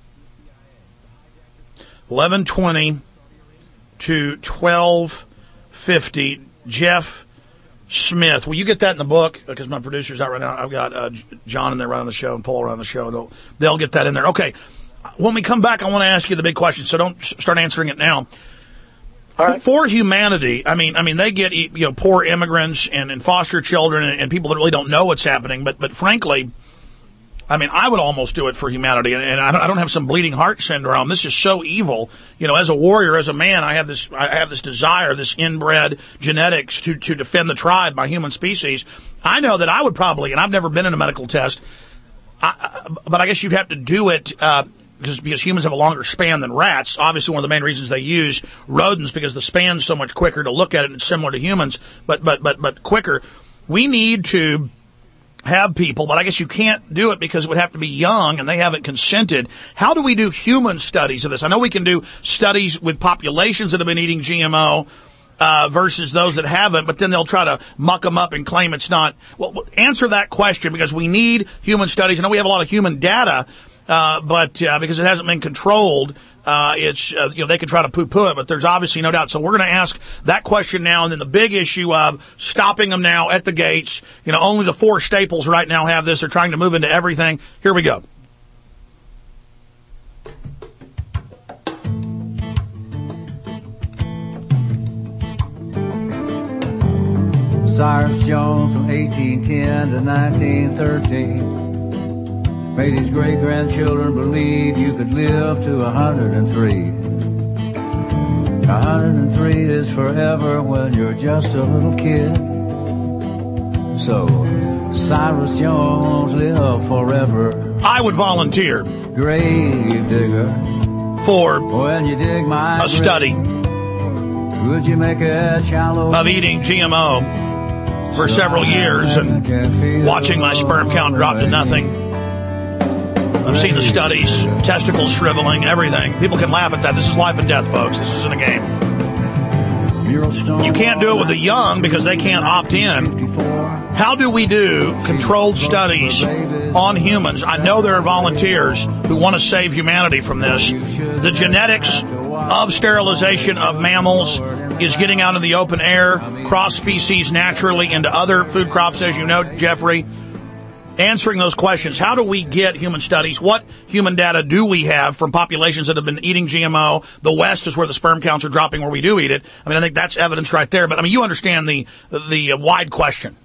eleven twenty to twelve fifty. Jeff Smith. Will you get that in the book? Because my producer's out right now. I've got uh, John in there running the show and Paul running the show. They'll, they'll get that in there. Okay. When we come back, I want to ask you the big question, so don't start answering it now. All right. For humanity, I mean, I mean, they get you know poor immigrants and, and foster children and, and people that really don't know what's happening. But but frankly, I mean, I would almost do it for humanity, and, and I, don't, I don't have some bleeding heart syndrome. This is so evil. You know, as a warrior, as a man, I have this I have this desire, this inbred genetics to to defend the tribe, my human species. I know that I would probably, and I've never been in a medical test. I, but I guess you'd have to do it uh, because, because humans have a longer span than rats. Obviously, one of the main reasons they use rodents because the span's so much quicker to look at it. It's similar to humans, but but but but quicker. We need to have people, but I guess you can't do it because it would have to be young and they haven't consented. How do we do human studies of this? I know we can do studies with populations that have been eating G M O. Uh, versus those that haven't, but then they'll try to muck them up and claim it's not. Well, answer that question because we need human studies. I know we have a lot of human data, uh, but uh, because it hasn't been controlled, uh, it's uh, you know they can try to poo-poo it, but there's obviously no doubt. So we're going to ask that question now, and then the big issue of stopping them now at the gates. You know, only the four staples right now have this. They're trying to move into everything. Here we go. Cyrus Jones from eighteen ten to nineteen thirteen made his great-grandchildren believe you could live to one hundred three. one hundred three is forever when you're just a little kid. So, Cyrus Jones, live forever. I would volunteer. Grave digger. For when you dig my a study could you make it shallow of eating G M O for several years and watching my sperm count drop to nothing. I've seen the studies, testicles shriveling, everything. People can laugh at that. This is life and death, folks. This isn't a game. You can't do it with the young because they can't opt in. How do we do controlled studies on humans? I know there are volunteers who want to save humanity from this. The genetics of sterilization of mammals is getting out in the open air, cross species naturally into other food crops, as you know, Jeffrey. Answering those questions. How do we get human studies? What human data do we have from populations that have been eating G M O? The West is where the sperm counts are dropping where we do eat it. I mean, I think that's evidence right there. But, I mean, you understand the the wide question.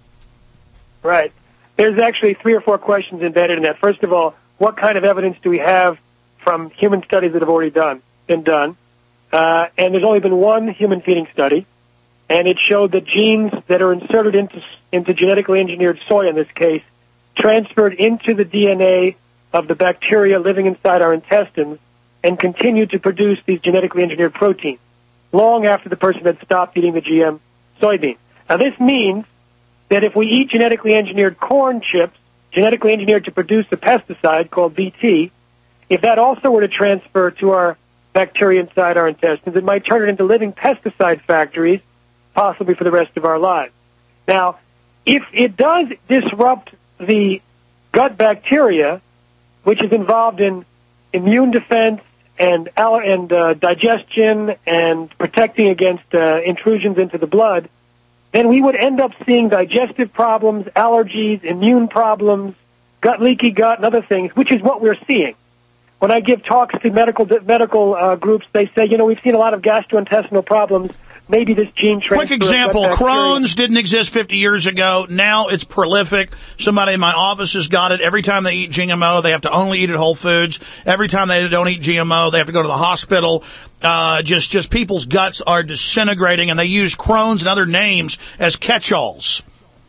Right. There's actually three or four questions embedded in that. First of all, what kind of evidence do we have from human studies that have already done been done? Uh, and there's only been one human feeding study, and it showed that genes that are inserted into into genetically engineered soy, in this case, transferred into the D N A of the bacteria living inside our intestines and continued to produce these genetically engineered proteins long after the person had stopped eating the G M soybean. Now, this means that if we eat genetically engineered corn chips, genetically engineered to produce a pesticide called B T, if that also were to transfer to our bacteria inside our intestines, it might turn it into living pesticide factories, possibly for the rest of our lives. Now, if it does disrupt the gut bacteria, which is involved in immune defense and and uh, digestion and protecting against uh, intrusions into the blood, then we would end up seeing digestive problems, allergies, immune problems, gut leaky gut, and other things, which is what we're seeing. When I give talks to medical medical uh, groups, they say, you know, we've seen a lot of gastrointestinal problems. Maybe this gene transfer. Quick example, Crohn's didn't exist fifty years ago. Now it's prolific. Somebody in my office has got it. Every time they eat G M O, they have to only eat at Whole Foods. Every time they don't eat G M O, they have to go to the hospital. Uh, just, just people's guts are disintegrating, and they use Crohn's and other names as catch-alls.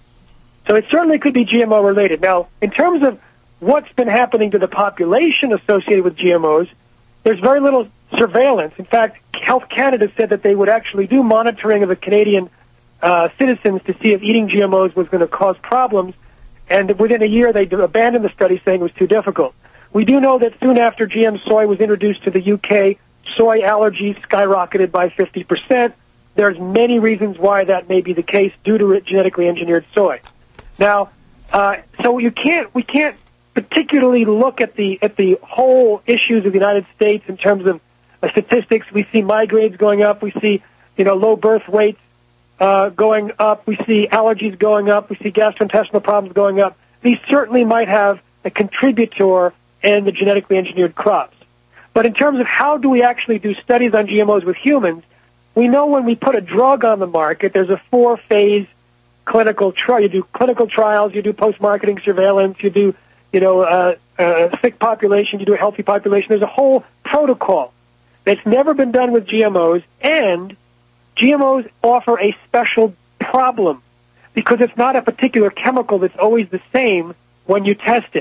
So it certainly could be G M O related. Now, in terms of what's been happening to the population associated with G M Os, there's very little surveillance. In fact, Health Canada said that they would actually do monitoring of the Canadian uh, citizens to see if eating G M Os was going to cause problems, and within a year they abandoned the study saying it was too difficult. We do know that soon after G M soy was introduced to the U K, soy allergies skyrocketed by fifty percent. There's many reasons why that may be the case due to genetically engineered soy. Now, uh, so you can't, we can't particularly look at the at the whole issues of the United States in terms of uh, statistics. We see migraines going up. We see, you know, low birth weights uh, going up. We see allergies going up. We see gastrointestinal problems going up. These certainly might have a contributor in the genetically engineered crops. But in terms of how do we actually do studies on G M Os with humans, we know when we put a drug on the market, there's a four-phase clinical trial. You do clinical trials, you do post-marketing surveillance, you do, you know, uh, a sick population, you do a healthy population. There's a whole protocol that's never been done with G M Os, and G M Os offer a special problem because it's not a particular chemical that's always the same when you test it.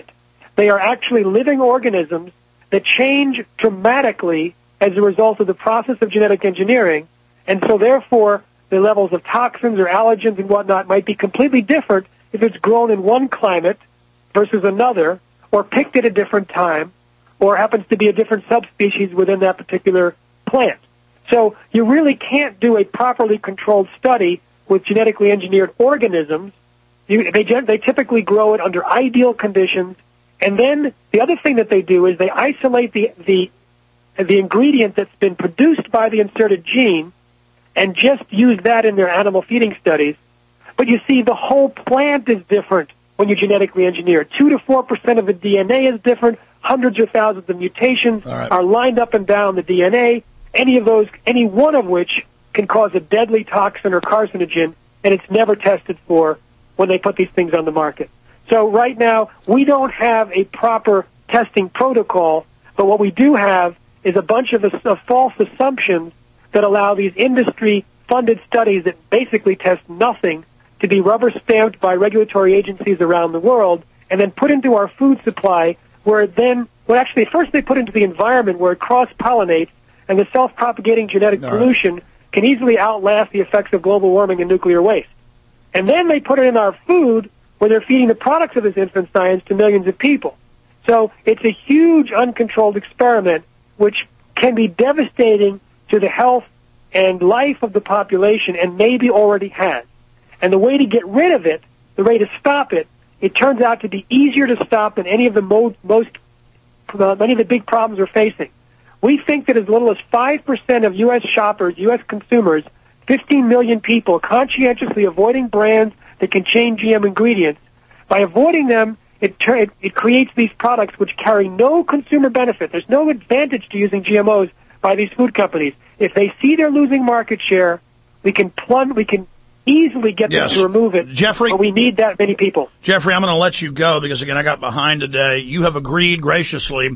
They are actually living organisms that change dramatically as a result of the process of genetic engineering, and so therefore the levels of toxins or allergens and whatnot might be completely different if it's grown in one climate versus another, or picked at a different time, or happens to be a different subspecies within that particular plant. So you really can't do a properly controlled study with genetically engineered organisms. You, they, they typically grow it under ideal conditions, and then the other thing that they do is they isolate the, the, the ingredient that's been produced by the inserted gene and just use that in their animal feeding studies. But you see, the whole plant is different when you genetically engineer. Two to four percent of the D N A is different. Hundreds or thousands of mutations right. are lined up and down the D N A. Any of those, any one of which can cause a deadly toxin or carcinogen, and it's never tested for when they put these things on the market. So right now, we don't have a proper testing protocol, but what we do have is a bunch of, of false assumptions that allow these industry-funded studies that basically test nothing to be rubber-stamped by regulatory agencies around the world and then put into our food supply, where it then, well, actually, first they put into the environment where it cross-pollinates, and the self-propagating genetic All pollution right. can easily outlast the effects of global warming and nuclear waste. And then they put it in our food where they're feeding the products of this infant science to millions of people. So it's a huge uncontrolled experiment which can be devastating to the health and life of the population, and maybe already has. And the way to get rid of it, the way to stop it, it turns out to be easier to stop than any of the mo- most, uh, many of the big problems we're facing. We think that as little as five percent of U S shoppers, U S consumers, fifteen million people conscientiously avoiding brands that contain G M ingredients, by avoiding them, it, ter- it, it creates these products which carry no consumer benefit. There's no advantage to using G M Os by these food companies. If they see they're losing market share, we can plunge, we can easily get yes. them to remove it. Jeffrey, but we need that many people. Jeffrey, I'm going to let you go because, again, I got behind today. You have agreed graciously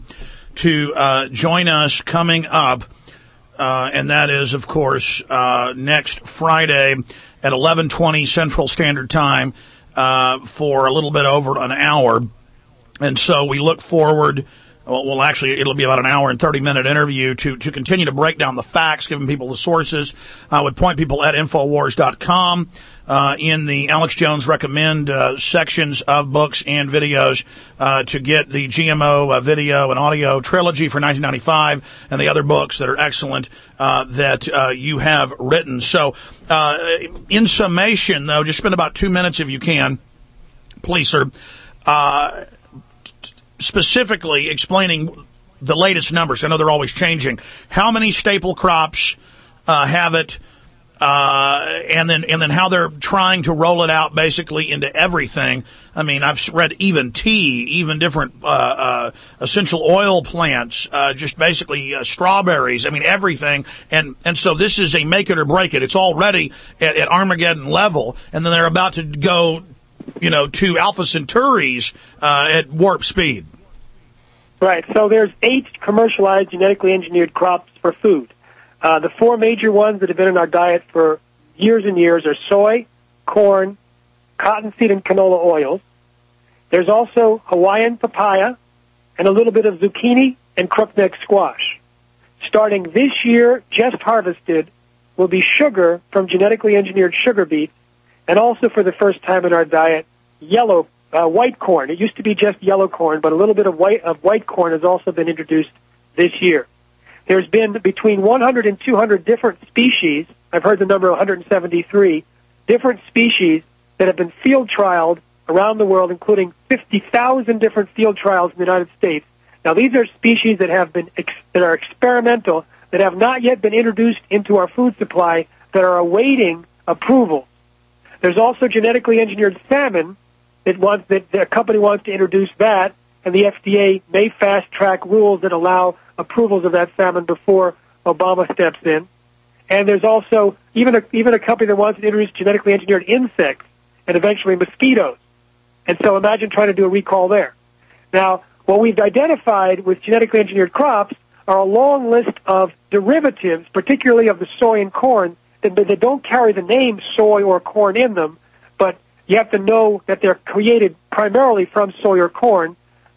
to uh, join us coming up, uh, and that is, of course, uh, next Friday at eleven twenty Central Standard Time uh, for a little bit over an hour. And so we look forward. Well, actually, it'll be about an hour and thirty-minute interview to, to continue to break down the facts, giving people the sources. I would point people at Infowars dot com uh, in the Alex Jones Recommend uh, sections of books and videos uh, to get the G M O uh, video and audio trilogy for nineteen ninety-five and the other books that are excellent uh, that uh, you have written. So uh, in summation, though, just spend about two minutes if you can, please, sir. Uh specifically explaining the latest numbers. I know they're always changing. How many staple crops uh, have it, uh, and then and then how they're trying to roll it out basically into everything. I mean, I've read even tea, even different uh, uh, essential oil plants, uh, just basically uh, strawberries. I mean, everything. And and so this is a make it or break it. It's already at, at Armageddon level, and then they're about to go, you know, to Alpha Centauris uh, at warp speed. Right. So there's eight commercialized genetically engineered crops for food. Uh, the four major ones that have been in our diet for years and years are soy, corn, cottonseed, and canola oils. There's also Hawaiian papaya and a little bit of zucchini and crookneck squash. Starting this year, just harvested, will be sugar from genetically engineered sugar beets, and also for the first time in our diet, yellow uh, white corn. It used to be just yellow corn, but a little bit of white of white corn has also been introduced this year. There's been between one hundred and two hundred different species. I've heard the number one hundred seventy-three different species that have been field trialed around the world, including fifty thousand different field trials in the United States. Now, these are species that have been ex- that are experimental, that have not yet been introduced into our food supply, that are awaiting approval. There's also genetically engineered salmon that wants that the company wants to introduce that, and the F D A may fast-track rules that allow approvals of that salmon before Obama steps in. And there's also even a, even a company that wants to introduce genetically engineered insects and eventually mosquitoes. And so imagine trying to do a recall there. Now, what we've identified with genetically engineered crops are a long list of derivatives, particularly of the soy and corn, that, that don't carry the name soy or corn in them, but you have to know that they're created primarily from soy or corn,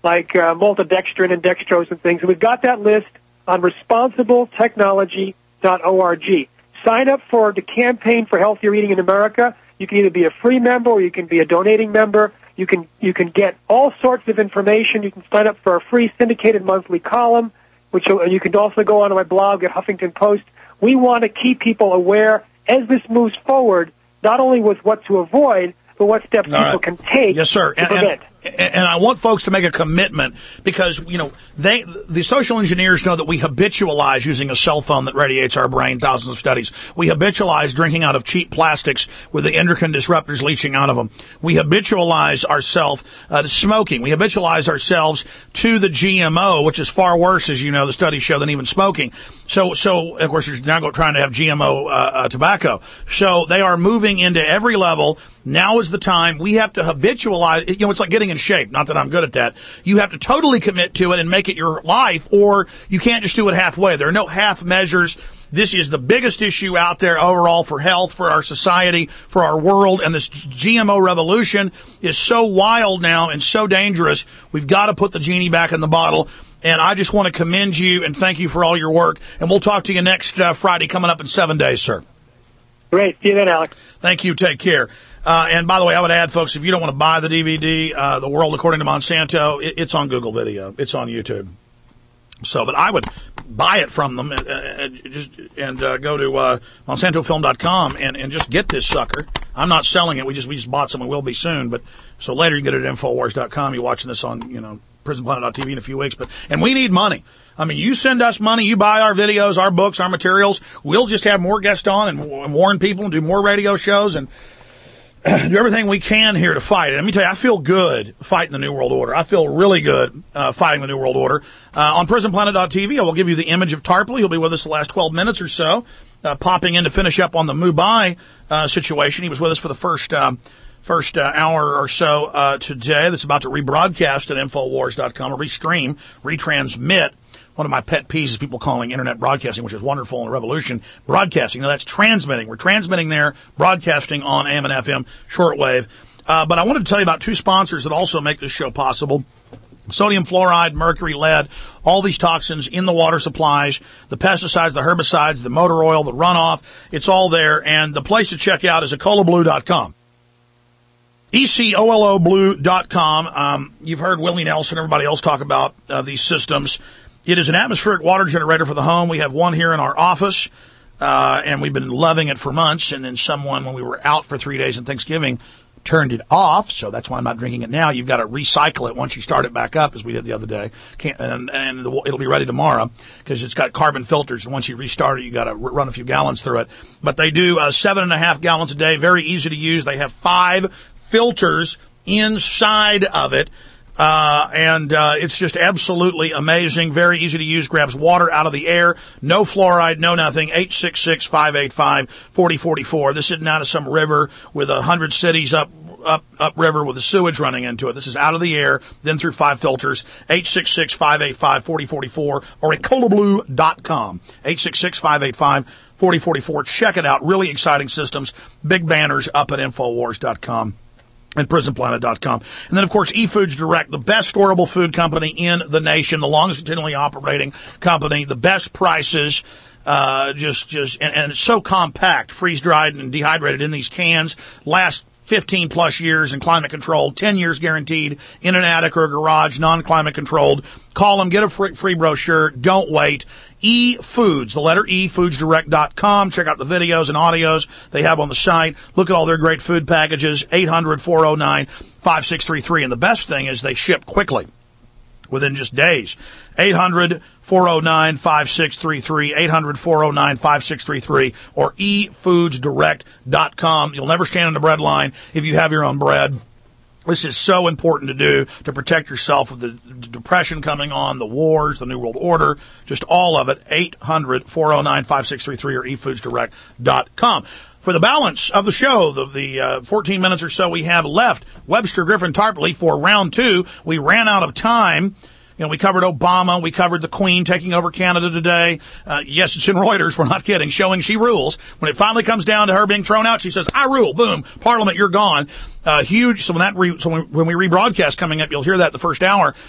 like uh, maltodextrin and dextrose and things. And we've got that list on responsible technology dot org. Sign up for the Campaign for Healthier Eating in America. You can either be a free member or you can be a donating member. You can you can get all sorts of information. You can sign up for a free syndicated monthly column, which you, you can also go onto my blog at Huffington Post. We want to keep people aware as this moves forward, not only with what to avoid, but what steps all people right. can take yes, sir. to and, prevent. And, and I want folks to make a commitment because, you know, they the social engineers know that we habitualize using a cell phone that radiates our brain, thousands of studies. We habitualize drinking out of cheap plastics with the endocrine disruptors leaching out of them. We habitualize ourselves uh, to smoking. We habitualize ourselves to the G M O, which is far worse, as you know, the studies show, than even smoking. So, so of course, they're now trying to have G M O uh, uh, tobacco. So they are moving into every level. Now is the time. We have to habitualize. You know, it's like getting in shape. Not that I'm good at that. You have to totally commit to it and make it your life, or you can't just do it halfway. There are no half measures. This is the biggest issue out there overall for health, for our society, for our world, and this G M O revolution is so wild now and so dangerous. We've got to put the genie back in the bottle. And I just want to commend you and thank you for all your work. And we'll talk to you next uh, Friday, coming up in seven days, sir. Great. See you then, Alex. Thank you. Take care. Uh, and by the way, I would add, folks, if you don't want to buy the D V D, uh, The World According to Monsanto, it, it's on Google Video. It's on YouTube. So, but I would buy it from them and, uh, just, and uh, go to uh, Monsanto Film dot com and, and just get this sucker. I'm not selling it. We just we just bought some. We will be soon. But so later you can get it at Infowars dot com. You're watching this on, you know, Prison Planet dot T V in a few weeks. But and we need money. I mean, you send us money, you buy our videos, our books, our materials. We'll just have more guests on and, and warn people and do more radio shows and do everything we can here to fight it. Let me tell you, I feel good fighting the New World Order. I feel really good uh, fighting the New World Order. Uh, on Prison Planet dot T V, I will give you the image of Tarpley. He'll be with us the last twelve minutes or so, uh, popping in to finish up on the Mumbai uh, situation. He was with us for the first um, first uh, hour or so uh, today. That's about to rebroadcast at Infowars dot com, or restream, retransmit. One of my pet peeves is people calling internet broadcasting, which is wonderful in a revolution, broadcasting. Now, that's transmitting. We're transmitting there, broadcasting on A M and F M shortwave. Uh, but I wanted to tell you about two sponsors that also make this show possible. Sodium fluoride, mercury, lead, all these toxins in the water supplies, the pesticides, the herbicides, the motor oil, the runoff. It's all there. And the place to check out is ecola blue dot com. E C O L O blue dot com. Um, you've heard Willie Nelson, everybody else talk about uh, these systems. It is an atmospheric water generator for the home. We have one here in our office, uh, and we've been loving it for months. And then someone, when we were out for three days on Thanksgiving, turned it off. So that's why I'm not drinking it now. You've got to recycle it once you start it back up, as we did the other day. Can't, and, and it'll be ready tomorrow because it's got carbon filters. And once you restart it, you got to run a few gallons through it. But they do uh, seven and a half gallons a day. Very easy to use. They have five filters inside of it. Uh, and, uh, it's just absolutely amazing. Very easy to use. Grabs water out of the air. No fluoride, no nothing. eight six six, five eight five, four zero four four. This isn't out of some river with a hundred cities up, up, up river with the sewage running into it. This is out of the air, then through five filters. eight six six, five eight five, four zero four four or ecola blue dot com. eight six six, five eight five, four zero four four. Check it out. Really exciting systems. Big banners up at Infowars dot com. And Prison Planet dot com. And then, of course, eFoods Direct, the best storable food company in the nation, the longest continually operating company, the best prices, uh, just, just, and, and it's so compact, freeze-dried and dehydrated in these cans, last fifteen plus years and climate controlled, ten years guaranteed in an attic or a garage, non-climate controlled. Call them, get a free, free brochure. Don't wait. eFoods, the letter E, foods direct dot com. Check out the videos and audios they have on the site. Look at all their great food packages. eight hundred, four oh nine, five six three three. And the best thing is they ship quickly, within just days. eight hundred, four oh nine, five six three three, eight hundred, four oh nine, five six three three, or e foods direct dot com. You'll never stand in the bread line if you have your own bread. This is so important to do to protect yourself with the depression coming on, the wars, the New World Order, just all of it. eight hundred, four oh nine, five six three three or e foods direct dot com. For the balance of the show, the, the uh, fourteen minutes or so we have left, Webster Griffin Tarpley for round two. We ran out of time. You know, we covered Obama. We covered the Queen taking over Canada today. Uh, yes, it's in Reuters. We're not kidding. Showing she rules. When it finally comes down to her being thrown out, she says, I rule. Boom. Parliament, you're gone. Uh, huge. So when that re- so when, when we rebroadcast coming up, you'll hear that the first hour.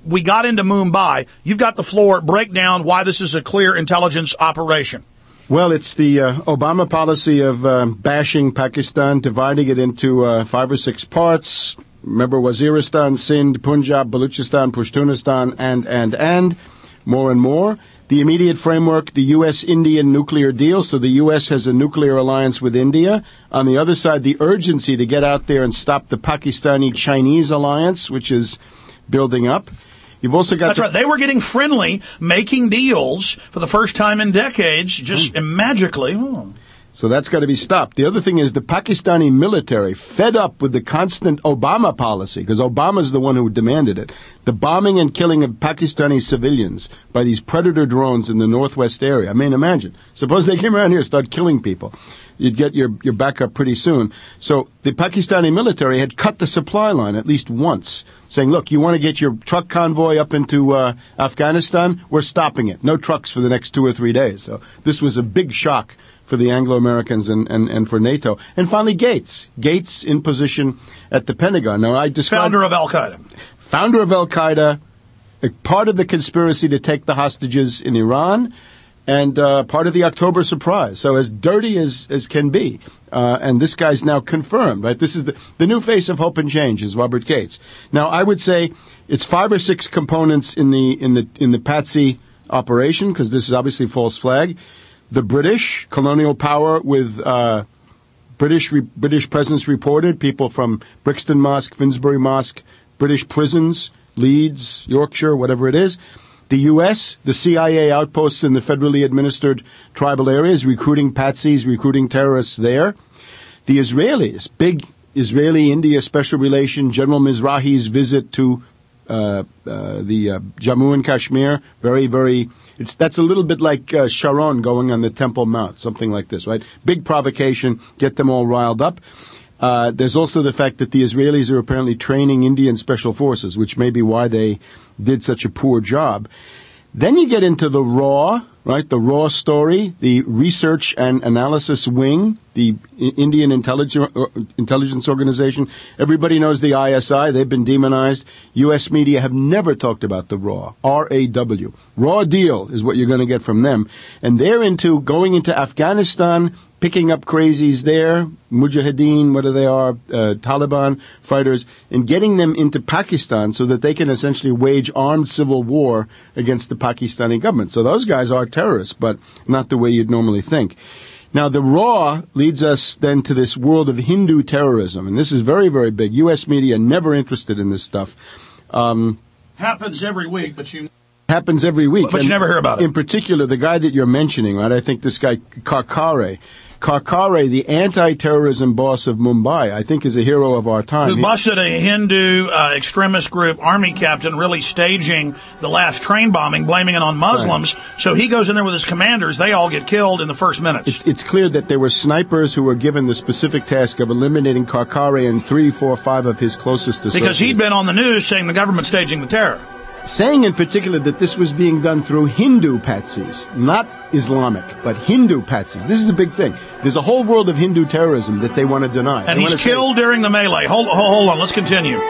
we got into Mumbai. You've got the floor. Break down why this is a clear intelligence operation. Well, it's the uh, Obama policy of uh, bashing Pakistan, dividing it into uh, five or six parts. Remember, Waziristan, Sindh, Punjab, Baluchistan, Pashtunistan, and, and, and, more and more. The immediate framework, the U S Indian nuclear deal, so the U S has a nuclear alliance with India. On the other side, the urgency to get out there and stop the Pakistani-Chinese alliance, which is building up. You've also got... That's the- right. They were getting friendly, making deals for the first time in decades, just mm. magically. Oh. So that's got to be stopped. The other thing is the Pakistani military, fed up with the constant Obama policy, because Obama's the one who demanded it, the bombing and killing of Pakistani civilians by these predator drones in the northwest area. I mean, imagine. Suppose they came around here and started killing people. You'd get your, your back up pretty soon. So the Pakistani military had cut the supply line at least once, saying, look, you want to get your truck convoy up into uh, Afghanistan? We're stopping it. No trucks for the next two or three days. So this was a big shock for the Anglo-Americans and, and, and for NATO. And finally, Gates. Gates in position at the Pentagon. Now, I described... Founder of Al-Qaeda. Founder of Al-Qaeda, a part of the conspiracy to take the hostages in Iran, and uh, part of the October surprise. So as dirty as, as can be. Uh, and this guy's now confirmed, right? This is the, the new face of hope and change is Robert Gates. Now, I would say it's five or six components in the, in the, in the Patsy operation, because this is obviously false flag. The British, colonial power with uh, British re- British presence reported, people from Brixton Mosque, Finsbury Mosque, British prisons, Leeds, Yorkshire, whatever it is. The U S, the C I A outposts in the federally administered tribal areas, recruiting patsies, recruiting terrorists there. The Israelis, big Israeli-India special relation, General Mizrahi's visit to uh, uh, the uh, Jammu and Kashmir, very, very... It's, that's a little bit like uh, Sharon going on the Temple Mount, something like this, right? Big provocation, get them all riled up. Uh, there's also the fact that the Israelis are apparently training Indian special forces, which may be why they did such a poor job. Then you get into the raw, right? The raw story, the research and analysis wing, the Indian intelligence intelligence organization. Everybody knows the I S I. They've been demonized. U S media have never talked about the raw. R A W. Raw deal is what you're going to get from them. And they're into going into Afghanistan, picking up crazies there, Mujahideen, whatever they are, uh, Taliban fighters, and getting them into Pakistan so that they can essentially wage armed civil war against the Pakistani government. So those guys are terrorists, but not the way you'd normally think. Now, the raw leads us then to this world of Hindu terrorism, and this is very, very big. U S media never interested in this stuff. Um, Happens every week, but you... Happens every week. But you never hear about it. In particular, the guy that you're mentioning, right? I think this guy, Karkare. Karkare, the anti-terrorism boss of Mumbai, I think is a hero of our time. Who busted a Hindu uh, extremist group army captain really staging the last train bombing, blaming it on Muslims. Right. So he goes in there with his commanders. They all get killed in the first minutes. It's, it's clear that there were snipers who were given the specific task of eliminating Karkare and three, four, five of his closest associates. Because he'd been on the news saying the government's staging the terror. Saying in particular that this was being done through Hindu patsies, not Islamic, but Hindu patsies. This is a big thing. There's a whole world of Hindu terrorism that they want to deny. And they he's killed say, during the melee. Hold, hold on, let's continue.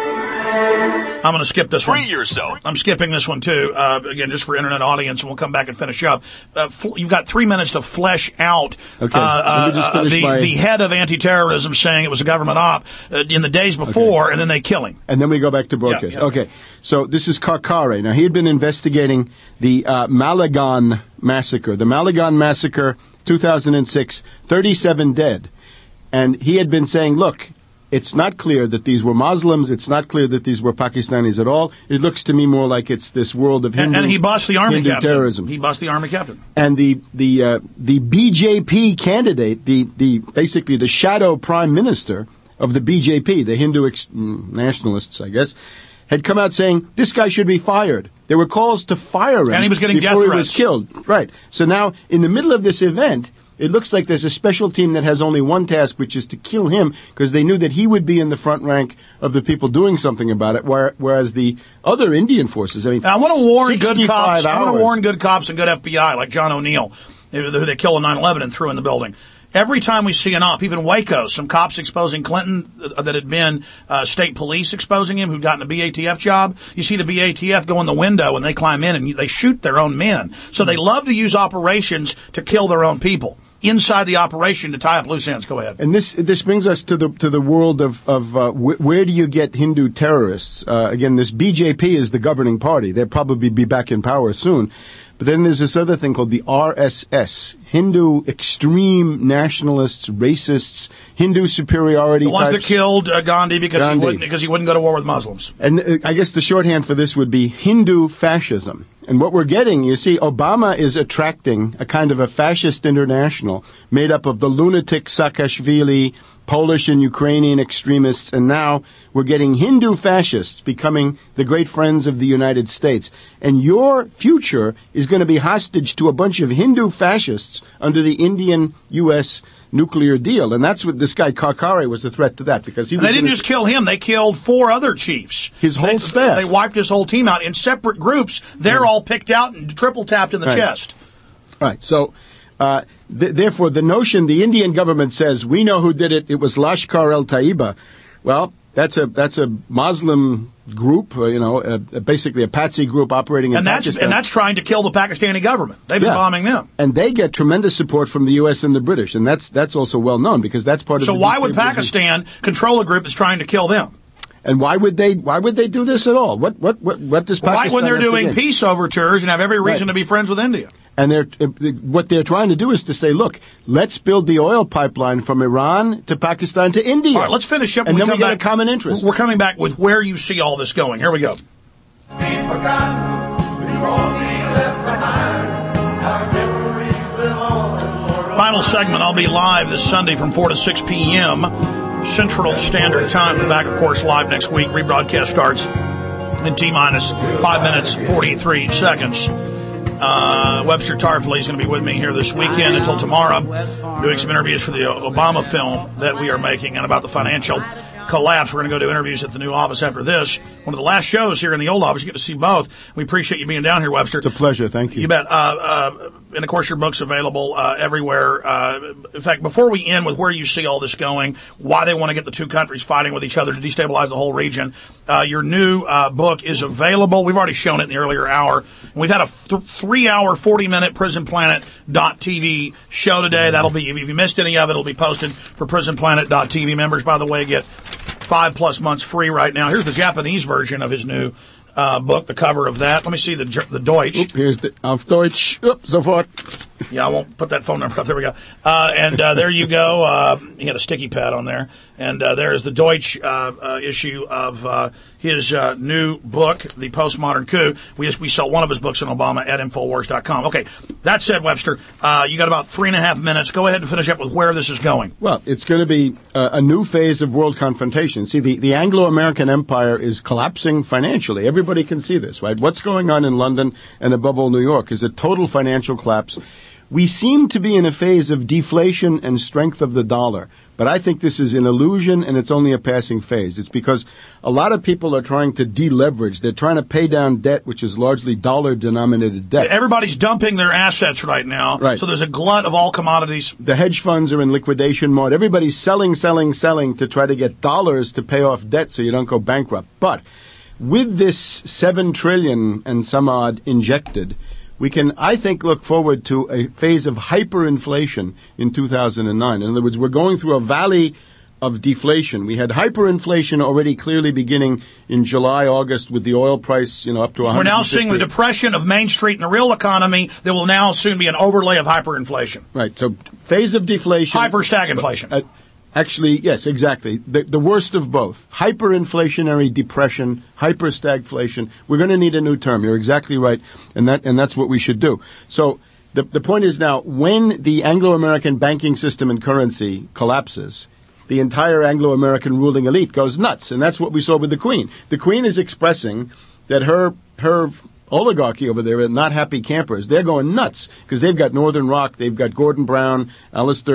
I'm going to skip this one. Free yourself. I'm skipping this one, too, uh, again, just for internet audience, and we'll come back and finish up. Uh, fl- you've got three minutes to flesh out okay. uh, uh, the, my... the head of anti-terrorism saying it was a government op uh, in the days before, okay. and then they kill him. And then we go back to broadcast. Yeah, yeah. Okay, so this is Karkare. Now, he had been investigating the uh, Malegaon massacre. The Malegaon massacre, two thousand six, thirty-seven dead. And he had been saying, look, it's not clear that these were Muslims. It's not clear that these were Pakistanis at all. It looks to me more like it's this world of Hindu, and, and he bossed the army Hindu captain. terrorism. He bossed the army captain. And the the uh, the B J P candidate, the the basically the shadow prime minister of the B J P, the Hindu ex- nationalists, I guess, had come out saying this guy should be fired. There were calls to fire him, and he was getting before death he was threats. killed. Right. So now, in the middle of this event, it looks like there's a special team that has only one task, which is to kill him, because they knew that he would be in the front rank of the people doing something about it, whereas the other Indian forces, I mean... Now, I want to warn good cops. Hours. I want to warn good cops and good F B I, like John O'Neill, who they killed in nine eleven and threw in the building. Every time we see an op, even Waco, some cops exposing Clinton uh, that had been uh, state police exposing him who'd gotten a B A T F job. You see the B A T F go in the window and they climb in and they shoot their own men. So they love to use operations to kill their own people. Inside the operation to tie up loose ends. Go ahead. And this this brings us to the to the world of of uh, wh- where do you get Hindu terrorists? Uh, again, this B J P is the governing party. They'll probably be back in power soon. But then there's this other thing called the R S S, Hindu extreme nationalists, racists, Hindu superiority The ones types. that killed uh, Gandhi because Gandhi. he wouldn't because he wouldn't go to war with Muslims. And uh, I guess the shorthand for this would be Hindu fascism. And what we're getting, you see, Obama is attracting a kind of a fascist international made up of the lunatic Saakashvili, Polish and Ukrainian extremists, and now we're getting Hindu fascists becoming the great friends of the United States. And your future is going to be hostage to a bunch of Hindu fascists under the Indian-U S nuclear deal. And that's what this guy Karkare was a threat to that, because he was They didn't gonna- just kill him; they killed four other chiefs. His whole they, staff. They wiped his whole team out in separate groups. They're all picked out and triple tapped in the Right. chest. Right. So, uh, th- therefore, the notion the Indian government says we know who did it. It was Lashkar el-Taiba. Well, that's a that's a Muslim group. Uh, you know, uh, basically a patsy group operating in And that's Pakistan. and that's trying to kill the Pakistani government. They've been Yeah. bombing them. And they get tremendous support from the U S and the British, and that's that's also well known because that's part of. So the why would destabilization. Pakistan control a group that's trying to kill them? And why would they? Why would they do this at all? What what what what does Pakistan? Right when they're have to doing gain? peace overtures and have every reason Right. to be friends with India. And they're, what they're trying to do is to say, look, let's build the oil pipeline from Iran to Pakistan to India. All right, let's finish up. And when then we come get back. a common interest. We're coming back with where you see all this going. Here we go. Final segment. I'll be live this Sunday from four to six p.m. Central Standard Time. We're back, of course, live next week. Rebroadcast starts in T-minus five minutes, forty-three seconds. Uh, Webster Tarpley is going to be with me here this weekend until tomorrow, doing some interviews for the Obama film that we are making and about the financial collapse. We're going to go do interviews at the new office after this. One of the last shows here in the old office. You get to see both. We appreciate you being down here, Webster. It's a pleasure. Thank you. You bet. Uh, uh, and, of course, your book's available uh, everywhere. Uh, in fact, before we end with where you see all this going, why they want to get the two countries fighting with each other to destabilize the whole region, uh, your new uh, book is available. We've already shown it in the earlier hour. And we've had a th- three-hour, forty-minute Prison Planet dot T V show today. That'll be, if you missed any of it, it'll be posted for Prison Planet dot T V members. By the way, get five-plus months free right now. Here's the Japanese version of his new uh, book, the cover of that. Let me see the the Deutsch. Oop, here's the auf Deutsch. Oop, sofort. Yeah, I won't put that phone number up. There we go. Uh, and uh, there you go. Uh, he had a sticky pad on there. And uh, there's the Deutsch uh, uh, issue of uh, his uh, new book, The Postmodern Coup. We we sell one of his books on Obama at Infowars dot com. Okay, that said, Webster, uh, you got about three and a half minutes. Go ahead and finish up with where this is going. Well, it's going to be uh, a new phase of world confrontation. See, the, the Anglo-American empire is collapsing financially. Everybody can see this, right? What's going on in London and above all New York is a total financial collapse. We seem to be in a phase of deflation and strength of the dollar. But I think this is an illusion, and it's only a passing phase. It's because a lot of people are trying to deleverage. They're trying to pay down debt, which is largely dollar-denominated debt. Everybody's dumping their assets right now. Right. So there's a glut of all commodities. The hedge funds are in liquidation mode. Everybody's selling, selling, selling to try to get dollars to pay off debt so you don't go bankrupt. But with this seven trillion and some odd injected, we can, I think, look forward to a phase of hyperinflation in two thousand nine. In other words, we're going through a valley of deflation. We had hyperinflation already clearly beginning in July, August with the oil price, you know, up to one hundred fifty. We're now seeing the depression of Main Street and the real economy that will now soon be an overlay of hyperinflation. Right. So phase of deflation. Hyper-stagflation. Uh, Actually, yes, exactly. The, the worst of both. Hyperinflationary depression, hyperstagflation. We're going to need a new term. You're exactly right. And that, and that's what we should do. So the, the point is now, when the Anglo-American banking system and currency collapses, the entire Anglo-American ruling elite goes nuts. And that's what we saw with the Queen. The Queen is expressing that her, her oligarchy over there are not happy campers. They're going nuts because they've got Northern Rock, they've got Gordon Brown, Alistair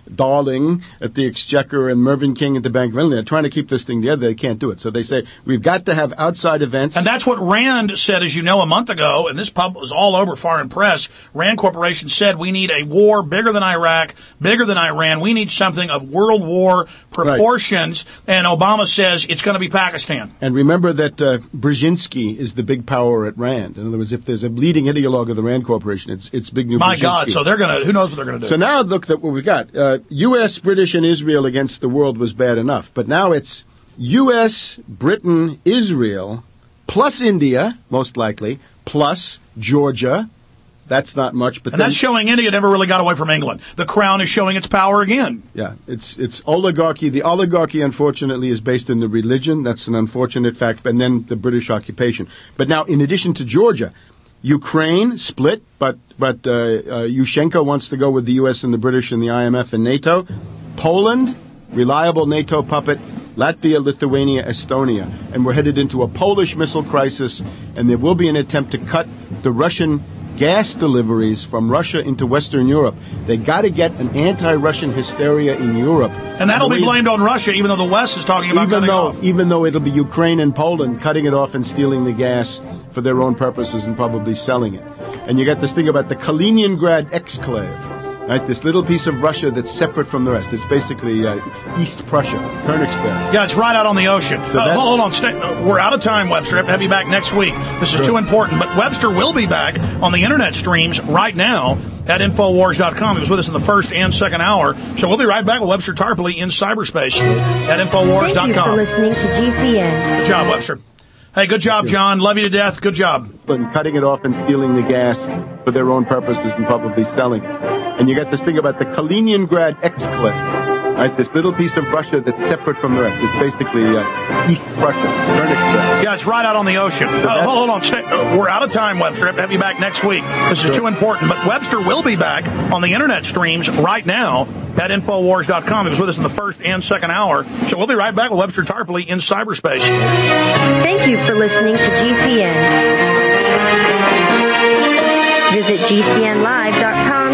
Darling at the Exchequer and Mervyn King at the Bank of England. They're trying to keep this thing together. They can't do it. So they say, we've got to have outside events. And that's what Rand said, as you know, a month ago, and this pub was all over foreign press. Rand Corporation said we need a war bigger than Iraq, bigger than Iran. We need something of World War proportions. Right. And Obama says it's going to be Pakistan. And remember that uh, Brzezinski is the big power at Rand. In other words, if there's a leading ideologue of the Rand Corporation, it's it's big new My Brzezinski. God, so they're going to, who knows what they're going to do. So now look at what we've got. Uh, U S, British, and Israel against the world was bad enough. But now it's U S, Britain, Israel, plus India, most likely, plus Georgia. That's not much, but and then, that's showing India never really got away from England. The crown is showing its power again. Yeah, it's it's oligarchy. The oligarchy, unfortunately, is based in the religion. That's an unfortunate fact. And then the British occupation. But now, in addition to Georgia, Ukraine split, but but uh, uh, Yushchenko wants to go with the U S and the British and the I M F and NATO. Poland, reliable NATO puppet. Latvia, Lithuania, Estonia. And we're headed into a Polish missile crisis, and there will be an attempt to cut the Russian gas deliveries from Russia into Western Europe. They got to get an anti-Russian hysteria in Europe. And that'll be blamed on Russia, even though the West is talking about even cutting though, it off. Even though it'll be Ukraine and Poland cutting it off and stealing the gas for their own purposes and probably selling it. And you got this thing about the Kaliningrad exclave. Right, this little piece of Russia that's separate from the rest. It's basically uh, East Prussia, Königsberg. Yeah, it's right out on the ocean. So uh, hold on, stay, uh, we're out of time, Webster. I have to have you back next week. This is sure. too important. But Webster will be back on the internet streams right now at Infowars dot com. He was with us in the first and second hour. So we'll be right back with Webster Tarpley in cyberspace at Infowars dot com. Thank you for listening to G C N. Good job, Webster. Hey, good job, John. Love you to death. Good job. And cutting it off and stealing the gas for their own purposes and probably selling it. And you got this thing about the Kaliningrad exclave, right? This little piece of Russia that's separate from the rest. It's basically uh, East Prussia, Königsberg. Yeah, it's right out on the ocean. So uh, hold on, stay, uh, we're out of time, Webster. I have to have you back next week. This is sure. too important. But Webster will be back on the internet streams right now at Infowars dot com. He was with us in the first and second hour. So we'll be right back with Webster Tarpley in cyberspace. Thank you for listening to G C N. Visit G C N live dot com